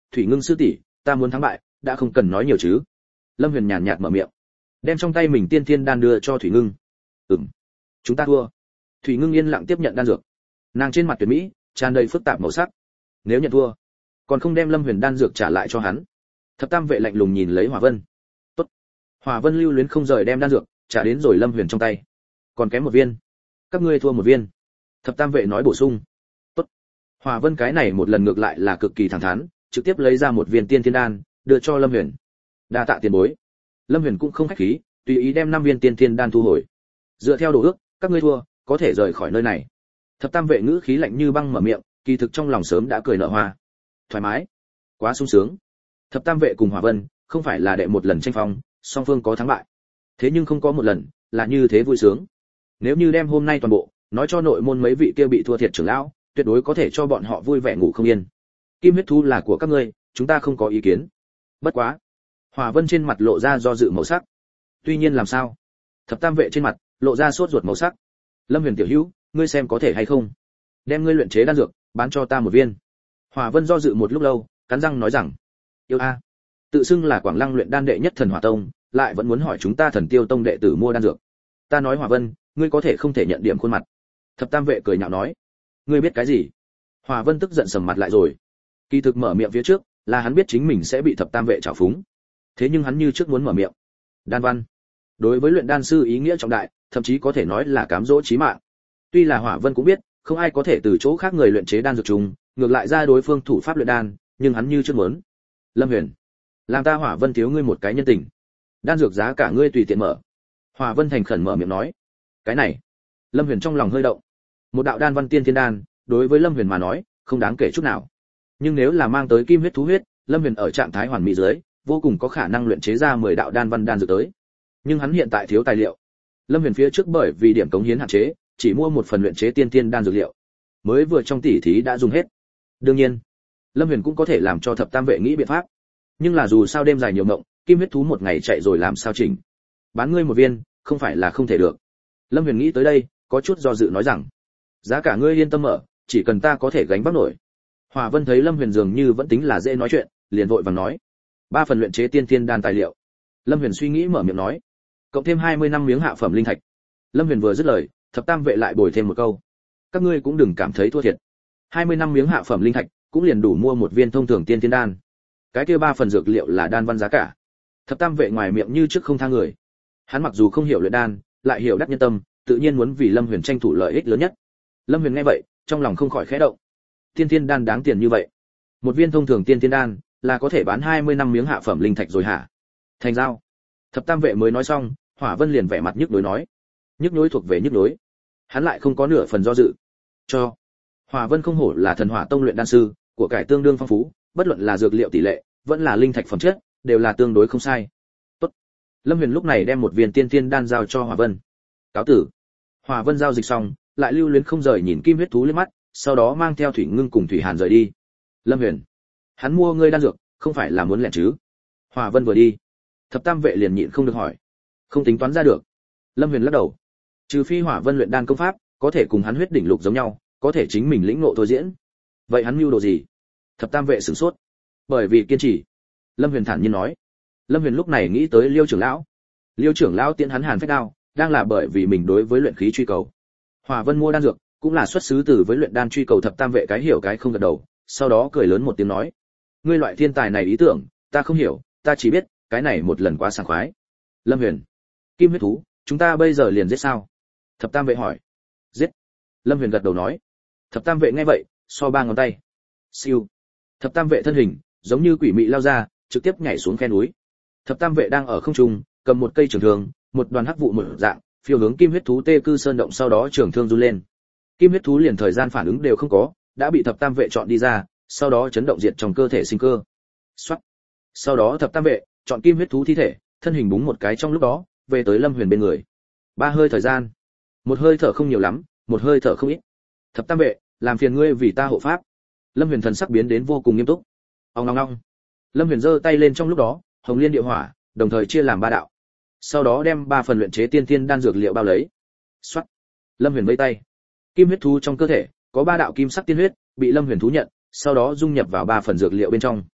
thủy ngưng sư tỷ, ta muốn thắng bại đã không cần nói nhiều chứ. Lâm Huyền nhàn nhạt mở miệng, đem trong tay mình tiên thiên đan đưa cho thủy ngưng. Ừm, chúng ta thua. Thủy ngưng yên lặng tiếp nhận đan dược, nàng trên mặt tuyệt mỹ tràn đầy phức tạp màu sắc. Nếu nhận thua còn không đem Lâm Huyền đan dược trả lại cho hắn. Thập Tam vệ lạnh lùng nhìn lấy Hỏa Vân. Tốt. Hỏa Vân lưu luyến không rời đem đan dược trả đến rồi Lâm Huyền trong tay. Còn kém một viên, các ngươi thua một viên. Thập Tam vệ nói bổ sung. Tốt. Hỏa Vân cái này một lần ngược lại là cực kỳ thẳng thắn, trực tiếp lấy ra một viên tiên thiên đan đưa cho Lâm Huyền. Đa tạ tiền bối. Lâm Huyền cũng không khách khí, tùy ý đem năm viên tiên thiên đan thu hồi. Dựa theo đồ ước, các ngươi thua có thể rời khỏi nơi này. Thập Tam vệ ngữ khí lạnh như băng mở miệng, kỳ thực trong lòng sớm đã cười nở hoa. Thoải mái, quá sung sướng. Thập Tam vệ cùng Hỏa Vân không phải là đệ một lần tranh phong, song phương có thắng bại. Thế nhưng không có một lần là như thế vui sướng. Nếu như đem hôm nay toàn bộ nói cho nội môn mấy vị kia bị thua thiệt trưởng lão, tuyệt đối có thể cho bọn họ vui vẻ ngủ không yên. Kim huyết thú là của các ngươi, chúng ta không có ý kiến. Bất quá, Hỏa Vân trên mặt lộ ra do dự màu sắc. Tuy nhiên làm sao? Thập Tam vệ trên mặt lộ ra sốt ruột màu sắc. Lâm Huyền tiểu hữu, ngươi xem có thể hay không? Đem ngươi luyện chế đan dược bán cho ta một viên. Hỏa Vân do dự một lúc lâu, cắn răng nói rằng, yêu a, tự xưng là Quảng Lăng luyện đan đệ nhất thần Hỏa Tông, lại vẫn muốn hỏi chúng ta Thần Tiêu Tông đệ tử mua đan dược. Ta nói Hỏa Vân, ngươi có thể không thể nhận điểm khuôn mặt. Thập Tam vệ cười nhạo nói, ngươi biết cái gì? Hỏa Vân tức giận sầm mặt lại rồi. Kỳ thực mở miệng phía trước, là hắn biết chính mình sẽ bị Thập Tam vệ trảo phúng. Thế nhưng hắn như trước muốn mở miệng. Đan văn, đối với luyện đan sư ý nghĩa trọng đại, thậm chí có thể nói là cám dỗ chí mạng. Tuy là Hỏa Vân cũng biết, không ai có thể từ chỗ khác người luyện chế đan dược trùng, ngược lại ra đối phương thủ pháp luyện đan, nhưng hắn như trước muốn. Lâm Huyền, làm ta Hỏa Vân thiếu ngươi một cái nhân tình. Đan dược giá cả ngươi tùy tiện mở. Hỏa Vân thành khẩn mở miệng nói. Cái này, Lâm Huyền trong lòng hơi động. Một đạo đan văn tiên thiên đan, đối với Lâm Huyền mà nói, không đáng kể chút nào. Nhưng nếu là mang tới kim huyết thú huyết, Lâm Huyền ở trạng thái hoàn mỹ dưới, vô cùng có khả năng luyện chế ra mười đạo đan văn đan dược tới. Nhưng hắn hiện tại thiếu tài liệu. Lâm Huyền phía trước bởi vì điểm cống hiến hạn chế, chỉ mua một phần luyện chế tiên tiên đan dược liệu, mới vừa trong tỉ thí đã dùng hết. Đương nhiên, Lâm Huyền cũng có thể làm cho Thập Tam vệ nghĩ biện pháp. Nhưng là dù sao đêm dài nhiều mộng, kim huyết thú một ngày chạy rồi làm sao chỉnh. Bán ngươi một viên, không phải là không thể được. Lâm Huyền nghĩ tới đây, có chút do dự nói rằng, giá cả ngươi yên tâm mở, chỉ cần ta có thể gánh vác nổi. Hỏa Vân thấy Lâm Huyền dường như vẫn tính là dễ nói chuyện, liền vội vàng nói, ba phần luyện chế tiên tiên đan tài liệu. Lâm Huyền suy nghĩ mở miệng nói, cộng thêm hai mươi năm miếng hạ phẩm linh thạch. Lâm Huyền vừa dứt lời, Thập Tam vệ lại bồi thêm một câu, các ngươi cũng đừng cảm thấy thua thiệt. hai mươi năm miếng hạ phẩm linh thạch cũng liền đủ mua một viên thông thường tiên tiên đan. Cái kia ba phần dược liệu là đan văn giá cả. Thập Tam vệ ngoài miệng như trước không tha người. Hắn mặc dù không hiểu luyện đan, lại hiểu đắc nhân tâm, tự nhiên muốn vì Lâm Huyền tranh thủ lợi ích lớn nhất. Lâm Huyền nghe vậy, trong lòng không khỏi khẽ động. Tiên tiên đan đáng tiền như vậy, một viên thông thường tiên tiên đan là có thể bán hai mươi năm miếng hạ phẩm linh thạch rồi hả? Thành giao. Thập Tam vệ mới nói xong, Hỏa Vân liền vẻ mặt nhức nhối nói, nhức nhối thuộc về nhức nhối. Hắn lại không có nửa phần do dự. Cho. Hỏa Vân không hổ là Thần Hỏa Tông luyện đan sư, của cải tương đương phong phú, bất luận là dược liệu tỷ lệ, vẫn là linh thạch phẩm chất, đều là tương đối không sai. Tốt. Lâm Huyền lúc này đem một viên tiên tiên đan giao cho Hỏa Vân. Cáo tử. Hỏa Vân giao dịch xong, lại lưu luyến không rời nhìn kim huyết thú lên mắt, sau đó mang theo Thủy Ngưng cùng Thủy Hàn rời đi. Lâm Huyền, hắn mua ngươi đan dược, không phải là muốn lẻn chứ? Hỏa Vân vừa đi, Thập Tam vệ liền nhịn không được hỏi, không tính toán ra được. Lâm Huyền lắc đầu, trừ phi Hỏa Vân luyện đan công pháp có thể cùng hắn huyết đỉnh lục giống nhau, có thể chính mình lĩnh ngộ thôi diễn. Vậy hắn mưu đồ gì? Thập Tam vệ sửng sốt. Bởi vì kiên trì. Lâm Huyền thản nhiên nói. Lâm Huyền lúc này nghĩ tới Liêu trưởng lão. Liêu trưởng lão tiễn hắn Hàn Phách Đao, đang là bởi vì mình đối với luyện khí truy cầu. Hỏa Vân mua đan dược, cũng là xuất xứ từ với luyện đan truy cầu. Thập Tam vệ cái hiểu cái không gật đầu, sau đó cười lớn một tiếng nói: "Ngươi loại thiên tài này ý tưởng, ta không hiểu, ta chỉ biết, cái này một lần quá sảng khoái." Lâm Huyền, kim huyết thú, chúng ta bây giờ liền giết sao? Thập Tam vệ hỏi. Giết. Lâm Huyền gật đầu nói. Thập Tam vệ nghe vậy, so ba ngón tay. Siêu. Thập Tam vệ thân hình giống như quỷ mị lao ra, trực tiếp nhảy xuống khe núi. Thập Tam vệ đang ở không trung, cầm một cây trường thương, một đoàn hắc vụ một dạng, phiêu hướng kim huyết thú tê cư sơn động, sau đó trường thương run lên. Kim huyết thú liền thời gian phản ứng đều không có, đã bị Thập Tam vệ chọn đi ra, sau đó chấn động diệt trong cơ thể sinh cơ. Soát. Sau đó Thập Tam vệ chọn kim huyết thú thi thể, thân hình búng một cái trong lúc đó, về tới Lâm Huyền bên người. Ba hơi thời gian, một hơi thở không nhiều lắm, một hơi thở không ít. Thập Tam vệ, làm phiền ngươi vì ta hộ pháp. Lâm Huyền thần sắc biến đến vô cùng nghiêm túc. Ong ong ong. Lâm Huyền giơ tay lên, trong lúc đó, hồng liên địa hỏa đồng thời chia làm ba đạo. Sau đó đem ba phần luyện chế tiên tiên đan dược liệu bao lấy. Soát. Lâm Huyền vẫy tay. Kim huyết thú trong cơ thể có ba đạo kim sắc tiên huyết, bị Lâm Huyền thú nhận, sau đó dung nhập vào ba phần dược liệu bên trong.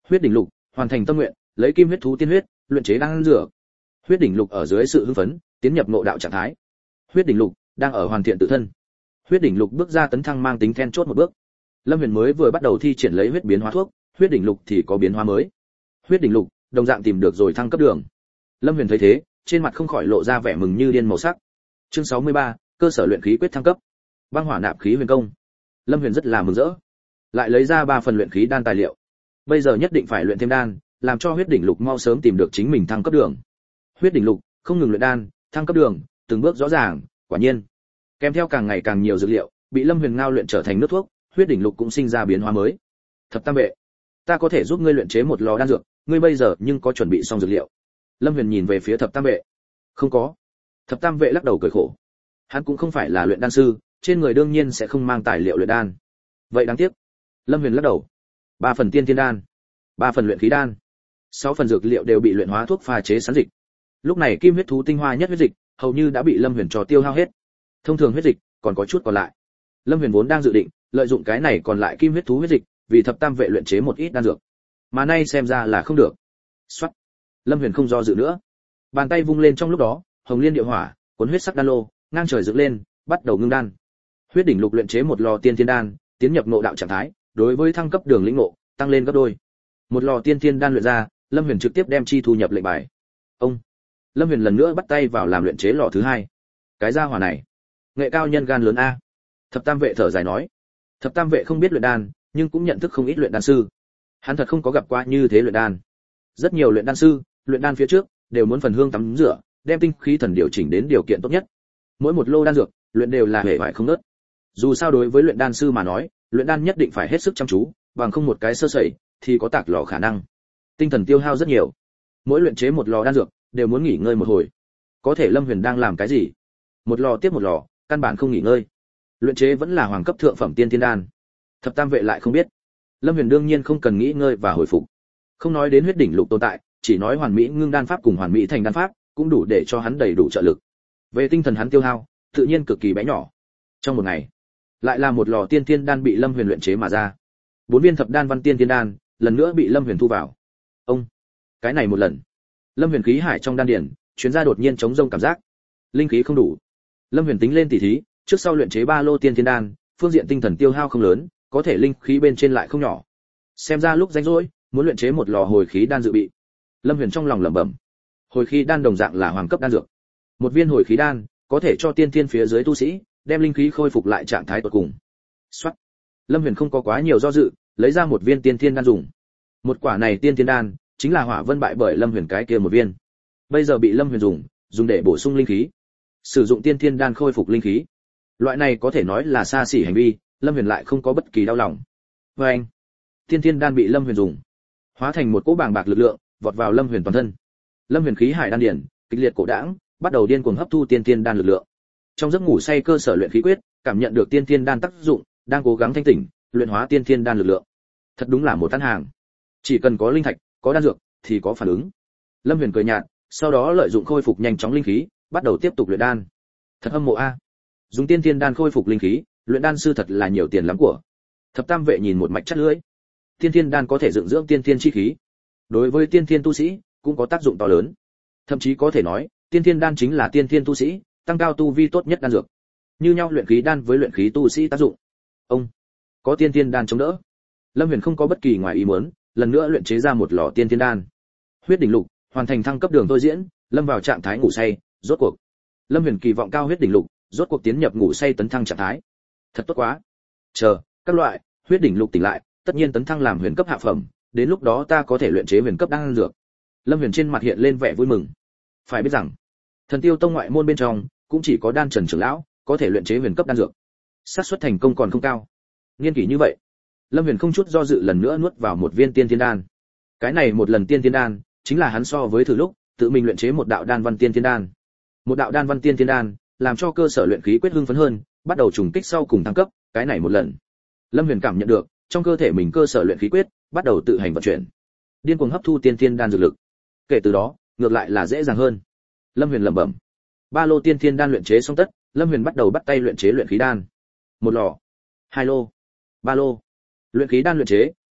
Huyết đỉnh lục, hoàn thành tâm nguyện, lấy kim huyết thú tiên huyết, luyện chế đan dược. Huyết đỉnh lục ở dưới sự hưng phấn, tiến nhập ngộ đạo trạng thái. Huyết đỉnh lục đang ở hoàn thiện tự thân. Huyết đỉnh lục bước ra tấn thăng mang tính then chốt một bước. Lâm Huyền mới vừa bắt đầu thi triển lấy huyết biến hóa thuốc, huyết đỉnh lục thì có biến hóa mới. Huyết đỉnh lục đồng dạng tìm được rồi thăng cấp đường. Lâm Huyền thấy thế, trên mặt không khỏi lộ ra vẻ mừng như điên màu sắc. Chương sáu mươi ba, cơ sở luyện khí quyết thăng cấp. Băng hỏa nạp khí huyền công. Lâm Huyền rất là mừng rỡ, lại lấy ra ba phần luyện khí đan tài liệu. Bây giờ nhất định phải luyện thêm đan, làm cho huyết đỉnh lục mau sớm tìm được chính mình thăng cấp đường. Huyết đỉnh lục không ngừng luyện đan, thăng cấp đường, từng bước rõ ràng, quả nhiên. Kèm theo càng ngày càng nhiều dược liệu, bị Lâm Huyền ngao luyện trở thành nước thuốc, huyết đỉnh lục cũng sinh ra biến hóa mới. Thập Tam Vệ, ta có thể giúp ngươi luyện chế một lò đan dược, ngươi bây giờ nhưng có chuẩn bị xong dược liệu? Lâm Huyền nhìn về phía Thập Tam Vệ. Không có. Thập Tam Vệ lắc đầu cười khổ. Hắn cũng không phải là luyện đan sư, trên người đương nhiên sẽ không mang tài liệu luyện đan. Vậy đáng tiếc. Lâm Huyền lắc đầu. Ba phần tiên thiên đan, ba phần luyện khí đan, sáu phần dược liệu đều bị luyện hóa thuốc pha chế sẵn dịch. Lúc này kim huyết thú tinh hoa nhất huyết dịch, hầu như đã bị Lâm Huyền cho tiêu hao hết. Thông thường huyết dịch còn có chút còn lại. Lâm Huyền vốn đang dự định lợi dụng cái này còn lại kim huyết thú huyết dịch, vì Thập Tam Vệ luyện chế một ít đan dược. Mà nay xem ra là không được. Soát. Lâm Huyền không do dự nữa, bàn tay vung lên, trong lúc đó, hồng liên địa hỏa, cuốn huyết sắc đan lô, ngang trời dựng lên, bắt đầu ngưng đan. Huyết đỉnh lục luyện chế một lò tiên thiên đan, tiến nhập ngộ đạo trạng thái, đối với thăng cấp đường lĩnh ngộ, tăng lên gấp đôi. Một lò tiên thiên đan luyện ra, Lâm Huyền trực tiếp đem chi thu nhập lệnh bài. Ông. Lâm Huyền lần nữa bắt tay vào làm luyện chế lò thứ hai. Cái gia hỏa này, nghệ cao nhân gan lớn a. Thập Tam Vệ thở dài nói. Thập Tam Vệ không biết luyện đan, nhưng cũng nhận thức không ít luyện đan sư. Hắn thật không có gặp qua như thế luyện đan. Rất nhiều luyện đan sư, luyện đan phía trước đều muốn phần hương tắm rửa, đem tinh khí thần điều chỉnh đến điều kiện tốt nhất. Mỗi một lô đan dược, luyện đều là hệ vải không nớt. Dù sao đối với luyện đan sư mà nói, luyện đan nhất định phải hết sức chăm chú, bằng không một cái sơ sẩy thì có tạc lò khả năng. Tinh thần tiêu hao rất nhiều. Mỗi luyện chế một lò đan dược đều muốn nghỉ ngơi một hồi. Có thể Lâm Huyền đang làm cái gì? Một lò tiếp một lò, căn bản không nghỉ ngơi. Luyện chế vẫn là hoàng cấp thượng phẩm tiên thiên đan. Thập Tam Vệ lại không biết. Lâm Huyền đương nhiên không cần nghỉ ngơi và hồi phục. Không nói đến huyết đỉnh lục tồn tại, chỉ nói hoàn mỹ ngưng đan pháp cùng hoàn mỹ thành đan pháp, cũng đủ để cho hắn đầy đủ trợ lực. Về tinh thần hắn tiêu hao, tự nhiên cực kỳ bé nhỏ. Trong một ngày, lại là một lò tiên thiên đan bị Lâm Huyền luyện chế mà ra. Bốn viên thập đan văn tiên thiên đan, lần nữa bị Lâm Huyền thu vào. Ông, cái này một lần, Lâm Huyền khí hải trong đan điền, chuyến ra đột nhiên chống rông cảm giác, linh khí không đủ. Lâm Huyền tính lên tỉ thí, trước sau luyện chế ba lô tiên thiên đan, phương diện tinh thần tiêu hao không lớn, có thể linh khí bên trên lại không nhỏ. Xem ra lúc rảnh rỗi, muốn luyện chế một lò hồi khí đan dự bị. Lâm Huyền trong lòng lẩm bẩm. Hồi khí đan đồng dạng là hoàng cấp đan dược. Một viên hồi khí đan có thể cho tiên thiên phía dưới tu sĩ đem linh khí khôi phục lại trạng thái tuyệt cùng. Soát. Lâm Huyền không có quá nhiều do dự, lấy ra một viên tiên thiên đan dùng. Một quả này tiên thiên đan chính là Hỏa Vân bại bởi Lâm Huyền cái kia một viên. Bây giờ bị Lâm Huyền dùng, dùng để bổ sung linh khí. Sử dụng tiên thiên đan khôi phục linh khí. Loại này có thể nói là xa xỉ hành vi, Lâm Huyền lại không có bất kỳ đau lòng. Và anh, tiên thiên đan bị Lâm Huyền dùng, hóa thành một cỗ bàng bạc lực lượng, vọt vào Lâm Huyền toàn thân. Lâm Huyền khí hải đan điển, kịch liệt cổ đãng, bắt đầu điên cuồng hấp thu tiên thiên đan lực lượng. Trong giấc ngủ say cơ sở luyện khí quyết, cảm nhận được tiên thiên đan tác dụng, đang cố gắng thanh tỉnh, luyện hóa tiên thiên đan lực lượng. Thật đúng là một tán hàng. Chỉ cần có linh thạch, có đan dược thì có phản ứng. Lâm Huyền cười nhạt, sau đó lợi dụng khôi phục nhanh chóng linh khí, bắt đầu tiếp tục luyện đan. Thật hâm mộ a. Dùng tiên thiên đan khôi phục linh khí, luyện đan sư thật là nhiều tiền lắm của. Thập Tam Vệ nhìn một mạch chắt lưỡi. Tiên thiên đan có thể dựng dưỡng tiên thiên chi khí, đối với tiên thiên tu sĩ cũng có tác dụng to lớn. Thậm chí có thể nói, tiên thiên đan chính là tiên thiên tu sĩ tăng cao tu vi tốt nhất đan dược. Như nhau luyện khí đan với luyện khí tu sĩ tác dụng. Ông có tiên thiên đan chống đỡ, Lâm Huyền không có bất kỳ ngoài ý muốn, lần nữa luyện chế ra một lò tiên thiên đan. Huyết đỉnh lục hoàn thành thăng cấp đường tôi diễn, lâm vào trạng thái ngủ say, rốt cuộc. Lâm Huyền kỳ vọng cao huyết đỉnh lục, rốt cuộc tiến nhập ngủ say tấn thăng trạng thái. Thật tốt quá. Chờ, các loại, huyết đỉnh lục tỉnh lại, tất nhiên tấn thăng làm huyền cấp hạ phẩm, đến lúc đó ta có thể luyện chế huyền cấp đan dược. Lâm Huyền trên mặt hiện lên vẻ vui mừng. Phải biết rằng, Thần Tiêu Tông ngoại môn bên trong, cũng chỉ có Đan Trần trưởng lão có thể luyện chế huyền cấp đan dược. Xác suất thành công còn không cao. Nghiên kỷ như vậy, Lâm Huyền không chút do dự lần nữa nuốt vào một viên tiên thiên đan. Cái này một lần tiên thiên đan, chính là hắn so với thử lúc, tự mình luyện chế một đạo đan văn tiên thiên đan. Một đạo đan văn tiên thiên đan, làm cho cơ sở luyện khí quyết hưng phấn hơn, bắt đầu trùng kích sau cùng thăng cấp, cái này một lần. Lâm Huyền cảm nhận được, trong cơ thể mình cơ sở luyện khí quyết bắt đầu tự hành vận chuyển, điên cuồng hấp thu tiên thiên đan dược lực. Kể từ đó, ngược lại là dễ dàng hơn. Lâm Huyền lẩm bẩm. Ba lô tiên thiên đan luyện chế xong tất, Lâm Huyền bắt đầu bắt tay luyện chế luyện khí đan. Một lò, hai lô, ba lô. Luyện khí đan luyện chế,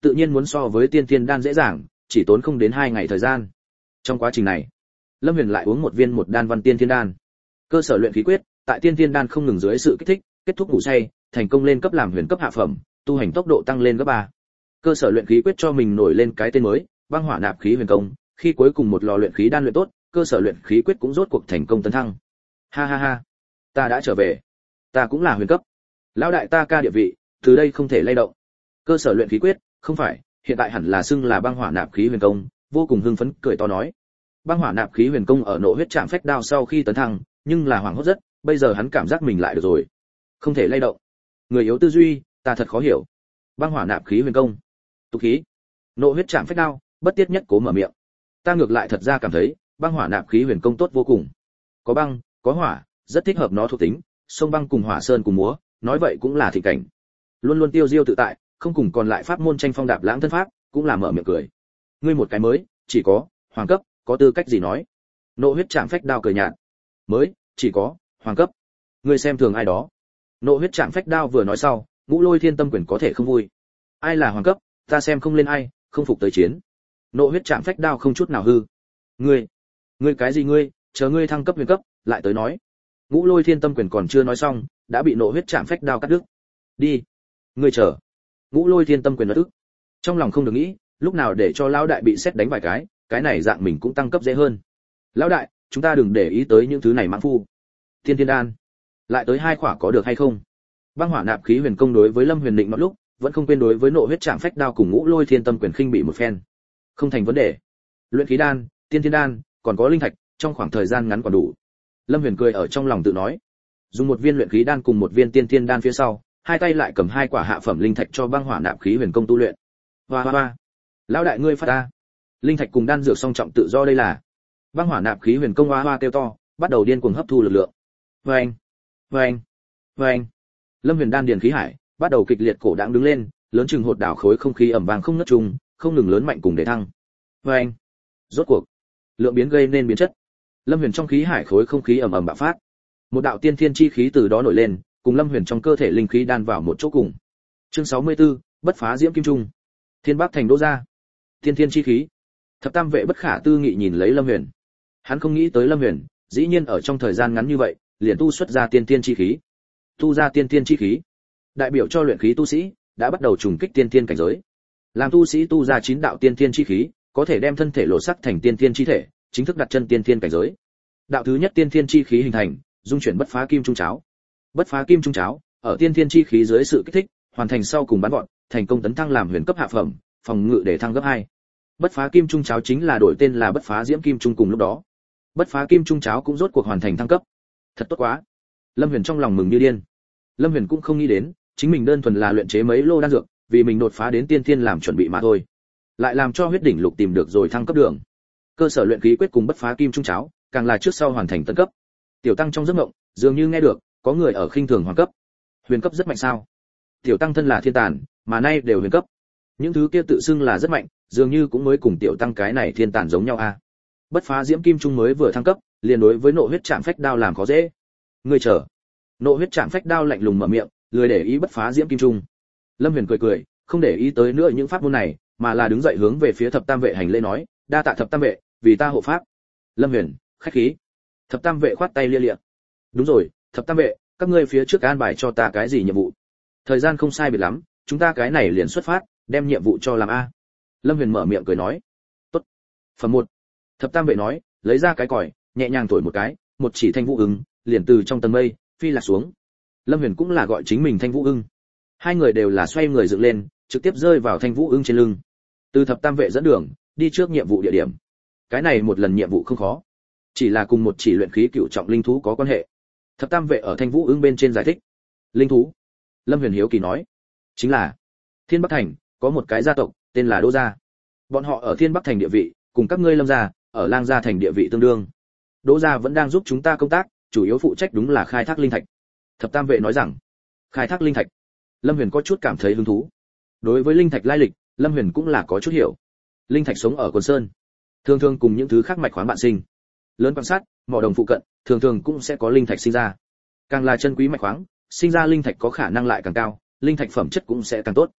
tự nhiên muốn so với tiên tiên đan dễ dàng, chỉ tốn không đến hai ngày thời gian. Trong quá trình này, Lâm Huyền lại uống một viên một đan văn tiên tiên đan. Cơ sở luyện khí quyết, tại tiên tiên đan không ngừng dưới sự kích thích, kết thúc ngủ say, thành công lên cấp làm huyền cấp hạ phẩm, tu hành tốc độ tăng lên gấp ba. Cơ sở luyện khí quyết cho mình nổi lên cái tên mới, băng hỏa nạp khí huyền công, khi cuối cùng một lò luyện khí đan luyện tốt, cơ sở luyện khí quyết cũng rốt cuộc thành công tấn thăng. Ha ha ha, ta đã trở về, ta cũng là huyền cấp. Lão đại ta ca địa vị, từ đây không thể lay động. Cơ sở luyện khí quyết, không phải, hiện tại hẳn là xưng là băng hỏa nạp khí huyền công, vô cùng hưng phấn cười to nói. Băng hỏa nạp khí huyền công ở nộ huyết trạm phách đao sau khi tấn thăng, nhưng là hoảng hốt rất, bây giờ hắn cảm giác mình lại được rồi, không thể lay động. Người yếu tư duy, ta thật khó hiểu. Băng hỏa nạp khí huyền công, tục khí, nộ huyết trạm phách đao, bất tiết nhất cố mở miệng. Ta ngược lại thật ra cảm thấy, băng hỏa nạp khí huyền công tốt vô cùng. Có băng, có hỏa, rất thích hợp nó thuộc tính, sông băng cùng hỏa sơn cùng múa, nói vậy cũng là thịnh cảnh. Luôn luôn tiêu diêu tự tại, không cùng còn lại pháp môn tranh phong đạp lãng thân pháp, cũng là mở miệng cười. Ngươi một cái mới, chỉ có hoàng cấp, có tư cách gì nói? Nộ huyết trạm phách đao cười nhạt. Mới, chỉ có hoàng cấp. Ngươi xem thường ai đó? Nộ huyết trạm phách đao vừa nói sau, Ngũ Lôi Thiên Tâm Quyền có thể không vui. Ai là hoàng cấp, ta xem không lên ai, không phục tới chiến. Nộ huyết trạm phách đao không chút nào hư. Ngươi, ngươi cái gì ngươi, chờ ngươi thăng cấp huyền cấp, lại tới nói. Ngũ Lôi Thiên Tâm Quyền còn chưa nói xong, đã bị nộ huyết trạm phách đao cắt đứt. Đi, ngươi chờ. Ngũ Lôi Thiên Tâm Quyền bất ức. Trong lòng không được nghĩ, lúc nào để cho lão đại bị xét đánh vài cái, cái này dạng mình cũng tăng cấp dễ hơn. Lão đại, chúng ta đừng để ý tới những thứ này mãng phu. Tiên Tiên đan, lại tới hai khỏa có được hay không? Băng hỏa nạp khí huyền công đối với Lâm Huyền định một lúc, vẫn không quên đối với nộ huyết trạm phách đao cùng Ngũ Lôi Thiên Tâm Quyền khinh bị một phen. Không thành vấn đề. Luyện khí đan, tiên tiên đan, còn có linh thạch, trong khoảng thời gian ngắn còn đủ. Lâm Huyền cười ở trong lòng tự nói. Dùng một viên luyện khí đan cùng một viên tiên tiên đan phía sau, hai tay lại cầm hai quả hạ phẩm linh thạch cho băng hỏa nạp khí huyền công tu luyện. Hoa hoa hoa. Lão đại ngươi phát ta. Linh thạch cùng đan dược song trọng tự do đây là. Băng hỏa nạp khí huyền công hoa hoa kêu to, bắt đầu điên cuồng hấp thu lực lượng. Vâng, vâng, vâng. Lâm Huyền đan điền khí hải, bắt đầu kịch liệt cổ đãng đứng lên, lớn chừng hột đảo khối không khí ẩm vàng không ngất trùng, không ngừng lớn mạnh cùng để thăng. Vâng. Rốt cuộc, lượng biến gây nên biến chất. Lâm Huyền trong khí hải khối không khí ầm ầm bạo phát. Một đạo tiên thiên chi khí từ đó nổi lên, cùng Lâm Huyền trong cơ thể linh khí đan vào một chỗ cùng. Chương sáu mươi tư, bất phá diễm kim trung. Thiên Bắc thành đô gia. Tiên thiên chi khí. Thập Tam vệ bất khả tư nghị nhìn lấy Lâm Huyền. Hắn không nghĩ tới Lâm Huyền, dĩ nhiên ở trong thời gian ngắn như vậy, liền tu xuất ra tiên thiên chi khí. Tu ra tiên thiên chi khí, đại biểu cho luyện khí tu sĩ đã bắt đầu trùng kích tiên thiên cảnh giới. Làm tu sĩ tu ra chín đạo tiên thiên chi khí, có thể đem thân thể lộ sắc thành tiên thiên chi thể, chính thức đặt chân tiên thiên cảnh giới. Đạo thứ nhất tiên thiên chi khí hình thành, dung chuyển bất phá kim trung cháo. Bất phá kim trung cháo, ở tiên thiên chi khí dưới sự kích thích, hoàn thành sau cùng bắn gọn, thành công tấn thăng làm huyền cấp hạ phẩm, phòng ngự để thăng gấp hai. Bất phá kim trung cháo chính là đổi tên là bất phá diễm kim trung cùng lúc đó. Bất phá kim trung cháo cũng rốt cuộc hoàn thành thăng cấp. Thật tốt quá. Lâm Huyền trong lòng mừng như điên. Lâm Huyền cũng không nghĩ đến, chính mình đơn thuần là luyện chế mấy lô đan dược, vì mình đột phá đến tiên thiên làm chuẩn bị mà thôi. Lại làm cho huyết đỉnh lục tìm được rồi thăng cấp đường. Cơ sở luyện khí quyết cùng bất phá kim trung cháo, càng là trước sau hoàn thành tấn cấp. Tiểu tăng trong giấc mộng, dường như nghe được có người ở khinh thường hoàng cấp. Huyền cấp rất mạnh sao? Tiểu tăng thân là thiên tàn, mà nay đều huyền cấp. Những thứ kia tự xưng là rất mạnh, dường như cũng mới cùng tiểu tăng cái này thiên tàn giống nhau a. À? Bất phá diễm kim trung mới vừa thăng cấp, liền đối với nộ huyết trạm phách đao làm khó dễ. Ngươi chờ. Nộ huyết trạm phách đao lạnh lùng mở miệng, lười để ý bất phá diễm kim trung. Lâm Huyền cười cười, không để ý tới nữa những pháp môn này, mà là đứng dậy hướng về phía thập tam vệ hành lễ nói, đa tạ thập tam vệ, vì ta hộ pháp. Lâm Huyền, khách khí. Thập tam vệ khoát tay lia lịa. Đúng rồi, thập tam vệ, các ngươi phía trước an bài cho ta cái gì nhiệm vụ? Thời gian không sai biệt lắm, chúng ta cái này liền xuất phát, đem nhiệm vụ cho làm a. Lâm Huyền mở miệng cười nói. Tốt. Phần một. Thập tam vệ nói, lấy ra cái còi, nhẹ nhàng thổi một cái, một chỉ thanh vũ ưng liền từ trong tầng mây phi lạc xuống. Lâm Huyền cũng là gọi chính mình thanh vũ ưng. Hai người đều là xoay người dựng lên, trực tiếp rơi vào thanh vũ ưng trên lưng. Từ thập tam vệ dẫn đường, đi trước nhiệm vụ địa điểm. Cái này một lần nhiệm vụ không khó, chỉ là cùng một chỉ luyện khí cựu trọng linh thú có quan hệ. Thập tam vệ ở thanh vũ ưng bên trên giải thích. Linh thú? Lâm Huyền hiếu kỳ nói. Chính là Thiên Bắc thành có một cái gia tộc tên là Đỗ gia. Bọn họ ở Thiên Bắc thành địa vị cùng các ngươi Lâm gia ở Lang gia thành địa vị tương đương. Đỗ gia vẫn đang giúp chúng ta công tác, chủ yếu phụ trách đúng là khai thác linh thạch. Thập tam vệ nói rằng, khai thác linh thạch. Lâm Huyền có chút cảm thấy hứng thú. Đối với linh thạch lai lịch, Lâm Huyền cũng là có chút hiểu. Linh thạch sống ở quần sơn, thường thường cùng những thứ khác mạch khoáng bạn sinh. Lớn quan sát, mỏ đồng phụ cận, thường thường cũng sẽ có linh thạch sinh ra. Càng là chân quý mạch khoáng, sinh ra linh thạch có khả năng lại càng cao, linh thạch phẩm chất cũng sẽ càng tốt.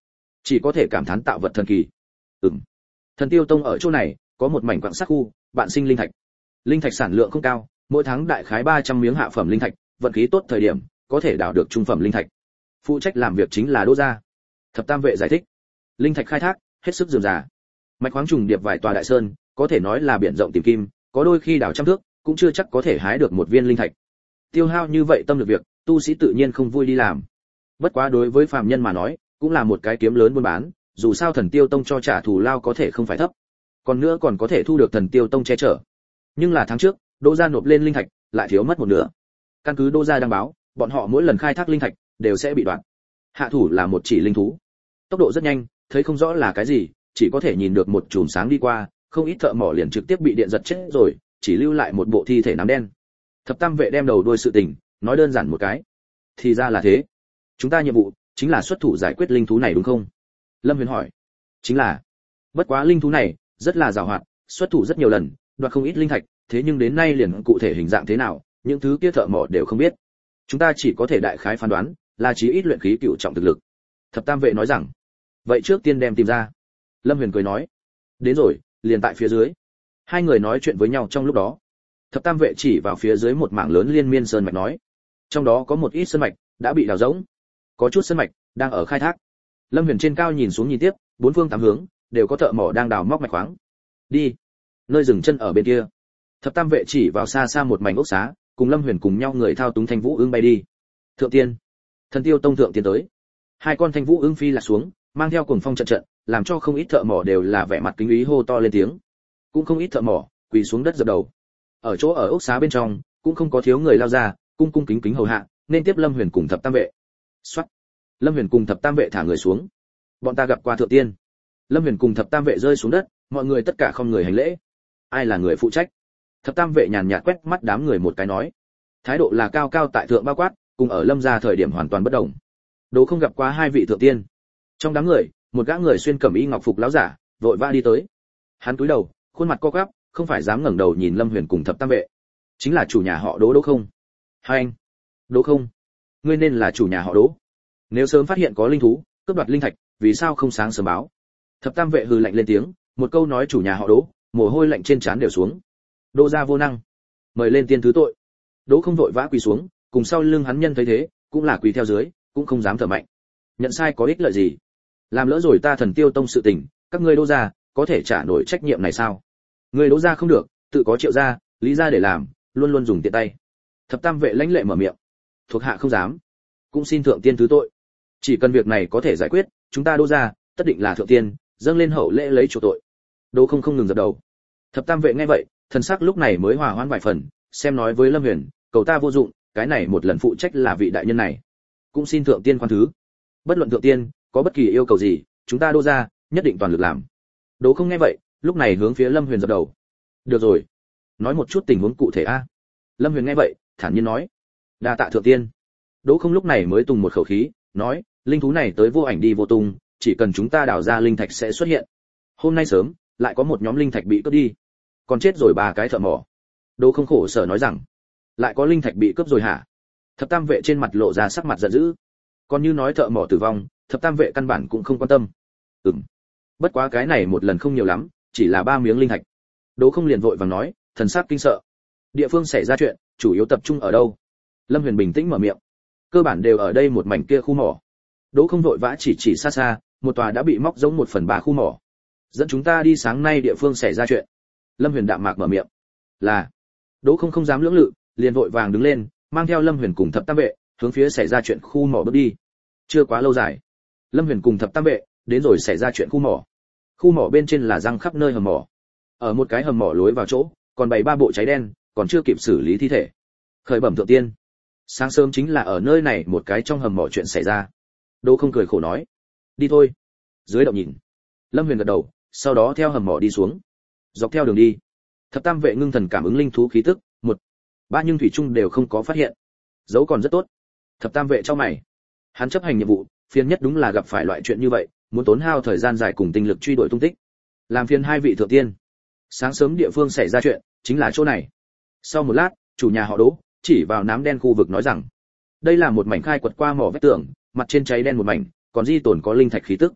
chỉ có thể cảm thán tạo vật thần kỳ. Ừm. Thần Tiêu Tông ở chỗ này có một mảnh quặng sắc khu, bạn sinh linh thạch. Linh thạch sản lượng không cao, mỗi tháng đại khái ba trăm miếng hạ phẩm linh thạch, vận khí tốt thời điểm có thể đào được trung phẩm linh thạch. Phụ trách làm việc chính là Đỗ gia. Thập Tam vệ giải thích. Linh thạch khai thác hết sức rườm rà. Mạch khoáng trùng điệp vài tòa đại sơn, có thể nói là biển rộng tìm kim, có đôi khi đào trăm thước, cũng chưa chắc có thể hái được một viên linh thạch. Tiêu hao như vậy tâm lực việc, tu sĩ tự nhiên không vui đi làm. Bất quá đối với phàm nhân mà nói, cũng là một cái kiếm lớn buôn bán, dù sao Thần Tiêu Tông cho trả thù lao có thể không phải thấp. Còn nữa còn có thể thu được Thần Tiêu Tông che chở. Nhưng là tháng trước, Đỗ gia nộp lên linh thạch, lại thiếu mất một nửa. Căn cứ Đỗ gia đăng báo, bọn họ mỗi lần khai thác linh thạch đều sẽ bị đoạn. Hạ thủ là một chỉ linh thú. Tốc độ rất nhanh, thấy không rõ là cái gì, chỉ có thể nhìn được một chùm sáng đi qua, không ít thợ mỏ liền trực tiếp bị điện giật chết rồi, chỉ lưu lại một bộ thi thể nám đen. Thập Tam vệ đem đầu đuôi sự tình nói đơn giản một cái. Thì ra là thế. Chúng ta nhiệm vụ chính là xuất thủ giải quyết linh thú này đúng không? Lâm Huyền hỏi. Chính là. Bất quá linh thú này rất là giàu hoạt, xuất thủ rất nhiều lần, đoạt không ít linh thạch, thế nhưng đến nay liền cụ thể hình dạng thế nào, những thứ kia thợ mỏ đều không biết. Chúng ta chỉ có thể đại khái phán đoán, là chí ít luyện khí cửu trọng thực lực. Thập Tam vệ nói rằng. Vậy trước tiên đem tìm ra. Lâm Huyền cười nói. Đến rồi, liền tại phía dưới. Hai người nói chuyện với nhau trong lúc đó. Thập Tam vệ chỉ vào phía dưới một mảng lớn liên miên sơn mạch nói. Trong đó có một ít sơn mạch đã bị đào rỗng, có chút sơn mạch đang ở khai thác. Lâm Huyền trên cao nhìn xuống nhìn tiếp, bốn phương tám hướng đều có thợ mỏ đang đào móc mạch khoáng. Đi. Nơi dừng chân ở bên kia. Thập Tam vệ chỉ vào xa xa một mảnh ốc xá, cùng Lâm Huyền cùng nhau người thao túng thanh vũ ưng bay đi. Thượng tiên. Thần Tiêu Tông thượng tiên tới. Hai con thanh vũ ưng phi lạc xuống, mang theo cuồng phong trận trận, làm cho không ít thợ mỏ đều là vẻ mặt kính ý hô to lên tiếng. Cũng không ít thợ mỏ quỳ xuống đất dập đầu. Ở chỗ ở ốc xá bên trong, cũng không có thiếu người lao ra, cung cung kính kính hầu hạ, nên tiếp Lâm Huyền cùng Thập Tam vệ. Soát. Lâm Huyền cùng Thập Tam vệ thả người xuống. Bọn ta gặp qua thượng tiên. Lâm Huyền cùng Thập Tam vệ rơi xuống đất, mọi người tất cả không người hành lễ. Ai là người phụ trách? Thập Tam vệ nhàn nhạt quét mắt đám người một cái nói. Thái độ là cao cao tại thượng bao quát, cùng ở Lâm gia thời điểm hoàn toàn bất đồng. Đố không gặp qua hai vị thượng tiên. Trong đám người, một gã người xuyên cẩm y ngọc phục lão giả, vội vã đi tới. Hắn cúi đầu, khuôn mặt co quắp, không phải dám ngẩng đầu nhìn Lâm Huyền cùng Thập Tam vệ. Chính là chủ nhà họ Đỗ Đỗ không? Hai anh. Đỗ không? Ngươi nên là chủ nhà họ Đỗ. Nếu sớm phát hiện có linh thú, cướp đoạt linh thạch, vì sao không sáng sớm báo? Thập Tam vệ hừ lạnh lên tiếng, một câu nói chủ nhà họ Đỗ, mồ hôi lạnh trên trán đều xuống. Đỗ gia vô năng, mời lên tiên thứ tội. Đỗ không vội vã quỳ xuống, cùng sau lưng hắn nhân thấy thế, cũng là quỳ theo dưới, cũng không dám thở mạnh. Nhận sai có ích lợi gì? Làm lỡ rồi ta Thần Tiêu Tông sự tình, các ngươi Đỗ gia có thể trả nổi trách nhiệm này sao? Ngươi Đỗ gia không được, tự có Triệu gia, Lý gia để làm, luôn luôn dùng tiện tay. Thập Tam vệ lãnh lệ mở miệng. Thuộc hạ không dám, cũng xin thượng tiên thứ tội. Chỉ cần việc này có thể giải quyết, chúng ta Đỗ gia tất định là thượng tiên, dâng lên hậu lễ lấy chỗ tội. Đỗ không không ngừng dập đầu. Thập Tam vệ nghe vậy, thần sắc lúc này mới hòa hoãn vài phần, xem nói với Lâm Huyền, cầu ta vô dụng, cái này một lần phụ trách là vị đại nhân này, cũng xin thượng tiên khoan thứ. Bất luận thượng tiên có bất kỳ yêu cầu gì, chúng ta Đỗ gia nhất định toàn lực làm. Đỗ không nghe vậy, lúc này hướng phía Lâm Huyền dập đầu. Được rồi, nói một chút tình huống cụ thể a. Lâm Huyền nghe vậy, thản nhiên nói. Đa tạ thượng tiên. Đỗ không lúc này mới tùng một khẩu khí, nói, linh thú này tới vô ảnh đi vô tung, chỉ cần chúng ta đào ra linh thạch sẽ xuất hiện. Hôm nay sớm, lại có một nhóm linh thạch bị cướp đi, còn chết rồi ba cái thợ mỏ. Đỗ không khổ sở nói rằng, lại có linh thạch bị cướp rồi hả? Thập Tam vệ trên mặt lộ ra sắc mặt giận dữ. Còn như nói thợ mỏ tử vong, Thập Tam vệ căn bản cũng không quan tâm. Ừm. Bất quá cái này một lần không nhiều lắm, chỉ là ba miếng linh thạch. Đỗ không liền vội vàng nói, thần sắc kinh sợ. Địa phương xảy ra chuyện, chủ yếu tập trung ở đâu? Lâm Huyền bình tĩnh mở miệng. Cơ bản đều ở đây một mảnh kia khu mỏ. Đỗ không vội vã chỉ chỉ xa xa, một tòa đã bị móc giống một phần ba khu mỏ. Dẫn chúng ta đi sáng nay địa phương xảy ra chuyện. Lâm Huyền đạm mạc mở miệng. Là. Đỗ không không dám lưỡng lự, liền vội vàng đứng lên, mang theo Lâm Huyền cùng Thập Tam vệ, hướng phía xảy ra chuyện khu mỏ bước đi. Chưa quá lâu dài, Lâm Huyền cùng Thập Tam vệ đến rồi xảy ra chuyện khu mỏ. Khu mỏ bên trên là răng khắp nơi hầm mỏ. Ở một cái hầm mỏ lối vào chỗ, còn bày ba bộ cháy đen, còn chưa kịp xử lý thi thể. Khởi bẩm thượng tiên, sáng sớm chính là ở nơi này một cái trong hầm mỏ chuyện xảy ra. Đỗ không cười khổ nói, đi thôi. Dưới động nhìn. Lâm Huyền gật đầu, sau đó theo hầm mỏ đi xuống. Dọc theo đường đi, Thập Tam vệ ngưng thần cảm ứng linh thú khí tức, một, ba nhưng thủy chung đều không có phát hiện. Dấu còn rất tốt. Thập Tam vệ cho mày. Hắn chấp hành nhiệm vụ, phiền nhất đúng là gặp phải loại chuyện như vậy, muốn tốn hao thời gian dài cùng tinh lực truy đuổi tung tích. Làm phiền hai vị thượng tiên. Sáng sớm địa phương xảy ra chuyện, chính là chỗ này. Sau một lát, chủ nhà họ Đỗ chỉ vào nám đen khu vực nói rằng, đây là một mảnh khai quật qua mỏ vách tường, mặt trên cháy đen một mảnh, còn di tồn có linh thạch khí tức.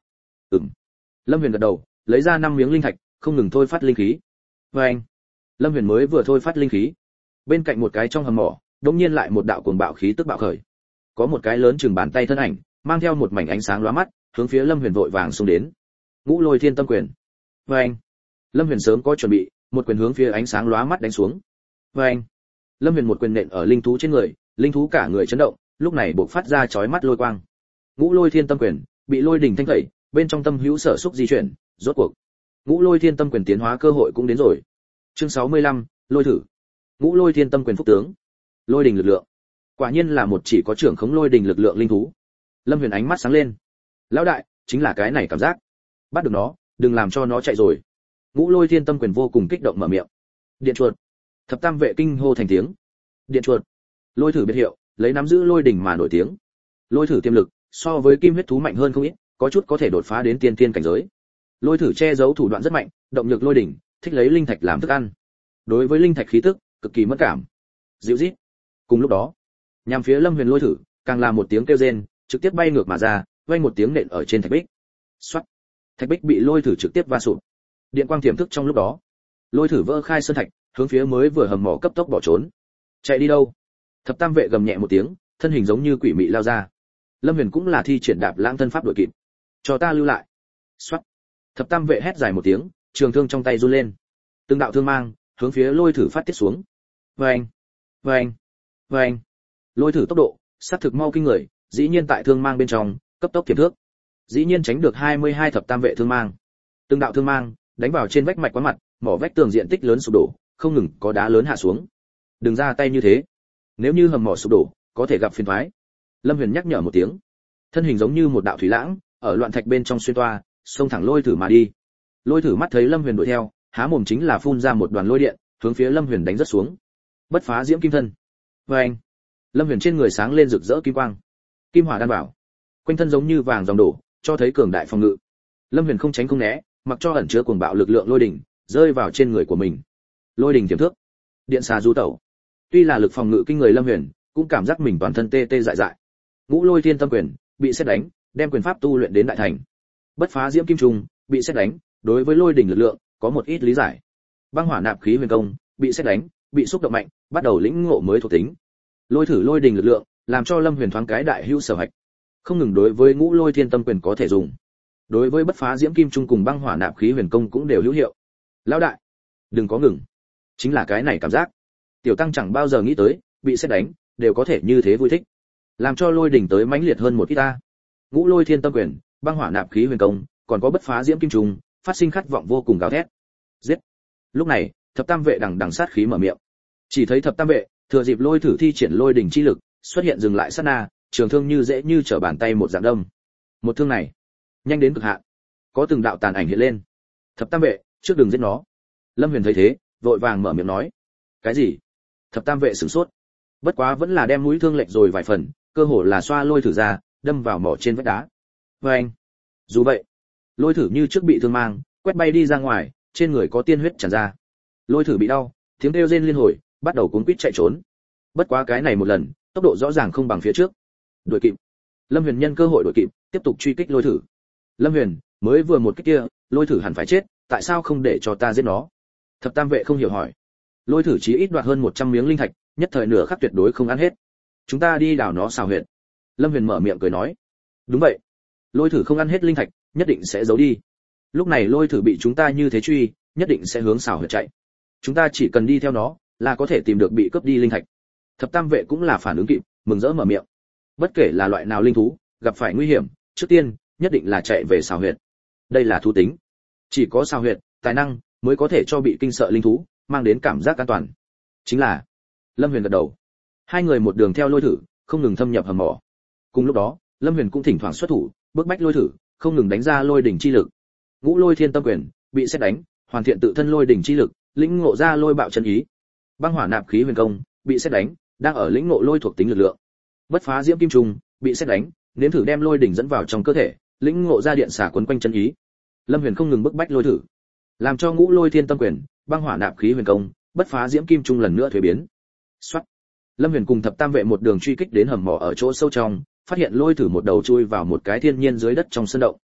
Ừm. Lâm Huyền gật đầu, lấy ra năm miếng linh thạch, không ngừng thôi phát linh khí. Và anh, Lâm Huyền mới vừa thôi phát linh khí, bên cạnh một cái trong hầm mỏ, đột nhiên lại một đạo cuồng bạo khí tức bạo khởi. Có một cái lớn chừng bàn tay thân ảnh, mang theo một mảnh ánh sáng lóa mắt, hướng phía Lâm Huyền vội vàng xông đến. Ngũ Lôi Thiên Tâm Quyền. Và anh, Lâm Huyền sớm có chuẩn bị, một quyền hướng phía ánh sáng lóa mắt đánh xuống. Và anh, Lâm Huyền một quyền nện ở linh thú trên người, linh thú cả người chấn động, lúc này bộc phát ra chói mắt lôi quang. Ngũ Lôi Thiên Tâm Quyền bị lôi đỉnh thanh tẩy, bên trong tâm hữu sở xúc di chuyển, rốt cuộc Ngũ Lôi Thiên Tâm Quyền tiến hóa cơ hội cũng đến rồi. Chương sáu mươi lăm, lôi thử. Ngũ Lôi Thiên Tâm Quyền phúc tướng. Lôi đỉnh lực lượng. Quả nhiên là một chỉ có trưởng khống lôi đỉnh lực lượng linh thú. Lâm Huyền ánh mắt sáng lên. Lão đại, chính là cái này cảm giác. Bắt được nó, đừng làm cho nó chạy rồi. Ngũ Lôi Thiên Tâm Quyền vô cùng kích động mở miệng. Điện chuột. Thập Tam vệ kinh hô thành tiếng. Điện chuột. Lôi thử biệt hiệu, lấy nắm giữ lôi đỉnh mà nổi tiếng. Lôi thử tiềm lực so với kim huyết thú mạnh hơn không ít, có chút có thể đột phá đến tiên tiên cảnh giới. Lôi thử che giấu thủ đoạn rất mạnh, động lực lôi đỉnh, thích lấy linh thạch làm thức ăn. Đối với linh thạch khí tức, cực kỳ mất cảm. Dịu rít. Cùng lúc đó, nhằm phía Lâm Huyền lôi thử, càng là một tiếng kêu rên, trực tiếp bay ngược mà ra, vang một tiếng nện ở trên thạch bích. Soát. Thạch bích bị lôi thử trực tiếp va sụp. Điện quang tiềm thức trong lúc đó, lôi thử vỡ khai sơn thạch, hướng phía mới vừa hầm mỏ cấp tốc bỏ trốn. Chạy đi đâu? Thập Tam vệ gầm nhẹ một tiếng, thân hình giống như quỷ mị lao ra. Lâm Huyền cũng là thi triển đạp lãng thân pháp đuổi kịp. Cho ta lưu lại. Soát. Thập Tam vệ hét dài một tiếng, trường thương trong tay run lên. Từng đạo thương mang hướng phía lôi thử phát tiết xuống. Vâng, vâng, vâng. Lôi thử tốc độ, sát thực mau kinh người, dĩ nhiên tại thương mang bên trong, cấp tốc kiểm thước. Dĩ nhiên tránh được hai mươi hai thập tam vệ thương mang. Từng đạo thương mang đánh vào trên vách mạch quán mặt, mỏ vách tường diện tích lớn sụp đổ, không ngừng có đá lớn hạ xuống. Đừng ra tay như thế. Nếu như hầm mỏ sụp đổ, có thể gặp phiền toái. Lâm Huyền nhắc nhở một tiếng. Thân hình giống như một đạo thủy lãng, ở loạn thạch bên trong xuyên toa, xông thẳng lôi thử mà đi. Lôi thử mắt thấy Lâm Huyền đuổi theo, há mồm chính là phun ra một đoàn lôi điện, hướng phía Lâm Huyền đánh rất xuống. Bất phá diễm kim thân. Oeng! Lâm Huyền trên người sáng lên rực rỡ kim quang. Kim hỏa đan bảo. Quanh thân giống như vàng dòng đổ, cho thấy cường đại phòng ngự. Lâm Huyền không tránh không né, mặc cho ẩn chứa cuồng bạo lực lượng lôi đỉnh rơi vào trên người của mình. Lôi đỉnh tiềm thước, điện xà du tẩu. Tuy là lực phòng ngự kinh người Lâm Huyền, cũng cảm giác mình toàn thân tê tê dại dại. Ngũ Lôi Thiên Tâm Quyền bị xét đánh, đem quyền pháp tu luyện đến đại thành. Bất phá diễm kim trùng bị xét đánh, đối với lôi đỉnh lực lượng có một ít lý giải. Băng hỏa nạp khí huyền công bị xét đánh, bị xúc động mạnh, bắt đầu lĩnh ngộ mới thuộc tính. Lôi thử lôi đỉnh lực lượng, làm cho Lâm Huyền thoáng cái đại hữu sở hạch. Không ngừng đối với Ngũ Lôi Thiên Tâm Quyền có thể dùng, đối với bất phá diễm kim trung cùng băng hỏa nạp khí huyền công cũng đều hữu hiệu. Lão đại, đừng có ngừng. Chính là cái này cảm giác. Tiểu tăng chẳng bao giờ nghĩ tới, bị xét đánh, đều có thể như thế vui thích. Làm cho lôi đỉnh tới mãnh liệt hơn một ít ta. Ngũ Lôi Thiên Tâm Quyền, băng hỏa nạp khí huyền công, còn có bất phá diễm kim trùng, phát sinh khát vọng vô cùng gào thét. Giết. Lúc này, thập tam vệ đằng đằng sát khí mở miệng. Chỉ thấy thập tam vệ thừa dịp lôi thử thi triển lôi đỉnh chi lực, xuất hiện dừng lại sát na, trường thương như dễ như trở bàn tay một dạng đâm. Một thương này, nhanh đến cực hạn. Có từng đạo tàn ảnh hiện lên. Thập tam vệ, trước đừng giết nó. Lâm Huyền thấy thế, vội vàng mở miệng nói. Cái gì? Thập tam vệ sửng sốt. Bất quá vẫn là đem mũi thương lệch rồi vài phần, cơ hồ là xoa lôi thử ra, đâm vào mỏ trên vách đá. Và anh, dù vậy, lôi thử như trước bị thương mang, quét bay đi ra ngoài, trên người có tiên huyết tràn ra. Lôi thử bị đau, tiếng kêu rên liên hồi, bắt đầu cuống quýt chạy trốn. Bất quá cái này một lần, tốc độ rõ ràng không bằng phía trước. Đuổi kịp. Lâm Huyền nhân cơ hội đuổi kịp, tiếp tục truy kích lôi thử. Lâm Huyền, mới vừa một kích kia, lôi thử hẳn phải chết, tại sao không để cho ta giết nó? Thập tam vệ không hiểu hỏi. Lôi thử chí ít đoạt hơn một trăm miếng linh thạch, nhất thời nửa khắc tuyệt đối không ăn hết. Chúng ta đi đào nó xào huyệt. Lâm Huyền mở miệng cười nói. Đúng vậy. Lôi thử không ăn hết linh thạch, nhất định sẽ giấu đi. Lúc này lôi thử bị chúng ta như thế truy, nhất định sẽ hướng xào huyệt chạy. Chúng ta chỉ cần đi theo nó, là có thể tìm được bị cướp đi linh thạch. Thập tam vệ cũng là phản ứng kịp, mừng rỡ mở miệng. Bất kể là loại nào linh thú, gặp phải nguy hiểm, trước tiên nhất định là chạy về xào huyệt. Đây là thú tính. Chỉ có xào huyệt, tài năng mới có thể cho bị kinh sợ linh thú mang đến cảm giác an toàn. Chính là. Lâm Huyền gật đầu. Hai người một đường theo lôi thử, không ngừng thâm nhập hầm mỏ. Cùng lúc đó, Lâm Huyền cũng thỉnh thoảng xuất thủ, bước bách lôi thử, không ngừng đánh ra lôi đỉnh chi lực. Ngũ Lôi Thiên Tâm Quyền bị xét đánh, hoàn thiện tự thân lôi đỉnh chi lực, lĩnh ngộ ra lôi bạo chân ý. Băng hỏa nạp khí huyền công bị xét đánh, đang ở lĩnh ngộ lôi thuộc tính lực lượng. Bất phá diễm kim trùng bị xét đánh, nếm thử đem lôi đỉnh dẫn vào trong cơ thể, lĩnh ngộ ra điện xả quấn quanh chân ý. Lâm Huyền không ngừng bức bách lôi thử, làm cho Ngũ Lôi Thiên Tâm Quyền, băng hỏa nạp khí huyền công, bất phá diễm kim trùng lần nữa thuế biến. Soát. Lâm Huyền cùng thập tam vệ một đường truy kích đến hầm mỏ ở chỗ sâu trong, phát hiện lôi thử một đầu chui vào một cái thiên nhiên dưới đất trong sơn động.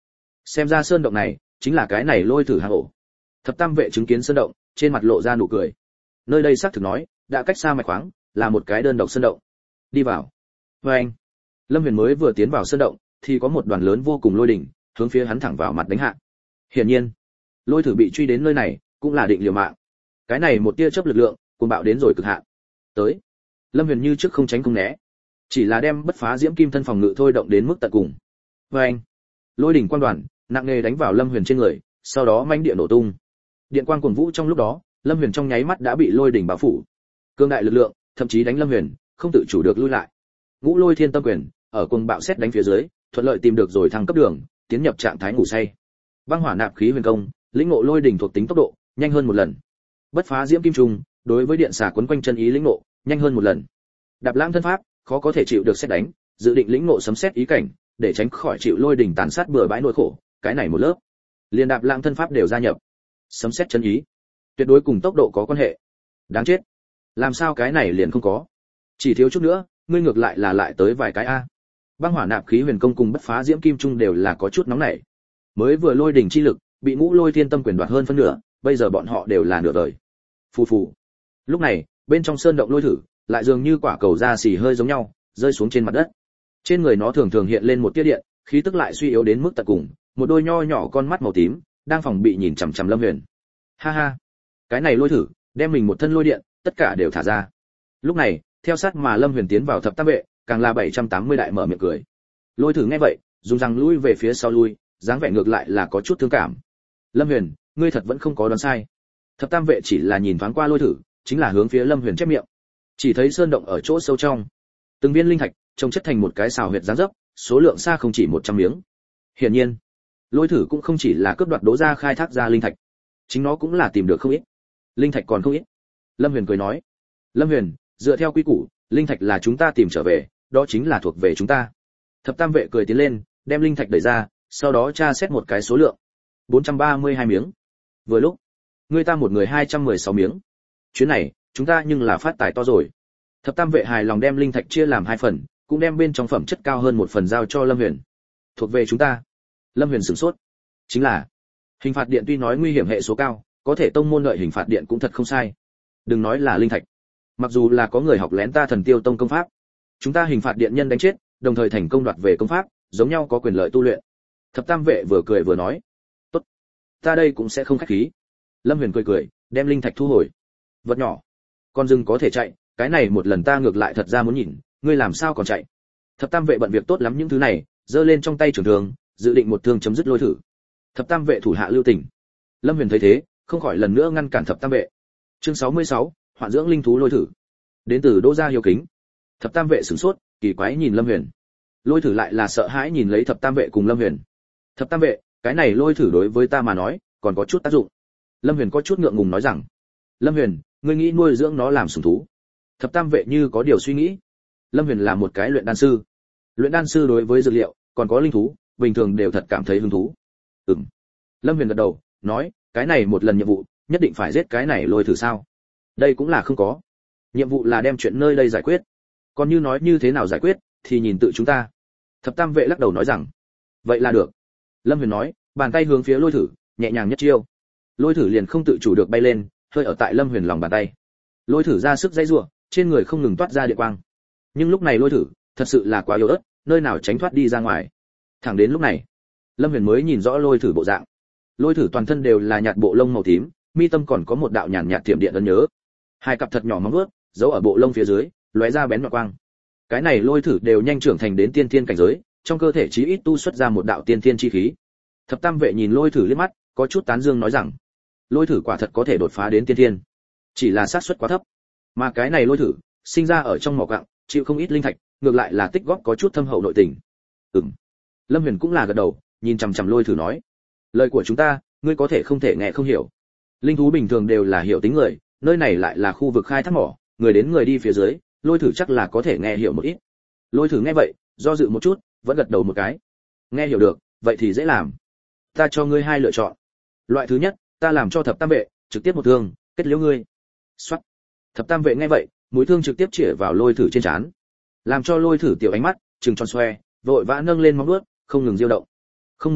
Xem ra sơn động này chính là cái này lôi thử hang ổ. Thập tam vệ chứng kiến sơn động, trên mặt lộ ra nụ cười. Nơi đây xác thực nói, đã cách xa mạch khoáng, là một cái đơn độc sơn động. Đi vào. Và anh, Lâm Huyền mới vừa tiến vào sơn động, thì có một đoàn lớn vô cùng lôi đỉnh, hướng phía hắn thẳng vào mặt đánh hạ. Hiển nhiên, lôi thử bị truy đến nơi này, cũng là định liều mạng. Cái này một tia chớp lực lượng, cuồng bạo đến rồi cực hạn. Tới. Lâm Huyền như trước không tránh không né, chỉ là đem bất phá diễm kim thân phòng ngự thôi động đến mức tận cùng. Và anh, lôi đỉnh quang đoàn nặng nề đánh vào Lâm Huyền trên người, sau đó mãnh địa nổ tung. Điện quang cuồng vũ trong lúc đó, Lâm Huyền trong nháy mắt đã bị lôi đỉnh bao phủ. Cương đại lực lượng, thậm chí đánh Lâm Huyền không tự chủ được lui lại. Ngũ Lôi Thiên Tâm Quyền, ở cuồng bạo xét đánh phía dưới, thuận lợi tìm được rồi thăng cấp đường, tiến nhập trạng thái ngủ say. Băng Hỏa Nạp Khí Huyền Công, lĩnh ngộ lôi đỉnh thuộc tính tốc độ, nhanh hơn một lần. Bất phá diễm kim trùng, đối với điện xà quấn quanh chân ý lĩnh ngộ, nhanh hơn một lần. Đạp Lãng thân pháp, khó có thể chịu được xét đánh, dự định lĩnh ngộ sấm xét ý cảnh, để tránh khỏi chịu lôi đỉnh tàn sát bừa bãi nỗi khổ, cái này một lớp. Liên Đạp Lãng thân pháp đều gia nhập. Sấm xét chân ý, tuyệt đối cùng tốc độ có quan hệ. Đáng chết. Làm sao cái này liền không có? Chỉ thiếu chút nữa, ngươi ngược lại là lại tới vài cái a. Băng Hỏa Nạp Khí Huyền Công cùng bất phá diễm kim trung đều là có chút nóng nảy. Mới vừa lôi đỉnh chi lực, bị Ngũ Lôi Thiên Tâm Quyền đoạt hơn phân nửa, bây giờ bọn họ đều là nửa đời. Phù phù. Lúc này, bên trong sơn động lôi thử, lại dường như quả cầu da xì hơi giống nhau, rơi xuống trên mặt đất. Trên người nó thường thường hiện lên một tia điện, khí tức lại suy yếu đến mức tận cùng, một đôi nho nhỏ con mắt màu tím, đang phòng bị nhìn chằm chằm Lâm Huyền. Ha ha, cái này lôi thử, đem mình một thân lôi điện, tất cả đều thả ra. Lúc này, theo sát mà Lâm Huyền tiến vào thập tam vệ, càng là bảy trăm tám mươi đại mở miệng cười. Lôi thử nghe vậy, dùng răng lui về phía sau lui, dáng vẻ ngược lại là có chút thương cảm. Lâm Huyền, ngươi thật vẫn không có đoán sai. Thập tam vệ chỉ là nhìn thoáng qua lôi thử, chính là hướng phía Lâm Huyền chép miệng. Chỉ thấy sơn động ở chỗ sâu trong, từng viên linh thạch trồng chất thành một cái xào huyệt dáng dấp, số lượng xa không chỉ một trăm miếng. Hiển nhiên, lôi thử cũng không chỉ là cướp đoạt Đỗ gia khai thác ra linh thạch, chính nó cũng là tìm được không ít. Linh thạch còn không ít. Lâm Huyền cười nói, Lâm Huyền, dựa theo quy củ, linh thạch là chúng ta tìm trở về, đó chính là thuộc về chúng ta. Thập tam vệ cười tiến lên, đem linh thạch đẩy ra, sau đó tra xét một cái số lượng, bốn trăm ba mươi hai miếng. Vừa lúc, người ta một người hai trăm mười sáu miếng. Chuyến này, chúng ta nhưng là phát tài to rồi. Thập tam vệ hài lòng đem linh thạch chia làm hai phần, cũng đem bên trong phẩm chất cao hơn một phần giao cho Lâm Huyền. Thuộc về chúng ta. Lâm Huyền sửng sốt. Chính là, hình phạt điện tuy nói nguy hiểm hệ số cao, có thể tông môn lợi hình phạt điện cũng thật không sai. Đừng nói là linh thạch, mặc dù là có người học lén ta Thần Tiêu Tông công pháp, chúng ta hình phạt điện nhân đánh chết, đồng thời thành công đoạt về công pháp, giống nhau có quyền lợi tu luyện. Thập tam vệ vừa cười vừa nói, tốt, ta đây cũng sẽ không khách khí. Lâm Huyền cười cười, đem linh thạch thu hồi. Vật nhỏ, con rừng có thể chạy, cái này một lần ta ngược lại thật ra muốn nhìn, ngươi làm sao còn chạy? Thập tam vệ bận việc tốt lắm những thứ này, giơ lên trong tay trường thương, dự định một thương chấm dứt lôi thử. Thập tam vệ thủ hạ lưu tình. Lâm Huyền thấy thế, không khỏi lần nữa ngăn cản thập tam vệ. Chương sáu mươi sáu, hoạn dưỡng linh thú lôi thử. Đến từ Đỗ gia hiếu kính. Thập tam vệ sửng sốt, kỳ quái nhìn Lâm Huyền. Lôi thử lại là sợ hãi nhìn lấy thập tam vệ cùng Lâm Huyền. Thập tam vệ, cái này lôi thử đối với ta mà nói, còn có chút tác dụng. Lâm Huyền có chút ngượng ngùng nói rằng, Lâm Huyền, ngươi nghĩ nuôi dưỡng nó làm sủng thú? Thập tam vệ như có điều suy nghĩ. Lâm Huyền là một cái luyện đan sư. Luyện đan sư đối với dược liệu, còn có linh thú, bình thường đều thật cảm thấy hứng thú. Ừm. Lâm Huyền gật đầu, nói, cái này một lần nhiệm vụ, nhất định phải giết cái này lôi thử sao? Đây cũng là không có. Nhiệm vụ là đem chuyện nơi đây giải quyết. Còn như nói như thế nào giải quyết, thì nhìn tự chúng ta. Thập tam vệ lắc đầu nói rằng, vậy là được. Lâm Huyền nói, bàn tay hướng phía lôi thử, nhẹ nhàng nhất chiêu. Lôi thử liền không tự chủ được bay lên, hơi ở tại Lâm Huyền lòng bàn tay. Lôi thử ra sức dây rủa, trên người không ngừng toát ra điện quang. Nhưng lúc này lôi thử, thật sự là quá yếu ớt, nơi nào tránh thoát đi ra ngoài. Thẳng đến lúc này, Lâm Huyền mới nhìn rõ lôi thử bộ dạng. Lôi thử toàn thân đều là nhạt bộ lông màu tím, mi tâm còn có một đạo nhàn nhạt thiểm điện ấn nhớ. Hai cặp thật nhỏ móng vuốt, giấu ở bộ lông phía dưới, lóe ra bén nhọn quang. Cái này lôi thử đều nhanh trưởng thành đến tiên thiên cảnh giới, trong cơ thể chí ít tu xuất ra một đạo tiên thiên chi khí. Thập tam vệ nhìn lôi thử liếc mắt, có chút tán dương nói rằng, lôi thử quả thật có thể đột phá đến tiên thiên, chỉ là xác suất quá thấp. Mà cái này lôi thử, sinh ra ở trong mỏ quặng, chịu không ít linh thạch, ngược lại là tích góp có chút thâm hậu nội tình. Ừm. Lâm Huyền cũng là gật đầu, nhìn chằm chằm lôi thử nói, lời của chúng ta, ngươi có thể không thể nghe không hiểu. Linh thú bình thường đều là hiểu tính người, nơi này lại là khu vực khai thác mỏ, người đến người đi phía dưới, lôi thử chắc là có thể nghe hiểu một ít. Lôi thử nghe vậy, do dự một chút, vẫn gật đầu một cái. Nghe hiểu được, vậy thì dễ làm. Ta cho ngươi hai lựa chọn. Loại thứ nhất, ta làm cho thập tam vệ, trực tiếp một thương, kết liễu ngươi. Soát. Thập tam vệ nghe vậy, mũi thương trực tiếp chĩa vào lôi thử trên trán, làm cho lôi thử tiểu ánh mắt trừng tròn xoe, vội vã nâng lên móng vuốt, không ngừng diêu động. Không muốn chết,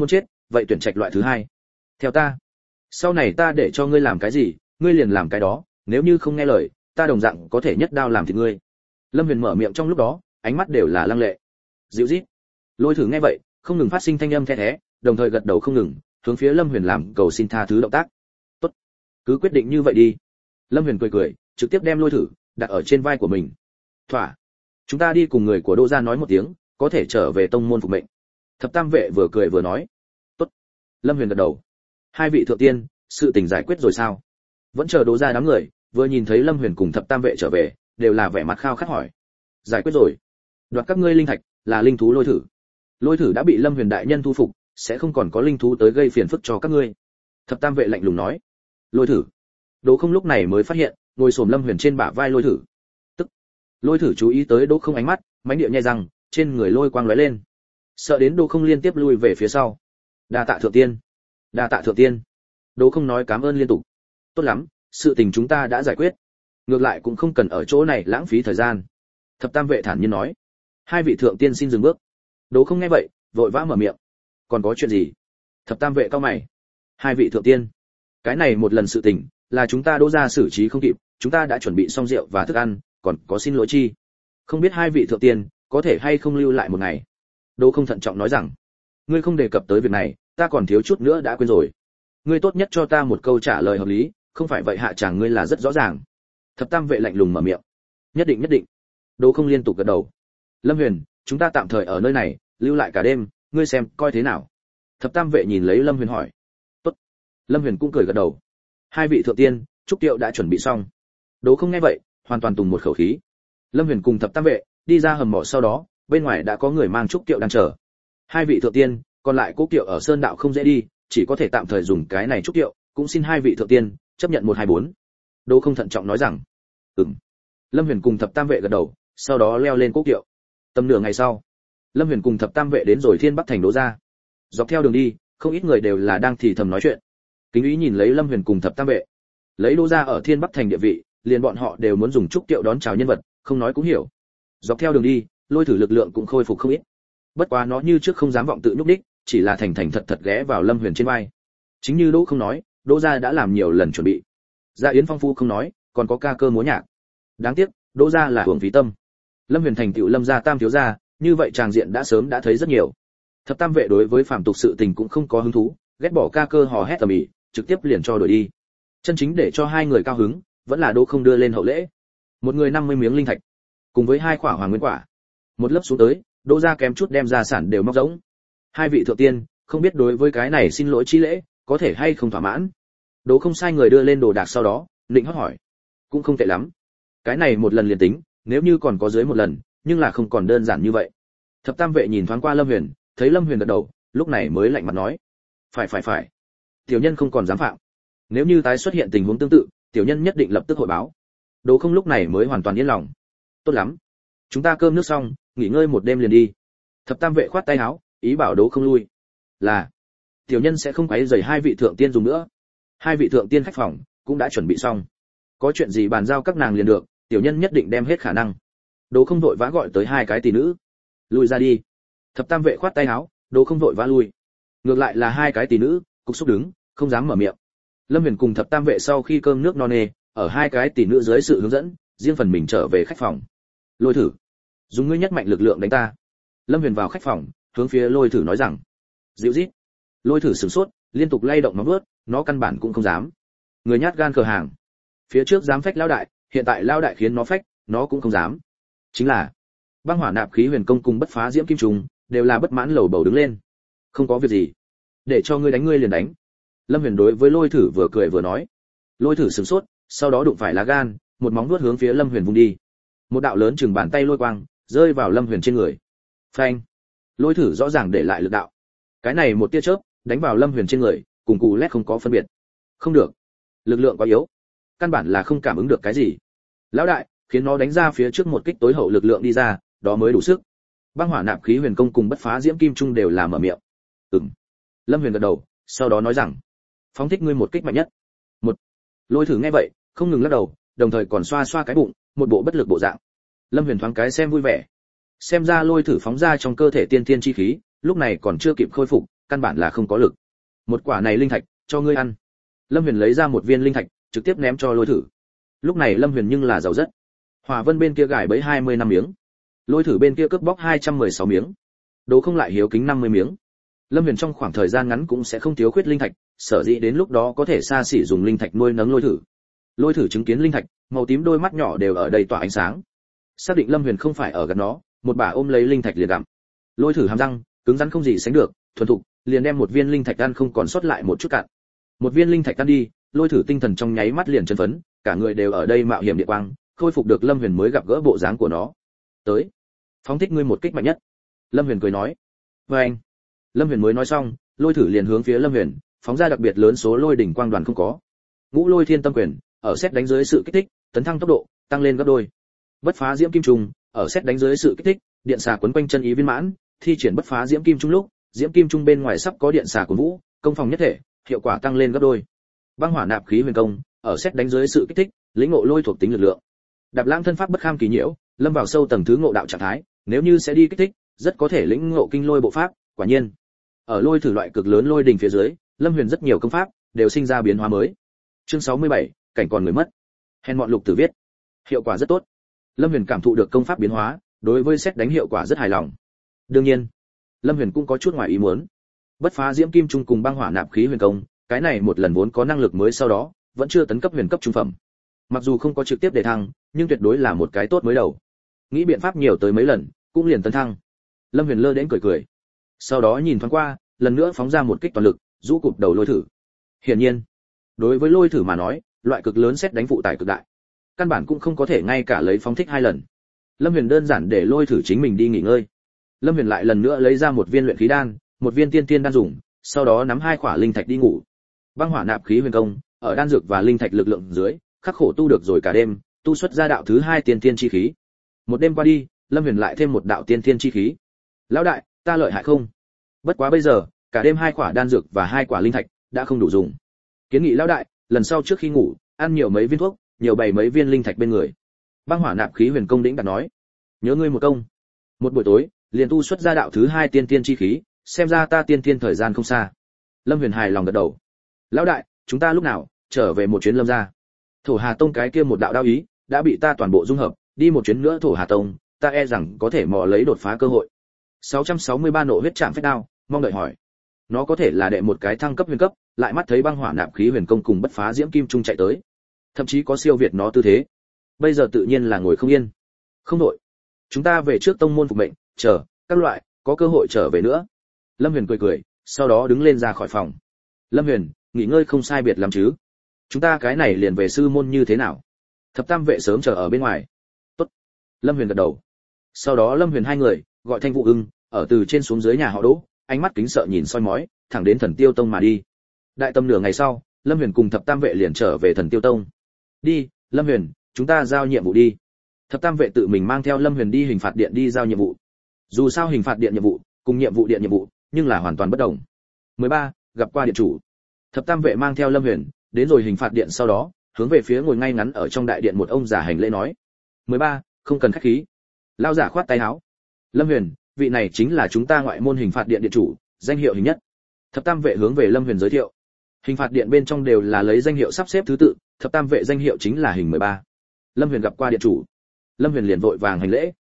vậy tuyển trạch loại thứ hai. Theo ta, sau này ta để cho ngươi làm cái gì, ngươi liền làm cái đó, nếu như không nghe lời, ta đồng dạng có thể nhất đao làm thịt ngươi. Lâm Huyền mở miệng trong lúc đó, ánh mắt đều là lăng lệ. Dịu rít. Lôi Thử nghe vậy, không ngừng phát sinh thanh âm the thé, đồng thời gật đầu không ngừng, hướng phía Lâm Huyền làm cầu xin tha thứ động tác. Tốt, cứ quyết định như vậy đi. Lâm Huyền cười cười, trực tiếp đem Lôi Thử đặt ở trên vai của mình. Thỏa, chúng ta đi cùng người của Đỗ gia nói một tiếng, có thể trở về tông môn phục mệnh. Thập Tam vệ vừa cười vừa nói. Tốt. Lâm Huyền gật đầu. Hai vị thượng tiên, sự tình giải quyết rồi sao? Vẫn chờ Đỗ gia đám người, vừa nhìn thấy Lâm Huyền cùng Thập Tam vệ trở về, đều là vẻ mặt khao khát hỏi. Giải quyết rồi. Đoạt các ngươi linh thạch, là linh thú Lôi Thử. Lôi Thử đã bị Lâm Huyền đại nhân thu phục, sẽ không còn có linh thú tới gây phiền phức cho các ngươi. Thập Tam vệ lạnh lùng nói. Lôi Thử. Đỗ Không lúc này mới phát hiện, ngồi xổm Lâm Huyền trên bả vai Lôi Thử. Tức. Lôi Thử chú ý tới Đỗ Không ánh mắt, mánh địa nhẹ răng, trên người lôi quang lóe lên. Sợ đến Đỗ Không liên tiếp lui về phía sau. Đa tạ thượng tiên. Đa tạ thượng tiên. Đỗ Không nói cảm ơn liên tục. Tốt lắm, sự tình chúng ta đã giải quyết. Ngược lại cũng không cần ở chỗ này lãng phí thời gian. Thập Tam vệ thản nhiên nói. Hai vị thượng tiên xin dừng bước. Đỗ Không nghe vậy, vội vã mở miệng. Còn có chuyện gì? Thập Tam vệ cau mày. Hai vị thượng tiên, cái này một lần sự tình là chúng ta Đỗ gia xử trí không kịp, chúng ta đã chuẩn bị xong rượu và thức ăn, còn có xin lỗi chi. Không biết hai vị thượng tiên có thể hay không lưu lại một ngày. Đỗ Không thận trọng nói rằng, ngươi không đề cập tới việc này, ta còn thiếu chút nữa đã quên rồi. Ngươi tốt nhất cho ta một câu trả lời hợp lý, không phải vậy hạ chàng ngươi là rất rõ ràng. Thập Tam vệ lạnh lùng mở miệng. Nhất định nhất định. Đỗ Không liên tục gật đầu. Lâm Huyền, chúng ta tạm thời ở nơi này, lưu lại cả đêm, ngươi xem coi thế nào. Thập Tam vệ nhìn lấy Lâm Huyền hỏi. Tốt. Lâm Huyền cũng cười gật đầu. Hai vị thượng tiên, trúc tiệu đã chuẩn bị xong. Đỗ Không nghe vậy, hoàn toàn tùng một khẩu khí. Lâm Huyền cùng Thập Tam vệ đi ra hầm mộ, sau đó bên ngoài đã có người mang trúc tiệu đang chờ. Hai vị thượng tiên, còn lại cố kiệu ở sơn đạo không dễ đi, chỉ có thể tạm thời dùng cái này trúc tiệu, cũng xin hai vị thượng tiên chấp nhận một hai bốn. Đỗ Không thận trọng nói rằng. Ừm. Lâm Huyền cùng Thập Tam vệ gật đầu, sau đó leo lên cố kiệu. Tầm nửa ngày sau, Lâm Huyền cùng Thập Tam vệ đến rồi Thiên Bắc thành Đỗ gia. Dọc theo đường đi, không ít người đều là đang thì thầm nói chuyện. Kính Úy nhìn lấy Lâm Huyền cùng Thập Tam vệ, lấy Đỗ gia ở Thiên Bắc thành địa vị, liền bọn họ đều muốn dùng trúc tiệu đón chào nhân vật, không nói cũng hiểu. Dọc theo đường đi, Lôi Thử lực lượng cũng khôi phục không ít. Bất quá nó như trước không dám vọng tự nhúc đích, chỉ là thành thành thật thật ghé vào Lâm Huyền trên vai. Chính như Đỗ Không nói, Đỗ gia đã làm nhiều lần chuẩn bị. Gia yến phong phu không nói, còn có ca cơ múa nhạc. Đáng tiếc, Đỗ gia là hưởng phí tâm. Lâm Huyền thành tựu Lâm gia tam thiếu gia, như vậy tràng diện đã sớm đã thấy rất nhiều. Thập Tam vệ đối với phàm tục sự tình cũng không có hứng thú, ghét bỏ ca cơ hò hét tầm ĩ, trực tiếp liền cho đuổi đi. Chân chính để cho hai người cao hứng, vẫn là Đỗ Không đưa lên hậu lễ. Một người năm mươi miếng linh thạch, cùng với hai quả hoàng nguyên quả. Một lớp xuống tới, Đỗ gia kém chút đem gia sản đều móc rỗng. Hai vị thượng tiên, không biết đối với cái này xin lỗi chi lễ, có thể hay không thỏa mãn. Đỗ Không sai người đưa lên đồ đạc sau đó, định hót hỏi. Cũng không tệ lắm. Cái này một lần liền tính, nếu như còn có dưới một lần, nhưng là không còn đơn giản như vậy. Thập Tam vệ nhìn thoáng qua Lâm Huyền, thấy Lâm Huyền gật đầu, lúc này mới lạnh mặt nói. Phải phải phải. Tiểu nhân không còn dám phạm. Nếu như tái xuất hiện tình huống tương tự, tiểu nhân nhất định lập tức hội báo. Đỗ Không lúc này mới hoàn toàn yên lòng. Tốt lắm. Chúng ta cơm nước xong, nghỉ ngơi một đêm liền đi. Thập Tam vệ khoát tay áo, ý bảo Đỗ Không lui. Là. Tiểu nhân sẽ không quấy rầy hai vị thượng tiên dùng nữa. Hai vị thượng tiên khách phòng cũng đã chuẩn bị xong. Có chuyện gì bàn giao các nàng liền được, tiểu nhân nhất định đem hết khả năng. Đỗ Không vội vã gọi tới hai cái tỷ nữ. Lui ra đi. Thập Tam vệ khoát tay áo, Đỗ Không vội vã lui. Ngược lại là hai cái tỷ nữ, cục xúc đứng, không dám mở miệng. Lâm Huyền cùng Thập Tam vệ sau khi cơm nước no nê, ở hai cái tỷ nữ dưới sự hướng dẫn, riêng phần mình trở về khách phòng. Lôi Thử, dùng ngươi nhất mạnh lực lượng đánh ta. Lâm Huyền vào khách phòng, hướng phía Lôi Thử nói rằng. Dịu rít. Lôi Thử sửng sốt, liên tục lay động nó vớt, nó căn bản cũng không dám. Người nhát gan cờ hàng. Phía trước dám phách lão đại, hiện tại lão đại khiến nó phách, nó cũng không dám. Chính là băng hỏa nạp khí huyền công cùng bất phá diễm kim trùng, đều là bất mãn lầu bầu đứng lên. Không có việc gì, để cho ngươi đánh ngươi liền đánh. Lâm Huyền đối với Lôi Thử vừa cười vừa nói. Lôi Thử sửng sốt, sau đó đụng phải lá gan, một móng vuốt hướng phía Lâm Huyền vung đi. Một đạo lớn chừng bàn tay lôi quang rơi vào Lâm Huyền trên người. Phanh! Lôi Thử rõ ràng để lại lực đạo. Cái này một tia chớp đánh vào Lâm Huyền trên người, cùng cù lét không có phân biệt. Không được, lực lượng quá yếu, căn bản là không cảm ứng được cái gì. Lão đại, khiến nó đánh ra phía trước một kích tối hậu lực lượng đi ra, đó mới đủ sức. Băng hỏa nạp khí huyền công cùng bất phá diễm kim trung đều là mở miệng. Ừm. Lâm Huyền gật đầu, sau đó nói rằng, phóng thích ngươi một kích mạnh nhất. Một. Lôi Thử nghe vậy, không ngừng lắc đầu, đồng thời còn xoa xoa cái bụng, một bộ bất lực bộ dạng. Lâm Huyền thoáng cái xem vui vẻ. Xem ra Lôi Thử phóng ra trong cơ thể tiên tiên chi khí, lúc này còn chưa kịp khôi phục, căn bản là không có lực. Một quả này linh thạch, cho ngươi ăn. Lâm Huyền lấy ra một viên linh thạch, trực tiếp ném cho Lôi Thử. Lúc này Lâm Huyền nhưng là giàu rất. Hỏa Vân bên kia gài bẫy hai mươi năm miếng, Lôi Thử bên kia cướp bóc hai trăm mười sáu miếng, Đồ Không lại hiếu kính năm mươi miếng. Lâm Huyền trong khoảng thời gian ngắn cũng sẽ không thiếu khuyết linh thạch, sở dĩ đến lúc đó có thể xa xỉ dùng linh thạch nuôi nấng Lôi Thử. Lôi Thử chứng kiến linh thạch, màu tím đôi mắt nhỏ đều ở đây tỏa ánh sáng. Xác định Lâm Huyền không phải ở gần nó, một bà ôm lấy linh thạch liền gặm. Lôi Thử hàm răng cứng rắn không gì sánh được, thuần thục, liền đem một viên linh thạch ăn không còn sót lại một chút cạn. Một viên linh thạch ăn đi, Lôi Thử tinh thần trong nháy mắt liền chấn phấn, cả người đều ở đây mạo hiểm địa quang, khôi phục được Lâm Huyền mới gặp gỡ bộ dáng của nó. Tới, phóng thích ngươi một kích mạnh nhất. Lâm Huyền cười nói. Và anh. Lâm Huyền mới nói xong, Lôi Thử liền hướng phía Lâm Huyền phóng ra đặc biệt lớn số lôi đỉnh quang đoàn không có. Ngũ Lôi Thiên Tâm Quyền, ở xét đánh dưới sự kích thích, tấn thăng tốc độ tăng lên gấp đôi. Bất phá diễm kim trùng, ở xét đánh dưới sự kích thích, điện xà quấn quanh chân ý viên mãn, thi triển bất phá diễm kim trung lúc, diễm kim trung bên ngoài sắp có điện xà của vũ, công phòng nhất thể, hiệu quả tăng lên gấp đôi. Băng hỏa nạp khí huyền công, ở xét đánh dưới sự kích thích, lĩnh ngộ lôi thuộc tính lực lượng. Đạp lãng thân pháp bất kham kỳ nhiễu, lâm vào sâu tầng thứ ngộ đạo trạng thái, nếu như sẽ đi kích thích, rất có thể lĩnh ngộ kinh lôi bộ pháp, quả nhiên. Ở Lôi Thử loại cực lớn lôi đỉnh phía dưới, Lâm Huyền rất nhiều công pháp đều sinh ra biến hóa mới. Chương sáu mươi bảy, cảnh còn người mất. Hèn mọn Lục Tử viết. Hiệu quả rất tốt. Lâm Huyền cảm thụ được công pháp biến hóa, đối với xét đánh hiệu quả rất hài lòng. Đương nhiên, Lâm Huyền cũng có chút ngoài ý muốn. Bất phá diễm kim trung cùng băng hỏa nạp khí huyền công, cái này một lần vốn có năng lực mới sau đó, vẫn chưa tấn cấp huyền cấp trung phẩm. Mặc dù không có trực tiếp đề thăng, nhưng tuyệt đối là một cái tốt mới đầu. Nghĩ biện pháp nhiều tới mấy lần, cũng liền tấn thăng. Lâm Huyền lơ đễnh cười cười. Sau đó nhìn thoáng qua, lần nữa phóng ra một kích toàn lực, rũ cụp đầu Lôi Thử. Hiển nhiên, đối với Lôi Thử mà nói, loại cực lớn xét đánh phụ tải cực đại, căn bản cũng không có thể ngay cả lấy phóng thích hai lần. Lâm Huyền đơn giản để Lôi Thử chính mình đi nghỉ ngơi. Lâm Huyền lại lần nữa lấy ra một viên luyện khí đan, một viên tiên tiên đan dùng, sau đó nắm hai quả linh thạch đi ngủ. Băng hỏa nạp khí huyền công, ở đan dược và linh thạch lực lượng dưới, khắc khổ tu được rồi cả đêm, tu xuất ra đạo thứ hai tiên tiên chi khí. Một đêm qua đi, Lâm Huyền lại thêm một đạo tiên tiên chi khí. Lão đại, ta lợi hại không? Bất quá bây giờ, cả đêm hai quả đan dược và hai quả linh thạch đã không đủ dùng. Kiến nghị lão đại, lần sau trước khi ngủ, ăn nhiều mấy viên thuốc, nhiều bày mấy viên linh thạch bên người. Băng hỏa nạp khí huyền công đĩnh đặt nói. Nhớ ngươi một công. Một buổi tối, liền tu xuất ra đạo thứ hai tiên tiên chi khí, xem ra ta tiên tiên thời gian không xa. Lâm Huyền hài lòng gật đầu. Lão đại, chúng ta lúc nào trở về một chuyến Lâm gia? Thổ Hà Tông cái kia một đạo đao ý đã bị ta toàn bộ dung hợp, đi một chuyến nữa Thổ Hà Tông, ta e rằng có thể mò lấy đột phá cơ hội. sáu trăm sáu mươi ba nộ huyết trảm phách đao, mong đợi hỏi. Nó có thể là đệ một cái thăng cấp huyền cấp, lại mắt thấy băng hỏa nạp khí huyền công cùng bất phá diễm kim trung chạy tới, thậm chí có siêu việt nó tư thế. Bây giờ tự nhiên là ngồi không yên. Không đội, chúng ta về trước tông môn phục mệnh, chờ các loại có cơ hội trở về nữa. Lâm Huyền cười cười, sau đó đứng lên ra khỏi phòng. Lâm Huyền, nghỉ ngơi không sai biệt lắm chứ? Chúng ta cái này liền về sư môn như thế nào? Thập tam vệ sớm chờ ở bên ngoài. Tốt. Lâm Huyền gật đầu. Sau đó Lâm Huyền hai người gọi Thanh Vũ Ưng, ở từ trên xuống dưới nhà họ Đỗ, ánh mắt kính sợ nhìn soi mói, thẳng đến Thần Tiêu Tông mà đi. Đại tâm nửa ngày sau, Lâm Huyền cùng thập tam vệ liền trở về Thần Tiêu Tông. Đi, Lâm Huyền, chúng ta giao nhiệm vụ đi. Thập tam vệ tự mình mang theo Lâm Huyền đi hình phạt điện đi giao nhiệm vụ. Dù sao hình phạt điện nhiệm vụ cùng nhiệm vụ điện nhiệm vụ, nhưng là hoàn toàn bất đồng. mười ba, gặp qua điện chủ. Thập tam vệ mang theo Lâm Huyền đến rồi hình phạt điện, sau đó hướng về phía ngồi ngay ngắn ở trong đại điện một ông già hành lễ nói. mười ba, không cần khách khí. Lão giả khoát tay áo. Lâm Huyền, vị này chính là chúng ta ngoại môn hình phạt điện điện chủ, danh hiệu hình nhất. Thập tam vệ hướng về Lâm Huyền giới thiệu. Hình phạt điện bên trong đều là lấy danh hiệu sắp xếp thứ tự, thập tam vệ danh hiệu chính là hình mười ba. Lâm Huyền gặp qua điện chủ. Lâm Huyền liền vội vàng hành lễ.